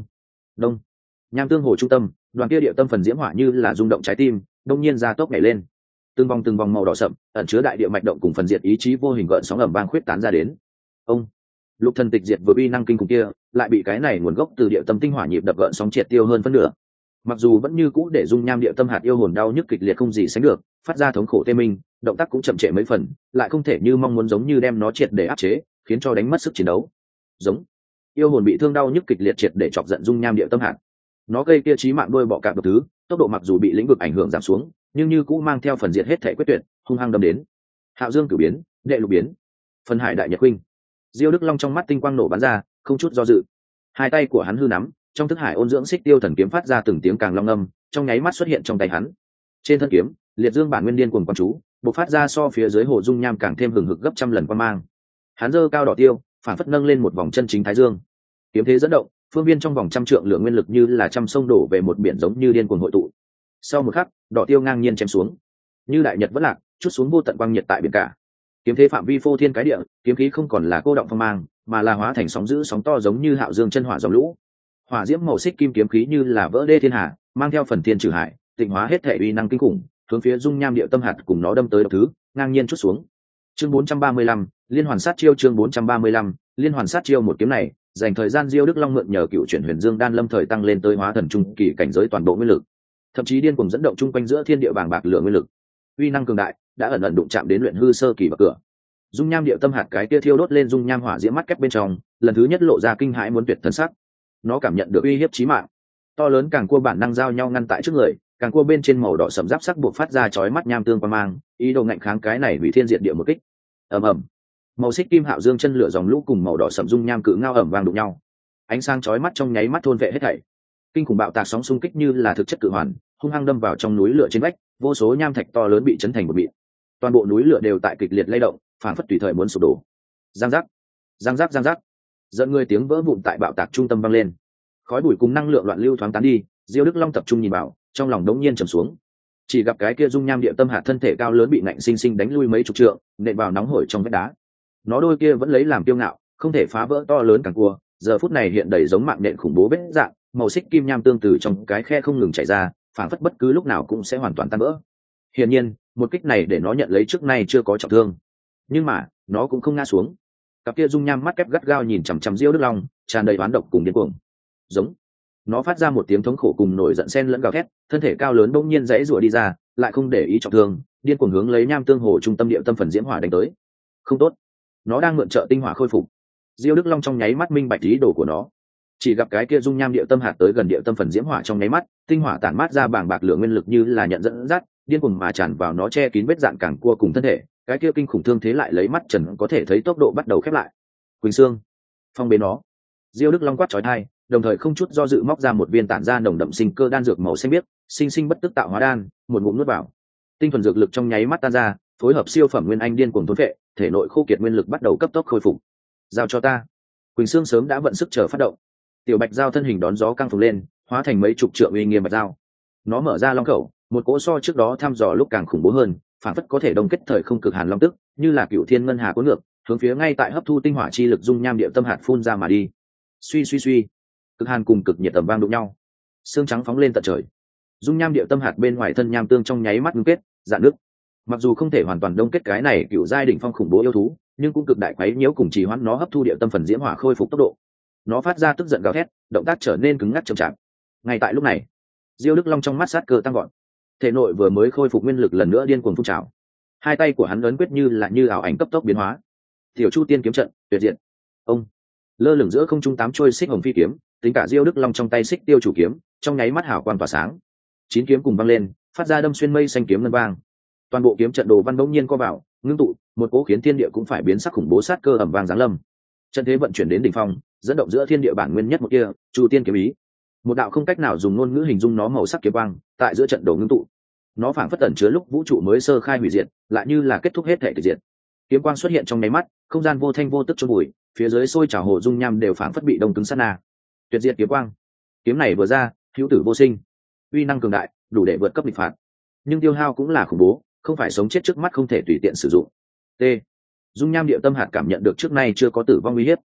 Đông. Nham tương hồ trung tâm, đoàn kia địa tâm phần diễm hỏa như là rung động trái tim, đông nhiên ra tốc nhảy lên. Từng vòng từng vòng màu đỏ sậm, ẩn chứa đại địa mạch động cùng phần diệt ý chí vô hình gợn sóng ầm vang khuyết tán ra đến. Ông. Lục thần tịch diệt vừa uy năng kinh khủng kia, lại bị cái này nguồn gốc từ địa tâm tinh hỏa nhịp đập gợn sóng triệt tiêu hơn phân nửa. Mặc dù vẫn như cũ để dung nham địa tâm hạt yêu hồn đau nhức kịch liệt không gì sánh được, phát ra thống khổ tê minh, động tác cũng chậm trễ mấy phần, lại không thể như mong muốn giống như đem nó triệt để áp chế, khiến cho đánh mất sức chiến đấu. Giống. Yêu hồn bị thương đau nhức kịch liệt triệt để chọc giận dung nham địa tâm hạt. Nó gây kia chí mạng đuôi bọ cạp độc thứ, tốc độ mặc dù bị lĩnh vực ảnh hưởng giảm xuống, nhưng như cũ mang theo phần diệt hết thể quyết tuyệt, hung hăng đâm đến. Hạo Dương cửu biến, đệ lục biến, phần hải đại nhật huynh. Diêu Đức Long trong mắt tinh quang nổ bắn ra, không chút do dự. Hai tay của hắn hư nắm, trong thức hải ôn dưỡng xích tiêu thần kiếm phát ra từng tiếng càng long âm, trong nháy mắt xuất hiện trong tay hắn. Trên thân kiếm, liệt dương bản nguyên điên cuồng quang chú, bộc phát ra so phía dưới hồ dung nham càng thêm hừng hực gấp trăm lần quan mang. Hắn giơ cao đỏ tiêu, phản phất nâng lên một vòng chân chính thái dương. Kiếm thế dẫn động, phương viên trong vòng trăm trượng lượng nguyên lực như là trăm sông đổ về một biển giống như điên cuồng hội tụ. Sau một khắc, đỏ tiêu ngang nhiên chém xuống, như đại nhật vỡ lạc, chút xuống vô tận quang nhiệt tại biển cả. Kiếm thế phạm vi phô thiên cái địa, kiếm khí không còn là cô động phong mang, mà là hóa thành sóng dữ sóng to giống như hạo dương chân hỏa dòng lũ. Hỏa diễm màu xích kim kiếm khí như là vỡ đê thiên hà, mang theo phần thiên trừ hải, tịnh hóa hết thể uy năng kinh khủng, hướng phía dung nham địa tâm hạt cùng nó đâm tới độc thứ, ngang nhiên chút xuống. Chương bốn trăm ba mươi lăm, liên hoàn sát chiêu. Chương bốn trăm ba mươi lăm, liên hoàn sát chiêu. Một kiếm này, dành thời gian Diêu Đức Long mượn nhờ cựu chuyển huyền dương đan lâm thời tăng lên tới hóa thần trung kỳ cảnh giới toàn bộ nguyên lực, thậm chí điên cuồng dẫn động chung quanh giữa thiên địa bàng bạc lửa nguyên lực, uy năng cường đại đã ẩn ẩn đụng chạm đến luyện hư sơ kỳ bậc cửa. Dung nham địa tâm hạt cái kia thiêu đốt lên dung nham hỏa diễm mắt kép bên trong, lần thứ nhất lộ ra kinh hãi muốn tuyệt thần sắc. Nó cảm nhận được uy hiếp chí mạng, to lớn càng cua bản năng giao nhau ngăn tại trước người, càng cua bên trên màu đỏ sẫm giáp sắc buộc phát ra chói mắt nham tương quang mang, ý đồ ngạnh kháng cái này hủy thiên diệt địa một kích. Ầm ầm, màu xích kim hạo dương chân lửa dòng lũ cùng màu đỏ sẫm dung nham cự ngao ẩm vang đụng nhau, ánh sáng chói mắt trong nháy mắt thôn vệ hết thảy. Kinh khủng bạo tạc sóng xung kích như là thực chất cự hoàn, hung hăng đâm vào trong núi lửa trên vách, vô số nham thạch to lớn bị chấn thành một mịn. Toàn bộ núi lửa đều tại kịch liệt lay động, phản phất tùy thời muốn sụp đổ. Giang giác, giang giác, giang giác, dẫn người tiếng vỡ vụn tại bạo tạc trung tâm vang lên. Khói bụi cùng năng lượng loạn lưu thoáng tán đi, Diêu Đức Long tập trung nhìn vào, trong lòng đống nhiên trầm xuống. Chỉ gặp cái kia dung nham địa tâm hạt thân thể cao lớn bị ngạnh sinh sinh đánh lui mấy chục trượng, nện vào nóng hổi trong vách đá. Nó đôi kia vẫn lấy làm kiêu ngạo, không thể phá vỡ to lớn càng cua, giờ phút này hiện đầy giống mạng nện khủng bố vết dạng, màu xích kim nham tương từ trong cái khe không ngừng chảy ra, phản phất bất cứ lúc nào cũng sẽ hoàn toàn tan vỡ. Hiển nhiên, một kích này để nó nhận lấy trước nay chưa có trọng thương, nhưng mà nó cũng không ngã xuống. Cặp kia dung nham mắt kép gắt gao nhìn chằm chằm Diêu Đức Long, tràn đầy oán độc cùng điên cuồng. Giống. Nó phát ra một tiếng thống khổ cùng nổi giận xen lẫn gào thét, thân thể cao lớn bỗng nhiên rẽ rủa đi ra, lại không để ý trọng thương, điên cuồng hướng lấy nham tương hồ trung tâm địa tâm phần diễm hỏa đánh tới. Không tốt, nó đang mượn trợ tinh hỏa khôi phục. Diêu Đức Long trong nháy mắt minh bạch ý đồ của nó. Chỉ gặp cái kia dung nham địa tâm hạt tới gần địa tâm phần diễm hỏa trong nháy mắt, tinh hỏa tản mát ra bàng bạc lượng nguyên lực như là nhận dẫn dắt, điên cuồng mà tràn vào nó che kín vết dạn càng cua cùng thân thể, cái kia kinh khủng thương thế lại lấy mắt trần có thể thấy tốc độ bắt đầu khép lại. Quỳnh Sương, phong bế nó. Diêu Đức Long quát chói tai, đồng thời không chút do dự móc ra một viên tản ra nồng đậm sinh cơ đan dược màu xanh biếc, sinh sinh bất tức tạo hóa đan, một ngụm nuốt vào. Tinh thuần dược lực trong nháy mắt tan ra, phối hợp siêu phẩm nguyên anh điên cuồng thôn phệ, thể nội khô kiệt nguyên lực bắt đầu cấp tốc khôi phục. Giao cho ta. Quỳnh Sương sớm đã vận sức chờ phát động. Tiểu Bạch Giao thân hình đón gió căng phồng lên, hóa thành mấy chục trượng uy nghiêm bạch giao. Nó mở ra long khẩu, một cỗ so trước đó thăm dò lúc càng khủng bố hơn, phản phất có thể đông kết thời không cực hàn long tức, như là cựu thiên ngân hà cuốn ngược, hướng phía ngay tại hấp thu tinh hỏa chi lực dung nham địa tâm hạt phun ra mà đi. Suy suy suy, cực hàn cùng cực nhiệt tầm vang đụng nhau, xương trắng phóng lên tận trời. Dung nham địa tâm hạt bên ngoài thân nham tương trong nháy mắt ngưng kết, dạn nước. Mặc dù không thể hoàn toàn đông kết cái này cựu giai đỉnh phong khủng bố yêu thú, nhưng cũng cực đại quấy nhiễu cùng trì hoãn nó hấp thu địa tâm phần diễm hỏa khôi phục tốc độ. Nó phát ra tức giận gào thét, động tác trở nên cứng ngắc chậm chạp. Ngay tại lúc này, Diêu Đức Long trong mắt sát cơ tăng gọn, thể nội vừa mới khôi phục nguyên lực lần nữa điên cuồng phun trào. Hai tay của hắn ấn quyết như là như ảo ảnh cấp tốc biến hóa. Tiểu Chu Tiên kiếm trận, tuyệt diện. Ông lơ lửng giữa không trung tám trôi xích hồng phi kiếm, tính cả Diêu Đức Long trong tay xích tiêu chủ kiếm, trong nháy mắt hào quang tỏa sáng. Chín kiếm cùng văng lên, phát ra đâm xuyên mây xanh kiếm ngân vang. Toàn bộ kiếm trận đồ văn bỗng nhiên co vào, ngưng tụ, một cỗ khiến thiên địa cũng phải biến sắc khủng bố sát cơ ầm vang giáng lâm. Trận thế vận chuyển đến đỉnh phong, dẫn động giữa thiên địa bản nguyên nhất một kia, Chu Tiên kiếm ý. Một đạo không cách nào dùng ngôn ngữ hình dung nó màu sắc kiếm quang, tại giữa trận đồ ngưng tụ. Nó phảng phất ẩn chứa lúc vũ trụ mới sơ khai hủy diệt, lại như là kết thúc hết thể tử diệt. Kiếm quang xuất hiện trong nháy mắt, không gian vô thanh vô tức chôn bụi, phía dưới sôi trào hồ dung nham đều phảng phất bị đông cứng sát na. Tuyệt diệt kiếm quang. Kiếm này vừa ra, hữu tử vô sinh. Uy năng cường đại, đủ để vượt cấp địch phạt. Nhưng tiêu hao cũng là khủng bố, không phải sống chết trước mắt không thể tùy tiện sử dụng. T. Dung nham địa tâm hạt cảm nhận được trước nay chưa có tử vong uy hiếp.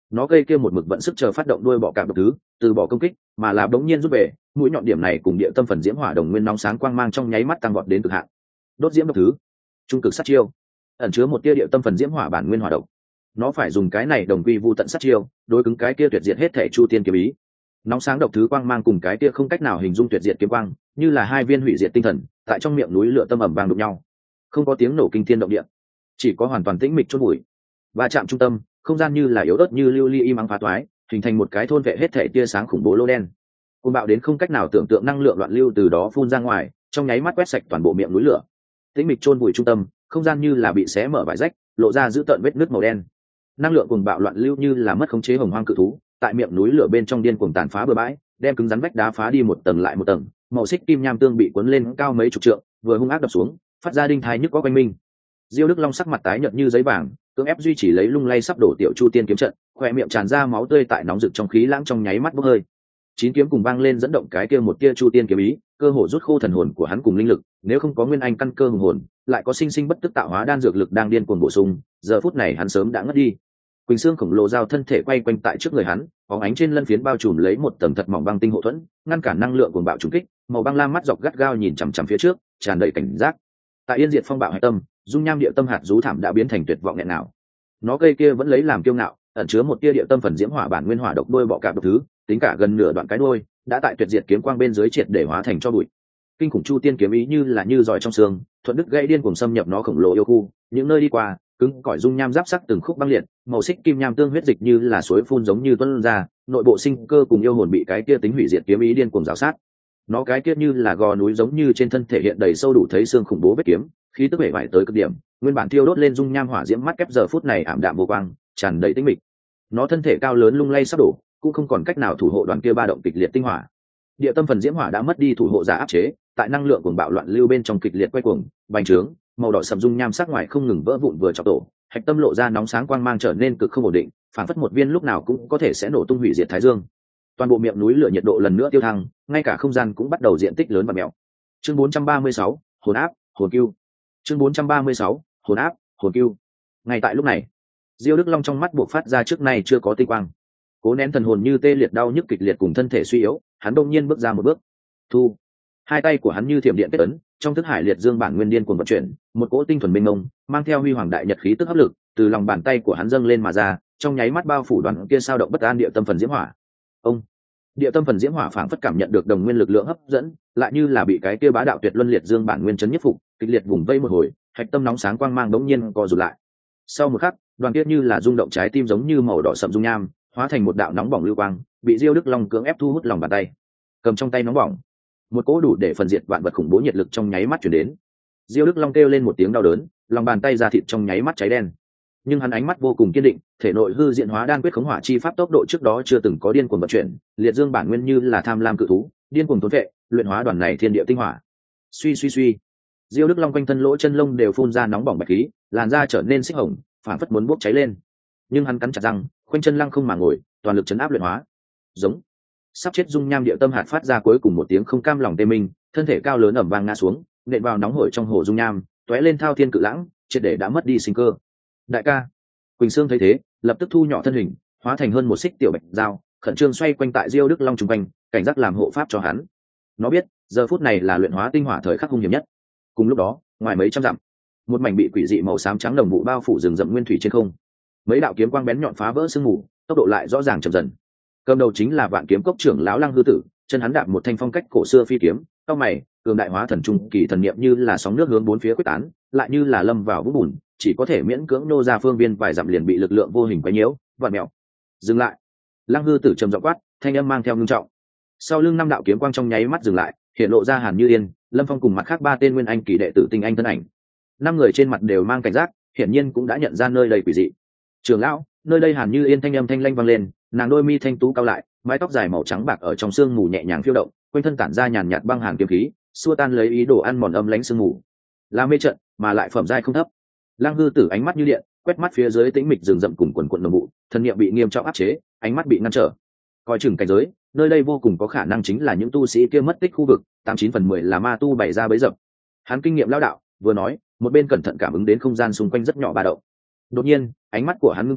nó cây kia một mực vận sức chờ phát động đuôi bọ cạp độc thứ từ bỏ công kích mà là bỗng nhiên rút về, mũi nhọn điểm này cùng địa tâm phần diễm hỏa đồng nguyên nóng sáng quang mang trong nháy mắt tăng vọt đến cực hạn. Đốt diễm độc thứ, trung cực sát chiêu, ẩn chứa một tia địa tâm phần diễm hỏa bản nguyên hỏa độc. Nó phải dùng cái này đồng quy vu tận sát chiêu đối cứng cái kia tuyệt diệt hết thể chu tiên kiếm ý. Nóng sáng độc thứ quang mang cùng cái kia không cách nào hình dung tuyệt diệt kiếm quang như là hai viên hủy diệt tinh thần tại trong miệng núi lửa tâm ẩm vang đụng nhau, không có tiếng nổ kinh thiên động địa, chỉ có hoàn toàn tĩnh mịch chôn bụi. Va chạm trung tâm không gian như là yếu ớt như lưu ly im ắng phá toái, hình thành một cái thôn vệ hết thể tia sáng khủng bố lô đen. Côn bạo đến không cách nào tưởng tượng năng lượng loạn lưu từ đó phun ra ngoài, trong nháy mắt quét sạch toàn bộ miệng núi lửa. Tĩnh mịch chôn bụi trung tâm không gian như là bị xé mở vải rách, lộ ra dữ tợn vết nứt màu đen. Năng lượng cuồng bạo loạn lưu như là mất khống chế hồng hoang cự thú tại miệng núi lửa bên trong điên cuồng tàn phá bừa bãi, đem cứng rắn vách đá phá đi một tầng lại một tầng, màu xích kim nham tương bị cuốn lên cao mấy chục trượng, vừa hung ác đập xuống, phát ra đinh thai nhức có quanh minh. Diêu Đức Long sắc mặt tái nhợt như giấy vàng, cưỡng ép duy trì lấy lung lay sắp đổ tiểu chu tiên kiếm trận, khoe miệng tràn ra máu tươi tại nóng rực trong khí lãng trong nháy mắt bốc hơi. Chín kiếm cùng vang lên dẫn động cái kia một tia chu tiên kiếm ý, cơ hồ rút khô thần hồn của hắn cùng linh lực, nếu không có nguyên anh căn cơ hùng hồn, lại có sinh sinh bất tức tạo hóa đan dược lực đang điên cuồng bổ sung, giờ phút này hắn sớm đã ngất đi. Quỳnh xương khổng lồ giao thân thể quay quanh tại trước người hắn, bóng ánh trên lân phiến bao trùm lấy một tầng thật mỏng băng tinh hộ thuẫn, ngăn cản năng lượng cuồng bạo trùng kích, màu băng lam mắt dọc gắt gao nhìn chằm chằm phía trước, tràn đầy cảnh giác. Tại yên diệt phong bạo hải tâm, dung nham địa tâm hạt rú thảm đã biến thành tuyệt vọng nghẹn nào. Nó cây kia vẫn lấy làm kiêu ngạo, ẩn chứa một tia địa tâm phần diễm hỏa bản nguyên hỏa độc đôi bọ cạp độc thứ, tính cả gần nửa đoạn cái đuôi, đã tại tuyệt diệt kiếm quang bên dưới triệt để hóa thành cho bụi. Kinh khủng chu tiên kiếm ý như là như giỏi trong xương, thuận đứt gãy điên cuồng xâm nhập nó khổng lồ yêu khu, những nơi đi qua, cứng cỏi dung nham giáp sắc từng khúc băng liệt, màu xích kim nham tương huyết dịch như là suối phun giống như tuôn ra, nội bộ sinh cơ cùng yêu hồn bị cái kia tính hủy diệt kiếm ý điên cuồng rào sát. Nó cái kia như là gò núi giống như trên thân thể hiện đầy sâu đủ thấy xương khủng bố vết kiếm, khí tức bể bại tới cực điểm, nguyên bản thiêu đốt lên dung nham hỏa diễm mắt kép giờ phút này ảm đạm vô quang, tràn đầy tĩnh mịch. Nó thân thể cao lớn lung lay sắp đổ, cũng không còn cách nào thủ hộ đoàn kia ba động kịch liệt tinh hỏa. Địa tâm phần diễm hỏa đã mất đi thủ hộ giả áp chế, tại năng lượng cuồng bạo loạn lưu bên trong kịch liệt quay cuồng, bành trướng, màu đỏ sẫm dung nham sắc ngoài không ngừng vỡ vụn vừa chọc tổ, hạch tâm lộ ra nóng sáng quang mang trở nên cực không ổn định, phản phất một viên lúc nào cũng có thể sẽ nổ tung hủy diệt thái dương. Toàn bộ miệng núi lửa nhiệt độ lần nữa tiêu thăng, ngay cả không gian cũng bắt đầu diện tích lớn và mèo. Chương bốn trăm ba mươi sáu, hồn áp, hồn cưu. Chương bốn trăm ba mươi sáu, hồn áp, hồn cưu. Ngay tại lúc này, Diêu Đức Long trong mắt buộc phát ra trước nay chưa có tinh quang. Cố nén thần hồn như tê liệt đau nhức kịch liệt cùng thân thể suy yếu, hắn đột nhiên bước ra một bước. Thu. Hai tay của hắn như thiểm điện kết ấn, trong thức hải liệt dương bản nguyên điên cuồng vận chuyển, một cỗ tinh thuần mênh mông, mang theo huy hoàng đại nhật khí tức hấp lực, từ lòng bàn tay của hắn dâng lên mà ra, trong nháy mắt bao phủ đoàn kia sao động bất an địa tâm phần diễm hỏa. Ông. Địa tâm phần diễm hỏa phảng phất cảm nhận được đồng nguyên lực lượng hấp dẫn, lại như là bị cái kia bá đạo tuyệt luân liệt dương bản nguyên chấn nhất phục, kịch liệt vùng vây một hồi, hạch tâm nóng sáng quang mang đống nhiên co rụt lại. Sau một khắc, đoàn kia như là rung động trái tim giống như màu đỏ sậm dung nham, hóa thành một đạo nóng bỏng lưu quang, bị Diêu Đức Long cưỡng ép thu hút lòng bàn tay. Cầm trong tay nóng bỏng, một cỗ đủ để phần diệt vạn vật khủng bố nhiệt lực trong nháy mắt truyền đến. Diêu Đức Long kêu lên một tiếng đau đớn, lòng bàn tay ra thịt trong nháy mắt cháy đen. Nhưng hắn ánh mắt vô cùng kiên định, thể nội hư diện hóa đan quyết khống hỏa chi pháp tốc độ trước đó chưa từng có điên cuồng vận chuyển, liệt dương bản nguyên như là tham lam cự thú, điên cuồng thôn vệ, luyện hóa đoàn này thiên địa tinh hỏa. Suy suy suy, Diêu Đức Long quanh thân lỗ chân lông đều phun ra nóng bỏng bạch khí, làn da trở nên xích hồng, phản phất muốn bốc cháy lên. Nhưng hắn cắn chặt răng, khoanh chân lăng không mà ngồi, toàn lực chấn áp luyện hóa. Giống. Sắp chết dung nham địa tâm hạt phát ra cuối cùng một tiếng không cam lòng tê minh, thân thể cao lớn ẩm vang ngã xuống, nện vào nóng hổi trong hồ dung nham, tóe lên thao thiên cự lãng, triệt để đã mất đi sinh cơ. Đại ca. Quỳnh Sương thấy thế, lập tức thu nhỏ thân hình, hóa thành hơn một xích tiểu bạch dao, khẩn trương xoay quanh tại Diêu Đức Long trung quanh, cảnh giác làm hộ pháp cho hắn. Nó biết, giờ phút này là luyện hóa tinh hỏa thời khắc hung hiểm nhất. Cùng lúc đó, ngoài mấy trăm dặm, một mảnh bị quỷ dị màu xám trắng đồng vụ bao phủ rừng rậm nguyên thủy trên không. Mấy đạo kiếm quang bén nhọn phá vỡ sương mù, tốc độ lại rõ ràng chậm dần. Cầm đầu chính là Vạn Kiếm Cốc trưởng lão Lăng Hư Tử, chân hắn đạp một thanh phong cách cổ xưa phi kiếm, cao mày, cường đại hóa thần trung kỳ thần niệm như là sóng nước hướng bốn phía quyết tán, lại như là lâm vào vũng bùn, chỉ có thể miễn cưỡng nô ra phương viên vài dặm liền bị lực lượng vô hình quấy nhiễu, vặn mèo. Dừng lại. Lăng Hư Tử trầm giọng quát, thanh âm mang theo ngưng trọng. Sau lưng năm đạo kiếm quang trong nháy mắt dừng lại, hiện lộ ra Hàn Như Yên, Lâm Phong cùng mặt khác ba tên nguyên anh kỳ đệ tử tinh anh thân ảnh. Năm người trên mặt đều mang cảnh giác, hiển nhiên cũng đã nhận ra nơi đây quỷ dị. Trưởng lão, nơi đây Hàn Như Yên thanh âm thanh lanh vang lên, nàng đôi mi thanh tú cao lại, mái tóc dài màu trắng bạc ở trong sương mù nhẹ nhàng phiêu động, quanh thân tản ra nhàn nhạt băng hàn kiếm khí, xua tan lấy ý đồ ăn mòn âm lãnh sương mù. Là mê trận, mà lại phẩm giai không thấp. Lăng Hư Tử ánh mắt như điện, quét mắt phía dưới tĩnh mịch rừng rậm cùng quần quần đồng vụ, thân niệm bị nghiêm trọng áp chế, ánh mắt bị ngăn trở. Coi chừng cảnh giới, nơi đây vô cùng có khả năng chính là những tu sĩ kia mất tích khu vực, tám chín phần mười là ma tu bày ra bẫy dập. Hắn kinh nghiệm lão đạo, vừa nói, một bên cẩn thận cảm ứng đến không gian xung quanh rất nhỏ ba động. Đột nhiên, ánh mắt của hắn ngưng tụ,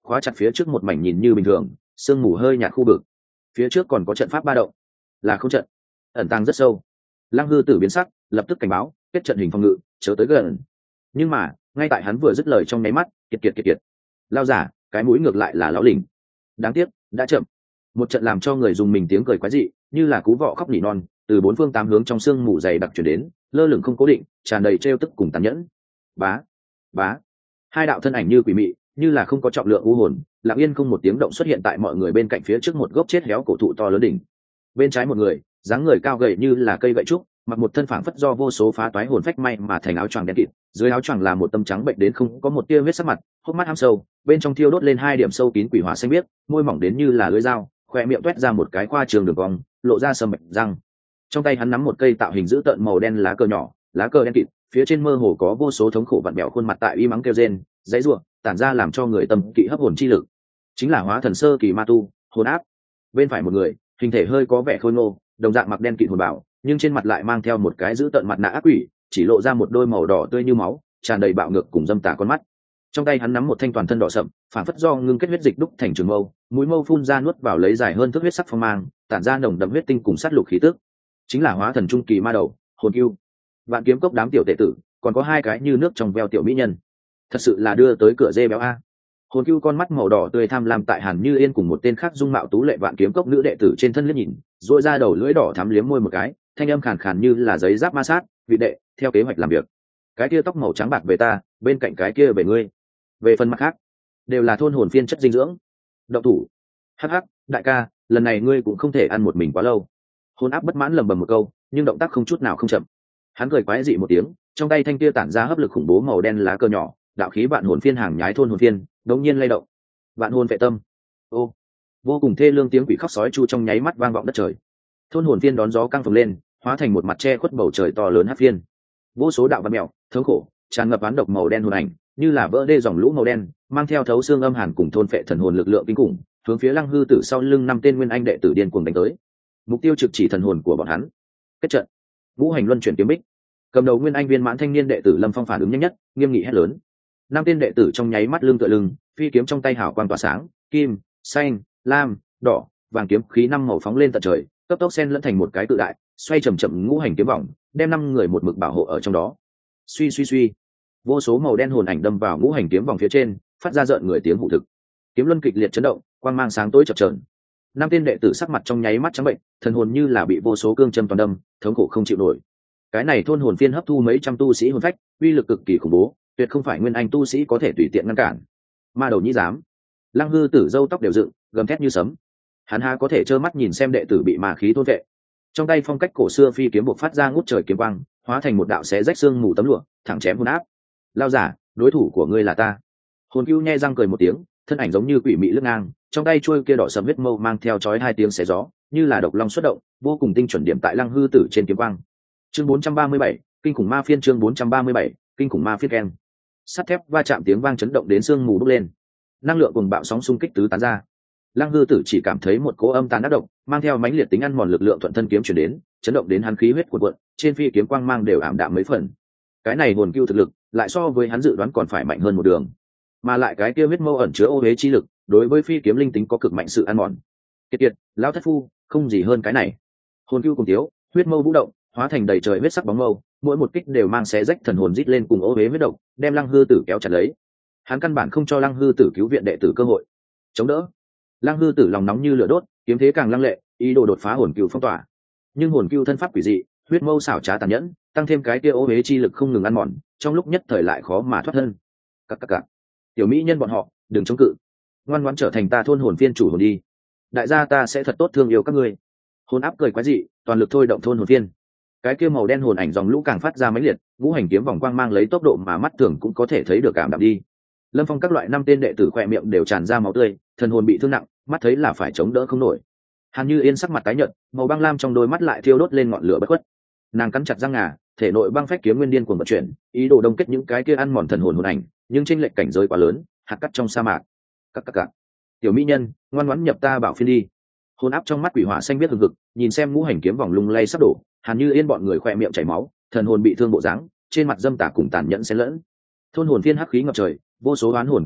khóa chặt phía trước một mảnh nhìn như bình thường sương mù hơi nhạt khu vực. Phía trước còn có trận pháp ba động, là không trận ẩn tàng rất sâu. Lăng Hư Tử biến sắc, lập tức cảnh báo kết trận hình phòng ngự, chớ tới gần. Nhưng mà ngay tại hắn vừa dứt lời trong nháy mắt, kiệt kiệt kiệt kiệt lao giả cái mũi ngược lại là lão lỉnh. Đáng tiếc đã chậm. Một trận làm cho người dùng mình tiếng cười quái dị, như là cú vọ khóc nỉ non, từ bốn phương tám hướng trong sương mù dày đặc chuyển đến, lơ lửng không cố định, tràn đầy trêu tức cùng tàn nhẫn. Bá, bá, hai đạo thân ảnh như quỷ mị, như là không có trọng lượng u hồn, lặng yên không một tiếng động xuất hiện tại mọi người bên cạnh phía trước một gốc chết héo cổ thụ to lớn đỉnh. Bên trái một người, dáng người cao gầy như là cây gậy trúc, mặc một thân phảng phất do vô số phá toái hồn phách may mà thành áo choàng đen kịt, dưới áo choàng là một tâm trắng bệnh đến không có một tia huyết sắc mặt, hốc mắt hăm sâu, bên trong thiêu đốt lên hai điểm sâu kín quỷ hỏa xanh biếc, môi mỏng đến như là lưỡi dao, khóe miệng toét ra một cái khoa trường đường cong, lộ ra sâm bạch răng. Trong tay hắn nắm một cây tạo hình dữ tợn màu đen lá cờ nhỏ, lá cờ đen kịt, phía trên mơ hồ có vô số thống khổ vặn bẹo khuôn mặt tại y mắng kêu rên, dãy rủa, tản ra làm cho người tâm kỵ hấp hồn chi lực. Chính là hóa thần sơ kỳ ma tu, hồn áp. Bên phải một người, hình thể hơi có vẻ khôi ngô, đồng dạng mặc đen kịt hồn bảo, nhưng trên mặt lại mang theo một cái dữ tợn mặt nạ ác quỷ, chỉ lộ ra một đôi màu đỏ tươi như máu, tràn đầy bạo ngược cùng dâm tà con mắt. Trong tay hắn nắm một thanh toàn thân đỏ sậm, phản phất do ngưng kết huyết dịch đúc thành trường mâu, mũi mâu phun ra nuốt vào lấy dài hơn thước huyết sắc phong mang, tản ra nồng đậm huyết tinh cùng sát lục khí tức. Chính là hóa thần trung kỳ ma đầu, Hồn Cưu. Vạn Kiếm Cốc đám tiểu tệ tử, còn có hai cái như nước trong veo tiểu mỹ nhân. Thật sự là đưa tới cửa dê béo a. Hồn Cưu con mắt màu đỏ tươi tham lam tại Hàn Như Yên cùng một tên khác dung mạo tú lệ Vạn Kiếm Cốc nữ đệ tử trên thân liếc nhìn, duỗi ra đầu lưỡi đỏ thắm liếm môi một cái, thanh âm khàn khàn như là giấy giáp ma sát, vị đệ, theo kế hoạch làm việc. Cái kia tóc màu trắng bạc về ta, bên cạnh cái kia về ngươi. Về phần mặt khác, đều là thôn hồn phiên chất dinh dưỡng. Động thủ. Hắc hắc, đại ca, lần này ngươi cũng không thể ăn một mình quá lâu. Hồn Áp bất mãn lầm bầm một câu, nhưng động tác không chút nào không chậm. Hắn cười quái dị một tiếng, trong tay thanh kia tản ra hấp lực khủng bố màu đen lá cờ nhỏ, đạo khí vạn hồn phiên hàng nhái thôn hồn phiên, đống nhiên lay động. Vạn hồn vệ tâm. Ô, vô cùng thê lương tiếng quỷ khóc sói chu trong nháy mắt vang vọng đất trời. Thôn hồn phiên đón gió căng phồng lên, hóa thành một mặt che khuất bầu trời to lớn hắc phiên. Vô số đạo văn mèo, thống khổ, tràn ngập án độc màu đen hồn ảnh, như là vỡ đê dòng lũ màu đen, mang theo thấu xương âm hàn cùng thôn phệ thần hồn lực lượng kinh khủng, hướng phía Lăng Hư Tử sau lưng năm tên nguyên anh đệ tử điên cuồng đánh tới. Mục tiêu trực chỉ thần hồn của bọn hắn. Kết trận. Ngũ hành luân chuyển kiếm bích. Cầm đầu nguyên anh viên mãn thanh niên đệ tử Lâm Phong phản ứng nhanh nhất, nghiêm nghị hét lớn. Năm tên đệ tử trong nháy mắt lưng tựa lưng, phi kiếm trong tay hào quang tỏa sáng, kim, xanh, lam, đỏ, vàng kiếm khí năm màu phóng lên tận trời, cấp tốc xen lẫn thành một cái cự đại, xoay chậm chậm ngũ hành kiếm vòng, đem năm người một mực bảo hộ ở trong đó. Suy suy suy, vô số màu đen hồn ảnh đâm vào ngũ hành kiếm vòng phía trên, phát ra rợn người tiếng hụ thực. Kiếm luân kịch liệt chấn động, quang mang sáng tối chập chờn. Năm tên đệ tử sắc mặt trong nháy mắt trắng bệnh, thần hồn như là bị vô số cương châm toàn đâm, thống khổ không chịu nổi. Cái này thôn hồn phiên hấp thu mấy trăm tu sĩ hồn phách, uy lực cực kỳ khủng bố, tuyệt không phải nguyên anh tu sĩ có thể tùy tiện ngăn cản. Ma đầu nhĩ dám. Lăng Hư Tử râu tóc đều dựng, gầm thét như sấm. Hắn há có thể trơ mắt nhìn xem đệ tử bị ma khí thôn vệ. Trong tay phong cách cổ xưa phi kiếm buộc phát ra ngút trời kiếm quang, hóa thành một đạo xé rách xương mù tấm lụa, thẳng chém hồn áp. Lao giả, đối thủ của ngươi là ta. Hồn Cưu nhe răng cười một tiếng, thân ảnh giống như quỷ mị lướt ngang, trong tay chuôi kia đỏ sẫm huyết mâu mang theo chói hai tiếng xé gió, như là độc long xuất động, vô cùng tinh chuẩn điểm tại Lăng Hư Tử trên kiếm quang. Chương bốn trăm ba mươi bảy, kinh khủng ma phiên. Chương bốn trăm ba mươi bảy, kinh khủng ma phiên ken. Sắt thép va chạm tiếng vang chấn động đến xương mù bốc lên, năng lượng cùng bạo sóng xung kích tứ tán ra. Lăng Hư Tử chỉ cảm thấy một cỗ âm tàn ác độc, mang theo mãnh liệt tính ăn mòn lực lượng thuận thân kiếm truyền đến, chấn động đến hắn khí huyết cuộn cuộn, trên phi kiếm quang mang đều ảm đạm mấy phần. Cái này Hồn Cưu thực lực, lại so với hắn dự đoán còn phải mạnh hơn một đường, mà lại cái kia huyết mâu ẩn chứa ô hế chi lực, đối với phi kiếm linh tính có cực mạnh sự ăn mòn. Kiệt kiệt, lão thất phu, không gì hơn cái này. Hồn Cưu cùng thiếu, huyết mâu vũ động, hóa thành đầy trời huyết sắc bóng mâu, mỗi một kích đều mang xé rách thần hồn rít lên cùng ô hế huyết độc, đem Lăng Hư Tử kéo chặt lấy. Hắn căn bản không cho Lăng Hư Tử cứu viện đệ tử cơ hội chống đỡ. Lăng Hư Tử lòng nóng như lửa đốt, kiếm thế càng lăng lệ, ý đồ đột phá Hồn Cưu phong tỏa. Nhưng Hồn Cưu thân pháp quỷ dị, huyết mâu xảo trá tàn nhẫn, tăng thêm cái kia ô hế chi lực không ngừng ăn mòn, trong lúc nhất thời lại khó mà thoát thân. Các các các. Tiểu mỹ nhân bọn họ, đừng chống cự, ngoan ngoãn trở thành ta thôn hồn phiên chủ hồn đi. Đại gia ta sẽ thật tốt thương yêu các ngươi. Hồn Áp cười quái dị, toàn lực thôi động thôn hồn phiên. Cái kia màu đen hồn ảnh dòng lũ càng phát ra mãnh liệt, ngũ hành kiếm vòng quang mang lấy tốc độ mà mắt thường cũng có thể thấy được cảm đạm đi. Lâm Phong các loại năm tên đệ tử khỏe miệng đều tràn ra máu tươi, thần hồn bị thương nặng, mắt thấy là phải chống đỡ không nổi. Hàn Như Yên sắc mặt tái nhợt, màu băng lam trong đôi mắt lại thiêu đốt lên ngọn lửa bất khuất. Nàng cắn chặt răng ngà, thể nội băng phách kiếm nguyên điên cuồng vận chuyển, ý đồ đông kết những cái kia ăn mòn thần hồn hồn ảnh, nhưng chênh lệch cảnh giới quá lớn, hạt cắt trong sa mạc. Các các các. Tiểu mỹ nhân, ngoan ngoãn nhập ta bảo phiên đi. Hồn Áp trong mắt quỷ hỏa xanh biết hừng hực, nhìn xem ngũ hành kiếm vòng lung lay sắp đổ, Hàn Như Yên bọn người khỏe miệng chảy máu, thần hồn bị thương bộ dáng, trên mặt dâm tà cùng tàn nhẫn xen lẫn. Thôn hồn phiên hắc khí ngập trời, vô số oán hồn kêu to,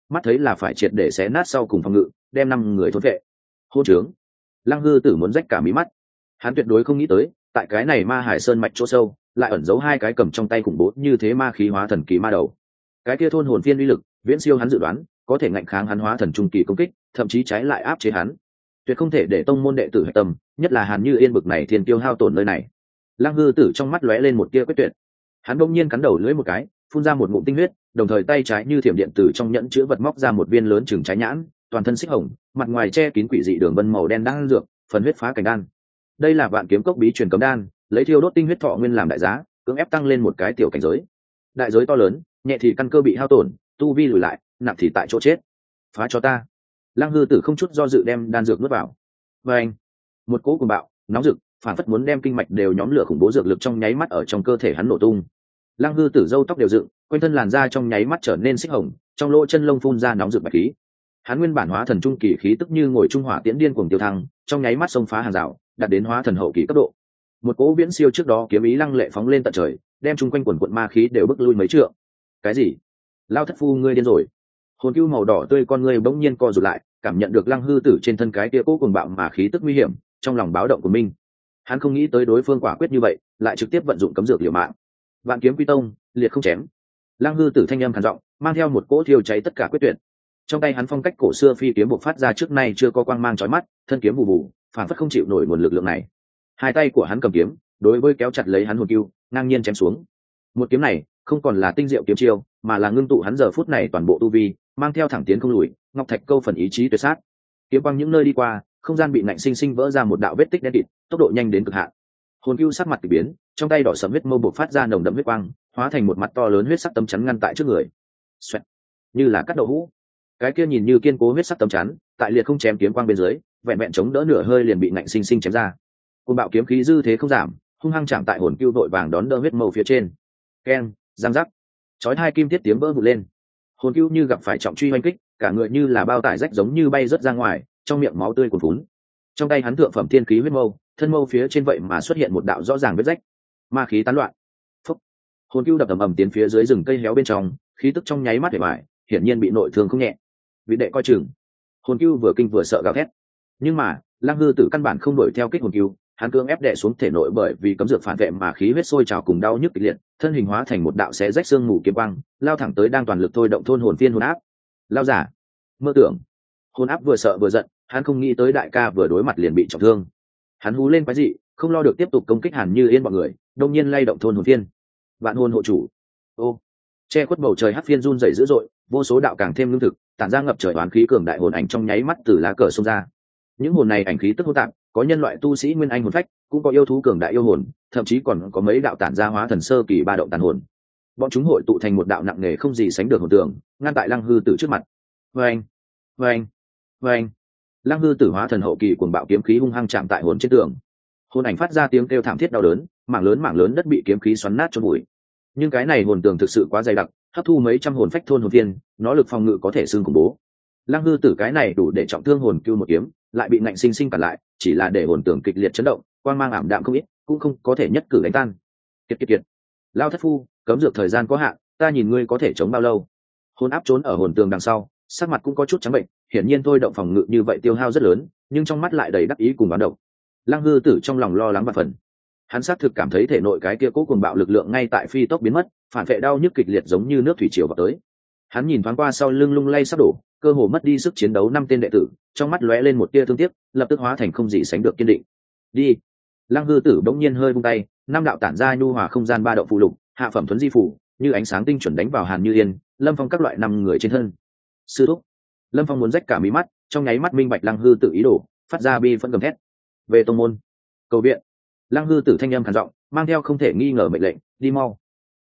mắt thấy là phải triệt để xé nát sau cùng phòng ngự, đem năm người thôn vệ. Hôn trướng. Lăng Hư Tử muốn rách cả mí mắt. Hắn tuyệt đối không nghĩ tới, tại cái này Ma Hải Sơn mạch chỗ sâu, lại ẩn giấu hai cái cầm trong tay khủng bố như thế ma khí hóa thần kỳ ma đầu. Cái kia thôn hồn phiên uy lực, viễn siêu hắn dự đoán, có thể ngạnh kháng hắn hóa thần trung kỳ công kích, thậm chí trái lại áp chế hắn. Tuyệt không thể để tông môn đệ tử hạch tâm, nhất là Hàn Như Yên bực này thiên tiêu hao tổn nơi này. Lăng Hư Tử trong mắt lóe lên một tia quyết tuyệt. Hắn bỗng nhiên cắn đầu lưỡi một cái, phun ra một ngụm tinh huyết, đồng thời tay trái như thiểm điện từ trong nhẫn chứa vật móc ra một viên lớn chừng trái nhãn, toàn thân xích hồng, mặt ngoài che kín quỷ dị đường vân màu đen đang dược, phần huyết phá cảnh đan. Đây là vạn kiếm cốc bí truyền cấm đan, lấy thiêu đốt tinh huyết thọ nguyên làm đại giá, cưỡng ép tăng lên một cái tiểu cảnh giới. Đại giới to lớn, nhẹ thì căn cơ bị hao tổn, tu vi lùi lại, nặng thì tại chỗ chết. Phá cho ta. Lăng Hư Tử không chút do dự đem đan dược nuốt vào. Và anh, một cỗ cuồng bạo, nóng rực, phản phất muốn đem kinh mạch đều nhóm lửa khủng bố dược lực trong nháy mắt ở trong cơ thể hắn nổ tung. Lăng Hư Tử râu tóc đều dựng, quanh thân làn da trong nháy mắt trở nên xích hồng, trong lỗ chân lông phun ra nóng rực bạch khí. Hắn nguyên bản hóa thần trung kỳ khí tức như ngồi trung hỏa tiễn điên cuồng tiêu thăng, trong nháy mắt xông phá hàng rào, đạt đến hóa thần hậu kỳ cấp độ. Một cỗ viễn siêu trước đó kiếm ý lăng lệ phóng lên tận trời, đem chung quanh quần quần ma khí đều bức lui mấy trượng. Cái gì? Lao thất phu ngươi điên rồi? Hồn cưu màu đỏ tươi con ngươi bỗng nhiên co rụt lại, cảm nhận được Lăng Hư Tử trên thân cái kia cố cuồng bạo mà khí tức nguy hiểm, trong lòng báo động của mình. Hắn không nghĩ tới đối phương quả quyết như vậy, lại trực tiếp vận dụng cấm dược liều mạng. Vạn kiếm quy tông, liệt không chém. Lăng Hư Tử thanh âm khàn giọng, mang theo một cỗ thiêu cháy tất cả quyết tuyệt. Trong tay hắn phong cách cổ xưa phi kiếm bộc phát ra trước nay chưa có quang mang chói mắt, thân kiếm bù bù, phản phất không chịu nổi nguồn lực lượng này. Hai tay của hắn cầm kiếm, đối với kéo chặt lấy hắn hồn cưu, ngang nhiên chém xuống. Một kiếm này, không còn là tinh diệu kiếm chiêu, mà là ngưng tụ hắn giờ phút này toàn bộ tu vi, mang theo thẳng tiến không lùi, ngọc thạch câu phần ý chí tuyệt sát. Kiếm quang những nơi đi qua, không gian bị nạnh sinh sinh vỡ ra một đạo vết tích đen kịt, tốc độ nhanh đến cực hạn. Hồn cưu sắc mặt kỳ biến, trong tay đỏ sẫm huyết mâu bộc phát ra nồng đậm huyết quang, hóa thành một mặt to lớn huyết sắc tấm chắn ngăn tại trước người. Xoẹt, như là cắt đậu hũ. Cái kia nhìn như kiên cố huyết sắc tấm chắn, tại liệt không chém kiếm quang bên dưới, vẹn vẹn chống đỡ nửa hơi liền bị nạnh sinh sinh chém ra. Côn bạo kiếm khí dư thế không giảm, hung hăng chạm tại hồn cưu vội vàng đón đỡ huyết mâu phía trên. Keng, giang giác, chói hai kim thiết tiếng vỡ vụn lên. Hồn cưu như gặp phải trọng truy oanh kích, cả người như là bao tải rách giống như bay rớt ra ngoài, trong miệng máu tươi cuồn phún. Trong tay hắn thượng phẩm thiên khí huyết mâu, thân mâu phía trên vậy mà xuất hiện một đạo rõ ràng vết rách, ma khí tán loạn. Phúc. Hồn cưu đập ầm ầm tiến phía dưới rừng cây héo bên trong, khí tức trong nháy mắt để bại, hiển nhiên bị nội thương không nhẹ. Vị đệ coi chừng. Hồn cưu vừa kinh vừa sợ gào thét. Nhưng mà, Lăng Hư Tử căn bản không đuổi theo kích hồn cưu, hắn cưỡng ép đè xuống thể nội bởi vì cấm dược phản vệ mà khí huyết sôi trào cùng đau nhức kịch liệt, thân hình hóa thành một đạo xé rách xương mù kiếm quang, lao thẳng tới đang toàn lực thôi động thôn hồn phiên hồn áp. Lao giả, mơ tưởng. Hồn áp vừa sợ vừa giận, hắn không nghĩ tới đại ca vừa đối mặt liền bị trọng thương. Hắn hú lên quái dị, không lo được tiếp tục công kích Hàn Như Yên bọn người, đông nhiên lay động thôn hồn phiên. Vạn hồn hộ chủ. Ô, che khuất bầu trời hắc phiên run rẩy dữ dội, vô số đạo càng thêm lương thực, tản ra ngập trời oán khí cường đại hồn ảnh trong nháy mắt từ lá cờ xông ra. Những hồn này ảnh khí tức hỗn tạp, có nhân loại tu sĩ nguyên anh hồn phách, cũng có yêu thú cường đại yêu hồn, thậm chí còn có mấy đạo tản ra hóa thần sơ kỳ ba động tàn hồn. Bọn chúng hội tụ thành một đạo nặng nề không gì sánh được hồn tường, ngăn tại Lăng Hư Tử trước mặt. Oeng, oeng, oeng. Lăng Hư Tử hóa thần hậu kỳ cuồng bạo kiếm khí hung hăng chạm tại hồn trên tường. Hồn ảnh phát ra tiếng kêu thảm thiết đau đớn, mảng lớn mảng lớn đất bị kiếm khí xoắn nát chôn bụi. Nhưng cái này hồn tường thực sự quá dày đặc, hấp thu mấy trăm hồn phách thôn hồn viên, nó lực phòng ngự có thể xương khủng bố. Lăng Hư Tử cái này đủ để trọng thương hồn cưu một kiếm, lại bị ngạnh sinh sinh cản lại, chỉ là để hồn tường kịch liệt chấn động, quang mang ảm đạm không ít, cũng không có thể nhất cử đánh tan. Kiệt kiệt kiệt. Lao thất phu, cấm dược thời gian có hạn, ta nhìn ngươi có thể chống bao lâu? Hồn áp trốn ở hồn tường đằng sau, sắc mặt cũng có chút trắng bệnh, hiển nhiên thôi động phòng ngự như vậy tiêu hao rất lớn, nhưng trong mắt lại đầy đắc ý cùng bán độc. Lăng Hư Tử trong lòng lo lắng và phần. Hắn xác thực cảm thấy thể nội cái kia cố cuồng bạo lực lượng ngay tại phi tốc biến mất, phản vệ đau nhức kịch liệt giống như nước thủy triều vào tới. Hắn nhìn thoáng qua sau lưng lung lay sắp đổ, cơ hồ mất đi sức chiến đấu năm tên đệ tử, trong mắt lóe lên một tia thương tiếc, lập tức hóa thành không gì sánh được kiên định. Đi. Lăng Hư Tử bỗng nhiên hơi vung tay, năm đạo tản ra nhu hòa không gian ba động phụ lục, hạ phẩm thuấn di phủ, như ánh sáng tinh chuẩn đánh vào Hàn Như Yên, Lâm Phong các loại năm người trên thân. Sư thúc. Lâm Phong muốn rách cả mí mắt, trong nháy mắt minh bạch Lăng Hư Tử ý đồ, phát ra bi phẫn gầm thét. Về tông môn, cầu viện. Lăng Hư Tử thanh âm khàn giọng, mang theo không thể nghi ngờ mệnh lệnh, đi mau.